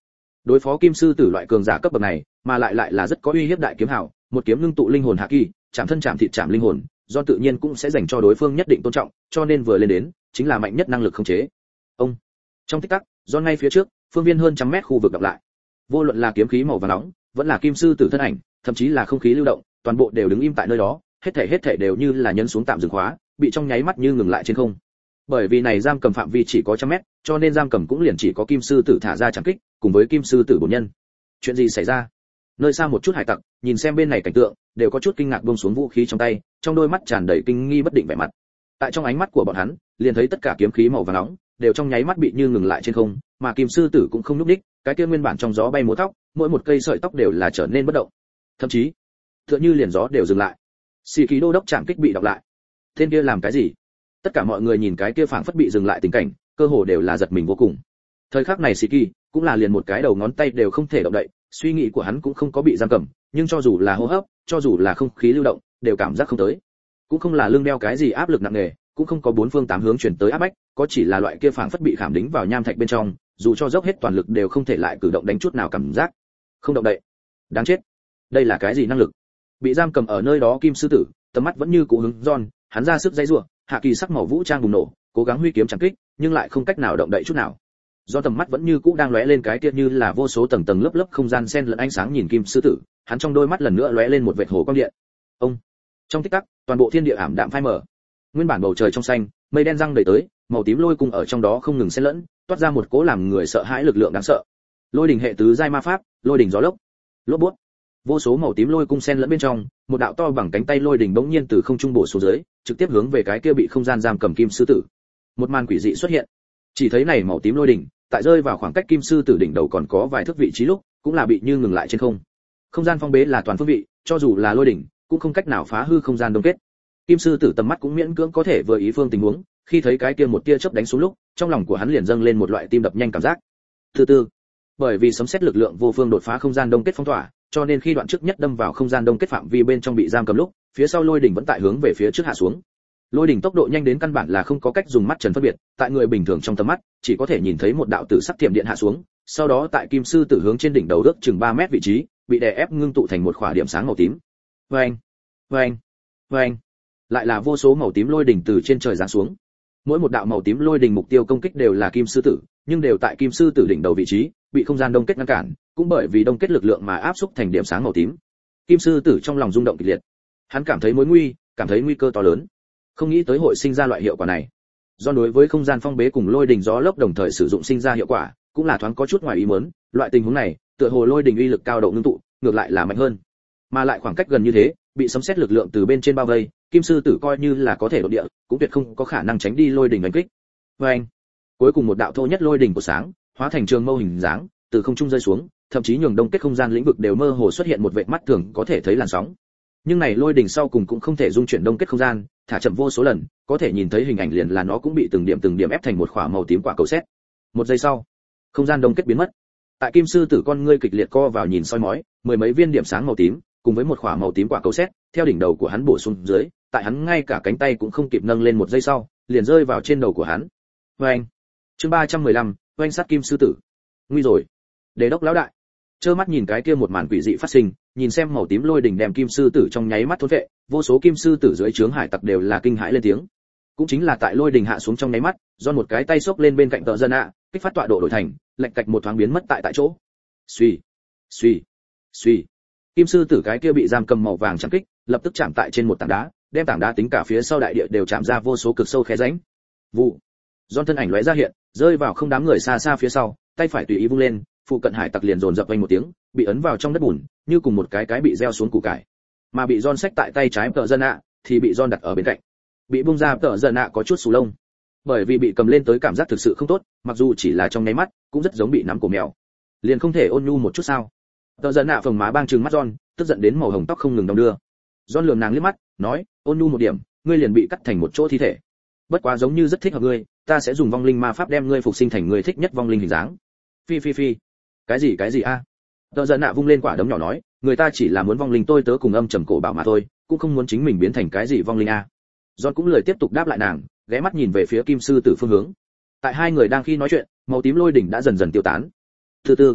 [SPEAKER 1] Đối phó kim sư tử loại cường giả cấp bậc này, mà lại lại là rất có uy hiếp đại kiếm hảo, một kiếm ngưng tụ linh hồn hạ kỳ, chạm thân chạm thịt chạm linh hồn, do tự nhiên cũng sẽ dành cho đối phương nhất định tôn trọng, cho nên vừa lên đến, chính là mạnh nhất năng lực khống chế. Ông. Trong tích tắc, do ngay phía trước, phương viên hơn trăm mét khu vực đọc lại. Vô luận là kiếm khí màu vàng nóng, vẫn là kim sư tử thân ảnh, thậm chí là không khí lưu động, toàn bộ đều đứng im tại nơi đó, hết thảy hết thảy đều như là nhấn xuống tạm dừng khóa, bị trong nháy mắt như ngừng lại trên không. Bởi vì này giam cầm phạm vi chỉ có trăm mét, cho nên giam cầm cũng liền chỉ có kim sư tử thả ra chẳng kích, cùng với kim sư tử bổn nhân. Chuyện gì xảy ra? Nơi xa một chút hải tặc, nhìn xem bên này cảnh tượng, đều có chút kinh ngạc buông xuống vũ khí trong tay, trong đôi mắt tràn đầy kinh nghi bất định vẻ mặt. Tại trong ánh mắt của bọn hắn, liền thấy tất cả kiếm khí màu vàng nóng đều trong nháy mắt bị như ngừng lại trên không, mà kim sư tử cũng không nhúc nhích, cái kia nguyên bản trong gió bay múa tóc, mỗi một cây sợi tóc đều là trở nên bất động. Thậm chí, tựa như liền gió đều dừng lại. Sĩ khí đô đốc chạm kích bị đọc lại. Tên kia làm cái gì? Tất cả mọi người nhìn cái kia phảng phất bị dừng lại tình cảnh, cơ hồ đều là giật mình vô cùng. Thời khắc này Sĩ Kỳ cũng là liền một cái đầu ngón tay đều không thể động đậy, suy nghĩ của hắn cũng không có bị giam cầm, nhưng cho dù là hô hấp, cho dù là không khí lưu động, đều cảm giác không tới. Cũng không là lưng đeo cái gì áp lực nặng nề, cũng không có bốn phương tám hướng chuyển tới áp bách, có chỉ là loại kia phảng phất bị khảm đính vào nham thạch bên trong, dù cho dốc hết toàn lực đều không thể lại cử động đánh chút nào cảm giác. Không động đậy. Đáng chết. Đây là cái gì năng lực? Bị giam cầm ở nơi đó kim sư tử, tầm mắt vẫn như cũ hướng John, hắn ra sức dãy rủa, hạ kỳ sắc màu vũ trang bùng nổ, cố gắng huy kiếm chặn kích, nhưng lại không cách nào động đậy chút nào. Do tầm mắt vẫn như cũ đang lóe lên cái kia như là vô số tầng tầng lớp lớp không gian xen lẫn ánh sáng nhìn kim sư tử, hắn trong đôi mắt lần nữa lóe lên một vệt hồ quang điện. Ông. Trong tích tắc, toàn bộ thiên địa ảm đạm phai mờ. Nguyên bản bầu trời trong xanh, mây đen răng đầy tới, màu tím lôi cung ở trong đó không ngừng xen lẫn, toát ra một cỗ làm người sợ hãi lực lượng đáng sợ. Lôi đỉnh hệ tứ giai ma pháp, lôi đỉnh gió lốc. Lốp bút. Vô số màu tím lôi cung xen lẫn bên trong, một đạo to bằng cánh tay lôi đỉnh bỗng nhiên từ không trung bổ xuống dưới, trực tiếp hướng về cái kia bị không gian giam cầm kim sư tử. Một màn quỷ dị xuất hiện. Chỉ thấy này màu tím lôi đỉnh, tại rơi vào khoảng cách kim sư tử đỉnh đầu còn có vài thước vị trí lúc, cũng là bị như ngừng lại trên không. Không gian phong bế là toàn phương vị, cho dù là lôi đỉnh, cũng không cách nào phá hư không gian đông kết. Kim sư tử tầm mắt cũng miễn cưỡng có thể vừa ý phương tình huống, khi thấy cái kia một tia chớp đánh xuống lúc, trong lòng của hắn liền dâng lên một loại tim đập nhanh cảm giác. Từ từ, bởi vì sấm sét lực lượng vô phương đột phá không gian đông kết phong tỏa, cho nên khi đoạn trước nhất đâm vào không gian đông kết phạm vi bên trong bị giam cầm lúc, phía sau lôi đỉnh vẫn tại hướng về phía trước hạ xuống. Lôi đỉnh tốc độ nhanh đến căn bản là không có cách dùng mắt trần phân biệt, tại người bình thường trong tầm mắt, chỉ có thể nhìn thấy một đạo tử sắc tiệm điện hạ xuống, sau đó tại kim sư tử hướng trên đỉnh đầu ước chừng ba mét vị trí, bị đè ép ngưng tụ thành một khỏa điểm sáng màu tím. Oeng, oeng, oeng. Lại là vô số màu tím lôi đỉnh từ trên trời giáng xuống. Mỗi một đạo màu tím lôi đỉnh mục tiêu công kích đều là kim sư tử, nhưng đều tại kim sư tử đỉnh đầu vị trí, bị không gian đông kết ngăn cản, cũng bởi vì đông kết lực lượng mà áp xúc thành điểm sáng màu tím. Kim sư tử trong lòng rung động kịch liệt. Hắn cảm thấy mối nguy, cảm thấy nguy cơ to lớn. Không nghĩ tới hội sinh ra loại hiệu quả này. Do đối với không gian phong bế cùng lôi đỉnh gió lốc đồng thời sử dụng sinh ra hiệu quả, cũng là thoáng có chút ngoài ý muốn, loại tình huống này, tựa hồ lôi đỉnh uy lực cao độ ngưng tụ, ngược lại là mạnh hơn. Mà lại khoảng cách gần như thế, bị sấm sét lực lượng từ bên trên bao vây, kim sư tử coi như là có thể đột địa, cũng tuyệt không có khả năng tránh đi lôi đỉnh đánh kích. Oeng. Cuối cùng một đạo thô nhất lôi đỉnh của sáng, hóa thành trường mâu hình dáng, từ không trung rơi xuống, thậm chí nhường đông kết không gian lĩnh vực đều mơ hồ xuất hiện một vệt mắt thường có thể thấy làn sóng. Nhưng này lôi đỉnh sau cùng cũng không thể dung chuyển đông kết không gian, thả chậm vô số lần, có thể nhìn thấy hình ảnh liền là nó cũng bị từng điểm từng điểm ép thành một quả màu tím quả cầu sét. Một giây sau, không gian đông kết biến mất. Tại kim sư tử con ngươi kịch liệt co vào nhìn soi mói, mười mấy viên điểm sáng màu tím, cùng với một quả màu tím quả cầu sét, theo đỉnh đầu của hắn bổ xuống dưới, tại hắn ngay cả cánh tay cũng không kịp nâng lên một giây sau, liền rơi vào trên đầu của hắn. Oeng. Chương ba trăm mười lăm, oanh sát kim sư tử. Nguy rồi. Đế đốc lão đại. Trơ mắt nhìn cái kia một màn quỷ dị phát sinh, nhìn xem màu tím lôi đỉnh đem kim sư tử trong nháy mắt thôn vệ, vô số kim sư tử dưới trướng hải tặc đều là kinh hãi lên tiếng. Cũng chính là tại lôi đỉnh hạ xuống trong nháy mắt, do một cái tay xốc lên bên cạnh tợ dân ạ, kích phát tọa độ đổi thành, lệch cạch một thoáng biến mất tại tại chỗ. Suy, suy, suy. Kim sư tử cái kia bị giam cầm màu vàng chạm kích, lập tức chạm tại trên một tảng đá, đem tảng đá tính cả phía sau đại địa đều chạm ra vô số cực sâu khe rãnh. Vụ. Giòn thân ảnh lóe ra hiện, rơi vào không đám người xa xa phía sau, tay phải tùy ý vung lên, phụ cận hải tặc liền dồn dập vang một tiếng, bị ấn vào trong đất bùn, như cùng một cái cái bị gieo xuống củ cải. Mà bị Giòn xách tại tay trái tợ dân ạ, thì bị Giòn đặt ở bên cạnh. Bị bung ra tợ dân ạ có chút xù lông, bởi vì bị cầm lên tới cảm giác thực sự không tốt, mặc dù chỉ là trong nháy mắt, cũng rất giống bị nắm cổ mèo. Liền không thể ôn nhu một chút sao? Tợ dân ạ phồng má bang trừng mắt Giòn, tức giận đến màu hồng tóc không ngừng đong đưa. Giòn lườm nàng liếc mắt, nói, ôn nhu một điểm, ngươi liền bị cắt thành một chỗ thi thể. Bất quá giống như rất thích hợp ngươi, ta sẽ dùng vong linh ma pháp đem ngươi phục sinh thành ngươi thích nhất vong linh hình dáng. Phi phi phi. Cái gì cái gì a? À? Tợ dân ạ vung lên quả đấm nhỏ nói, người ta chỉ là muốn vong linh tôi tớ cùng âm trầm cổ bảo mà thôi, cũng không muốn chính mình biến thành cái gì vong linh a. À. Giòn cũng lời tiếp tục đáp lại nàng, ghé mắt nhìn về phía kim sư tử phương hướng. Tại hai người đang khi nói chuyện, màu tím lôi đỉnh đã dần dần tiêu tán. Từ từ,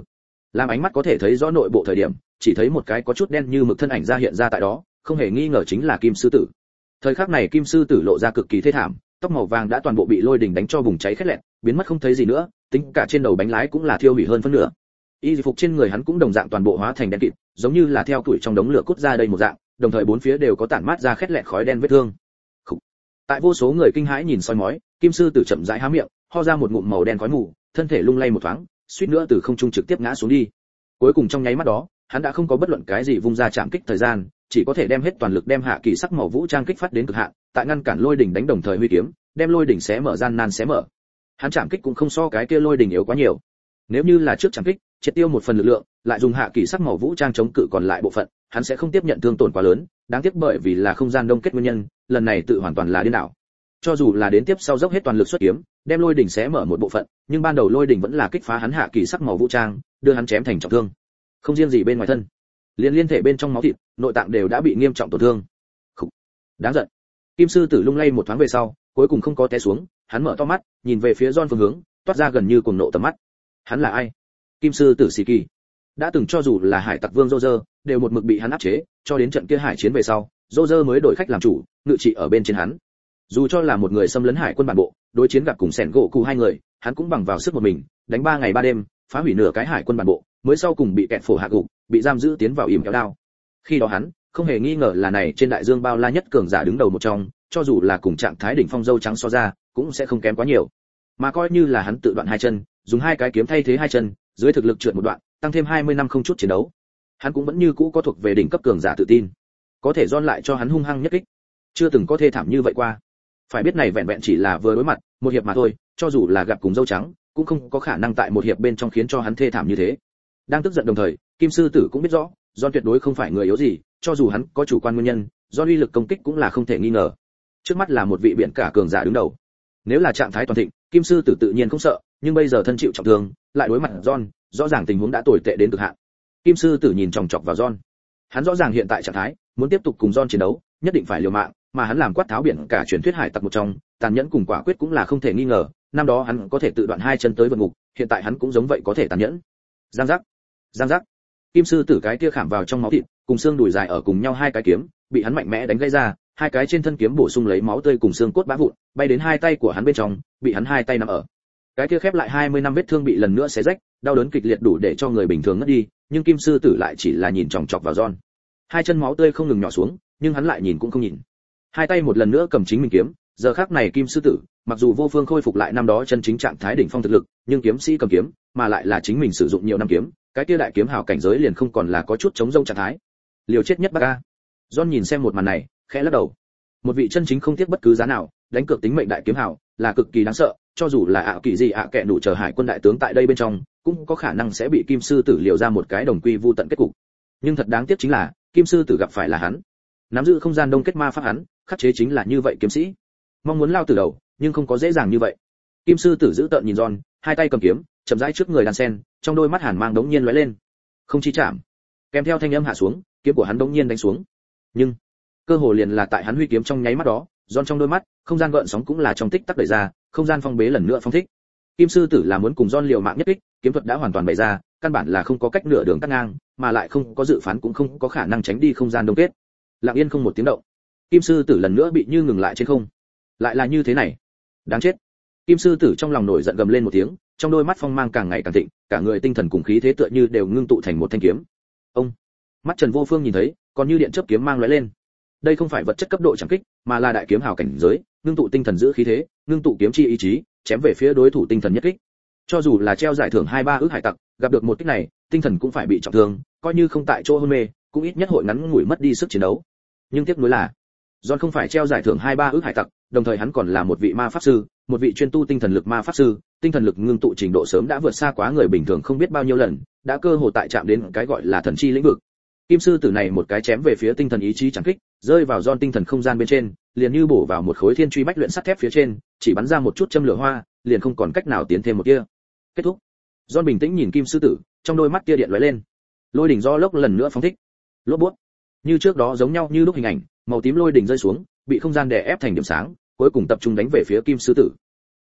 [SPEAKER 1] làm ánh mắt có thể thấy rõ nội bộ thời điểm, chỉ thấy một cái có chút đen như mực thân ảnh ra hiện ra tại đó, không hề nghi ngờ chính là Kim sư tử. Thời khắc này Kim sư tử lộ ra cực kỳ thê thảm, tóc màu vàng đã toàn bộ bị lôi đình đánh cho bùng cháy khét lẹt, biến mất không thấy gì nữa, tính cả trên đầu bánh lái cũng là thiêu hủy hơn phân nửa. Y phục trên người hắn cũng đồng dạng toàn bộ hóa thành đen kịt, giống như là theo tuổi trong đống lửa cút ra đây một dạng, đồng thời bốn phía đều có tản mát ra khét lẹt khói đen vết thương. Khủ. Tại vô số người kinh hãi nhìn soi mói, Kim sư tử chậm rãi há miệng, ho ra một ngụm màu đen khói mù, thân thể lung lay một thoáng, suýt nữa từ không trung trực tiếp ngã xuống đi. Cuối cùng trong nháy mắt đó, hắn đã không có bất luận cái gì vung ra chạm kích thời gian, chỉ có thể đem hết toàn lực đem hạ kỳ sắc màu vũ trang kích phát đến cực hạn, tại ngăn cản lôi đỉnh đánh đồng thời huy kiếm, đem lôi đỉnh xé mở gian nan xé mở. Hắn chạm kích cũng không so cái kia lôi đỉnh yếu quá nhiều. Nếu như là trước chạm kích, triệt tiêu một phần lực lượng, lại dùng hạ kỳ sắc màu vũ trang chống cự còn lại bộ phận, hắn sẽ không tiếp nhận thương tổn quá lớn, đáng tiếc bởi vì là không gian đông kết nguyên nhân, lần này tự hoàn toàn là điên đảo. Cho dù là đến tiếp sau dốc hết toàn lực xuất kiếm, đem lôi đỉnh xé mở một bộ phận, nhưng ban đầu lôi đỉnh vẫn là kích phá hắn hạ kỳ sắc màu vũ trang, đưa hắn chém thành trọng thương. Không riêng gì bên ngoài thân, liên liên thể bên trong máu thịt, nội tạng đều đã bị nghiêm trọng tổn thương. Khủ. Đáng giận. Kim sư tử lung lay một thoáng về sau, cuối cùng không có té xuống, hắn mở to mắt, nhìn về phía John phương hướng, toát ra gần như cuồng nộ tầm mắt. Hắn là ai? Kim sư tử Sĩ Kỳ. Đã từng cho dù là hải tặc vương Roger, đều một mực bị hắn áp chế, cho đến trận kia hải chiến về sau, Roger mới đổi khách làm chủ, ngự trị ở bên trên hắn. Dù cho là một người xâm lấn hải quân bản bộ, đối chiến gặp cùng Sẻn gỗ cụ hai người, hắn cũng bằng vào sức một mình, đánh ba ngày ba đêm, phá hủy nửa cái hải quân bản bộ, mới sau cùng bị kẹt phổ hạ gục, bị giam giữ tiến vào yểm kéo đao. Khi đó hắn, không hề nghi ngờ là này trên đại dương bao la nhất cường giả đứng đầu một trong, cho dù là cùng trạng thái đỉnh phong dâu trắng so ra, cũng sẽ không kém quá nhiều. Mà coi như là hắn tự đoạn hai chân, dùng hai cái kiếm thay thế hai chân, dưới thực lực trượt một đoạn, tăng thêm hai mươi năm không chút chiến đấu, hắn cũng vẫn như cũ có thuộc về đỉnh cấp cường giả tự tin. Có thể John lại cho hắn hung hăng nhất kích, chưa từng có thê thảm như vậy qua. Phải biết này vẹn vẹn chỉ là vừa đối mặt, một hiệp mà thôi, cho dù là gặp cùng dâu trắng, cũng không có khả năng tại một hiệp bên trong khiến cho hắn thê thảm như thế. Đang tức giận đồng thời, Kim sư tử cũng biết rõ, John tuyệt đối không phải người yếu gì, cho dù hắn có chủ quan nguyên nhân, John uy lực công kích cũng là không thể nghi ngờ. Trước mắt là một vị biển cả cường giả đứng đầu. Nếu là trạng thái toàn thịnh, Kim sư tử tự nhiên không sợ, nhưng bây giờ thân chịu trọng thương, lại đối mặt John, rõ ràng tình huống đã tồi tệ đến cực hạn. Kim sư tử nhìn chòng chọc vào John. Hắn rõ ràng hiện tại trạng thái, muốn tiếp tục cùng John chiến đấu, nhất định phải liều mạng, mà hắn làm quát tháo biển cả truyền thuyết hải tặc một trong, tàn nhẫn cùng quả quyết cũng là không thể nghi ngờ. Năm đó hắn có thể tự đoạn hai chân tới vượt ngục, hiện tại hắn cũng giống vậy có thể tàn nhẫn. Giang giác, giang giác. Kim sư tử cái kia khảm vào trong máu thịt, cùng xương đùi dài ở cùng nhau hai cái kiếm, bị hắn mạnh mẽ đánh gãy ra, hai cái trên thân kiếm bổ sung lấy máu tươi cùng xương cốt bã vụn, bay đến hai tay của hắn bên trong, bị hắn hai tay nắm ở. Cái kia khép lại hai mươi năm vết thương bị lần nữa xé rách, đau đớn kịch liệt đủ để cho người bình thường ngất đi, nhưng Kim sư tử lại chỉ là nhìn chòng chọc vào John. Hai chân máu tươi không ngừng nhỏ xuống, nhưng hắn lại nhìn cũng không nhìn. Hai tay một lần nữa cầm chính mình kiếm, giờ khắc này Kim sư tử, mặc dù vô phương khôi phục lại năm đó chân chính trạng thái đỉnh phong thực lực, nhưng kiếm sĩ cầm kiếm, mà lại là chính mình sử dụng nhiều năm kiếm, cái kia đại kiếm hào cảnh giới liền không còn là có chút chống rông trạng thái. Liều chết nhất bác a. John nhìn xem một màn này, khẽ lắc đầu. Một vị chân chính không tiếc bất cứ giá nào, đánh cược tính mệnh đại kiếm hào, là cực kỳ đáng sợ, cho dù là ạ kỳ gì ạ kệ nụ chờ hải quân đại tướng tại đây bên trong, cũng có khả năng sẽ bị Kim sư tử liều ra một cái đồng quy vu tận kết cục. Nhưng thật đáng tiếc chính là, Kim sư tử gặp phải là hắn. Nắm giữ không gian đông kết ma pháp hắn, khắc chế chính là như vậy kiếm sĩ. Mong muốn lao từ đầu, nhưng không có dễ dàng như vậy. Kim sư tử giữ tợn nhìn John, hai tay cầm kiếm, chậm rãi trước người đan sen, trong đôi mắt hàn mang đống nhiên lóe lên. Không chi chạm. Kèm theo thanh âm hạ xuống, kiếm của hắn đống nhiên đánh xuống. Nhưng, cơ hồ liền là tại hắn huy kiếm trong nháy mắt đó, John trong đôi mắt, không gian gợn sóng cũng là trong tích tắc đẩy ra, không gian phong bế lần nữa phong thích. Kim sư tử là muốn cùng John liều mạng nhất kích, kiếm thuật đã hoàn toàn bày ra, căn bản là không có cách nửa đường cắt ngang, mà lại không có dự phán cũng không có khả năng tránh đi không gian đông kết. Lặng yên không một tiếng động. Kim sư tử lần nữa bị như ngừng lại trên không. Lại là như thế này, đáng chết. Kim sư tử trong lòng nổi giận gầm lên một tiếng, trong đôi mắt phong mang càng ngày càng thịnh, cả người tinh thần cùng khí thế tựa như đều ngưng tụ thành một thanh kiếm. Ông, mắt Trần Vô Phương nhìn thấy, còn như điện chớp kiếm mang lóe lên. Đây không phải vật chất cấp độ chẳng kích, mà là đại kiếm hào cảnh giới, ngưng tụ tinh thần giữ khí thế, ngưng tụ kiếm chi ý chí, chém về phía đối thủ tinh thần nhất kích. Cho dù là treo giải thưởng hai ba ước hải tặc, gặp được một kích này, tinh thần cũng phải bị trọng thương, coi như không tại chỗ hôn mê, cũng ít nhất hội ngắn ngủi mất đi sức chiến đấu. Nhưng tiếc nuối là, John không phải treo giải thưởng hai ba ước hải tặc, đồng thời hắn còn là một vị ma pháp sư, một vị chuyên tu tinh thần lực ma pháp sư, tinh thần lực ngưng tụ trình độ sớm đã vượt xa quá người bình thường không biết bao nhiêu lần, đã cơ hồ tại chạm đến cái gọi là thần chi lĩnh vực. Kim sư tử này một cái chém về phía tinh thần ý chí chẳng kích, rơi vào John tinh thần không gian bên trên, liền như bổ vào một khối thiên truy bách luyện sắt thép phía trên, chỉ bắn ra một chút châm lửa hoa, liền không còn cách nào tiến thêm một tia. Kết thúc. John bình tĩnh nhìn Kim sư tử, trong đôi mắt tia điện lóe lên. Lôi đỉnh do lốc lần nữa phóng thích. Lốp bút. Như trước đó giống nhau như lúc hình ảnh, màu tím lôi đỉnh rơi xuống, bị không gian đè ép thành điểm sáng, cuối cùng tập trung đánh về phía Kim sư tử.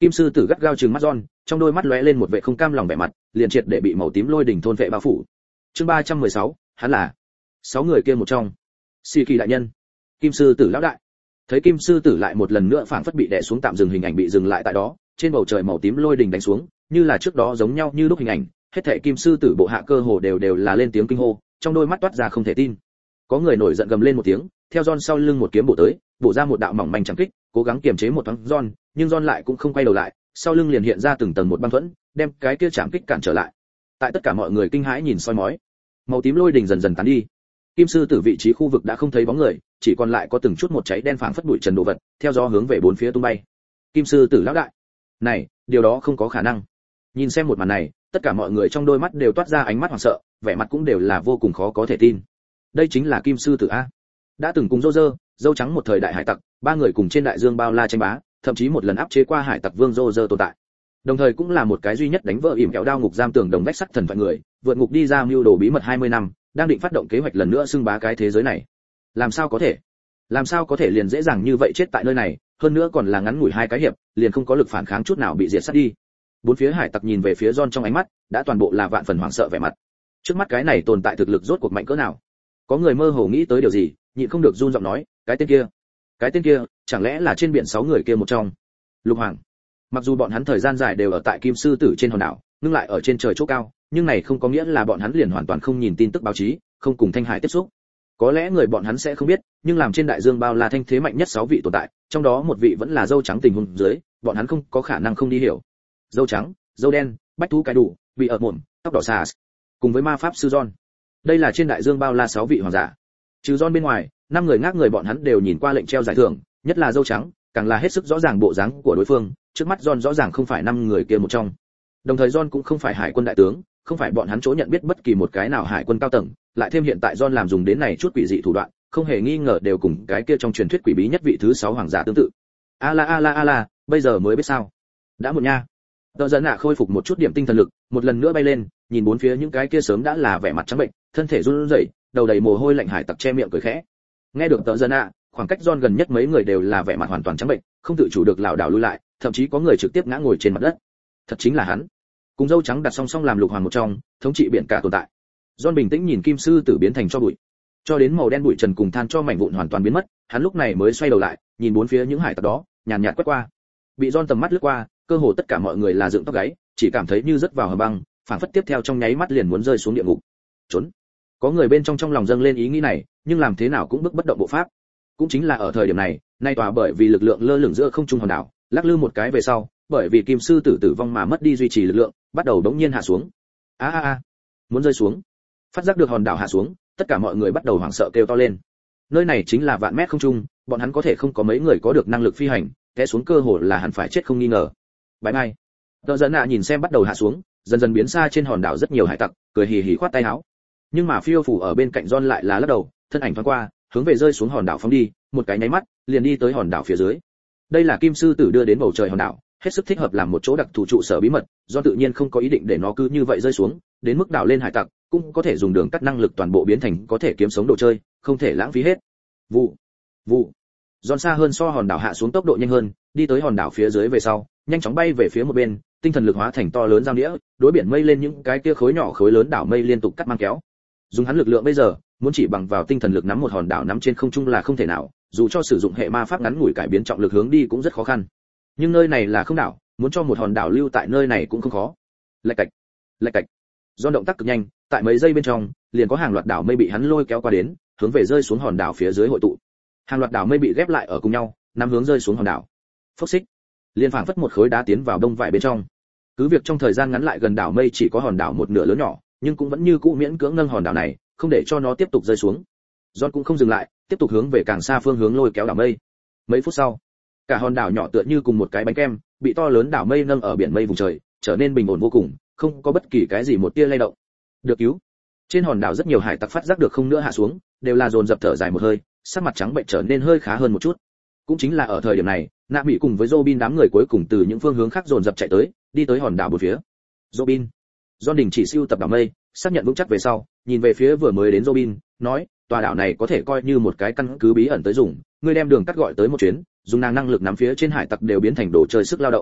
[SPEAKER 1] Kim sư tử gắt gao trừng mắt John, trong đôi mắt lóe lên một vẻ không cam lòng vẻ mặt, liền triệt để bị màu tím lôi đỉnh thôn vệ bao phủ. Chương ba trăm mười sáu, hắn là sáu người kia một trong. Sĩ Kỳ đại nhân, Kim sư tử lão đại. Thấy Kim sư tử lại một lần nữa phảng phất bị đè xuống, tạm dừng hình ảnh bị dừng lại tại đó, trên bầu trời màu tím lôi đỉnh đánh xuống, như là trước đó giống nhau như lúc hình ảnh, hết thảy Kim sư tử bộ hạ cơ hồ đều đều là lên tiếng kinh hô, trong đôi mắt toát ra không thể tin. Có người nổi giận gầm lên một tiếng, theo John sau lưng một kiếm bổ tới, bổ ra một đạo mỏng manh chẳng kích, cố gắng kiềm chế một thoáng John, nhưng John lại cũng không quay đầu lại, sau lưng liền hiện ra từng tầng một băng thuẫn, đem cái kia chạm kích cản trở lại. Tại tất cả mọi người kinh hãi nhìn soi mói, màu tím lôi đỉnh dần dần tán đi. Kim sư tử vị trí khu vực đã không thấy bóng người, chỉ còn lại có từng chút một cháy đen phảng phất bụi trần đồ vật, theo gió hướng về bốn phía tung bay. Kim sư tử lão đại, này, điều đó không có khả năng. Nhìn xem một màn này, tất cả mọi người trong đôi mắt đều toát ra ánh mắt hoảng sợ, vẻ mặt cũng đều là vô cùng khó có thể tin. Đây chính là Kim sư tử a, đã từng cùng Roger, dâu trắng một thời đại hải tặc, ba người cùng trên đại dương bao la tranh bá, thậm chí một lần áp chế qua hải tặc vương Roger tồn tại. Đồng thời cũng là một cái duy nhất đánh vỡ ỉm kéo đao ngục giam tường đồng vách sắt thần thoại người, vượt ngục đi ra mưu đồ bí mật hai mươi năm, đang định phát động kế hoạch lần nữa xưng bá cái thế giới này. Làm sao có thể? Làm sao có thể liền dễ dàng như vậy chết tại nơi này, hơn nữa còn là ngắn ngủi hai cái hiệp, liền không có lực phản kháng chút nào bị diệt sát đi. Bốn phía hải tặc nhìn về phía John trong ánh mắt, đã toàn bộ là vạn phần hoảng sợ vẻ mặt. Trước mắt cái này tồn tại thực lực rốt cuộc mạnh cỡ nào? Có người mơ hồ nghĩ tới điều gì, nhịn không được run giọng nói, cái tên kia, cái tên kia, chẳng lẽ là trên biển sáu người kia một trong? Lục Hoàng. Mặc dù bọn hắn thời gian dài đều ở tại Kim sư tử trên hòn đảo, nhưng lại ở trên trời chỗ cao, nhưng này không có nghĩa là bọn hắn liền hoàn toàn không nhìn tin tức báo chí, không cùng Thanh Hải tiếp xúc. Có lẽ người bọn hắn sẽ không biết, nhưng làm trên đại dương bao la thanh thế mạnh nhất sáu vị tồn tại, trong đó một vị vẫn là dâu trắng tình huống dưới, bọn hắn không có khả năng không đi hiểu. Dâu trắng, dâu đen, bách thú cái đủ, bị ở muộn, tóc đỏ xà, cùng với ma pháp sư John. Đây là trên đại dương bao la sáu vị hoàng giả. Trừ John bên ngoài, năm người ngác người bọn hắn đều nhìn qua lệnh treo giải thưởng, nhất là dâu trắng, càng là hết sức rõ ràng bộ dáng của đối phương, trước mắt John rõ ràng không phải năm người kia một trong. Đồng thời John cũng không phải hải quân đại tướng, không phải bọn hắn chỗ nhận biết bất kỳ một cái nào hải quân cao tầng, lại thêm hiện tại John làm dùng đến này chút quỷ dị thủ đoạn, không hề nghi ngờ đều cùng cái kia trong truyền thuyết quỷ bí nhất vị thứ sáu hoàng giả tương tự. A la a la a la, bây giờ mới biết sao? Đã một nha. Tờ giận ạ khôi phục một chút điểm tinh thần lực, một lần nữa bay lên, nhìn bốn phía những cái kia sớm đã là vẻ mặt trắng bệnh, thân thể run rẩy, đầu đầy mồ hôi lạnh hải tặc che miệng cười khẽ. Nghe được tờ giận ạ, khoảng cách John gần nhất mấy người đều là vẻ mặt hoàn toàn trắng bệnh, không tự chủ được lảo đảo lùi lại, thậm chí có người trực tiếp ngã ngồi trên mặt đất. Thật chính là hắn. Cùng dâu trắng đặt song song làm lục hoàng một trong, thống trị biển cả tồn tại. John bình tĩnh nhìn Kim sư tử biến thành cho bụi, cho đến màu đen bụi trần cùng than cho mảnh vụn hoàn toàn biến mất, hắn lúc này mới xoay đầu lại, nhìn bốn phía những hải tặc đó, nhàn nhạt quét qua. Bị John tầm mắt lướt qua, cơ hồ tất cả mọi người là dựng tóc gáy, chỉ cảm thấy như rớt vào hầm băng, phảng phất tiếp theo trong nháy mắt liền muốn rơi xuống địa ngục. Trốn. Có người bên trong trong lòng dâng lên ý nghĩ này, nhưng làm thế nào cũng bước bất động bộ pháp. Cũng chính là ở thời điểm này, nay tòa bởi vì lực lượng lơ lửng giữa không trung hòn đảo, lắc lư một cái về sau, bởi vì Kim sư tử tử vong mà mất đi duy trì lực lượng, bắt đầu đống nhiên hạ xuống. A a a, muốn rơi xuống. Phát giác được hòn đảo hạ xuống, tất cả mọi người bắt đầu hoảng sợ kêu to lên. Nơi này chính là vạn mét không trung, bọn hắn có thể không có mấy người có được năng lực phi hành, té xuống cơ hồ là hẳn phải chết không nghi ngờ. Bye bye. Tờ giận ạ nhìn xem bắt đầu hạ xuống, dần dần biến xa trên hòn đảo rất nhiều hải tặc, cười hì hì khoát tay áo. Nhưng mà phiêu phủ ở bên cạnh John lại là lắc đầu, thân ảnh thoáng qua, hướng về rơi xuống hòn đảo phóng đi, một cái nháy mắt, liền đi tới hòn đảo phía dưới. Đây là Kim sư tử đưa đến bầu trời hòn đảo, hết sức thích hợp làm một chỗ đặc thù trụ sở bí mật, do tự nhiên không có ý định để nó cứ như vậy rơi xuống, đến mức đảo lên hải tặc, cũng có thể dùng đường cắt năng lực toàn bộ biến thành có thể kiếm sống đồ chơi, không thể lãng phí hết. Vụ, vụ. John xa hơn so hòn đảo hạ xuống tốc độ nhanh hơn, đi tới hòn đảo phía dưới về sau, nhanh chóng bay về phía một bên, tinh thần lực hóa thành to lớn giang đĩa, đối biển mây lên những cái kia khối nhỏ khối lớn đảo mây liên tục cắt mang kéo. Dùng hắn lực lượng bây giờ, muốn chỉ bằng vào tinh thần lực nắm một hòn đảo nắm trên không trung là không thể nào, dù cho sử dụng hệ ma pháp ngắn ngủi cải biến trọng lực hướng đi cũng rất khó khăn. Nhưng nơi này là không đảo, muốn cho một hòn đảo lưu tại nơi này cũng không khó. Lạch cạch, lạch cạch. Do động tác cực nhanh, tại mấy giây bên trong, liền có hàng loạt đảo mây bị hắn lôi kéo qua đến, hướng về rơi xuống hòn đảo phía dưới hội tụ. Hàng loạt đảo mây bị ghép lại ở cùng nhau, nằm hướng rơi xuống hòn đảo. Phốc xích, liền phảng phất một khối đá tiến vào đông vải bên trong. Cứ việc trong thời gian ngắn lại gần đảo mây chỉ có hòn đảo một nửa lớn nhỏ, nhưng cũng vẫn như cũ miễn cưỡng nâng hòn đảo này, không để cho nó tiếp tục rơi xuống. John cũng không dừng lại, tiếp tục hướng về càng xa phương hướng lôi kéo đảo mây. Mấy phút sau, cả hòn đảo nhỏ tựa như cùng một cái bánh kem, bị to lớn đảo mây nâng ở biển mây vùng trời, trở nên bình ổn vô cùng, không có bất kỳ cái gì một tia lay động. Được cứu. Trên hòn đảo rất nhiều hải tặc phát giác được không nữa hạ xuống, đều là dồn dập thở dài một hơi, sắc mặt trắng bệnh trở nên hơi khá hơn một chút. Cũng chính là ở thời điểm này, Nạ Mỹ cùng với Robin đám người cuối cùng từ những phương hướng khác dồn dập chạy tới, đi tới hòn đảo bốn phía. Robin, John đình chỉ siêu tập đảo mây, xác nhận vững chắc về sau, nhìn về phía vừa mới đến Robin, nói, tòa đảo này có thể coi như một cái căn cứ bí ẩn tới dùng, ngươi đem đường cắt gọi tới một chuyến, dùng nàng năng lực nắm phía trên hải tặc đều biến thành đồ chơi sức lao động.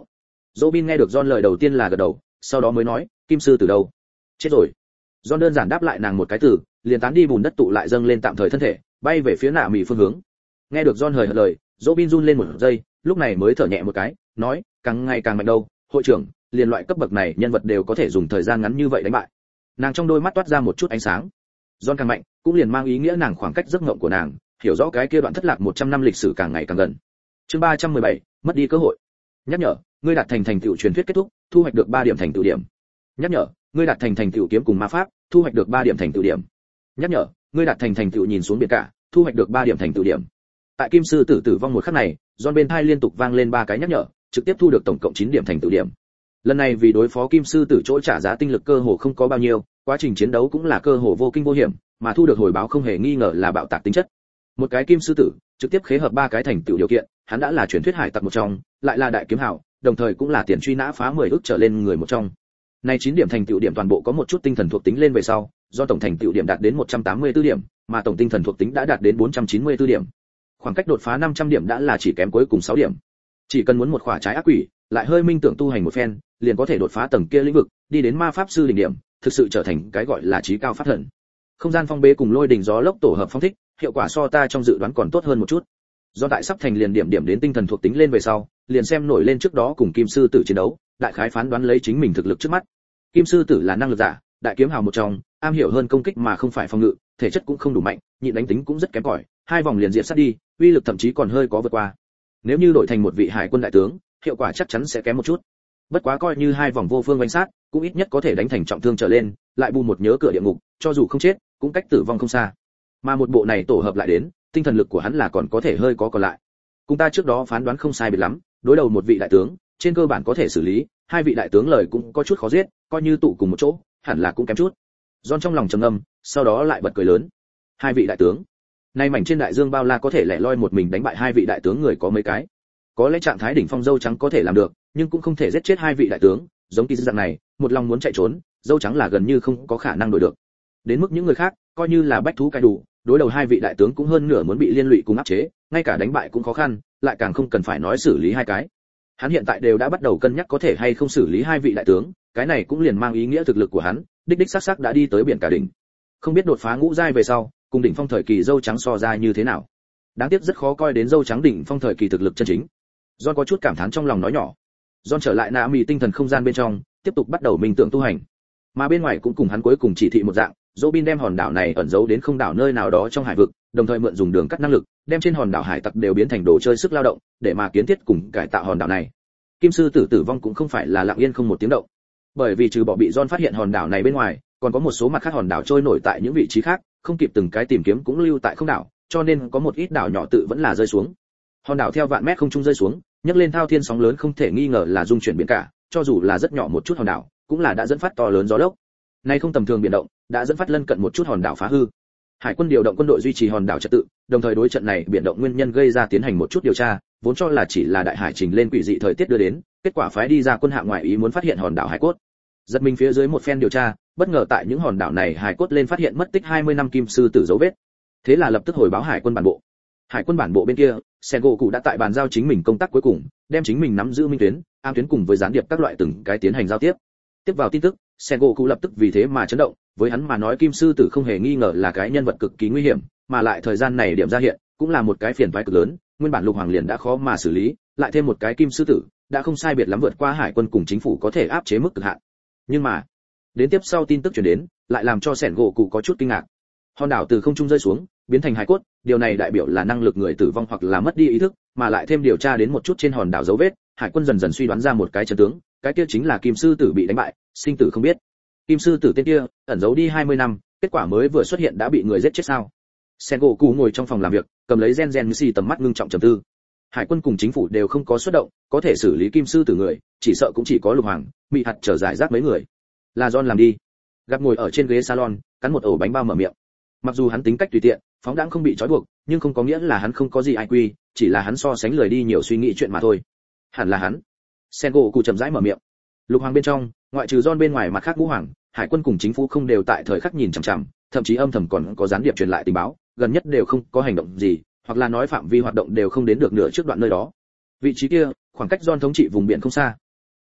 [SPEAKER 1] Robin nghe được John lời đầu tiên là gật đầu, sau đó mới nói, kim sư từ đâu? Chết rồi. John đơn giản đáp lại nàng một cái từ, liền tán đi bùn đất tụ lại dâng lên tạm thời thân thể, bay về phía nạ mì phương hướng. Nghe được John hời hợt lời, Robin run lên một giây, lúc này mới thở nhẹ một cái, nói, càng ngày càng mạnh đâu, hội trưởng, liền loại cấp bậc này nhân vật đều có thể dùng thời gian ngắn như vậy đánh bại. Nàng trong đôi mắt toát ra một chút ánh sáng. John càng mạnh, cũng liền mang ý nghĩa nàng khoảng cách giấc mộng của nàng, hiểu rõ cái kia đoạn thất lạc một trăm năm lịch sử càng ngày càng gần. Chương ba trăm mười bảy, mất đi cơ hội. Nhắc nhở, ngươi đạt thành thành tựu truyền thuyết kết thúc, thu hoạch được ba điểm thành tựu điểm. Nhắc nhở, ngươi đạt thành thành tựu kiếm cùng ma pháp, thu hoạch được ba điểm thành tựu điểm. Nhắc nhở, ngươi đạt thành thành tựu nhìn xuống biển cả, thu hoạch được ba điểm thành tựu điểm. Tại kim sư tử tử vong một khắc này, John bên tai liên tục vang lên ba cái nhắc nhở, trực tiếp thu được tổng cộng chín điểm thành tựu điểm. Lần này vì đối phó kim sư tử chỗ trả giá tinh lực cơ hồ không có bao nhiêu, quá trình chiến đấu cũng là cơ hồ vô kinh vô hiểm, mà thu được hồi báo không hề nghi ngờ là bạo tạc tính chất. Một cái kim sư tử, trực tiếp khế hợp ba cái thành tựu điều kiện, hắn đã là truyền thuyết hải tặc một trong, lại là đại kiếm hảo, đồng thời cũng là tiền truy nã phá mười ức trở lên người một trong. Này chín điểm thành tựu điểm toàn bộ có một chút tinh thần thuộc tính lên về sau, do tổng thành tựu điểm đạt đến một trăm tám mươi tư điểm, mà tổng tinh thần thuộc tính đã đạt đến bốn trăm chín mươi tư điểm. Khoảng cách đột phá năm trăm điểm đã là chỉ kém cuối cùng sáu điểm. Chỉ cần muốn một khỏa trái ác quỷ, lại hơi minh tưởng tu hành một phen, liền có thể đột phá tầng kia lĩnh vực, đi đến ma pháp sư đỉnh điểm, thực sự trở thành cái gọi là chí cao pháp thần. Không gian phong bế cùng lôi đỉnh gió lốc tổ hợp phong thích, hiệu quả so ta trong dự đoán còn tốt hơn một chút. Do đại sắp thành liền điểm điểm đến tinh thần thuộc tính lên về sau, liền xem nổi lên trước đó cùng kim sư tử chiến đấu, đại khái phán đoán lấy chính mình thực lực trước mắt. Kim sư tử là năng lực giả, đại kiếm hào một trong, am hiểu hơn công kích mà không phải phòng ngự, thể chất cũng không đủ mạnh, nhịn đánh tính cũng rất kém cỏi, hai vòng liền diệt sát đi, uy lực thậm chí còn hơi có vượt qua. Nếu như đổi thành một vị hải quân đại tướng, hiệu quả chắc chắn sẽ kém một chút. Bất quá coi như hai vòng vô phương đánh sát, cũng ít nhất có thể đánh thành trọng thương trở lên, lại bù một nhớ cửa địa ngục, cho dù không chết, cũng cách tử vong không xa. Mà một bộ này tổ hợp lại đến, tinh thần lực của hắn là còn có thể hơi có còn lại. Cùng ta trước đó phán đoán không sai biệt lắm, đối đầu một vị đại tướng, trên cơ bản có thể xử lý, hai vị đại tướng lời cũng có chút khó giết, coi như tụ cùng một chỗ, hẳn là cũng kém chút. John trong lòng trầm ngâm, sau đó lại bật cười lớn. Hai vị đại tướng, nay mảnh trên đại dương bao la có thể lẻ loi một mình đánh bại hai vị đại tướng người có mấy cái. Có lẽ trạng thái đỉnh phong dâu trắng có thể làm được, nhưng cũng không thể giết chết hai vị đại tướng, giống kỳ dạng này, một lòng muốn chạy trốn, dâu trắng là gần như không có khả năng đổi được. Đến mức những người khác, coi như là bách thú cai đủ, đối đầu hai vị đại tướng cũng hơn nửa muốn bị liên lụy cùng áp chế, ngay cả đánh bại cũng khó khăn, lại càng không cần phải nói xử lý hai cái. Hắn hiện tại đều đã bắt đầu cân nhắc có thể hay không xử lý hai vị đại tướng, cái này cũng liền mang ý nghĩa thực lực của hắn, đích đích xác xác đã đi tới biển cả đỉnh. Không biết đột phá ngũ giai về sau, cùng đỉnh phong thời kỳ dâu trắng so ra như thế nào. Đáng tiếc rất khó coi đến dâu trắng đỉnh phong thời kỳ thực lực chân chính. John có chút cảm thán trong lòng nói nhỏ. John trở lại nạ mì tinh thần không gian bên trong, tiếp tục bắt đầu minh tưởng tu hành. Mà bên ngoài cũng cùng hắn cuối cùng chỉ thị một dạng, Robin đem hòn đảo này ẩn giấu đến không đảo nơi nào đó trong hải vực, đồng thời mượn dùng đường cắt năng lực, đem trên hòn đảo hải tặc đều biến thành đồ chơi sức lao động, để mà kiến thiết cùng cải tạo hòn đảo này. Kim sư tử tử vong cũng không phải là lặng yên không một tiếng động, bởi vì trừ bỏ bị John phát hiện hòn đảo này bên ngoài, còn có một số mặt khác hòn đảo trôi nổi tại những vị trí khác, không kịp từng cái tìm kiếm cũng lưu tại không đảo, cho nên có một ít đảo nhỏ tự vẫn là rơi xuống. Hòn đảo theo vạn mét không trung rơi xuống, nhấc lên thao thiên sóng lớn không thể nghi ngờ là dung chuyển biển cả, cho dù là rất nhỏ một chút hòn đảo, cũng là đã dẫn phát to lớn gió lốc. Này không tầm thường biển động, đã dẫn phát lân cận một chút hòn đảo phá hư. Hải quân điều động quân đội duy trì hòn đảo trật tự, đồng thời đối trận này biển động nguyên nhân gây ra tiến hành một chút điều tra, vốn cho là chỉ là đại hải trình lên quỷ dị thời tiết đưa đến, kết quả phái đi ra quân hạng ngoại ý muốn phát hiện hòn đảo hải cốt. Giật mình phía dưới một phen điều tra, bất ngờ tại những hòn đảo này hải cốt lên phát hiện mất tích hai mươi năm kim sư tử dấu vết. Thế là lập tức hồi báo hải quân bản bộ. Hải quân bản bộ bên kia, Sengoku đã tại bàn giao chính mình công tác cuối cùng, đem chính mình nắm giữ minh tuyến, am tuyến cùng với gián điệp các loại từng cái tiến hành giao tiếp. Tiếp vào tin tức, Sengoku lập tức vì thế mà chấn động, với hắn mà nói kim sư tử không hề nghi ngờ là cái nhân vật cực kỳ nguy hiểm, mà lại thời gian này điểm ra hiện, cũng là một cái phiền toái cực lớn, nguyên bản lục hoàng liền đã khó mà xử lý, lại thêm một cái kim sư tử, đã không sai biệt lắm vượt qua hải quân cùng chính phủ có thể áp chế mức cực hạn. Nhưng mà, đến tiếp sau tin tức truyền đến, lại làm cho Sengoku có chút kinh ngạc. Hòn đảo từ không trung rơi xuống, biến thành hải cốt, điều này đại biểu là năng lực người tử vong hoặc là mất đi ý thức, mà lại thêm điều tra đến một chút trên hòn đảo dấu vết, hải quân dần dần suy đoán ra một cái chân tướng, cái kia chính là kim sư tử bị đánh bại, sinh tử không biết. Kim sư tử tên kia ẩn giấu đi hai mươi năm, kết quả mới vừa xuất hiện đã bị người giết chết sao? Sengoku ngồi trong phòng làm việc, cầm lấy gen gen xì tầm mắt ngưng trọng trầm tư. Hải quân cùng chính phủ đều không có xuất động, có thể xử lý kim sư tử người, chỉ sợ cũng chỉ có lục hoàng, bị hạt trở giải rác mấy người. Là John làm đi. Gặp ngồi ở trên ghế salon, cắn một ổ bánh bao mở miệng. Mặc dù hắn tính cách tùy tiện, phóng đãng không bị trói buộc, nhưng không có nghĩa là hắn không có gì ai quy, chỉ là hắn so sánh lười đi nhiều suy nghĩ chuyện mà thôi. Hẳn là hắn. Sengoku chậm rãi mở miệng. Lục hoàng bên trong, ngoại trừ John bên ngoài mặt khác ngũ hoàng, hải quân cùng chính phủ không đều tại thời khắc nhìn chằm chằm, thậm chí âm thầm còn có gián điệp truyền lại tình báo, gần nhất đều không có hành động gì, hoặc là nói phạm vi hoạt động đều không đến được nửa trước đoạn nơi đó. Vị trí kia, khoảng cách John thống trị vùng biển không xa.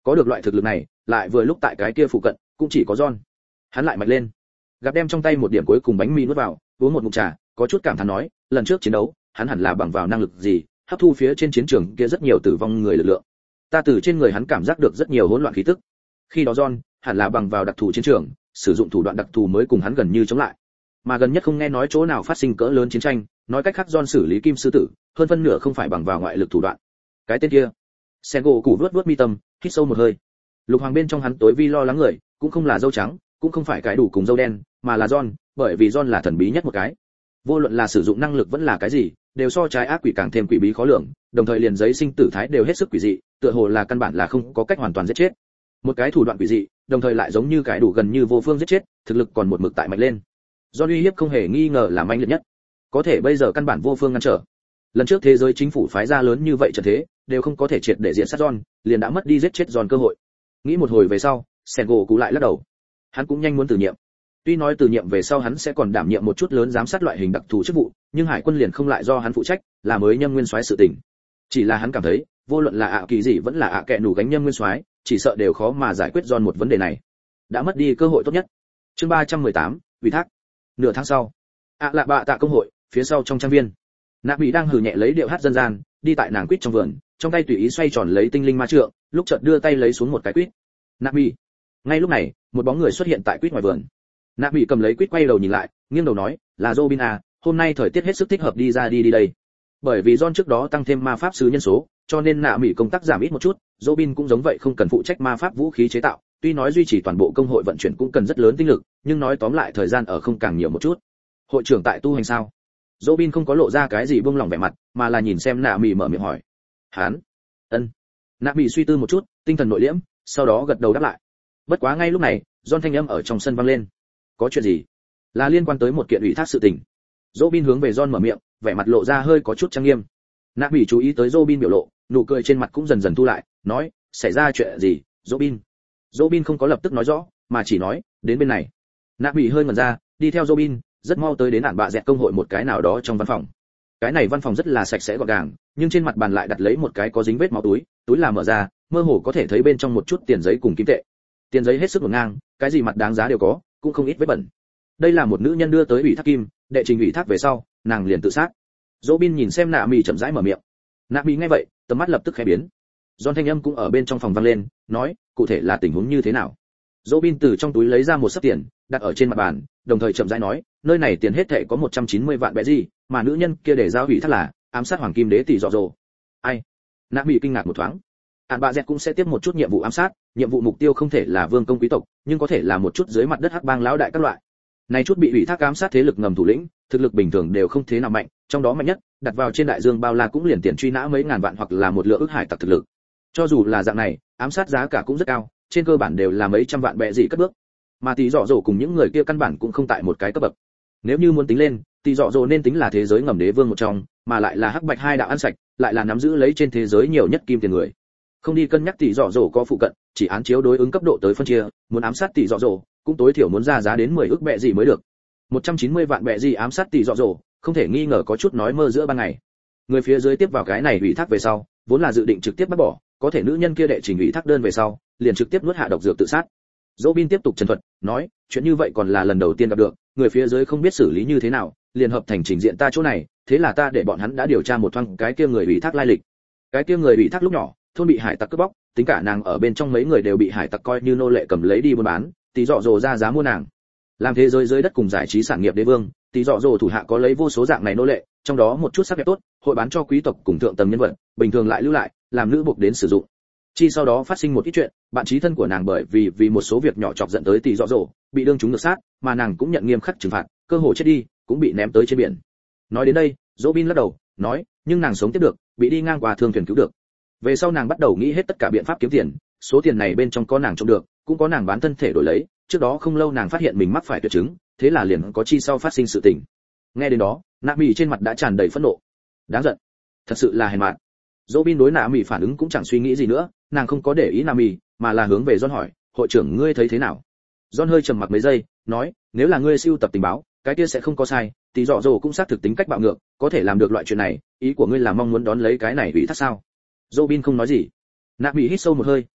[SPEAKER 1] Có được loại thực lực này, lại vừa lúc tại cái kia phụ cận, cũng chỉ có John. Hắn lại mạnh lên. Gặp đem trong tay một điểm cuối cùng bánh mì nuốt vào, uống một ngụm trà, có chút cảm thán nói, lần trước chiến đấu, hắn hẳn là bằng vào năng lực gì, hấp thu phía trên chiến trường kia rất nhiều tử vong người lực lượng. Ta từ trên người hắn cảm giác được rất nhiều hỗn loạn khí tức. Khi đó John, hẳn là bằng vào đặc thù chiến trường, sử dụng thủ đoạn đặc thù mới cùng hắn gần như chống lại. Mà gần nhất không nghe nói chỗ nào phát sinh cỡ lớn chiến tranh, nói cách khác John xử lý kim sư tử, hơn phân nửa không phải bằng vào ngoại lực thủ đoạn. Cái tên kia, Sengo củ vớt vớt mi tâm, hít sâu một hơi. Lục Hoàng bên trong hắn tối vi lo lắng người, cũng không là dâu trắng, cũng không phải cái đủ cùng dâu đen, mà là John, bởi vì John là thần bí nhất một cái. Vô luận là sử dụng năng lực vẫn là cái gì, đều so trái ác quỷ càng thêm quỷ bí khó lường, đồng thời liền giấy sinh tử thái đều hết sức quỷ dị, tựa hồ là căn bản là không có cách hoàn toàn giết chết. Một cái thủ đoạn quỷ dị, đồng thời lại giống như cái đủ gần như vô phương giết chết, thực lực còn một mực tại mạnh lên. John uy hiếp không hề nghi ngờ là manh liệt nhất, có thể bây giờ căn bản vô phương ngăn trở. Lần trước thế giới chính phủ phái ra lớn như vậy trận thế, đều không có thể triệt để diện sát John, liền đã mất đi giết chết John cơ hội. Nghĩ một hồi về sau, Sengo cú lại lắc đầu. Hắn cũng nhanh muốn từ nhiệm. Tuy nói từ nhiệm về sau hắn sẽ còn đảm nhiệm một chút lớn giám sát loại hình đặc thù chức vụ, nhưng hải quân liền không lại do hắn phụ trách, là mới nhâm nguyên soái sự tình. Chỉ là hắn cảm thấy, vô luận là ạ kỳ gì vẫn là ạ kệ nủ gánh nhâm nguyên soái, chỉ sợ đều khó mà giải quyết John một vấn đề này. Đã mất đi cơ hội tốt nhất. Chương ba trăm mười tám, ủy thác. Nửa tháng sau, ạ lạ bạ tạ công hội, phía sau trong trang viên. Nạp Bị đang hừ nhẹ lấy điệu hát dân gian, đi tại nàng quýt trong vườn, trong tay tùy ý xoay tròn lấy tinh linh ma trượng, lúc chợt đưa tay lấy xuống một cái quýt. Nạp Bị. Ngay lúc này, một bóng người xuất hiện tại quýt ngoài vườn. Nạp Bị cầm lấy quýt quay đầu nhìn lại, nghiêng đầu nói, là Robin à, hôm nay thời tiết hết sức thích hợp đi ra đi đi đây. Bởi vì John trước đó tăng thêm ma pháp sứ nhân số, cho nên Nạp Bị công tác giảm ít một chút, Robin cũng giống vậy không cần phụ trách ma pháp vũ khí chế tạo, tuy nói duy trì toàn bộ công hội vận chuyển cũng cần rất lớn tinh lực, nhưng nói tóm lại thời gian ở không càng nhiều một chút. Hội trưởng tại tu hành sao? Robin không có lộ ra cái gì buông lỏng vẻ mặt, mà là nhìn xem Nạ Mị mở miệng hỏi. Hán? Ân. Nạ Mị suy tư một chút, tinh thần nội liễm, sau đó gật đầu đáp lại. Bất quá ngay lúc này, John thanh âm ở trong sân vang lên. Có chuyện gì? Là liên quan tới một kiện ủy thác sự tình. Robin hướng về John mở miệng, vẻ mặt lộ ra hơi có chút trang nghiêm. Nạ Mị chú ý tới Robin biểu lộ, nụ cười trên mặt cũng dần dần thu lại, nói, xảy ra chuyện gì, Robin? Robin không có lập tức nói rõ, mà chỉ nói, đến bên này. Nạ Mị hơi ngẩn ra, đi theo Robin, rất mau tới đến ản bạ dẹt công hội một cái nào đó trong văn phòng. Cái này văn phòng rất là sạch sẽ gọn gàng, nhưng trên mặt bàn lại đặt lấy một cái có dính vết máu túi, túi là mở ra, mơ hồ có thể thấy bên trong một chút tiền giấy cùng kim tệ. Tiền giấy hết sức ngổn ngang, cái gì mặt đáng giá đều có, cũng không ít vết bẩn. Đây là một nữ nhân đưa tới ủy thác kim, đệ trình ủy thác về sau, nàng liền tự sát. Robin nhìn xem Nạ Mị chậm rãi mở miệng. Nạ Mị nghe vậy, tầm mắt lập tức khẽ biến. John thanh âm cũng ở bên trong phòng vang lên, nói, cụ thể là tình huống như thế nào? Robin từ trong túi lấy ra một sấp tiền, đặt ở trên mặt bàn, đồng thời chậm rãi nói, nơi này tiền hết thảy có một trăm chín mươi vạn bẹ gì, mà nữ nhân kia để giao ủy thác là ám sát hoàng kim đế tỷ dọ dồ. Ai? Nạ Mị kinh ngạc một thoáng. Ản bạ dẹt cũng sẽ tiếp một chút nhiệm vụ ám sát, nhiệm vụ mục tiêu không thể là vương công quý tộc, nhưng có thể là một chút dưới mặt đất hắc bang lão đại các loại. Này chút bị ủy thác ám sát thế lực ngầm thủ lĩnh, thực lực bình thường đều không thế nào mạnh, trong đó mạnh nhất, đặt vào trên đại dương bao la cũng liền tiền truy nã mấy ngàn vạn hoặc là một lượng ức hải tặc thực lực. Cho dù là dạng này, ám sát giá cả cũng rất cao, trên cơ bản đều là mấy trăm vạn bẹ gì cất bước. Mà tỷ dọ dồ cùng những người kia căn bản cũng không tại một cái cấp bậc. Nếu như muốn tính lên, tỷ dọ dồ nên tính là thế giới ngầm đế vương một trong, mà lại là hắc bạch hai đạo ăn sạch, lại là nắm giữ lấy trên thế giới nhiều nhất kim tiền người. Không đi cân nhắc tỷ dọ dồ có phụ cận, chỉ án chiếu đối ứng cấp độ tới phân chia, muốn ám sát tỷ dọ dồ, cũng tối thiểu muốn ra giá đến mười ức bẹ gì mới được. một trăm chín mươi vạn bẹ gì ám sát tỷ dọ dồ, không thể nghi ngờ có chút nói mơ giữa ban ngày. Người phía dưới tiếp vào cái này ủy thác về sau, vốn là dự định trực tiếp bắt bỏ, có thể nữ nhân kia đệ trình ủy thác đơn về sau, liền trực tiếp nuốt hạ độc dược tự sát. Robin tiếp tục trần thuật, nói, chuyện như vậy còn là lần đầu tiên gặp được, người phía dưới không biết xử lý như thế nào, liền hợp thành trình diện ta chỗ này, thế là ta để bọn hắn đã điều tra một thoáng cái kia người ủy thác lai lịch. Cái kia người ủy thác lúc nhỏ, thôn bị hải tặc cướp bóc, tính cả nàng ở bên trong mấy người đều bị hải tặc coi như nô lệ cầm lấy đi buôn bán, tí dọ dồ ra giá mua nàng. Làm thế giới dưới đất cùng giải trí sản nghiệp đế vương, tí dọ dồ thủ hạ có lấy vô số dạng này nô lệ, trong đó một chút sắc đẹp tốt, hội bán cho quý tộc cùng thượng tầng nhân vật, bình thường lại lưu lại, làm nữ buộc đến sử dụng. Chi sau đó phát sinh một ít chuyện, bạn trí thân của nàng bởi vì vì một số việc nhỏ chọc giận tới tỷ dọ dồ, bị đương chúng ngược sát, mà nàng cũng nhận nghiêm khắc trừng phạt, cơ hội chết đi, cũng bị ném tới trên biển. Nói đến đây, Robin lắc đầu, nói, nhưng nàng sống tiếp được, bị đi ngang qua thương thuyền cứu được. Về sau nàng bắt đầu nghĩ hết tất cả biện pháp kiếm tiền, số tiền này bên trong có nàng trông được, cũng có nàng bán thân thể đổi lấy, trước đó không lâu nàng phát hiện mình mắc phải tuyệt chứng, thế là liền có chi sau phát sinh sự tình. Nghe đến đó, Nạ Mị trên mặt đã tràn đầy phẫn nộ. Đáng giận, thật sự là hèn mạn. Robin đối Nạ Mị phản ứng cũng chẳng suy nghĩ gì nữa, nàng không có để ý Nạ Mị, mà là hướng về John hỏi, hội trưởng ngươi thấy thế nào? John hơi trầm mặc mấy giây, nói, nếu là ngươi sưu tập tình báo, cái kia sẽ không có sai, tỷ dọ dồ cũng xác thực tính cách bạo ngược, có thể làm được loại chuyện này, ý của ngươi là mong muốn đón lấy cái này ủy thác sao? Robin không nói gì. Nạ Mị hít sâu một hơi,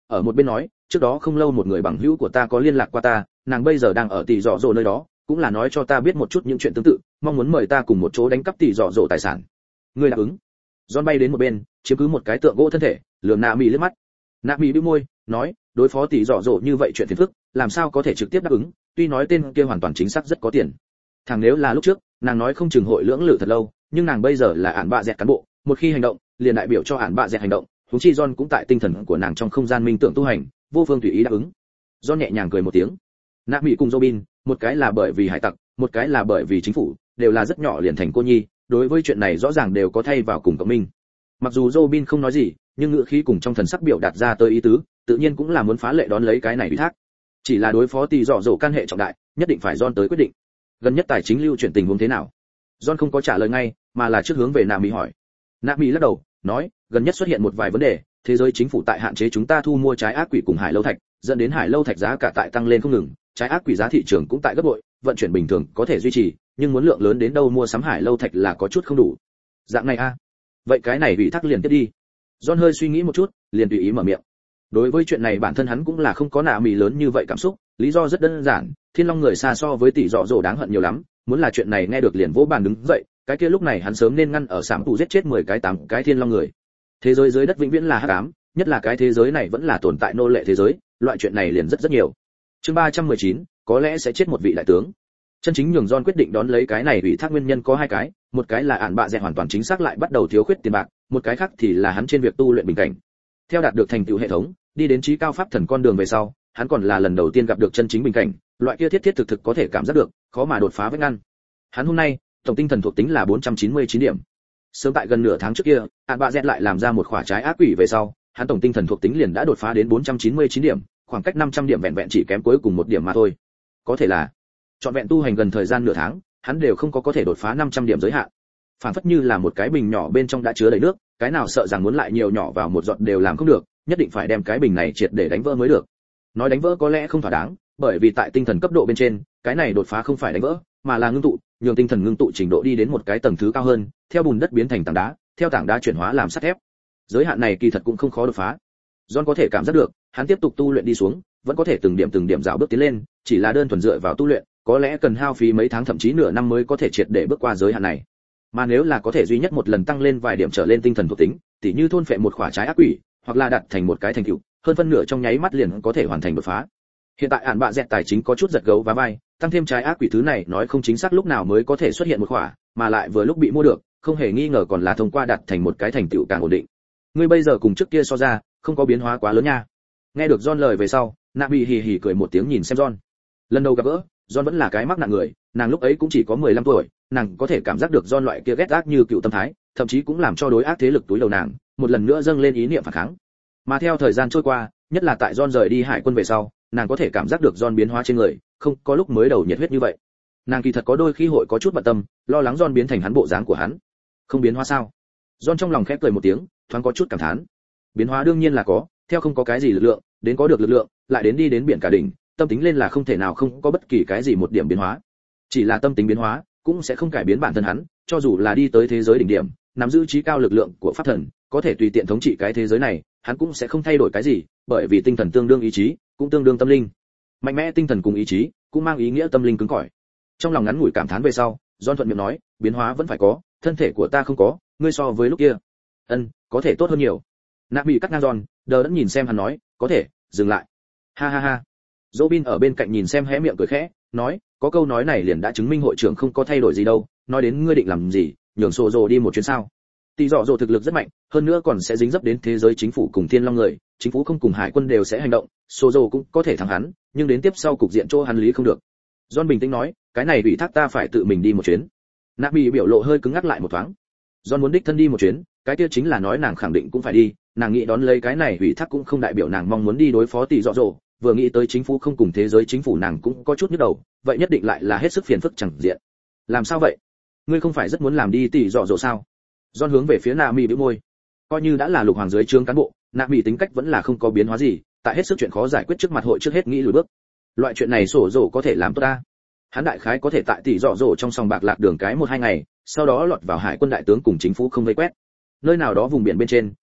[SPEAKER 1] ở một bên nói, trước đó không lâu một người bằng hữu của ta có liên lạc qua ta, nàng bây giờ đang ở tỷ dọ dỗ nơi đó, cũng là nói cho ta biết một chút những chuyện tương tự, mong muốn mời ta cùng một chỗ đánh cắp tỷ dọ dỗ tài sản. Ngươi đáp ứng? John bay đến một bên, chiếm cứ một cái tượng gỗ thân thể, lườm nạ mì liếc mắt. Nạ mì bĩu môi, nói, đối phó tỷ dọ dỗ như vậy chuyện phiền phức, làm sao có thể trực tiếp đáp ứng? Tuy nói tên kia hoàn toàn chính xác rất có tiền. Thằng nếu là lúc trước, nàng nói không chừng hội lưỡng lự thật lâu, nhưng nàng bây giờ là ản bạ dẹt cán bộ, một khi hành động, liền đại biểu cho ản bạ dẹt hành động. Huống chi John cũng tại tinh thần của nàng trong không gian minh tưởng tu hành, vô phương tùy ý đáp ứng. John nhẹ nhàng cười một tiếng. Nạ mì cùng Robin, một cái là bởi vì hải tặc, một cái là bởi vì chính phủ, đều là rất nhỏ liền thành cô nhi, đối với chuyện này rõ ràng đều có thay vào cùng cộng minh. Mặc dù Robin không nói gì, nhưng ngữ khí cùng trong thần sắc biểu đạt ra tới ý tứ, tự nhiên cũng là muốn phá lệ đón lấy cái này ủy thác. Chỉ là đối phó tỷ dọ dỗ can hệ trọng đại, nhất định phải John tới quyết định. Gần nhất tài chính lưu chuyển tình huống thế nào? John không có trả lời ngay, mà là trước hướng về Nạ Mỹ hỏi. Nạ Mỹ lắc đầu, nói, gần nhất xuất hiện một vài vấn đề, thế giới chính phủ tại hạn chế chúng ta thu mua trái ác quỷ cùng hải lâu thạch, dẫn đến hải lâu thạch giá cả tại tăng lên không ngừng, trái ác quỷ giá thị trường cũng tại gấp bội, vận chuyển bình thường có thể duy trì, nhưng muốn lượng lớn đến đâu mua sắm hải lâu thạch là có chút không đủ. Dạng này a, à? Vậy cái này ủy thác liền tiếp đi. John hơi suy nghĩ một chút, liền tùy ý mở miệng. Đối với chuyện này bản thân hắn cũng là không có Nạ Mỹ lớn như vậy cảm xúc, lý do rất đơn giản, Thiên Long người xa so với tỷ dọ dỗ đáng hận nhiều lắm, muốn là chuyện này nghe được liền vỗ bàn đứng dậy, cái kia lúc này hắn sớm nên ngăn ở sảm tù giết chết mười cái tám cái Thiên Long người. Thế giới dưới đất vĩnh viễn là hắc ám, nhất là cái thế giới này vẫn là tồn tại nô lệ thế giới, loại chuyện này liền rất rất nhiều. Chương ba trăm mười chín, có lẽ sẽ chết một vị đại tướng. Chân chính nhường John quyết định đón lấy cái này ủy thác nguyên nhân có hai cái, một cái là ản bạ dẹt hoàn toàn chính xác lại bắt đầu thiếu khuyết tiền bạc, một cái khác thì là hắn trên việc tu luyện bình cảnh. Theo đạt được thành tựu hệ thống, đi đến trí cao pháp thần con đường về sau, hắn còn là lần đầu tiên gặp được chân chính bình cảnh, loại kia thiết thiết thực thực có thể cảm giác được, khó mà đột phá vách ngăn. Hắn hôm nay, tổng tinh thần thuộc tính là bốn trăm chín mươi chín điểm. Sớm tại gần nửa tháng trước kia, ản bạ dẹt lại làm ra một khỏa trái ác quỷ về sau, hắn tổng tinh thần thuộc tính liền đã đột phá đến bốn trăm chín mươi chín điểm, khoảng cách năm trăm điểm vẹn vẹn chỉ kém cuối cùng một điểm mà thôi. Có thể là trọn vẹn tu hành gần thời gian nửa tháng, hắn đều không có có thể đột phá năm trăm điểm giới hạn. Phản phất như là một cái bình nhỏ bên trong đã chứa đầy nước, cái nào sợ rằng muốn lại nhiều nhỏ vào một giọt đều làm không được, nhất định phải đem cái bình này triệt để đánh vỡ mới được. Nói đánh vỡ có lẽ không thỏa đáng, bởi vì tại tinh thần cấp độ bên trên, cái này đột phá không phải đánh vỡ, mà là ngưng tụ, nhường tinh thần ngưng tụ trình độ đi đến một cái tầng thứ cao hơn, theo bùn đất biến thành tảng đá, theo tảng đá chuyển hóa làm sắt thép. Giới hạn này kỳ thật cũng không khó đột phá. John có thể cảm giác được, hắn tiếp tục tu luyện đi xuống, vẫn có thể từng điểm từng điểm dạo bước tiến lên, chỉ là đơn thuần dựa vào tu luyện, có lẽ cần hao phí mấy tháng thậm chí nửa năm mới có thể triệt để bước qua giới hạn này. Mà nếu là có thể duy nhất một lần tăng lên vài điểm trở lên tinh thần thuộc tính, tỉ như thôn phệ một quả trái ác quỷ, hoặc là đạt thành một cái thành tựu, hơn phân nửa trong nháy mắt liền có thể hoàn thành đột phá. Hiện tại ản bạ dẹt tài chính có chút giật gấu và vai, tăng thêm trái ác quỷ thứ này nói không chính xác lúc nào mới có thể xuất hiện một quả, mà lại vừa lúc bị mua được, không hề nghi ngờ còn là thông qua đạt thành một cái thành tựu càng ổn định. Ngươi bây giờ cùng trước kia so ra, không có biến hóa quá lớn nha. Nghe được John lời về sau, Nạ Mỹ hì hì cười một tiếng nhìn xem John. Lần đầu gặp gỡ, John vẫn là cái mắc nặng người, nàng lúc ấy cũng chỉ có mười lăm tuổi, nàng có thể cảm giác được John loại kia ghét ác như cựu tâm thái, thậm chí cũng làm cho đối ác thế lực túi đầu nàng, một lần nữa dâng lên ý niệm phản kháng. Mà theo thời gian trôi qua, nhất là tại John rời đi hải quân về sau, nàng có thể cảm giác được John biến hóa trên người, không có lúc mới đầu nhiệt huyết như vậy. Nàng kỳ thật có đôi khi hội có chút bận tâm, lo lắng John biến thành hắn bộ dáng của hắn. Không biến hóa sao? John trong lòng khẽ cười một tiếng, thoáng có chút cảm thán. Biến hóa đương nhiên là có, theo không có cái gì lực lượng, đến có được lực lượng, lại đến đi đến biển cả đỉnh, tâm tính lên là không thể nào không có bất kỳ cái gì một điểm biến hóa. Chỉ là tâm tính biến hóa, cũng sẽ không cải biến bản thân hắn, cho dù là đi tới thế giới đỉnh điểm, nắm giữ trí cao lực lượng của pháp thần, có thể tùy tiện thống trị cái thế giới này, hắn cũng sẽ không thay đổi cái gì, bởi vì tinh thần tương đương ý chí, cũng tương đương tâm linh. Mạnh mẽ tinh thần cùng ý chí, cũng mang ý nghĩa tâm linh cứng cỏi. Trong lòng ngắn ngủi cảm thán về sau, John thuận miệng nói, biến hóa vẫn phải có, thân thể của ta không có, ngươi so với lúc kia, ân, có thể tốt hơn nhiều. Nạ bị cắt ngang John, đờ đẫn nhìn xem hắn nói, có thể, dừng lại. Ha ha ha. Robin ở bên cạnh nhìn xem hé miệng cười khẽ, nói, có câu nói này liền đã chứng minh hội trưởng không có thay đổi gì đâu, nói đến ngươi định làm gì, nhường Sô Dô đi một chuyến sao? Tỷ dọ dỗ thực lực rất mạnh, hơn nữa còn sẽ dính dấp đến thế giới chính phủ cùng Thiên Long người, chính phủ không cùng hải quân đều sẽ hành động, Sô Dô cũng có thể thắng hắn, nhưng đến tiếp sau cục diện chỗ hắn lý không được. John bình tĩnh nói, cái này ủy thác ta phải tự mình đi một chuyến. Nạ bị biểu lộ hơi cứng ngắc lại một thoáng. John muốn đích thân đi một chuyến, cái kia chính là nói nàng khẳng định cũng phải đi, nàng nghĩ đón lấy cái này ủy thác cũng không đại biểu nàng mong muốn đi đối phó tỷ dọ dỗ, vừa nghĩ tới chính phủ không cùng thế giới chính phủ nàng cũng có chút nhức đầu, vậy nhất định lại là hết sức phiền phức chẳng diện. Làm sao vậy? Ngươi không phải rất muốn làm đi tỷ dọ dỗ sao? John hướng về phía Nạ Mỹ bĩu môi. Coi như đã là lục hoàng dưới trướng cán bộ, Nạ Mỹ tính cách vẫn là không có biến hóa gì, tại hết sức chuyện khó giải quyết trước mặt hội trước hết nghĩ lùi bước. Loại chuyện này sổ dỗ có thể làm tốt ta. Hắn đại khái có thể tại tỷ dọ dỗ trong sòng bạc lạc đường cái một hai ngày, sau đó lọt vào hải quân đại tướng cùng chính phủ không vây quét. Nơi nào đó vùng biển bên trên,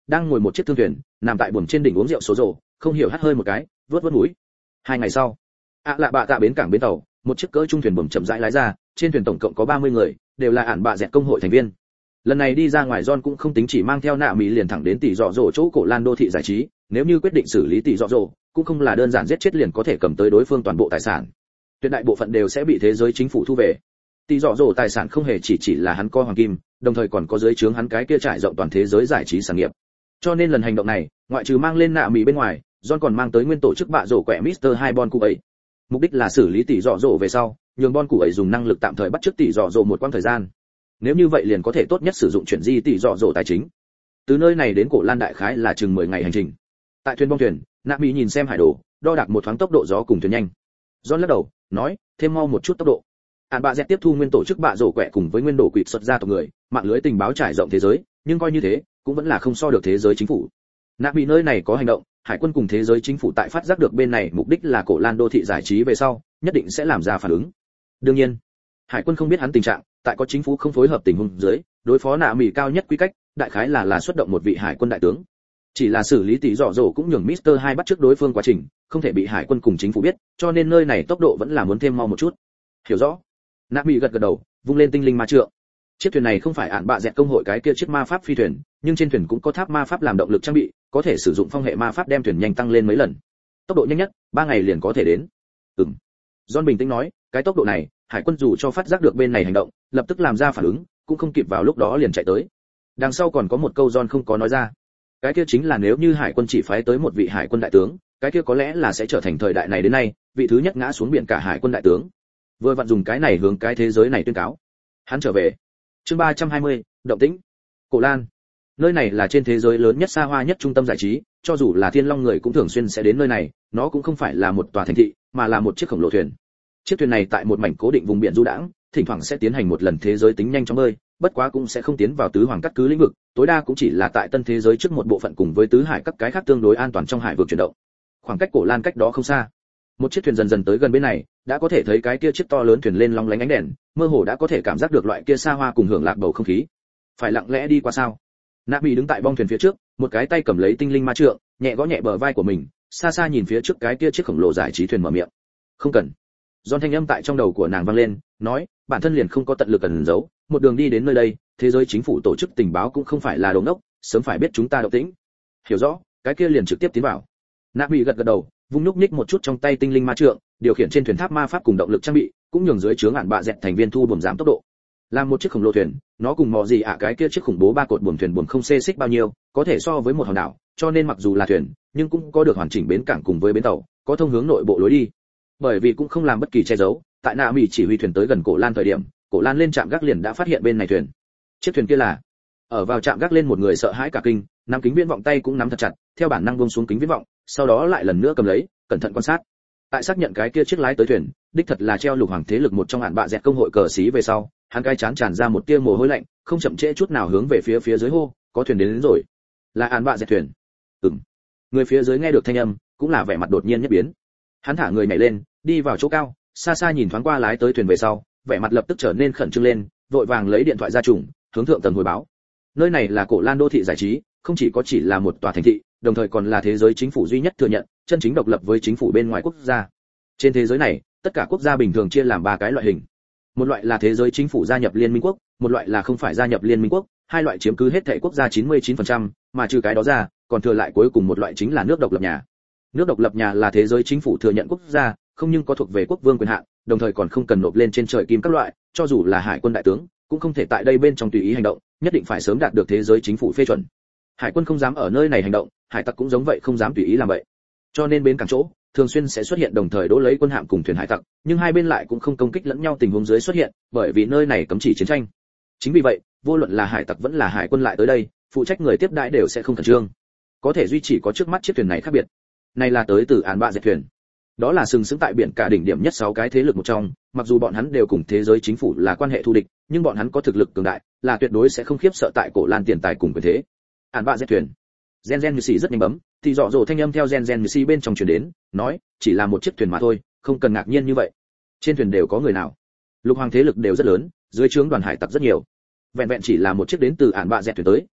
[SPEAKER 1] đang ngồi một chiếc thương thuyền, nằm tại buồng trên đỉnh uống rượu số rổ, không hiểu hắt hơi một cái, vớt vớt mũi. Hai ngày sau, ạ lạ bạ tạ bến cảng bến tàu, một chiếc cỡ trung thuyền buồm chậm rãi lái ra, trên thuyền tổng cộng có ba mươi người, đều là ản bạ dẹt công hội thành viên. Lần này đi ra ngoài John cũng không tính chỉ mang theo nạ mỹ liền thẳng đến tỷ dọ dỗ chỗ cổ lan đô thị giải trí, nếu như quyết định xử lý tỷ dọ dỗ, cũng không là đơn giản giết chết liền có thể cầm tới đối phương toàn bộ tài sản. Tuyệt đại bộ phận đều sẽ bị thế giới chính phủ thu về. Tỷ dọ dỗ tài sản không hề chỉ chỉ là hắn co hoàng kim, đồng thời còn có dưới trướng hắn cái kia trải rộng toàn thế giới giải trí sản nghiệp. Cho nên lần hành động này, ngoại trừ mang lên nạ mỹ bên ngoài, John còn mang tới nguyên tổ chức bạ rổ quẹ Mister hai Bon cụ ấy. Mục đích là xử lý tỷ dọ dỗ về sau, nhường Bon cụ ấy dùng năng lực tạm thời bắt chước tỷ dọ dỗ một quãng thời gian. Nếu như vậy liền có thể tốt nhất sử dụng chuyển di tỷ dọ dỗ tài chính. Từ nơi này đến cổ lan đại khái là chừng mười ngày hành trình. Tại thuyền bong thuyền, nạ mỹ nhìn xem hải đồ, đo đạc một thoáng tốc độ gió cùng thuyền nhanh. John lắc đầu, nói, thêm mau một chút tốc độ. Ản bạ dẹt tiếp thu nguyên tổ chức bạ rổ quẹ cùng với nguyên đồ quỷ xuất ra tộc người, mạng lưới tình báo trải rộng thế giới, nhưng coi như thế, cũng vẫn là không so được thế giới chính phủ. Nạ mỹ nơi này có hành động, hải quân cùng thế giới chính phủ tại phát giác được bên này mục đích là cổ lan đô thị giải trí về sau, nhất định sẽ làm ra phản ứng. Đương nhiên, hải quân không biết hắn tình trạng, tại có chính phủ không phối hợp tình huống dưới, đối phó nạ mỹ cao nhất quy cách, đại khái là là xuất động một vị hải quân đại tướng. Chỉ là xử lý tỷ dọ dỗ cũng nhường Mister hai bắt trước đối phương quá trình, không thể bị hải quân cùng chính phủ biết, cho nên nơi này tốc độ vẫn là muốn thêm mau một chút. Hiểu rõ. Nạ mỹ gật gật đầu, vung lên tinh linh ma trượng. Chiếc thuyền này không phải ản bạ dẹt công hội cái kia chiếc ma pháp phi thuyền, nhưng trên thuyền cũng có tháp ma pháp làm động lực trang bị, có thể sử dụng phong hệ ma pháp đem thuyền nhanh tăng lên mấy lần. Tốc độ nhanh nhất, ba ngày liền có thể đến. Ừm. John bình tĩnh nói, cái tốc độ này, hải quân dù cho phát giác được bên này hành động, lập tức làm ra phản ứng, cũng không kịp vào lúc đó liền chạy tới. Đằng sau còn có một câu John không có nói ra. Cái kia chính là nếu như hải quân chỉ phái tới một vị hải quân đại tướng, cái kia có lẽ là sẽ trở thành thời đại này đến nay, vị thứ nhất ngã xuống biển cả hải quân đại tướng. Vừa vặn dùng cái này hướng cái thế giới này tuyên cáo. Hắn trở về. Chương ba trăm hai mươi, động tĩnh. Cổ Lan. Nơi này là trên thế giới lớn nhất xa hoa nhất trung tâm giải trí, cho dù là Thiên Long người cũng thường xuyên sẽ đến nơi này, nó cũng không phải là một tòa thành thị, mà là một chiếc khổng lồ thuyền. Chiếc thuyền này tại một mảnh cố định vùng biển du đãng, thỉnh thoảng sẽ tiến hành một lần thế giới tính nhanh chóng bơi, bất quá cũng sẽ không tiến vào tứ hoàng cắt cứ lĩnh vực, tối đa cũng chỉ là tại tân thế giới trước một bộ phận cùng với tứ hải các cái khác tương đối an toàn trong hải vực chuyển động. Khoảng cách Cổ Lan cách đó không xa. Một chiếc thuyền dần dần tới gần bên này, đã có thể thấy cái kia chiếc to lớn thuyền lên long lánh ánh đèn, mơ hồ đã có thể cảm giác được loại kia xa hoa cùng hưởng lạc bầu không khí. Phải lặng lẽ đi qua sao? Nạ Bị đứng tại bong thuyền phía trước, một cái tay cầm lấy tinh linh ma trượng, nhẹ gõ nhẹ bờ vai của mình, xa xa nhìn phía trước cái kia chiếc khổng lồ giải trí thuyền mở miệng. Không cần. Giòn thanh âm tại trong đầu của nàng vang lên, nói, bản thân liền không có tận lực ẩn giấu, một đường đi đến nơi đây, thế giới chính phủ tổ chức tình báo cũng không phải là đồ ngốc, sớm phải biết chúng ta động tĩnh. Hiểu rõ, cái kia liền trực tiếp tiến vào. Nạ Bị gật gật đầu, vung núc ních một chút trong tay tinh linh ma trượng, điều khiển trên thuyền tháp ma pháp cùng động lực trang bị, cũng nhường dưới chướng ản bạ dẹt thành viên thu buồm giảm tốc độ. Làm một chiếc khổng lồ thuyền, nó cùng mò gì ạ cái kia chiếc khủng bố ba cột buồm thuyền buồm không xê xích bao nhiêu, có thể so với một hòn đảo, cho nên mặc dù là thuyền, nhưng cũng có được hoàn chỉnh bến cảng cùng với bến tàu, có thông hướng nội bộ lối đi. Bởi vì cũng không làm bất kỳ che giấu, tại Nạ Mỹ chỉ huy thuyền tới gần Cổ Lan thời điểm, Cổ Lan lên trạm gác liền đã phát hiện bên này thuyền. Chiếc thuyền kia là ở vào trạm gác lên một người sợ hãi cả kinh, nắm kính viễn vọng tay cũng nắm thật chặt, theo bản năng buông xuống kính viễn vọng, sau đó lại lần nữa cầm lấy, cẩn thận quan sát. Tại xác nhận cái kia chiếc lái tới thuyền, đích thật là treo lục hoàng thế lực một trong ản bạ dẹt công hội cờ xí về sau, hắn cái chán tràn ra một tia mồ hôi lạnh, không chậm trễ chút nào hướng về phía phía dưới hô, có thuyền đến, đến rồi. Là ản bạ dẹt thuyền. Ừm. Người phía dưới nghe được thanh âm, cũng là vẻ mặt đột nhiên nhất biến. Hắn thả người nhảy lên, đi vào chỗ cao, xa xa nhìn thoáng qua lái tới thuyền về sau, vẻ mặt lập tức trở nên khẩn trương lên, vội vàng lấy điện thoại ra trùng, hướng thượng tầng hồi báo. Nơi này là Cổ Lan đô thị giải trí, không chỉ có chỉ là một tòa thành thị, đồng thời còn là thế giới chính phủ duy nhất thừa nhận, chân chính độc lập với chính phủ bên ngoài quốc gia. Trên thế giới này, tất cả quốc gia bình thường chia làm ba cái loại hình. Một loại là thế giới chính phủ gia nhập Liên minh quốc, một loại là không phải gia nhập Liên minh quốc, hai loại chiếm cứ hết thảy quốc gia chín mươi chín phần trăm, mà trừ cái đó ra, còn thừa lại cuối cùng một loại chính là nước độc lập nhà. Nước độc lập nhà là thế giới chính phủ thừa nhận quốc gia, không nhưng có thuộc về quốc vương quyền hạn, đồng thời còn không cần nộp lên trên trời kim các loại, cho dù là hải quân đại tướng, cũng không thể tại đây bên trong tùy ý hành động, nhất định phải sớm đạt được thế giới chính phủ phê chuẩn. Hải quân không dám ở nơi này hành động, hải tặc cũng giống vậy không dám tùy ý làm vậy. Cho nên bên cảng chỗ, thường xuyên sẽ xuất hiện đồng thời đỗ lấy quân hạm cùng thuyền hải tặc, nhưng hai bên lại cũng không công kích lẫn nhau tình huống dưới xuất hiện, bởi vì nơi này cấm chỉ chiến tranh. Chính vì vậy, vô luận là hải tặc vẫn là hải quân lại tới đây, phụ trách người tiếp đãi đều sẽ không khẩn trương. Có thể duy trì có trước mắt chiếc thuyền này khác biệt. Này là tới từ án bạ dẹt thuyền. Đó là sừng sững tại biển cả đỉnh điểm nhất sáu cái thế lực một trong, mặc dù bọn hắn đều cùng thế giới chính phủ là quan hệ thù địch, nhưng bọn hắn có thực lực cường đại, là tuyệt đối sẽ không khiếp sợ tại Cổ Lan tiền tài cùng quyền thế. Án bạ dẹt thuyền. Gen Gen Như Sĩ rất nhanh bấm, thì rõ rồ thanh âm theo Gen Gen Như Sĩ bên trong truyền đến, nói, chỉ là một chiếc thuyền mà thôi, không cần ngạc nhiên như vậy. Trên thuyền đều có người nào? Lục hoàng thế lực đều rất lớn, dưới trướng đoàn hải tặc rất nhiều. Vẹn vẹn chỉ là một chiếc đến từ án bạ dẹt thuyền tới,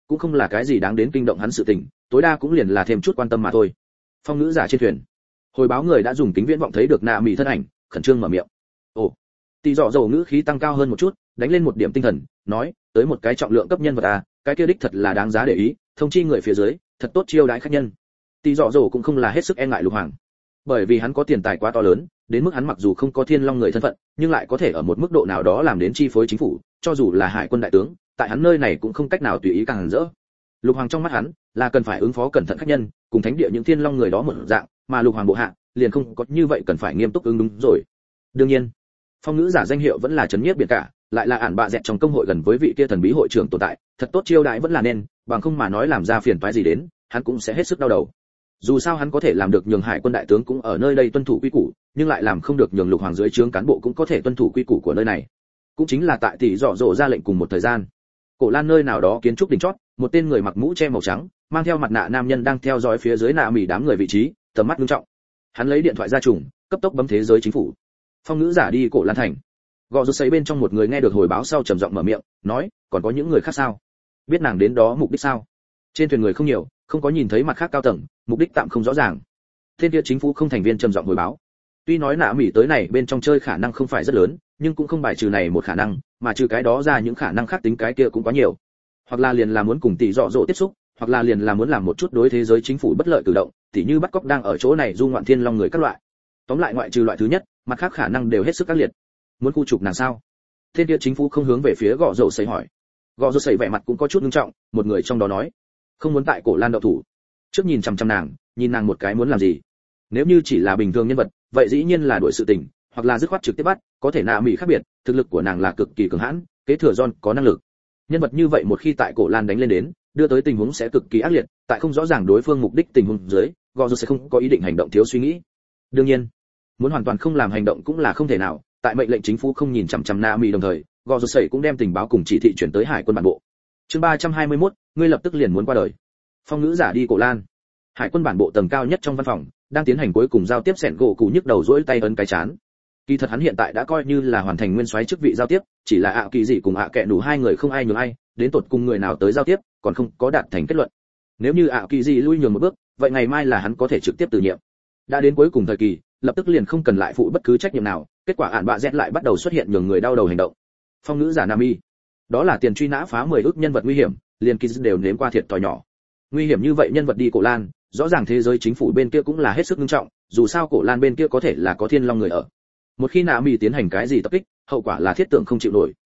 [SPEAKER 1] cũng không là cái gì đáng đến kinh động hắn sự tình, tối đa cũng liền là thêm chút quan tâm mà thôi. Phong ngữ giả trên thuyền, hồi báo người đã dùng kính viễn vọng thấy được nạ mì thân ảnh, khẩn trương mở miệng. Ồ, tỷ dọ dầu ngữ khí tăng cao hơn một chút, đánh lên một điểm tinh thần, nói, tới một cái trọng lượng cấp nhân vật à, cái kia đích thật là đáng giá để ý, thông chi người phía dưới, thật tốt chiêu đãi khách nhân. Tỷ dọ dầu cũng không là hết sức e ngại Lục Hoàng, bởi vì hắn có tiền tài quá to lớn, đến mức hắn mặc dù không có thiên long người thân phận, nhưng lại có thể ở một mức độ nào đó làm đến chi phối chính phủ, cho dù là hải quân đại tướng, tại hắn nơi này cũng không cách nào tùy ý càng rỡ. Lục Hoàng trong mắt hắn là cần phải ứng phó cẩn thận khách nhân, cùng thánh địa những thiên long người đó một dạng, mà Lục Hoàng bộ hạ liền không có như vậy cần phải nghiêm túc ứng đúng rồi. Đương nhiên, phong ngữ giả danh hiệu vẫn là trấn nhiếp biển cả, lại là ản bạ dẹt trong công hội gần với vị kia thần bí hội trưởng tồn tại, thật tốt chiêu đãi vẫn là nên, bằng không mà nói làm ra phiền toái gì đến, hắn cũng sẽ hết sức đau đầu. Dù sao hắn có thể làm được nhường hải quân đại tướng cũng ở nơi đây tuân thủ quy củ, nhưng lại làm không được nhường Lục Hoàng dưới trướng cán bộ cũng có thể tuân thủ quy củ của nơi này. Cũng chính là tại tỷ dọ dỗ ra lệnh cùng một thời gian, cổ lan nơi nào đó kiến trúc đỉnh chót, một tên người mặc mũ che màu trắng, mang theo mặt nạ nam nhân đang theo dõi phía dưới nạ mỉ đám người vị trí, tầm mắt nghiêm trọng. Hắn lấy điện thoại ra trùng, cấp tốc bấm thế giới chính phủ. Phong ngữ giả đi cổ lan thành. Gõ rút sấy bên trong một người nghe được hồi báo sau trầm giọng mở miệng, nói, còn có những người khác sao? Biết nàng đến đó mục đích sao? Trên thuyền người không nhiều, không có nhìn thấy mặt khác cao tầng, mục đích tạm không rõ ràng. Tên kia chính phủ không thành viên trầm giọng hồi báo. Tuy nói nạ mỉ tới này bên trong chơi khả năng không phải rất lớn, nhưng cũng không bài trừ này một khả năng, mà trừ cái đó ra những khả năng khác tính cái kia cũng quá nhiều. Hoặc là liền là muốn cùng tỷ dọ dỗ tiếp xúc, hoặc là liền là muốn làm một chút đối thế giới chính phủ bất lợi cử động, tỉ như bắt cóc đang ở chỗ này du ngoạn thiên long người các loại. Tóm lại ngoại trừ loại thứ nhất, mặt khác khả năng đều hết sức các liệt. Muốn khu trục nàng sao? Tên kia chính phủ không hướng về phía gõ dầu sấy hỏi. Gõ dầu sấy vẻ mặt cũng có chút nghiêm trọng, một người trong đó nói, không muốn tại cổ lan đậu thủ. Trước nhìn chằm chằm nàng, nhìn nàng một cái muốn làm gì. Nếu như chỉ là bình thường nhân vật, vậy dĩ nhiên là đuổi sự tình, hoặc là dứt khoát trực tiếp bắt, có thể nạ mỉ khác biệt, thực lực của nàng là cực kỳ cường hãn, kế thừa John có năng lực. Nhân vật như vậy một khi tại cổ lan đánh lên đến, đưa tới tình huống sẽ cực kỳ ác liệt, tại không rõ ràng đối phương mục đích tình huống dưới, gò sẽ không có ý định hành động thiếu suy nghĩ. Đương nhiên, muốn hoàn toàn không làm hành động cũng là không thể nào, tại mệnh lệnh chính phủ không nhìn chằm chằm Nami đồng thời, gò sẽ cũng đem tình báo cùng chỉ thị chuyển tới hải quân bản bộ. Chương ba trăm hai mươi mốt, ngươi lập tức liền muốn qua đời. Phong ngữ giả đi cổ lan. Hải quân bản bộ tầng cao nhất trong văn phòng, đang tiến hành cuối cùng giao tiếp sẹn gỗ cụ nhức đầu rỗi tay ấn cái chán. Kỳ thật hắn hiện tại đã coi như là hoàn thành nguyên soái chức vị giao tiếp, chỉ là ạ kỳ dị cùng ạ kệ đủ hai người không ai nhường ai, đến tột cùng người nào tới giao tiếp, còn không có đạt thành kết luận. Nếu như ạ kỳ dị lui nhường một bước, vậy ngày mai là hắn có thể trực tiếp từ nhiệm. Đã đến cuối cùng thời kỳ, lập tức liền không cần lại phụ bất cứ trách nhiệm nào, kết quả ản bạ dẹt lại bắt đầu xuất hiện nhường người đau đầu hành động. Phong ngữ giả Nami, đó là tiền truy nã phá mười ức nhân vật nguy hiểm, liền kỳ đều nếm qua thiệt thòi nhỏ. Nguy hiểm như vậy nhân vật đi cổ lan, rõ ràng thế giới chính phủ bên kia cũng là hết sức nghiêm trọng, dù sao cổ lan bên kia có thể là có thiên long người ở. Một khi Nami tiến hành cái gì tập kích, hậu quả là thiết tưởng không chịu nổi.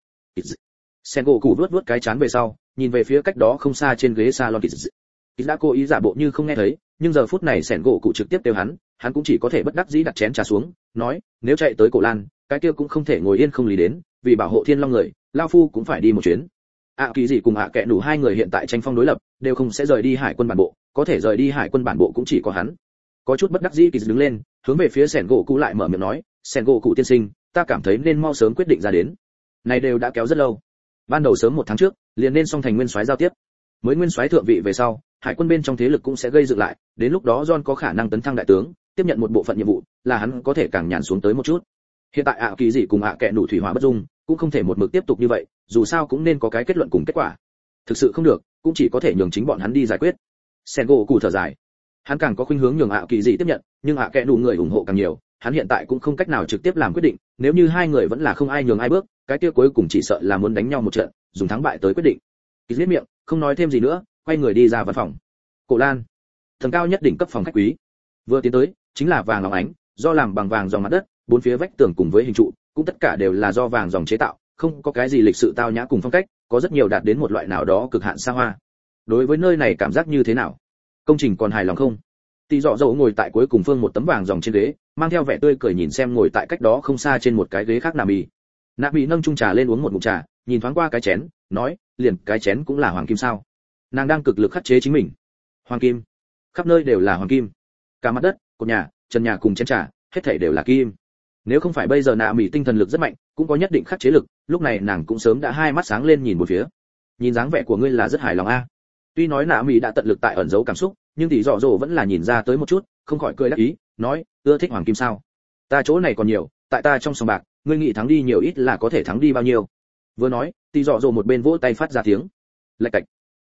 [SPEAKER 1] Sengoku vuốt vuốt cái chán về sau, nhìn về phía cách đó không xa trên ghế salon Kiz. Kiz đã cố ý giả bộ như không nghe thấy, nhưng giờ phút này Sengoku trực tiếp kêu hắn, hắn cũng chỉ có thể bất đắc dĩ đặt chén trà xuống, nói, nếu chạy tới cổ lan, cái kia cũng không thể ngồi yên không lý đến, vì bảo hộ thiên long người, lão phu cũng phải đi một chuyến. ạ kỳ gì cùng ạ kệ đủ hai người hiện tại tranh phong đối lập, đều không sẽ rời đi hải quân bản bộ, có thể rời đi hải quân bản bộ cũng chỉ có hắn. Có chút bất đắc dĩ Kiz đứng lên, hướng về phía Sengoku lại mở miệng nói, Sengoku tiên sinh, ta cảm thấy nên mau sớm quyết định ra đến. Này đều đã kéo rất lâu. Ban đầu sớm một tháng trước, liền nên xong thành nguyên soái giao tiếp. Mới nguyên soái thượng vị về sau, hải quân bên trong thế lực cũng sẽ gây dựng lại, đến lúc đó John có khả năng tấn thăng đại tướng, tiếp nhận một bộ phận nhiệm vụ, là hắn có thể càng nhàn xuống tới một chút. Hiện tại ạ kỳ gì cùng ạ kệ đủ thủy hỏa bất dung, cũng không thể một mực tiếp tục như vậy, dù sao cũng nên có cái kết luận cùng kết quả. Thực sự không được, cũng chỉ có thể nhường chính bọn hắn đi giải quyết. Sengoku thở dài. Hắn càng có khuynh hướng nhường ạ kỳ gì tiếp nhận, nhưng ạ kệ đủ người ủng hộ càng nhiều, hắn hiện tại cũng không cách nào trực tiếp làm quyết định, nếu như hai người vẫn là không ai nhường ai bước, cái kia cuối cùng chỉ sợ là muốn đánh nhau một trận, dùng thắng bại tới quyết định. Kiz liếc miệng, không nói thêm gì nữa, quay người đi ra văn phòng. Cổ Lan, tầng cao nhất đỉnh cấp phòng khách quý. Vừa tiến tới, chính là vàng óng ánh, do làm bằng vàng dòng mặt đất, bốn phía vách tường cùng với hình trụ, cũng tất cả đều là do vàng dòng chế tạo, không có cái gì lịch sự tao nhã cùng phong cách, có rất nhiều đạt đến một loại nào đó cực hạn xa hoa. Đối với nơi này cảm giác như thế nào? Công trình còn hài lòng không? Tỷ Dọ Dầu ngồi tại cuối cùng phương một tấm vàng dòng trên ghế, mang theo vẻ tươi cười nhìn xem ngồi tại cách đó không xa trên một cái ghế khác Nami. Nami nâng chung trà lên uống một ngụm trà, nhìn thoáng qua cái chén, nói, liền cái chén cũng là hoàng kim sao? Nàng đang cực lực khắc chế chính mình. Hoàng kim? Khắp nơi đều là hoàng kim. Cả mặt đất, cột nhà, trần nhà cùng chén trà, hết thảy đều là kim. Nếu không phải bây giờ Nami tinh thần lực rất mạnh, cũng có nhất định khắc chế lực, lúc này nàng cũng sớm đã hai mắt sáng lên nhìn một phía. Nhìn dáng vẻ của ngươi là rất hài lòng a. Tuy nói Nami đã tận lực tại ẩn giấu cảm xúc, nhưng Tỷ Dọ Dầu vẫn là nhìn ra tới một chút, không khỏi cười đắc ý, nói, ưa thích hoàng kim sao? Ta chỗ này còn nhiều, tại ta trong sòng bạc, ngươi nghĩ thắng đi nhiều ít là có thể thắng đi bao nhiêu. Vừa nói, Tỷ Dọ Dầu một bên vỗ tay phát ra tiếng lạch cạch.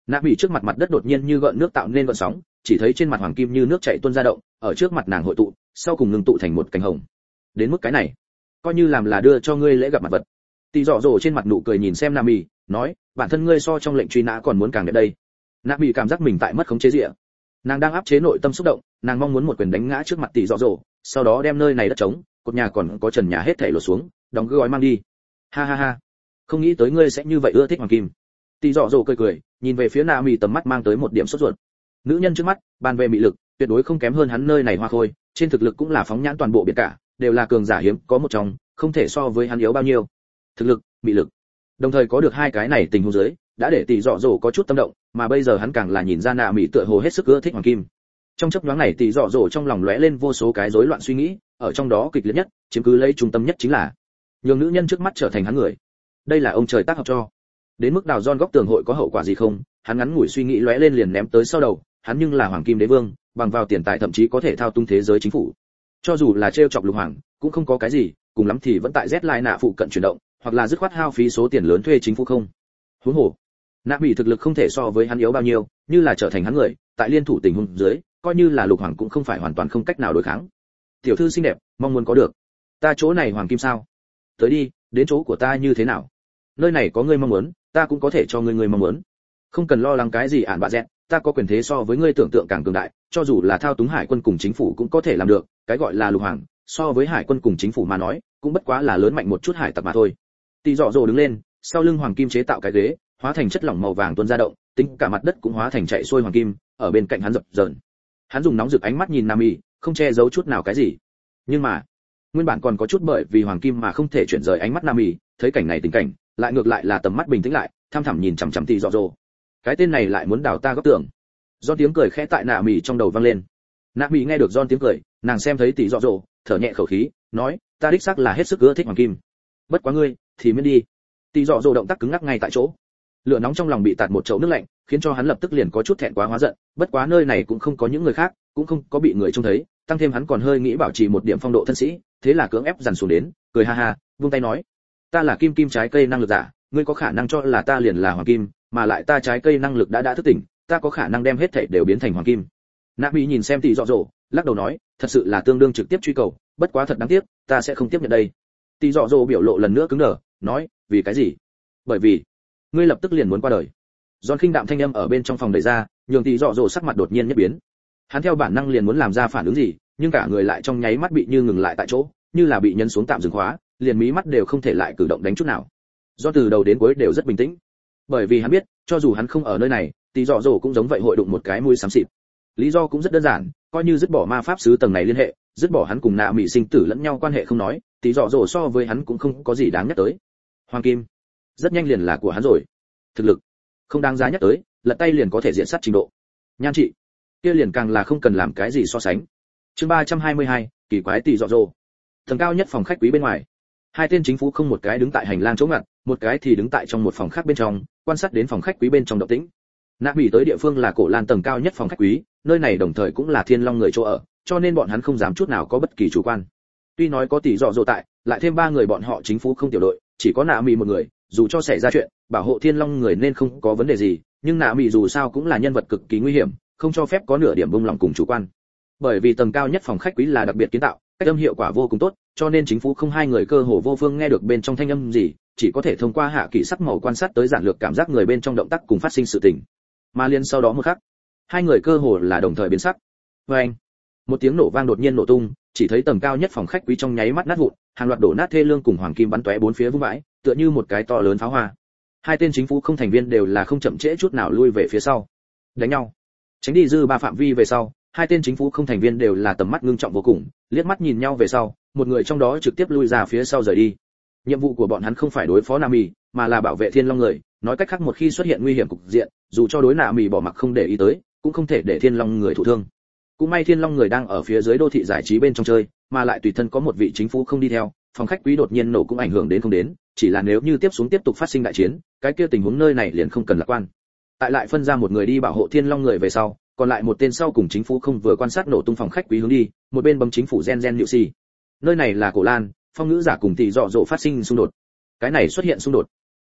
[SPEAKER 1] Nạ Mỹ trước mặt mặt đất đột nhiên như gợn nước tạo nên gợn sóng, chỉ thấy trên mặt hoàng kim như nước chảy tuôn ra động, ở trước mặt nàng hội tụ, sau cùng ngừng tụ thành một cánh hồng. Đến mức cái này, coi như làm là đưa cho ngươi lễ gặp mặt vật. Tỷ Dọ Dồ trên mặt nụ cười nhìn xem Nạ Mỹ, nói, bản thân ngươi so trong lệnh truy nã còn muốn càng đẹp đây. Nạ Mỹ cảm giác mình tại mất khống chế rịa. Nàng đang áp chế nội tâm xúc động, nàng mong muốn một quyền đánh ngã trước mặt Tỷ Dọ Dồ, sau đó đem nơi này đất trống, cột nhà còn có trần nhà hết thảy lột xuống, đóng gói mang đi. Ha ha ha, không nghĩ tới ngươi sẽ như vậy ưa thích hoàng kim. Tỷ Dọ Dồ cười cười, nhìn về phía Nạ Mỹ tầm mắt mang tới một điểm sốt ruột. Nữ nhân trước mắt, bàn về mị lực, tuyệt đối không kém hơn hắn nơi này hoa khôi, trên thực lực cũng là phóng nhãn toàn bộ biển cả, đều là cường giả hiếm có một trong, không thể so với hắn yếu bao nhiêu. Thực lực, mị lực, đồng thời có được hai cái này tình huống dưới, đã để Tỷ Dọ Dồ có chút tâm động, mà bây giờ hắn càng là nhìn ra Nạ Mỹ tựa hồ hết sức ưa thích hoàng kim. Trong chốc nhoáng này Tỷ Dọ Dồ trong lòng lóe lên vô số cái rối loạn suy nghĩ, ở trong đó kịch liệt nhất, chiếm cứ lấy trung tâm nhất chính là nhường nữ nhân trước mắt trở thành hắn người. Đây là ông trời tác hợp cho. Đến mức đào giòn góc tường hội có hậu quả gì không, hắn ngắn ngủi suy nghĩ lóe lên liền ném tới sau đầu, hắn nhưng là hoàng kim đế vương, bằng vào tiền tài thậm chí có thể thao túng thế giới chính phủ. Cho dù là trêu chọc lục hoàng, cũng không có cái gì, cùng lắm thì vẫn tại Z lại nạ phụ cận chuyển động, hoặc là dứt khoát hao phí số tiền lớn thuê chính phủ không. Huống hồ, Nạ Mỹ thực lực không thể so với hắn yếu bao nhiêu, như là trở thành hắn người, tại liên thủ tình huống dưới, coi như là lục hoàng cũng không phải hoàn toàn không cách nào đối kháng. Tiểu thư xinh đẹp, mong muốn có được. Ta chỗ này hoàng kim sao? Tới đi, đến chỗ của ta như thế nào? Nơi này có ngươi mong muốn, ta cũng có thể cho ngươi ngươi mong muốn. Không cần lo lắng cái gì ản bạ dẹt, ta có quyền thế so với ngươi tưởng tượng càng cường đại, cho dù là thao túng hải quân cùng chính phủ cũng có thể làm được, cái gọi là lục hoàng, so với hải quân cùng chính phủ mà nói, cũng bất quá là lớn mạnh một chút hải tặc mà thôi. Tỷ Dọ Dồ đứng lên, sau lưng hoàng kim chế tạo cái ghế, hóa thành chất lỏng màu vàng tuôn ra động, tính cả mặt đất cũng hóa thành chạy xuôi hoàng kim, ở bên cạnh hắn dập dờn. Hắn dùng nóng rực ánh mắt nhìn Nam Y, không che giấu chút nào cái gì. Nhưng mà, nguyên bản còn có chút bởi vì hoàng kim mà không thể chuyển rời ánh mắt Nam Y, thấy cảnh này tình cảnh, lại ngược lại là tầm mắt bình tĩnh lại, tham thẳm nhìn chằm chằm Tỷ Dọ Dồ. Cái tên này lại muốn đào ta góc tưởng. Do tiếng cười khẽ tại Nạ Mỹ trong đầu vang lên. Nạ Mỹ nghe được John tiếng cười, nàng xem thấy Tỷ Dọ Dồ, thở nhẹ khẩu khí, nói, ta đích xác là hết sức ưa thích hoàng kim. Bất quá ngươi, thì miễn đi. Tỷ Dọ Dồ động tác cứng ngắc ngay tại chỗ. Lửa nóng trong lòng bị tạt một chậu nước lạnh, khiến cho hắn lập tức liền có chút thẹn quá hóa giận, bất quá nơi này cũng không có những người khác, cũng không có bị người trông thấy, tăng thêm hắn còn hơi nghĩ bảo trì một điểm phong độ thân sĩ, thế là cưỡng ép dằn xuống đến, cười ha ha, vung tay nói, ta là kim kim trái cây năng lực giả, ngươi có khả năng cho là ta liền là hoàng kim, mà lại ta trái cây năng lực đã đã thức tỉnh, ta có khả năng đem hết thảy đều biến thành hoàng kim. Nạ Mỹ nhìn xem Tỷ Dọ Dồ, lắc đầu nói, thật sự là tương đương trực tiếp truy cầu, bất quá thật đáng tiếc, ta sẽ không tiếp nhận đây. Tỷ Dọ Dồ biểu lộ lần nữa cứng đờ, nói, vì cái gì? Bởi vì ngươi lập tức liền muốn qua đời. Giòn khinh đạm thanh âm ở bên trong phòng đẩy ra, nhường Tỷ Dọ Dồ sắc mặt đột nhiên nhất biến. Hắn theo bản năng liền muốn làm ra phản ứng gì, nhưng cả người lại trong nháy mắt bị như ngừng lại tại chỗ, như là bị nhấn xuống tạm dừng khóa, liền mí mắt đều không thể lại cử động đánh chút nào. Do từ đầu đến cuối đều rất bình tĩnh, bởi vì hắn biết, cho dù hắn không ở nơi này, Tỷ Dọ Dồ cũng giống vậy hội đụng một cái mũi xám xịt. Lý do cũng rất đơn giản, coi như dứt bỏ ma pháp sứ tầng này liên hệ, dứt bỏ hắn cùng Nạ Mỹ sinh tử lẫn nhau quan hệ không nói, Tỷ Dọ Dồ so với hắn cũng không có gì đáng nhắc tới. Hoàng kim, rất nhanh liền là của hắn rồi. Thực lực, không đáng giá nhắc tới, lật tay liền có thể diện sát trình độ. Nhan trị, kia liền càng là không cần làm cái gì so sánh. Chương ba trăm hai mươi hai, kỳ quái Tỷ Dọ Dồ. Tầng cao nhất phòng khách quý bên ngoài, hai tên chính phủ không một cái đứng tại hành lang chỗ ngặt, một cái thì đứng tại trong một phòng khác bên trong, quan sát đến phòng khách quý bên trong động tĩnh. Nạ Mỹ tới địa phương là cổ lan tầng cao nhất phòng khách quý, nơi này đồng thời cũng là Thiên Long người chỗ ở, cho nên bọn hắn không dám chút nào có bất kỳ chủ quan. Tuy nói có Tỷ Dọ Dồ tại, lại thêm ba người bọn họ chính phủ không tiểu đội, chỉ có Nạ Mỹ một người, dù cho xảy ra chuyện, bảo hộ Thiên Long người nên không có vấn đề gì, nhưng Nạ Mỹ dù sao cũng là nhân vật cực kỳ nguy hiểm, không cho phép có nửa điểm buông lỏng cùng chủ quan. Bởi vì tầng cao nhất phòng khách quý là đặc biệt kiến tạo, cách âm hiệu quả vô cùng tốt, cho nên chính phủ không hai người cơ hồ vô phương nghe được bên trong thanh âm gì, chỉ có thể thông qua hạ kỳ sắc màu quan sát tới giản lược cảm giác người bên trong động tác cùng phát sinh sự tình. Mà liên sau đó một khắc, hai người cơ hồ là đồng thời biến sắc. Oeng! Một tiếng nổ vang đột nhiên nổ tung, chỉ thấy tầng cao nhất phòng khách quý trong nháy mắt nát vụn, hàng loạt đổ nát thê lương cùng hoàng kim bắn tóe bốn phía vung vãi, tựa như một cái to lớn pháo hoa. Hai tên chính phủ không thành viên đều là không chậm trễ chút nào lui về phía sau. Đánh nhau. Tránh đi dư ba phạm vi về sau, hai tên chính phủ không thành viên đều là tầm mắt ngưng trọng vô cùng, liếc mắt nhìn nhau về sau, một người trong đó trực tiếp lui ra phía sau rời đi. Nhiệm vụ của bọn hắn không phải đối phó Nam Mỹ, mà là bảo vệ Thiên Long người, nói cách khác một khi xuất hiện nguy hiểm cục diện, dù cho đối Nam Mỹ bỏ mặc không để ý tới, cũng không thể để Thiên Long người thụ thương. Cũng may Thiên Long người đang ở phía dưới đô thị giải trí bên trong chơi, mà lại tùy thân có một vị chính phủ không đi theo, phòng khách quý đột nhiên nổ cũng ảnh hưởng đến không đến, chỉ là nếu như tiếp xuống tiếp tục phát sinh đại chiến, cái kia tình huống nơi này liền không cần lạc quan. Tại lại phân ra một người đi bảo hộ Thiên Long người về sau, còn lại một tên sau cùng chính phủ không vừa quan sát nổ tung phòng khách quý hướng đi, một bên bấm chính phủ gen gen nhự xì. Nơi này là Cổ Lan, phong ngữ giả cùng Tỷ Dọ Dồ phát sinh xung đột. Cái này xuất hiện xung đột,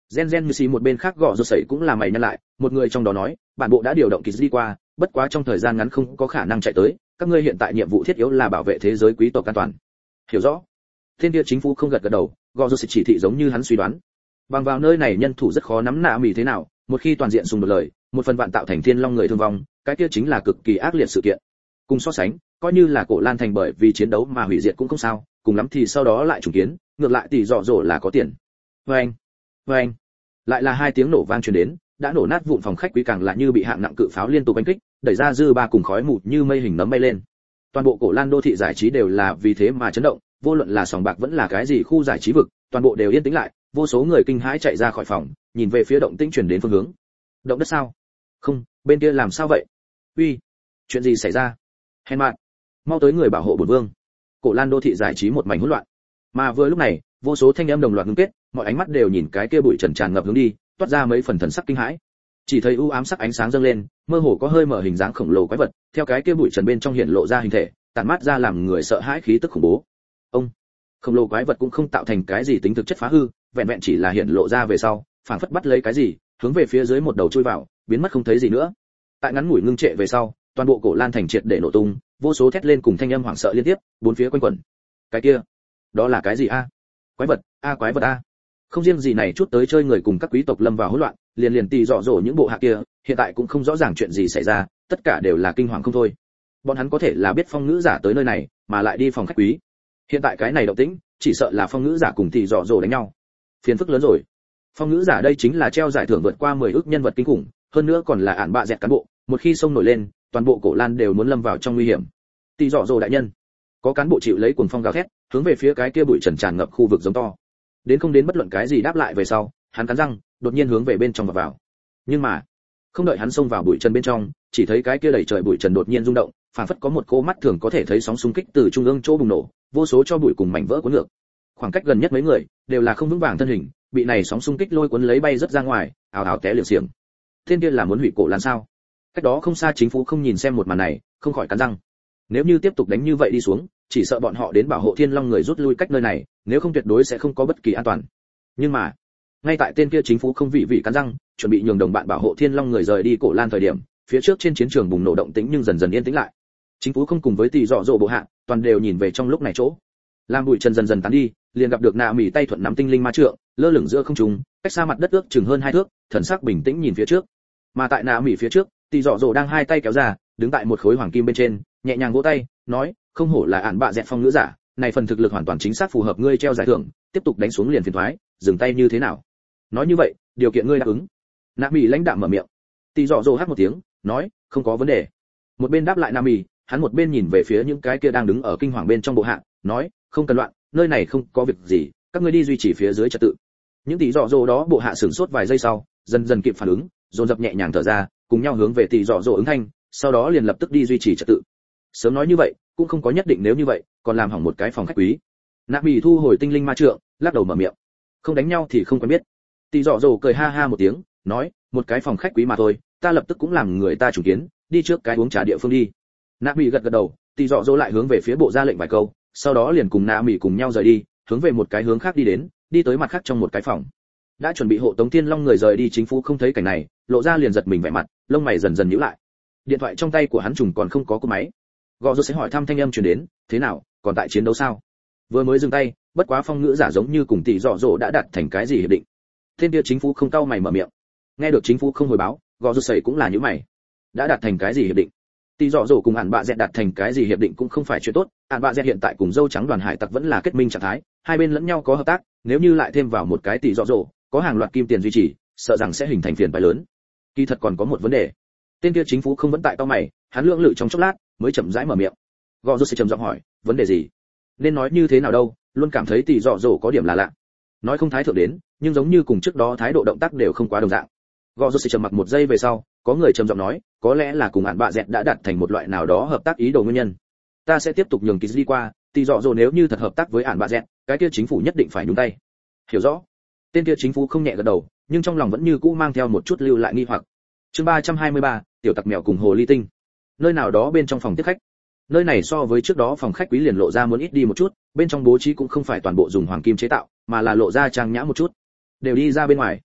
[SPEAKER 1] Gen Gen như xì một bên khác gõ rột sẩy cũng là mày nhăn lại, một người trong đó nói, bản bộ đã điều động kỳ đi qua, bất quá trong thời gian ngắn không có khả năng chạy tới, các ngươi hiện tại nhiệm vụ thiết yếu là bảo vệ thế giới quý tộc an toàn. Hiểu rõ. Thiên địa chính phủ không gật gật đầu, gõ rột sẩy chỉ thị giống như hắn suy đoán. Bằng vào nơi này nhân thủ rất khó nắm nạ mì thế nào, một khi toàn diện xung đột lời, một phần vạn tạo thành thiên long người thương vong, cái kia chính là cực kỳ ác liệt sự kiện. Cùng so sánh, coi như là cổ Lan thành bởi vì chiến đấu mà hủy diệt cũng không sao, cùng lắm thì sau đó lại trùng kiến, ngược lại tỷ dọ dỗ là có tiền. Oeng, oeng, lại là hai tiếng nổ vang truyền đến, đã nổ nát vụn phòng khách quý càng là như bị hạng nặng cự pháo liên tục đánh kích, đẩy ra dư ba cùng khói mù như mây hình nấm bay lên. Toàn bộ cổ Lan đô thị giải trí đều là vì thế mà chấn động, vô luận là sòng bạc vẫn là cái gì khu giải trí vực, toàn bộ đều yên tĩnh lại, vô số người kinh hãi chạy ra khỏi phòng, nhìn về phía động tĩnh truyền đến phương hướng. Động đất sao? Không, bên kia làm sao vậy? Uy, chuyện gì xảy ra? Hèn mạn, mau tới người bảo hộ bổn vương. Cổ Lan đô thị giải trí một mảnh hỗn loạn. Mà vừa lúc này, vô số thanh âm đồng loạt ngưng kết, mọi ánh mắt đều nhìn cái kia bụi trần tràn ngập hướng đi, toát ra mấy phần thần sắc kinh hãi. Chỉ thấy u ám sắc ánh sáng dâng lên, mơ hồ có hơi mở hình dáng khổng lồ quái vật, theo cái kia bụi trần bên trong hiện lộ ra hình thể, tản mát ra làm người sợ hãi khí tức khủng bố. Ông, khổng lồ quái vật cũng không tạo thành cái gì tính thực chất phá hư, vẹn vẹn chỉ là hiện lộ ra về sau, phảng phất bắt lấy cái gì, hướng về phía dưới một đầu chui vào, biến mất không thấy gì nữa. Tại ngắn ngủi ngưng trệ về sau, toàn bộ cổ Lan thành triệt để nổ tung, vô số thét lên cùng thanh âm hoảng sợ liên tiếp, bốn phía quanh quẩn. Cái kia, đó là cái gì a? Quái vật, a quái vật a. Không riêng gì này chút tới chơi người cùng các quý tộc lâm vào hỗn loạn, liền liền tì dọ dỗ những bộ hạ kia, hiện tại cũng không rõ ràng chuyện gì xảy ra, tất cả đều là kinh hoàng không thôi. Bọn hắn có thể là biết phong ngữ giả tới nơi này, mà lại đi phòng khách quý. Hiện tại cái này động tĩnh, chỉ sợ là phong ngữ giả cùng tì dọ dỗ đánh nhau. Phiền phức lớn rồi. Phong ngữ giả đây chính là treo giải thưởng vượt qua mười ức nhân vật kinh khủng, hơn nữa còn là ản bạ dẹt cán bộ, một khi sông nổi lên, toàn bộ cổ Lan đều muốn lâm vào trong nguy hiểm. Tì dọ dỗ đại nhân, có cán bộ chịu lấy cuồng phong gào thét, hướng về phía cái kia bụi trần tràn ngập khu vực giống to. Đến không đến bất luận cái gì đáp lại về sau, hắn cắn răng, đột nhiên hướng về bên trong và vào. Nhưng mà, không đợi hắn xông vào bụi trần bên trong, chỉ thấy cái kia đầy trời bụi trần đột nhiên rung động, phảng phất có một cô mắt thường có thể thấy sóng xung kích từ trung ương chỗ bùng nổ, vô số cho bụi cùng mảnh vỡ cuốn ngược. Khoảng cách gần nhất mấy người đều là không vững vàng thân hình, bị này sóng xung kích lôi cuốn lấy bay rất ra ngoài, ào ào té liệng xiềng. Thiên kia là muốn hủy cổ Lan sao? Cách đó không xa chính phủ không nhìn xem một màn này, không khỏi cắn răng. Nếu như tiếp tục đánh như vậy đi xuống, chỉ sợ bọn họ đến bảo hộ Thiên Long người rút lui cách nơi này, nếu không tuyệt đối sẽ không có bất kỳ an toàn. Nhưng mà, ngay tại tên kia chính phủ không vị vị cắn răng, chuẩn bị nhường đồng bạn bảo hộ Thiên Long người rời đi cổ Lan thời điểm, phía trước trên chiến trường bùng nổ động tĩnh nhưng dần dần yên tĩnh lại. Chính phủ không cùng với tỷ dọ dỗ bộ hạ, toàn đều nhìn về trong lúc này chỗ. Lam bụi chân dần dần tán đi, liền gặp được nạ mỉ tay thuận nắm tinh linh ma trượng, lơ lửng giữa không trung, cách xa mặt đất ước chừng hơn hai thước, thần sắc bình tĩnh nhìn phía trước. Mà tại nạ mỉ phía trước, tỷ dọ dỗ đang hai tay kéo ra, đứng tại một khối hoàng kim bên trên, nhẹ nhàng vỗ tay, nói, không hổ là ản bạ dẹt phong ngữ giả, này phần thực lực hoàn toàn chính xác phù hợp ngươi treo giải thưởng, tiếp tục đánh xuống liền phiền toái, dừng tay như thế nào? Nói như vậy, điều kiện ngươi đáp ứng. Nạ mỉ lãnh đạm mở miệng. Tỷ dọ dỗ hát một tiếng, nói, không có vấn đề. Một bên đáp lại nạ mỉ, hắn một bên nhìn về phía những cái kia đang đứng ở kinh hoàng bên trong bộ hạ, nói, không cần loạn, nơi này không có việc gì, các ngươi đi duy trì phía dưới trật tự. Những tỷ dọ dỗ đó bộ hạ sửng sốt vài giây sau, dần dần kịp phản ứng, dồn dập nhẹ nhàng thở ra, cùng nhau hướng về tỷ dọ dỗ ứng thanh, sau đó liền lập tức đi duy trì trật tự. Sớm nói như vậy, cũng không có nhất định nếu như vậy, còn làm hỏng một cái phòng khách quý. Nạp Bỉ thu hồi tinh linh ma trượng, lắc đầu mở miệng. Không đánh nhau thì không quen biết. Tỷ dọ dỗ cười ha ha một tiếng, nói, một cái phòng khách quý mà thôi, ta lập tức cũng làm người ta chủ kiến, đi trước cái uống trà địa phương đi. Nạp Bỉ gật gật đầu, tỷ dọ dỗ lại hướng về phía bộ ra lệnh vài câu, sau đó liền cùng Nạp Bỉ cùng nhau rời đi, hướng về một cái hướng khác đi đến, đi tới mặt khác trong một cái phòng. Đã chuẩn bị hộ tống Thiên Long người rời đi chính phủ không thấy cảnh này, lộ ra liền giật mình vẻ mặt, lông mày dần dần nhíu lại. Điện thoại trong tay của hắn trùng còn không có cú máy. Gõ rốt sẽ hỏi thăm thanh âm truyền đến, thế nào, còn tại chiến đấu sao? Vừa mới dừng tay, bất quá phong ngữ giả giống như cùng tỷ dọ dỗ đã đạt thành cái gì hiệp định. Thiên địa chính phủ không cau mày mở miệng. Nghe được chính phủ không hồi báo, gõ rốt sẩy cũng là như mày. Đã đạt thành cái gì hiệp định? Tỷ dọ dỗ cùng ản bạ dẹt đạt thành cái gì hiệp định cũng không phải chuyện tốt, ản bạ dẹt hiện tại cùng dâu trắng đoàn hải tặc vẫn là kết minh trạng thái, hai bên lẫn nhau có hợp tác, nếu như lại thêm vào một cái tỷ dọ dỗ, có hàng loạt kim tiền duy trì, sợ rằng sẽ hình thành phiền toái lớn. Kỳ thật còn có một vấn đề. Tên kia chính phủ không vẫn tại cao mày, hắn lưỡng lự trong chốc lát, mới chậm rãi mở miệng. Gõ rốt sẽ trầm giọng hỏi, vấn đề gì? Nên nói như thế nào đâu, luôn cảm thấy tỷ dọ dỗ có điểm là lạ. Nói không thái thượng đến, nhưng giống như cùng trước đó thái độ động tác đều không quá đồng dạng. Gõ rốt sẽ trầm mặc một giây về sau, có người trầm giọng nói, có lẽ là cùng ản bạ dẹt đã đạt thành một loại nào đó hợp tác ý đồ nguyên nhân. Ta sẽ tiếp tục nhường kỳ đi qua, tỷ dọ dỗ nếu như thật hợp tác với ản bạ dẹt, cái kia chính phủ nhất định phải nhúng tay. Hiểu rõ. Tên kia chính phủ không nhẹ gật đầu, nhưng trong lòng vẫn như cũ mang theo một chút lưu lại nghi hoặc. Chương ba trăm hai mươi ba, tiểu tặc mèo cùng hồ ly tinh. Nơi nào đó bên trong phòng tiếp khách. Nơi này so với trước đó phòng khách quý liền lộ ra muốn ít đi một chút, bên trong bố trí cũng không phải toàn bộ dùng hoàng kim chế tạo, mà là lộ ra trang nhã một chút. Đều đi ra bên ngoài.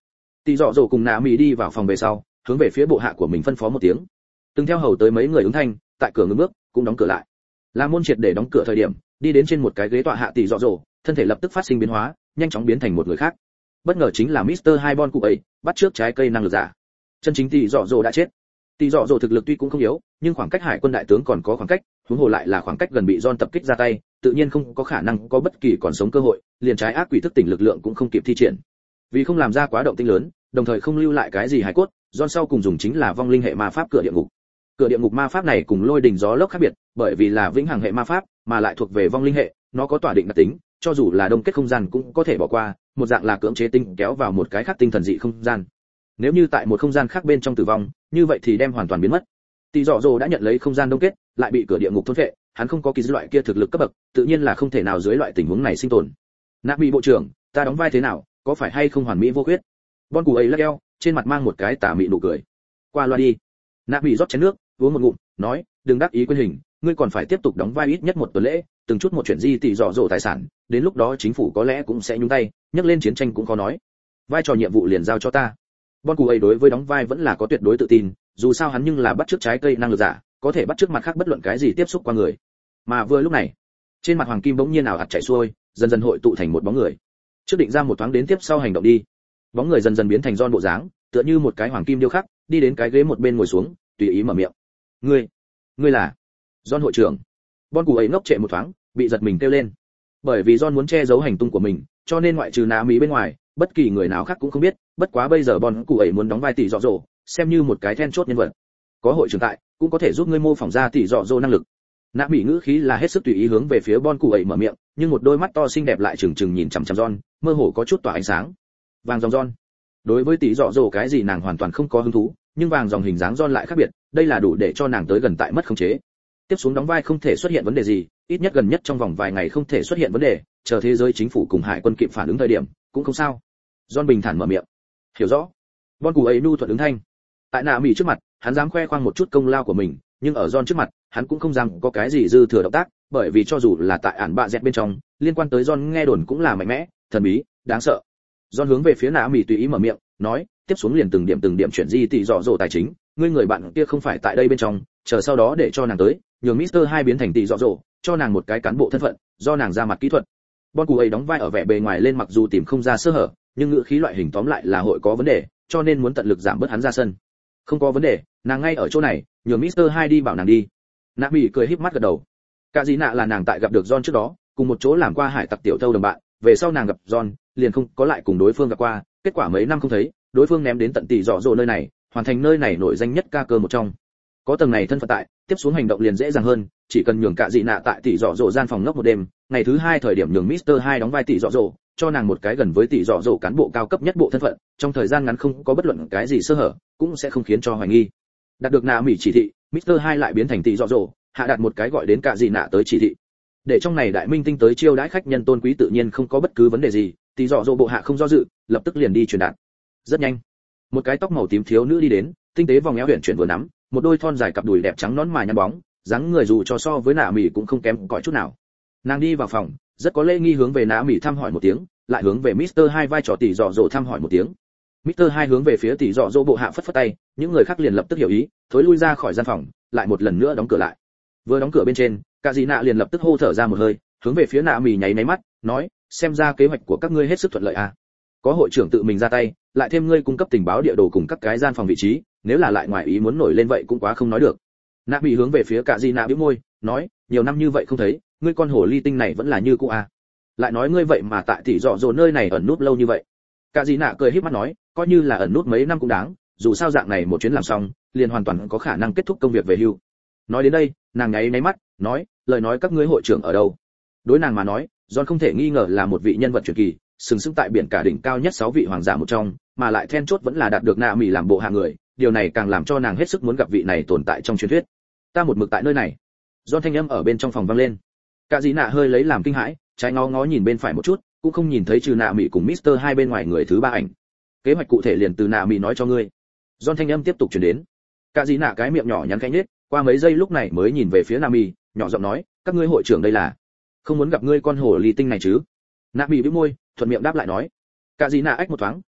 [SPEAKER 1] Tỷ Dọ Dỗ cùng Nạ Mỹ đi vào phòng về sau, hướng về phía bộ hạ của mình phân phó một tiếng. Từng theo hầu tới mấy người ứng thanh, tại cửa ngừng bước, cũng đóng cửa lại. La môn triệt để đóng cửa thời điểm, đi đến trên một cái ghế tọa hạ Tỷ Dọ Dỗ, thân thể lập tức phát sinh biến hóa, nhanh chóng biến thành một người khác. Bất ngờ chính là Mister Hai Bon cụ ấy, bắt trước trái cây năng lực giả. Chân chính Tỷ Dọ Dỗ đã chết. Tỷ Dọ Dỗ thực lực tuy cũng không yếu, nhưng khoảng cách Hải quân đại tướng còn có khoảng cách, huống hồ lại là khoảng cách gần bị John tập kích ra tay, tự nhiên không có khả năng có bất kỳ còn sống cơ hội, liền trái ác quỷ thức tỉnh lực lượng cũng không kịp thi triển. Vì không làm ra quá động tĩnh lớn, đồng thời không lưu lại cái gì hải cốt, John sau cùng dùng chính là vong linh hệ ma pháp cửa địa ngục. Cửa địa ngục ma pháp này cùng lôi đình gió lốc khác biệt, bởi vì là vĩnh hằng hệ ma pháp, mà lại thuộc về vong linh hệ, nó có tỏa định đặc tính, cho dù là đông kết không gian cũng có thể bỏ qua, một dạng là cưỡng chế tinh kéo vào một cái khác tinh thần dị không gian. Nếu như tại một không gian khác bên trong tử vong, như vậy thì đem hoàn toàn biến mất. Tỷ Dọ Dỗ đã nhận lấy không gian đông kết, lại bị cửa địa ngục thôn phệ, hắn không có kỳ loại kia thực lực cấp bậc, tự nhiên là không thể nào dưới loại tình huống này sinh tồn. Nạp Mỹ bộ trưởng, ta đóng vai thế nào, có phải hay không hoàn mỹ vô khuyết? Bon cụ ấy lắc eo, trên mặt mang một cái tà mị nụ cười. Qua loa đi. Nạp Mỹ rót chén nước, uống một ngụm, nói, đừng đắc ý quên hình, ngươi còn phải tiếp tục đóng vai ít nhất một tuần lễ, từng chút một chuyện gì Tỷ Dọ Dỗ tài sản, đến lúc đó chính phủ có lẽ cũng sẽ nhúng tay, nhắc lên chiến tranh cũng khó nói. Vai trò nhiệm vụ liền giao cho ta. Bon cụ ấy đối với đóng vai vẫn là có tuyệt đối tự tin, dù sao hắn nhưng là bắt chước trái cây năng lực giả, có thể bắt chước mặt khác bất luận cái gì tiếp xúc qua người. Mà vừa lúc này, trên mặt Hoàng Kim bỗng nhiên ảo ạt chảy xuôi, dần dần hội tụ thành một bóng người. Trước định ra một thoáng đến tiếp sau hành động đi. Bóng người dần dần biến thành John bộ dáng, tựa như một cái hoàng kim điêu khắc, đi đến cái ghế một bên ngồi xuống, tùy ý mở miệng. "Ngươi, ngươi là John hội trưởng?" Bon cụ ấy ngốc trệ một thoáng, bị giật mình kêu lên. Bởi vì John muốn che giấu hành tung của mình, cho nên ngoại trừ Nạ Mỹ bên ngoài, bất kỳ người nào khác cũng không biết, bất quá bây giờ Bon cụ ấy muốn đóng vai Tỷ Dọ Dỗ, xem như một cái then chốt nhân vật. Có hội trưởng tại, cũng có thể giúp ngươi mô phỏng ra Tỷ Dọ Dỗ năng lực. Nạ Mỹ ngữ khí là hết sức tùy ý hướng về phía Bon cụ ấy mở miệng, nhưng một đôi mắt to xinh đẹp lại trừng trừng nhìn chằm chằm John, mơ hồ có chút tỏa ánh sáng. Vàng dòng John. Đối với Tỷ Dọ Dỗ cái gì nàng hoàn toàn không có hứng thú, nhưng vàng dòng hình dáng John lại khác biệt, đây là đủ để cho nàng tới gần tại mất khống chế. Tiếp xuống đóng vai không thể xuất hiện vấn đề gì, ít nhất gần nhất trong vòng vài ngày không thể xuất hiện vấn đề, chờ thế giới chính phủ cùng hải quân kịp phản ứng thời điểm, cũng không sao. John bình thản mở miệng. Hiểu rõ. Bon cụ ấy nu thuận ứng thanh. Tại Nạ Mỹ trước mặt, hắn dám khoe khoang một chút công lao của mình, nhưng ở John trước mặt, hắn cũng không dám có cái gì dư thừa động tác, bởi vì cho dù là tại ản bạ dẹt bên trong, liên quan tới John nghe đồn cũng là mạnh mẽ, thần bí, đáng sợ. John hướng về phía Nạ Mỹ tùy ý mở miệng, nói, tiếp xuống liền từng điểm từng điểm chuyển di Tỷ Dọ Dỗ tài chính, ngươi người bạn kia không phải tại đây bên trong, chờ sau đó để cho nàng tới, nhường Mister Hai biến thành Tỷ Dọ Dỗ, cho nàng một cái cán bộ thân phận, do nàng ra mặt kỹ thuật. Bon cụ ấy đóng vai ở vẻ bề ngoài lên mặc dù tìm không ra sơ hở, nhưng ngữ khí loại hình tóm lại là hội có vấn đề, cho nên muốn tận lực giảm bớt hắn ra sân. Không có vấn đề, nàng ngay ở chỗ này, nhường Mister Hai đi bảo nàng đi. Nạ Mỹ cười híp mắt gật đầu. Cả gì nạ là nàng tại gặp được John trước đó, cùng một chỗ làm qua hải tặc tiểu thâu đồng bạn, về sau nàng gặp John, liền không có lại cùng đối phương gặp qua, kết quả mấy năm không thấy, đối phương ném đến tận Tỷ Dọ Dỗ nơi này, hoàn thành nơi này nổi danh nhất ca cơ một trong. Có tầng này thân phận tại, tiếp xuống hành động liền dễ dàng hơn, chỉ cần nhường cả dị nạ tại Tỷ Dọ Dỗ gian phòng ngốc một đêm, ngày thứ hai thời điểm nhường Mister Hai đóng vai Tỷ Dọ Dỗ, cho nàng một cái gần với Tỷ Dọ Dỗ cán bộ cao cấp nhất bộ thân phận, trong thời gian ngắn không có bất luận cái gì sơ hở, cũng sẽ không khiến cho hoài nghi. Đạt được Nạ Mỹ chỉ thị, Mister Hai lại biến thành Tỷ Dọ Dỗ, hạ đặt một cái gọi đến cả dị nạ tới chỉ thị. Để trong này đại minh tinh tới chiêu đãi khách nhân tôn quý tự nhiên không có bất cứ vấn đề gì, Tỷ Dọ Dỗ bộ hạ không do dự, lập tức liền đi truyền đạt. Rất nhanh, một cái tóc màu tím thiếu nữ đi đến, tinh tế vòng eo huyền chuyển vừa nắm, một đôi thon dài cặp đùi đẹp trắng nõn mà nhăn bóng, dáng người dù cho so với Nạ Mỹ cũng không kém cỏi chút nào. Nàng đi vào phòng, rất có lễ nghi hướng về Nạ Mỹ thăm hỏi một tiếng, lại hướng về Mister Hai vai trò Tỷ Dọ Dỗ thăm hỏi một tiếng. Mister Hai hướng về phía Tỷ Dọ Dỗ bộ hạ phất phất tay, những người khác liền lập tức hiểu ý, thối lui ra khỏi gian phòng, lại một lần nữa đóng cửa lại. Vừa đóng cửa bên trên, cả dị nạ liền lập tức hô thở ra một hơi, hướng về phía Nạ Mỹ nháy nháy mắt, nói, xem ra kế hoạch của các ngươi hết sức thuận lợi à. Có hội trưởng tự mình ra tay, lại thêm ngươi cung cấp tình báo địa đồ cùng các cái gian phòng vị trí, nếu là lại ngoài ý muốn nổi lên vậy cũng quá không nói được. Nạ Mỹ hướng về phía cả dị nạ bĩu môi, nói, nhiều năm như vậy không thấy, ngươi con hồ ly tinh này vẫn là như cũ à. Lại nói ngươi vậy mà tại Tỷ Dọ Dỗ nơi này ẩn núp lâu như vậy. Cả dị nạ cười híp mắt nói, coi như là ẩn núp mấy năm cũng đáng, dù sao dạng này một chuyến làm xong, liền hoàn toàn có khả năng kết thúc công việc về hưu. Nói đến đây, nàng nháy nháy mắt, nói, lời nói các ngươi hội trưởng ở đâu? Đối nàng mà nói, John không thể nghi ngờ là một vị nhân vật truyền kỳ, sừng sững tại biển cả đỉnh cao nhất sáu vị hoàng giả một trong, mà lại then chốt vẫn là đạt được Nạ Mỹ làm bộ hạ người, điều này càng làm cho nàng hết sức muốn gặp vị này tồn tại trong truyền thuyết. Ta một mực tại nơi này. John thanh âm ở bên trong phòng vang lên. Cả dĩ nạ hơi lấy làm kinh hãi, trái ngó ngó nhìn bên phải một chút, cũng không nhìn thấy trừ Nạ Mỹ cùng Mister Hai bên ngoài người thứ ba ảnh. Kế hoạch cụ thể liền từ Nạ Mỹ nói cho ngươi. John thanh âm tiếp tục truyền đến. Cả dĩ nạ cái miệng nhỏ nhắn khẽ nhếch, qua mấy giây lúc này mới nhìn về phía Nạ Mỹ, nhỏ giọng nói, các ngươi hội trưởng đây là không muốn gặp ngươi con hổ ly tinh này chứ? Nạ Mỹ bĩu môi, thuận miệng đáp lại nói. Cả dĩ nạ ách một thoáng,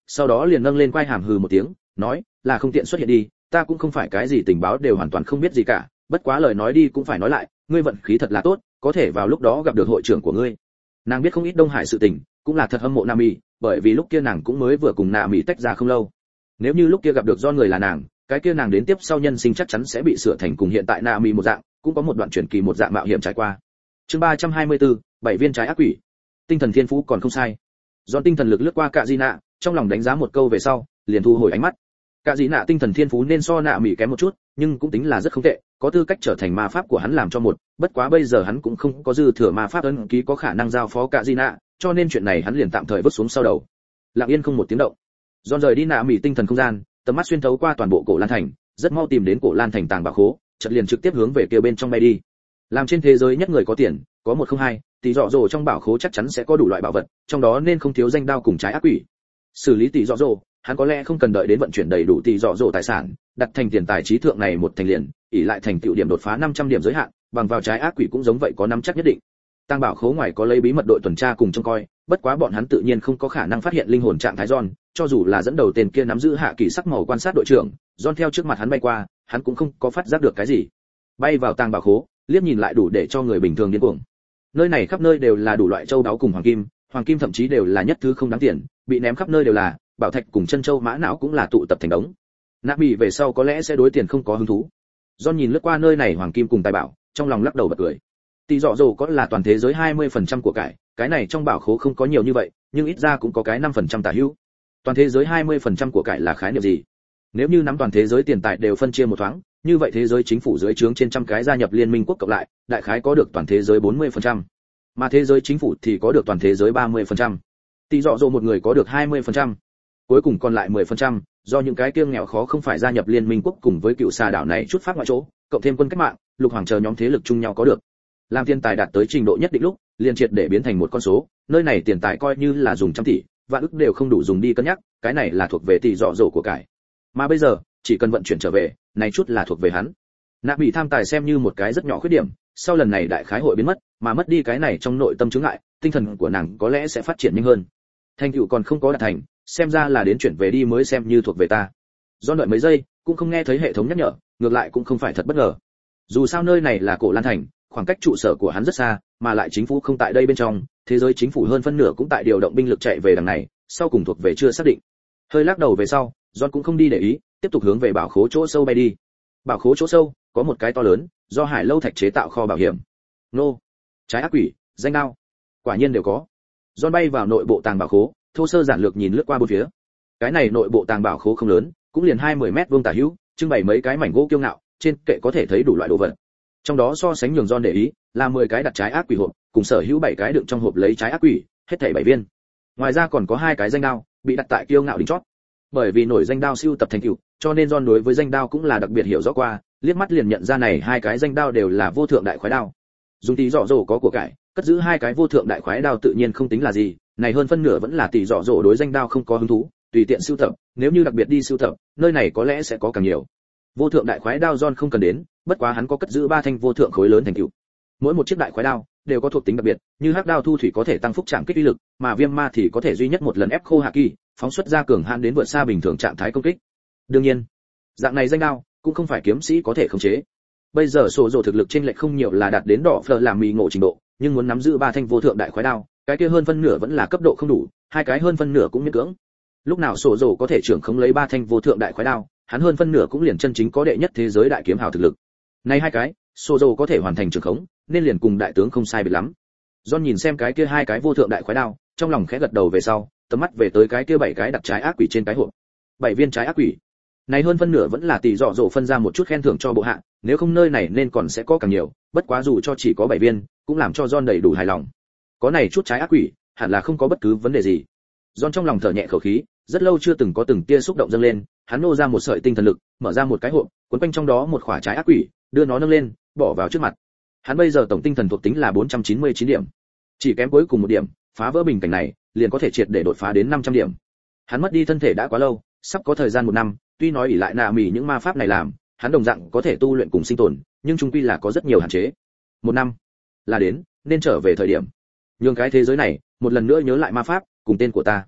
[SPEAKER 1] sau đó liền nâng lên quai hàm hừ một tiếng, nói, là không tiện xuất hiện đi, ta cũng không phải cái gì tình báo đều hoàn toàn không biết gì cả, bất quá lời nói đi cũng phải nói lại, ngươi vận khí thật là tốt, có thể vào lúc đó gặp được hội trưởng của ngươi. Nàng biết không ít Đông Hải sự tình, cũng là thật hâm mộ Nam Mỹ, bởi vì lúc kia nàng cũng mới vừa cùng Nam Mỹ tách ra không lâu. Nếu như lúc kia gặp được do người là nàng, cái kia nàng đến tiếp sau nhân sinh chắc chắn sẽ bị sửa thành cùng hiện tại Nam Mỹ một dạng, cũng có một đoạn truyền kỳ một dạng mạo hiểm trải qua. Chương ba trăm hai mươi tư, bảy viên trái ác quỷ. Tinh thần thiên phú còn không sai. Giòn tinh thần lực lướt qua Cạ Dị Nạ, trong lòng đánh giá một câu về sau, liền thu hồi ánh mắt. Cạ Dị Nạ tinh thần thiên phú nên so Nạ Mỹ kém một chút, nhưng cũng tính là rất không tệ, có tư cách trở thành ma pháp của hắn làm cho một, bất quá bây giờ hắn cũng không có dư thừa ma pháp ấn ký có khả năng giao phó Cạ Dị Nạ, cho nên chuyện này hắn liền tạm thời vứt xuống sau đầu. Lặng yên không một tiếng động. Giòn rời đi Nạ Mỹ tinh thần không gian, tầm mắt xuyên thấu qua toàn bộ cổ Lan thành, rất mau tìm đến cổ Lan thành tàng bảo khố, chợt liền trực tiếp hướng về kia bên trong bay đi. Làm trên thế giới nhất người có tiền, có một không hai, tỷ dọ dồ trong bảo khố chắc chắn sẽ có đủ loại bảo vật, trong đó nên không thiếu danh đao cùng trái ác quỷ. Xử lý tỷ dọ dồ, hắn có lẽ không cần đợi đến vận chuyển đầy đủ tỷ dọ dồ tài sản, đặt thành tiền tài trí thượng này một thành liền, ỷ lại thành tựu điểm đột phá năm trăm điểm giới hạn, bằng vào trái ác quỷ cũng giống vậy có nắm chắc nhất định. Tăng bảo khố ngoài có lấy bí mật đội tuần tra cùng trông coi, bất quá bọn hắn tự nhiên không có khả năng phát hiện linh hồn trạng thái John, cho dù là dẫn đầu tên kia nắm giữ hạ kỳ sắc màu quan sát đội trưởng, John theo trước mặt hắn bay qua, hắn cũng không có phát giác được cái gì. Bay vào tàng bảo khố, liếc nhìn lại đủ để cho người bình thường điên cuồng. Nơi này khắp nơi đều là đủ loại châu báu cùng hoàng kim, hoàng kim thậm chí đều là nhất thứ không đáng tiền, bị ném khắp nơi đều là, bảo thạch cùng chân châu mã não cũng là tụ tập thành đống. Nạ Bỉ về sau có lẽ sẽ đối tiền không có hứng thú. John nhìn lướt qua nơi này hoàng kim cùng tài bảo, trong lòng lắc đầu bật cười. Tỷ dọ dồ có là toàn thế giới hai mươi phần trăm của cải, cái này trong bảo khố không có nhiều như vậy, nhưng ít ra cũng có cái năm phần trăm tả hữu. Toàn thế giới hai mươi phần trăm của cải là khái niệm gì? Nếu như nắm toàn thế giới tiền tài đều phân chia một thoáng, như vậy thế giới chính phủ dưới trướng trên trăm cái gia nhập liên minh quốc cộng lại, đại khái có được toàn thế giới bốn mươi phần trăm. Mà thế giới chính phủ thì có được toàn thế giới ba mươi phần trăm. Tỷ dọ dồ một người có được hai mươi phần trăm. Cuối cùng còn lại mười phần trăm, do những cái kiêng nghèo khó không phải gia nhập liên minh quốc cùng với cựu xà đảo này chút phát ngoại chỗ, cộng thêm quân cách mạng, lục hoàng chờ nhóm thế lực chung nhau có được. Làm tiền tài đạt tới trình độ nhất định lúc, liền triệt để biến thành một con số, nơi này tiền tài coi như là dùng trăm tỷ, vạn ức đều không đủ dùng đi cân nhắc, cái này là thuộc về tỷ dọ dồ của cải. Mà bây giờ, chỉ cần vận chuyển trở về, này chút là thuộc về hắn. Nạ bị tham tài xem như một cái rất nhỏ khuyết điểm, sau lần này đại khái hội biến mất, mà mất đi cái này trong nội tâm chứng ngại, tinh thần của nàng có lẽ sẽ phát triển nhanh hơn. Thành tựu còn không có đạt thành, xem ra là đến chuyển về đi mới xem như thuộc về ta. Do đợi mấy giây, cũng không nghe thấy hệ thống nhắc nhở, ngược lại cũng không phải thật bất ngờ. Dù sao nơi này là cổ Lan thành, khoảng cách trụ sở của hắn rất xa, mà lại chính phủ không tại đây bên trong, thế giới chính phủ hơn phân nửa cũng tại điều động binh lực chạy về đằng này, sau cùng thuộc về chưa xác định. Hơi lắc đầu về sau, John cũng không đi để ý, tiếp tục hướng về bảo khố chỗ sâu bay đi. Bảo khố chỗ sâu có một cái to lớn, do Hải Lâu thạch chế tạo kho bảo hiểm. Nô, trái ác quỷ, danh đao, quả nhiên đều có. John bay vào nội bộ tàng bảo khố, thô sơ giản lược nhìn lướt qua bốn phía. Cái này nội bộ tàng bảo khố không lớn, cũng liền hai mươi mét vuông tả hữu, trưng bày mấy cái mảnh gỗ kiêu ngạo, trên kệ có thể thấy đủ loại đồ vật. Trong đó so sánh nhường John để ý, là mười cái đặt trái ác quỷ hộp, cùng sở hữu bảy cái đựng trong hộp lấy trái ác quỷ, hết thảy bảy viên. Ngoài ra còn có hai cái danh đao, bị đặt tại kiêu ngạo đỉnh chót. Bởi vì nổi danh đao siêu tập thành tựu, cho nên John đối với danh đao cũng là đặc biệt hiểu rõ qua, liếc mắt liền nhận ra này hai cái danh đao đều là vô thượng đại khoái đao. Dùng tỷ dọ dỗ có của cải, cất giữ hai cái vô thượng đại khoái đao tự nhiên không tính là gì, này hơn phân nửa vẫn là tỷ dọ dỗ đối danh đao không có hứng thú, tùy tiện sưu tập, nếu như đặc biệt đi sưu tập, nơi này có lẽ sẽ có càng nhiều. Vô thượng đại khoái đao John không cần đến, bất quá hắn có cất giữ ba thanh vô thượng khối lớn thành tựu. Mỗi một chiếc đại khoái đao đều có thuộc tính đặc biệt, như hắc đao thu thủy có thể tăng phúc trạng kích uy lực, mà viêm ma thì có thể duy nhất một lần ép khô hạ kỳ, phóng xuất ra cường hãn đến vượt xa bình thường trạng thái công kích. Đương nhiên, dạng này danh đao cũng không phải kiếm sĩ có thể khống chế. Bây giờ sổ rồ thực lực trên lệch không nhiều là đạt đến đỏ phở làm mì ngộ trình độ, nhưng muốn nắm giữ ba thanh vô thượng đại khoái đao, cái kia hơn phân nửa vẫn là cấp độ không đủ, hai cái hơn phân nửa cũng miễn cưỡng. Lúc nào sổ rồ có thể trưởng khống lấy ba thanh vô thượng đại khoái đao, hắn hơn phân nửa cũng liền chân chính có đệ nhất thế giới đại kiếm hào thực lực. Này hai cái, sổ rồ có thể hoàn thành trưởng khống, nên liền cùng đại tướng không sai biệt lắm. John nhìn xem cái kia hai cái vô thượng đại khoái đao, trong lòng khẽ gật đầu về sau, tầm mắt về tới cái kia bảy cái đặt trái ác quỷ trên cái hộp. Bảy viên trái ác quỷ. Này hơn phân nửa vẫn là tỷ dọ dỗ phân ra một chút khen thưởng cho bộ hạ, nếu không nơi này nên còn sẽ có càng nhiều, bất quá dù cho chỉ có bảy viên, cũng làm cho John đầy đủ hài lòng. Có này chút trái ác quỷ, hẳn là không có bất cứ vấn đề gì. John trong lòng thở nhẹ khẩu khí, rất lâu chưa từng có từng tia xúc động dâng lên, hắn nô ra một sợi tinh thần lực, mở ra một cái hộp, cuốn quanh trong đó một quả trái ác quỷ, đưa nó nâng lên, bỏ vào trước mặt. Hắn bây giờ tổng tinh thần thuộc tính là bốn trăm chín mươi chín điểm, chỉ kém cuối cùng một điểm, phá vỡ bình cảnh này, liền có thể triệt để đột phá đến năm trăm điểm. Hắn mất đi thân thể đã quá lâu, sắp có thời gian một năm, tuy nói ỷ lại nạ mỉ những ma pháp này làm, hắn đồng dạng có thể tu luyện cùng sinh tồn, nhưng chung quy là có rất nhiều hạn chế. Một năm là đến, nên trở về thời điểm, nhường cái thế giới này một lần nữa nhớ lại ma pháp cùng tên của ta.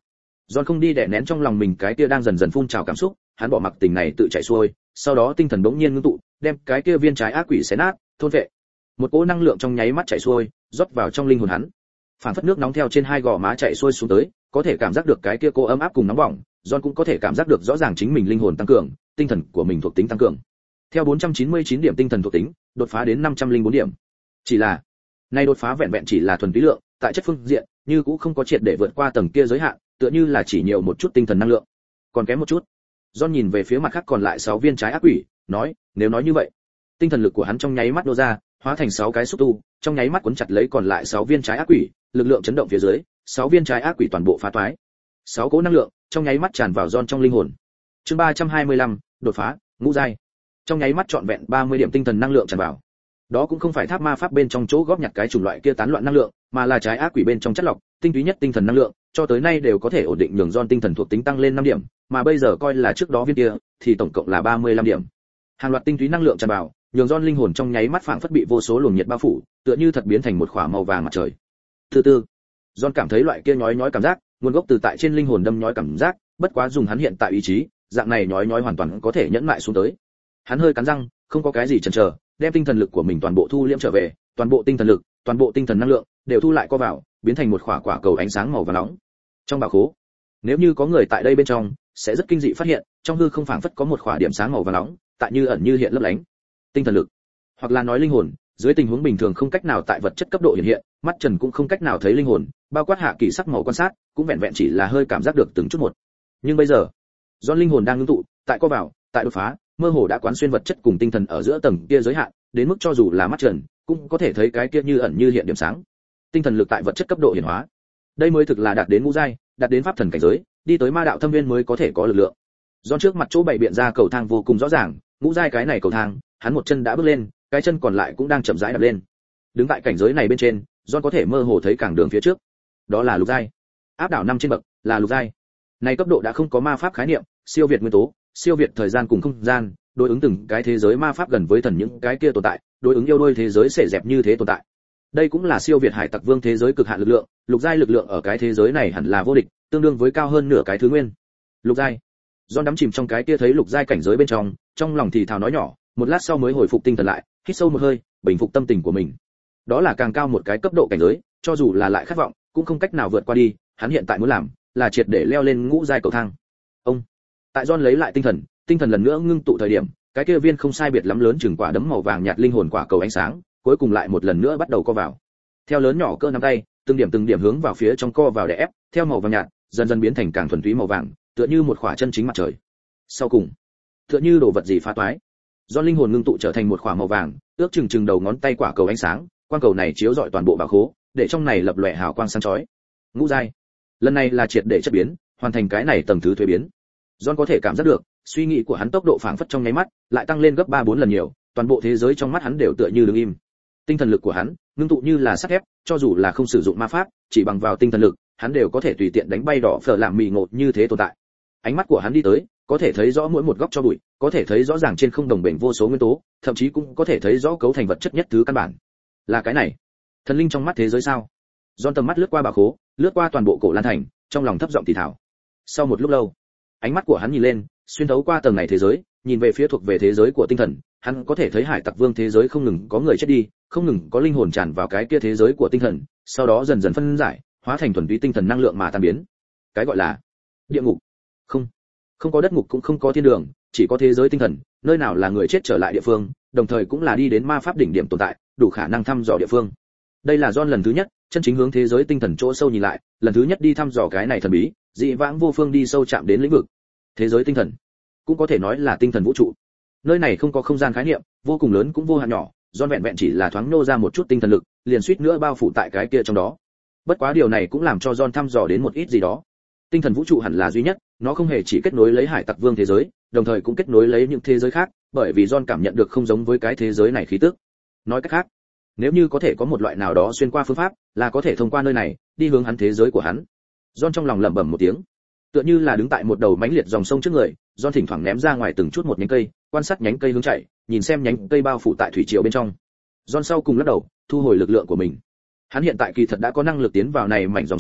[SPEAKER 1] John không đi đè nén trong lòng mình cái kia đang dần dần phun trào cảm xúc, hắn bỏ mặc tình này tự chảy xuôi, sau đó tinh thần bỗng nhiên ngưng tụ, đem cái kia viên trái ác quỷ xé nát, thôn vệ. Một cỗ năng lượng trong nháy mắt chảy xuôi, rót vào trong linh hồn hắn. Phản phất nước nóng theo trên hai gò má chảy xuôi xuống tới, có thể cảm giác được cái kia cô ấm áp cùng nóng bỏng, John cũng có thể cảm giác được rõ ràng chính mình linh hồn tăng cường, tinh thần của mình thuộc tính tăng cường. Theo bốn trăm chín mươi chín điểm tinh thần thuộc tính, đột phá đến năm trăm lẻ bốn điểm. Chỉ là, nay đột phá vẹn vẹn chỉ là thuần túy lượng, tại chất phương diện, như cũng không có triệt để vượt qua tầng kia giới hạn, tựa như là chỉ nhiều một chút tinh thần năng lượng. Còn kém một chút. John nhìn về phía mặt khác còn lại sáu viên trái ác quỷ, nói, nếu nói như vậy, tinh thần lực của hắn trong nháy mắt nô ra, hóa thành sáu cái xúc tu, trong nháy mắt cuốn chặt lấy còn lại sáu viên trái ác quỷ, lực lượng chấn động phía dưới, sáu viên trái ác quỷ toàn bộ phá toái. Sáu cỗ năng lượng trong nháy mắt tràn vào John trong linh hồn. Chương ba trăm hai mươi lăm, đột phá, ngũ giai. Trong nháy mắt trọn vẹn ba mươi điểm tinh thần năng lượng tràn vào. Đó cũng không phải tháp ma pháp bên trong chỗ góp nhặt cái chủng loại kia tán loạn năng lượng, mà là trái ác quỷ bên trong chất lọc, tinh túy nhất tinh thần năng lượng, cho tới nay đều có thể ổn định nhường John tinh thần thuộc tính tăng lên năm điểm, mà bây giờ coi là trước đó viên kia, thì tổng cộng là ba mươi lăm điểm. Hàng loạt tinh túy năng lượng tràn vào, nhường John linh hồn trong nháy mắt phảng phất bị vô số luồng nhiệt bao phủ, tựa như thật biến thành một khỏa màu vàng mặt trời. Từ từ, John cảm thấy loại kia nhói nhói cảm giác, nguồn gốc từ tại trên linh hồn đâm nhói cảm giác, bất quá dùng hắn hiện tại ý chí, dạng này nhói nhói hoàn toàn có thể nhẫn lại xuống tới. Hắn hơi cắn răng, không có cái gì chần chờ, đem tinh thần lực của mình toàn bộ thu liễm trở về, toàn bộ tinh thần lực, toàn bộ tinh thần năng lượng đều thu lại co vào, biến thành một quả quả cầu ánh sáng màu vàng nóng. Trong bảo khố, nếu như có người tại đây bên trong, sẽ rất kinh dị phát hiện, trong hư không phảng phất có một quả điểm sáng màu vàng nóng, tại như ẩn như hiện lấp lánh. Tinh thần lực, hoặc là nói linh hồn, dưới tình huống bình thường không cách nào tại vật chất cấp độ hiện hiện, mắt trần cũng không cách nào thấy linh hồn, bao quát hạ kỳ sắc màu quan sát, cũng vẹn vẹn chỉ là hơi cảm giác được từng chút một. Nhưng bây giờ, do linh hồn đang ngưng tụ, tại co vào, tại đột phá, mơ hồ đã quán xuyên vật chất cùng tinh thần ở giữa tầng kia giới hạn, đến mức cho dù là mắt trần, cũng có thể thấy cái kia như ẩn như hiện điểm sáng. Tinh thần lực tại vật chất cấp độ hiển hóa. Đây mới thực là đạt đến ngũ giai, đạt đến pháp thần cảnh giới, đi tới ma đạo thâm viên mới có thể có lực lượng. Do trước mặt chỗ bày biện ra cầu thang vô cùng rõ ràng, ngũ giai cái này cầu thang, hắn một chân đã bước lên, cái chân còn lại cũng đang chậm rãi đạp lên. Đứng tại cảnh giới này bên trên, John có thể mơ hồ thấy cảng đường phía trước. Đó là lục giai. Áp đảo năm trên bậc, là lục giai. Này cấp độ đã không có ma pháp khái niệm, siêu việt nguyên tố, siêu việt thời gian cùng không gian, đối ứng từng cái thế giới ma pháp gần với thần những cái kia tồn tại, đối ứng yêu đôi thế giới xẻ dẹp như thế tồn tại. Đây cũng là siêu việt hải tặc vương thế giới cực hạn lực lượng, lục giai lực lượng ở cái thế giới này hẳn là vô địch, tương đương với cao hơn nửa cái thứ nguyên. Lục giai. John đắm chìm trong cái kia thấy lục giai cảnh giới bên trong, trong lòng thì thào nói nhỏ, một lát sau mới hồi phục tinh thần lại, hít sâu một hơi, bình phục tâm tình của mình. Đó là càng cao một cái cấp độ cảnh giới, cho dù là lại khát vọng, cũng không cách nào vượt qua đi, hắn hiện tại muốn làm là triệt để leo lên ngũ giai cầu thang. Ông. Tại John lấy lại tinh thần, tinh thần lần nữa ngưng tụ thời điểm, cái kia viên không sai biệt lắm lớn chừng quả đấm màu vàng nhạt linh hồn quả cầu ánh sáng, cuối cùng lại một lần nữa bắt đầu co vào. Theo lớn nhỏ cỡ nắm tay, từng điểm từng điểm hướng vào phía trong co vào để ép, theo màu vàng nhạt, dần dần biến thành càng thuần túy màu vàng, tựa như một khỏa chân chính mặt trời. Sau cùng, tựa như đồ vật gì phá toái. Do linh hồn ngưng tụ trở thành một khỏa màu vàng, ước chừng chừng đầu ngón tay quả cầu ánh sáng, quang cầu này chiếu rọi toàn bộ bảo khố, để trong này lập lòe hào quang sáng chói. Ngũ giai. Lần này là triệt để chất biến, hoàn thành cái này tầng thứ thuế biến. John có thể cảm giác được, suy nghĩ của hắn tốc độ phảng phất trong nháy mắt, lại tăng lên gấp ba bốn lần nhiều, toàn bộ thế giới trong mắt hắn đều tựa như đứng im. Tinh thần lực của hắn, ngưng tụ như là sắt thép, cho dù là không sử dụng ma pháp, chỉ bằng vào tinh thần lực, hắn đều có thể tùy tiện đánh bay đỏ phở làm mì ngột như thế tồn tại. Ánh mắt của hắn đi tới, có thể thấy rõ mỗi một góc cho bụi, có thể thấy rõ ràng trên không đồng bền vô số nguyên tố, thậm chí cũng có thể thấy rõ cấu thành vật chất nhất thứ căn bản. Là cái này, thần linh trong mắt thế giới sao? John tầm mắt lướt qua bảo khố, lướt qua toàn bộ cổ Lan thành, trong lòng thấp giọng thì thào. Sau một lúc lâu, ánh mắt của hắn nhìn lên, xuyên thấu qua tầng này thế giới, nhìn về phía thuộc về thế giới của tinh thần, hắn có thể thấy hải tặc vương thế giới không ngừng có người chết đi, không ngừng có linh hồn tràn vào cái kia thế giới của tinh thần, sau đó dần dần phân giải, hóa thành thuần túy tinh thần năng lượng mà tan biến. Cái gọi là địa ngục. Không, không có đất ngục cũng không có thiên đường, chỉ có thế giới tinh thần, nơi nào là người chết trở lại địa phương, đồng thời cũng là đi đến ma pháp đỉnh điểm tồn tại, đủ khả năng thăm dò địa phương. Đây là John lần thứ nhất chân chính hướng thế giới tinh thần chỗ sâu nhìn lại, lần thứ nhất đi thăm dò cái này thần bí, dị vãng vô phương đi sâu chạm đến lĩnh vực. Thế giới tinh thần, cũng có thể nói là tinh thần vũ trụ. Nơi này không có không gian khái niệm, vô cùng lớn cũng vô hạn nhỏ, John vẹn vẹn chỉ là thoáng nô ra một chút tinh thần lực, liền suýt nữa bao phủ tại cái kia trong đó. Bất quá điều này cũng làm cho John thăm dò đến một ít gì đó. Tinh thần vũ trụ hẳn là duy nhất, nó không hề chỉ kết nối lấy hải tặc vương thế giới, đồng thời cũng kết nối lấy những thế giới khác, bởi vì John cảm nhận được không giống với cái thế giới này khí tức. Nói cách khác, nếu như có thể có một loại nào đó xuyên qua phương pháp, là có thể thông qua nơi này, đi hướng hắn thế giới của hắn. John trong lòng lẩm bẩm một tiếng, tựa như là đứng tại một đầu mãnh liệt dòng sông trước người, John thỉnh thoảng ném ra ngoài từng chút một nhánh cây, quan sát nhánh cây hướng chảy, nhìn xem nhánh cây bao phủ tại thủy triều bên trong. John sau cùng lắc đầu, thu hồi lực lượng của mình. Hắn hiện tại kỳ thật đã có năng lực tiến vào này mảnh dòng sông,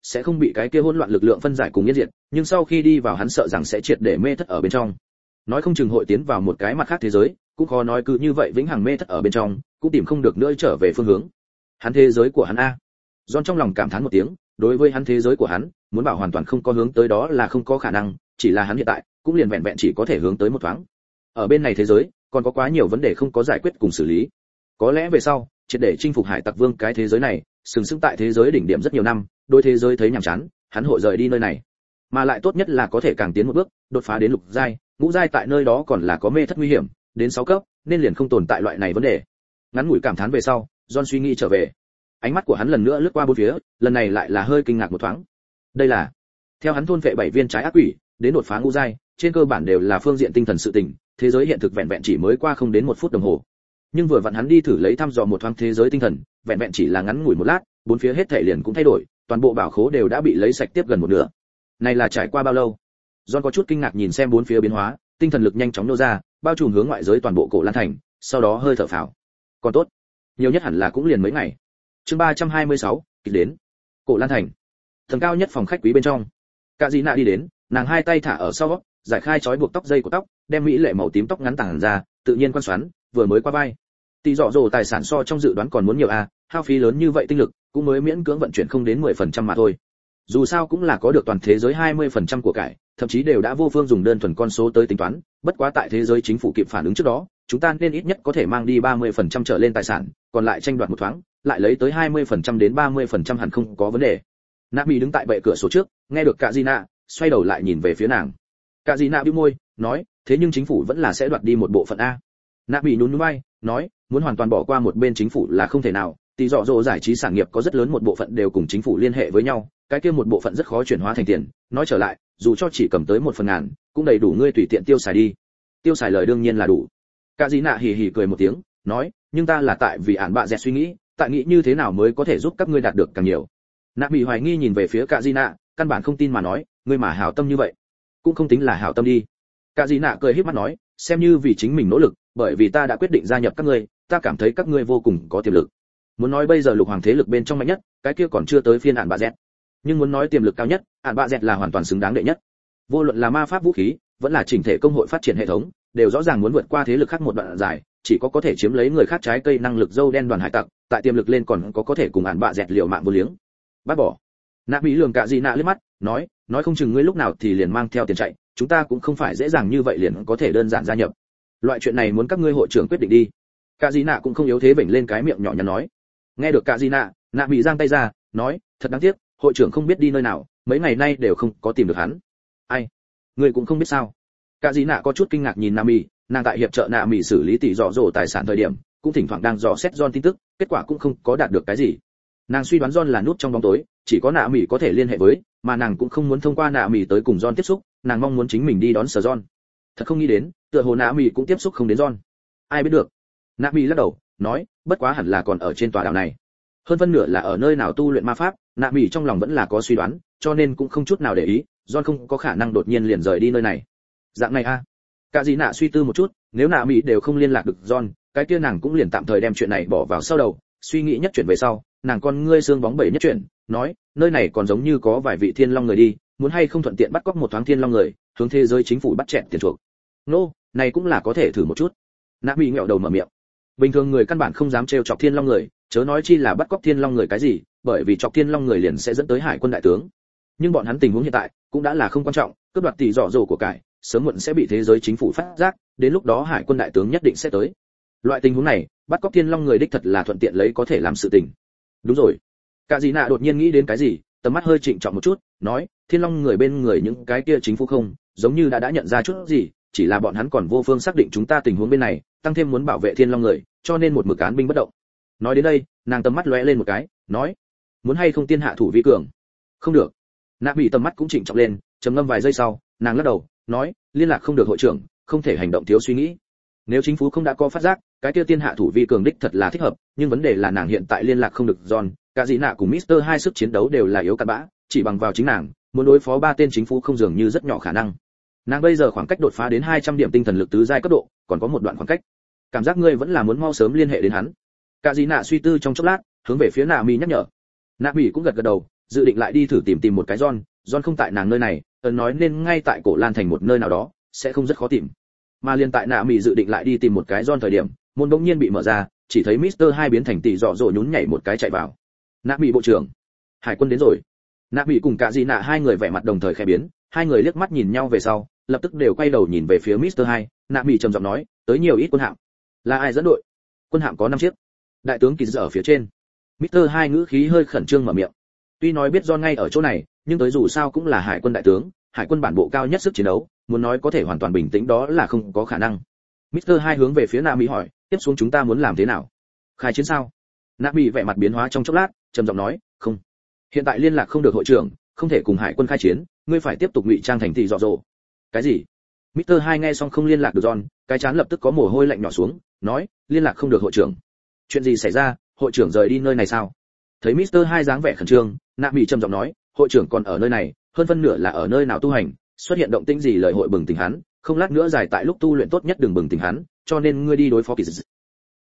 [SPEAKER 1] sẽ không bị cái kia hỗn loạn lực lượng phân giải cùng yên diệt, nhưng sau khi đi vào hắn sợ rằng sẽ triệt để mê thất ở bên trong. Nói không chừng hội tiến vào một cái mặt khác thế giới, cũng khó nói cứ như vậy vĩnh hằng mê thất ở bên trong, cũng tìm không được nữa trở về phương hướng. Hắn thế giới của hắn a. John trong lòng cảm thán một tiếng, đối với hắn thế giới của hắn, muốn bảo hoàn toàn không có hướng tới đó là không có khả năng, chỉ là hắn hiện tại cũng liền vẹn vẹn chỉ có thể hướng tới một thoáng. Ở bên này thế giới, còn có quá nhiều vấn đề không có giải quyết cùng xử lý. Có lẽ về sau, triệt để chinh phục hải tặc vương cái thế giới này, sừng sững tại thế giới đỉnh điểm rất nhiều năm, đôi thế giới thấy nhàm chán, hắn hội rời đi nơi này. Mà lại tốt nhất là có thể càng tiến một bước, đột phá đến lục giai, ngũ giai tại nơi đó còn là có mê thất nguy hiểm, đến sáu cấp, nên liền không tồn tại loại này vấn đề. Ngắn ngủi cảm thán về sau, John suy nghĩ trở về. Ánh mắt của hắn lần nữa lướt qua bốn phía, lần này lại là hơi kinh ngạc một thoáng. Đây là, theo hắn thôn vệ bảy viên trái ác quỷ, đến đột phá ngũ giai, trên cơ bản đều là phương diện tinh thần sự tình, thế giới hiện thực vẹn vẹn chỉ mới qua không đến một phút đồng hồ. Nhưng vừa vặn hắn đi thử lấy thăm dò một thoáng thế giới tinh thần, vẹn vẹn chỉ là ngắn ngủi một lát, bốn phía hết thảy liền cũng thay đổi, toàn bộ bảo khố đều đã bị lấy sạch tiếp gần một nửa. Này là trải qua bao lâu? John có chút kinh ngạc nhìn xem bốn phía biến hóa, tinh thần lực nhanh chóng nô ra, bao trùm hướng ngoại giới toàn bộ cổ Lan thành, sau đó hơi thở phào. Còn tốt, nhiều nhất hẳn là cũng liền mấy ngày. Chương ba trăm hai mươi sáu, kịch đến. Cổ Lan thành. Tầng cao nhất phòng khách quý bên trong. Cạ Dị Nạ đi đến, nàng hai tay thả ở sau, giải khai trói buộc tóc dây của tóc, đem mỹ lệ màu tím tóc ngắn tàng ra, tự nhiên quan xoắn, vừa mới qua vai. Tỷ dọ dồ tài sản so trong dự đoán còn muốn nhiều a, hao phí lớn như vậy tinh lực, cũng mới miễn cưỡng vận chuyển không đến mười phần trăm mà thôi. Dù sao cũng là có được toàn thế giới hai mươi phần trăm của cải, thậm chí đều đã vô phương dùng đơn thuần con số tới tính toán, bất quá tại thế giới chính phủ kịp phản ứng trước đó, chúng ta nên ít nhất có thể mang đi ba mươi phần trăm trở lên tài sản, còn lại tranh đoạt một thoáng, lại lấy tới hai mươi phần trăm đến ba mươi phần trăm hẳn không có vấn đề. Nabi đứng tại bệ cửa sổ trước, nghe được Cạ Dị Nạ, xoay đầu lại nhìn về phía nàng. Cạ Dị Nạ bĩu môi, nói, thế nhưng chính phủ vẫn là sẽ đoạt đi một bộ phận a. Nabi nhún nhún vai, nói, muốn hoàn toàn bỏ qua một bên chính phủ là không thể nào, tỷ dọ dỗ giải trí sản nghiệp có rất lớn một bộ phận đều cùng chính phủ liên hệ với nhau, cái kia một bộ phận rất khó chuyển hóa thành tiền, nói trở lại, dù cho chỉ cầm tới một phần ngàn, cũng đầy đủ ngươi tùy tiện tiêu xài đi. Tiêu xài lời đương nhiên là đủ. Cạ Dị Nạ hì hì cười một tiếng, nói, nhưng ta là tại vì ản bạ dẹt suy nghĩ, tại nghĩ như thế nào mới có thể giúp các ngươi đạt được càng nhiều. Nabi hoài nghi nhìn về phía Cạ Dị Nạ, căn bản không tin mà nói, ngươi mà hảo tâm như vậy, cũng không tính là hảo tâm đi. Cạ Dị Nạ cười híp mắt nói, xem như vì chính mình nỗ lực, bởi vì ta đã quyết định gia nhập các ngươi, ta cảm thấy các ngươi vô cùng có tiềm lực. Muốn nói bây giờ lục hoàng thế lực bên trong mạnh nhất, cái kia còn chưa tới phiên ản bạ dẹt. Nhưng muốn nói tiềm lực cao nhất, ản bạ dẹt là hoàn toàn xứng đáng đệ nhất. Vô luận là ma pháp vũ khí, vẫn là chỉnh thể công hội phát triển hệ thống, đều rõ ràng muốn vượt qua thế lực khác một đoạn dài, chỉ có có thể chiếm lấy người khác trái cây năng lực dâu đen đoàn hải tặc, tại tiềm lực lên còn có có thể cùng ản bạ dẹt liều mạng vô liếng. Bác bỏ. Nabi lườm Cạ Dị Nạ liếc mắt, nói, nói không chừng ngươi lúc nào thì liền mang theo tiền chạy, chúng ta cũng không phải dễ dàng như vậy liền có thể đơn giản gia nhập. Loại chuyện này muốn các ngươi hội trưởng quyết định đi. Cạ Dị Nạ cũng không yếu thế vểnh lên cái miệng nhỏ nhắn nói. Nghe được Cạ Dị Nạ, Nabi giang tay ra, nói, thật đáng tiếc, hội trưởng không biết đi nơi nào, mấy ngày nay đều không có tìm được hắn. Ai? Ngươi cũng không biết sao? Cạ Dị Nạ có chút kinh ngạc nhìn Nabi, nàng tại hiệp trợ Nabi xử lý tỷ dọ dỗ tài sản thời điểm, cũng thỉnh thoảng đang dò xét John tin tức, kết quả cũng không có đạt được cái gì. Nàng suy đoán John là nút trong bóng tối, chỉ có Nabi có thể liên hệ với, mà nàng cũng không muốn thông qua Nabi tới cùng John tiếp xúc, nàng mong muốn chính mình đi đón sở John. Thật không nghĩ đến, tựa hồ Nabi cũng tiếp xúc không đến John. Ai biết được? Nabi lắc đầu, nói, bất quá hẳn là còn ở trên tòa đảo này. Hơn phân nửa là ở nơi nào tu luyện ma pháp, Nabi trong lòng vẫn là có suy đoán, cho nên cũng không chút nào để ý, John không có khả năng đột nhiên liền rời đi nơi này. Dạng này a. À. Cạ Dị Nạ suy tư một chút, nếu Nabi đều không liên lạc được John, cái kia nàng cũng liền tạm thời đem chuyện này bỏ vào sau đầu, suy nghĩ nhất chuyển về sau, nàng con ngươi xương bóng bẩy nhất chuyển, nói, nơi này còn giống như có vài vị thiên long người đi, muốn hay không thuận tiện bắt cóc một thoáng thiên long người, hướng thế giới chính phủ bắt chẹt tiền chuộc. Nô, no, này cũng là có thể thử một chút. Nabi ngẹo đầu mở miệng. Bình thường người căn bản không dám trêu chọc thiên long người, chớ nói chi là bắt cóc thiên long người cái gì, bởi vì chọc thiên long người liền sẽ dẫn tới hải quân đại tướng. Nhưng bọn hắn tình huống hiện tại cũng đã là không quan trọng, cướp đoạt tỷ dọ dỗ của cải, sớm muộn sẽ bị thế giới chính phủ phát giác, đến lúc đó hải quân đại tướng nhất định sẽ tới. Loại tình huống này, bắt cóc thiên long người đích thật là thuận tiện lấy có thể làm sự tình. Đúng rồi. Cạ Dị Nạ đột nhiên nghĩ đến cái gì, tầm mắt hơi trịnh trọng một chút, nói, thiên long người bên người những cái kia chính phủ không, giống như đã đã nhận ra chút gì, chỉ là bọn hắn còn vô phương xác định chúng ta tình huống bên này, tăng thêm muốn bảo vệ thiên long người, cho nên một mực án binh bất động. Nói đến đây, nàng tầm mắt lóe lên một cái, nói, muốn hay không tiên hạ thủ vi cường? Không được. Nabi tầm mắt cũng trịnh trọng lên, trầm ngâm vài giây sau, nàng lắc đầu, nói, liên lạc không được hội trưởng, không thể hành động thiếu suy nghĩ. Nếu chính phủ không đã có phát giác, cái kia tiên hạ thủ vi cường đích thật là thích hợp, nhưng vấn đề là nàng hiện tại liên lạc không được John, Cạ Dị Nạ cùng Mister hai sức chiến đấu đều là yếu cặn bã, chỉ bằng vào chính nàng, muốn đối phó ba tên chính phủ không dường như rất nhỏ khả năng. Nàng bây giờ khoảng cách đột phá đến hai trăm điểm tinh thần lực tứ giai cấp độ, còn có một đoạn khoảng cách. Cảm giác ngươi vẫn là muốn mau sớm liên hệ đến hắn. Cạ Dị Nạ suy tư trong chốc lát, hướng về phía Nabi nhắc nhở. Nabi cũng gật gật đầu, dự định lại đi thử tìm tìm một cái John, John không tại nàng nơi này, ấn nói nên ngay tại cổ Lan thành một nơi nào đó, sẽ không rất khó tìm. Mà liên tại nạ mị dự định lại đi tìm một cái John thời điểm, môn bỗng nhiên bị mở ra, chỉ thấy Mister hai biến thành tỷ dọ dỗ nhún nhảy một cái chạy vào. Nạ mị bộ trưởng, hải quân đến rồi. Nạ mị cùng cả gì nạ hai người vẻ mặt đồng thời khẽ biến, hai người liếc mắt nhìn nhau về sau, lập tức đều quay đầu nhìn về phía Mister hai. Nạ mị trầm giọng nói, tới nhiều ít quân hạm. Là ai dẫn đội? Quân hạm có năm chiếc. Đại tướng Kỳ ở phía trên. Mister hai ngữ khí hơi khẩn trương mở miệng. Tuy nói biết John ngay ở chỗ này, nhưng tới dù sao cũng là hải quân đại tướng, hải quân bản bộ cao nhất sức chiến đấu, muốn nói có thể hoàn toàn bình tĩnh đó là không có khả năng. Mister hai hướng về phía Nạ Mỹ hỏi, tiếp xuống chúng ta muốn làm thế nào? Khai chiến sao? Nạ Mỹ vẻ mặt biến hóa trong chốc lát, trầm giọng nói, không. Hiện tại liên lạc không được hội trưởng, không thể cùng hải quân khai chiến, ngươi phải tiếp tục ngụy trang thành tỷ dọ dỗ. Cái gì? Mister hai nghe xong không liên lạc được John, cái chán lập tức có mồ hôi lạnh nhỏ xuống, nói, liên lạc không được hội trưởng. Chuyện gì xảy ra, hội trưởng rời đi nơi này sao? Thấy Mister hai dáng vẻ khẩn trương, Nạ Mỹ trầm giọng nói, hội trưởng còn ở nơi này, hơn phân nửa là ở nơi nào tu hành, xuất hiện động tĩnh gì lời hội bừng tỉnh hắn, không lát nữa giải tại lúc tu luyện tốt nhất đừng bừng tỉnh hắn, cho nên ngươi đi đối phó Kỳ.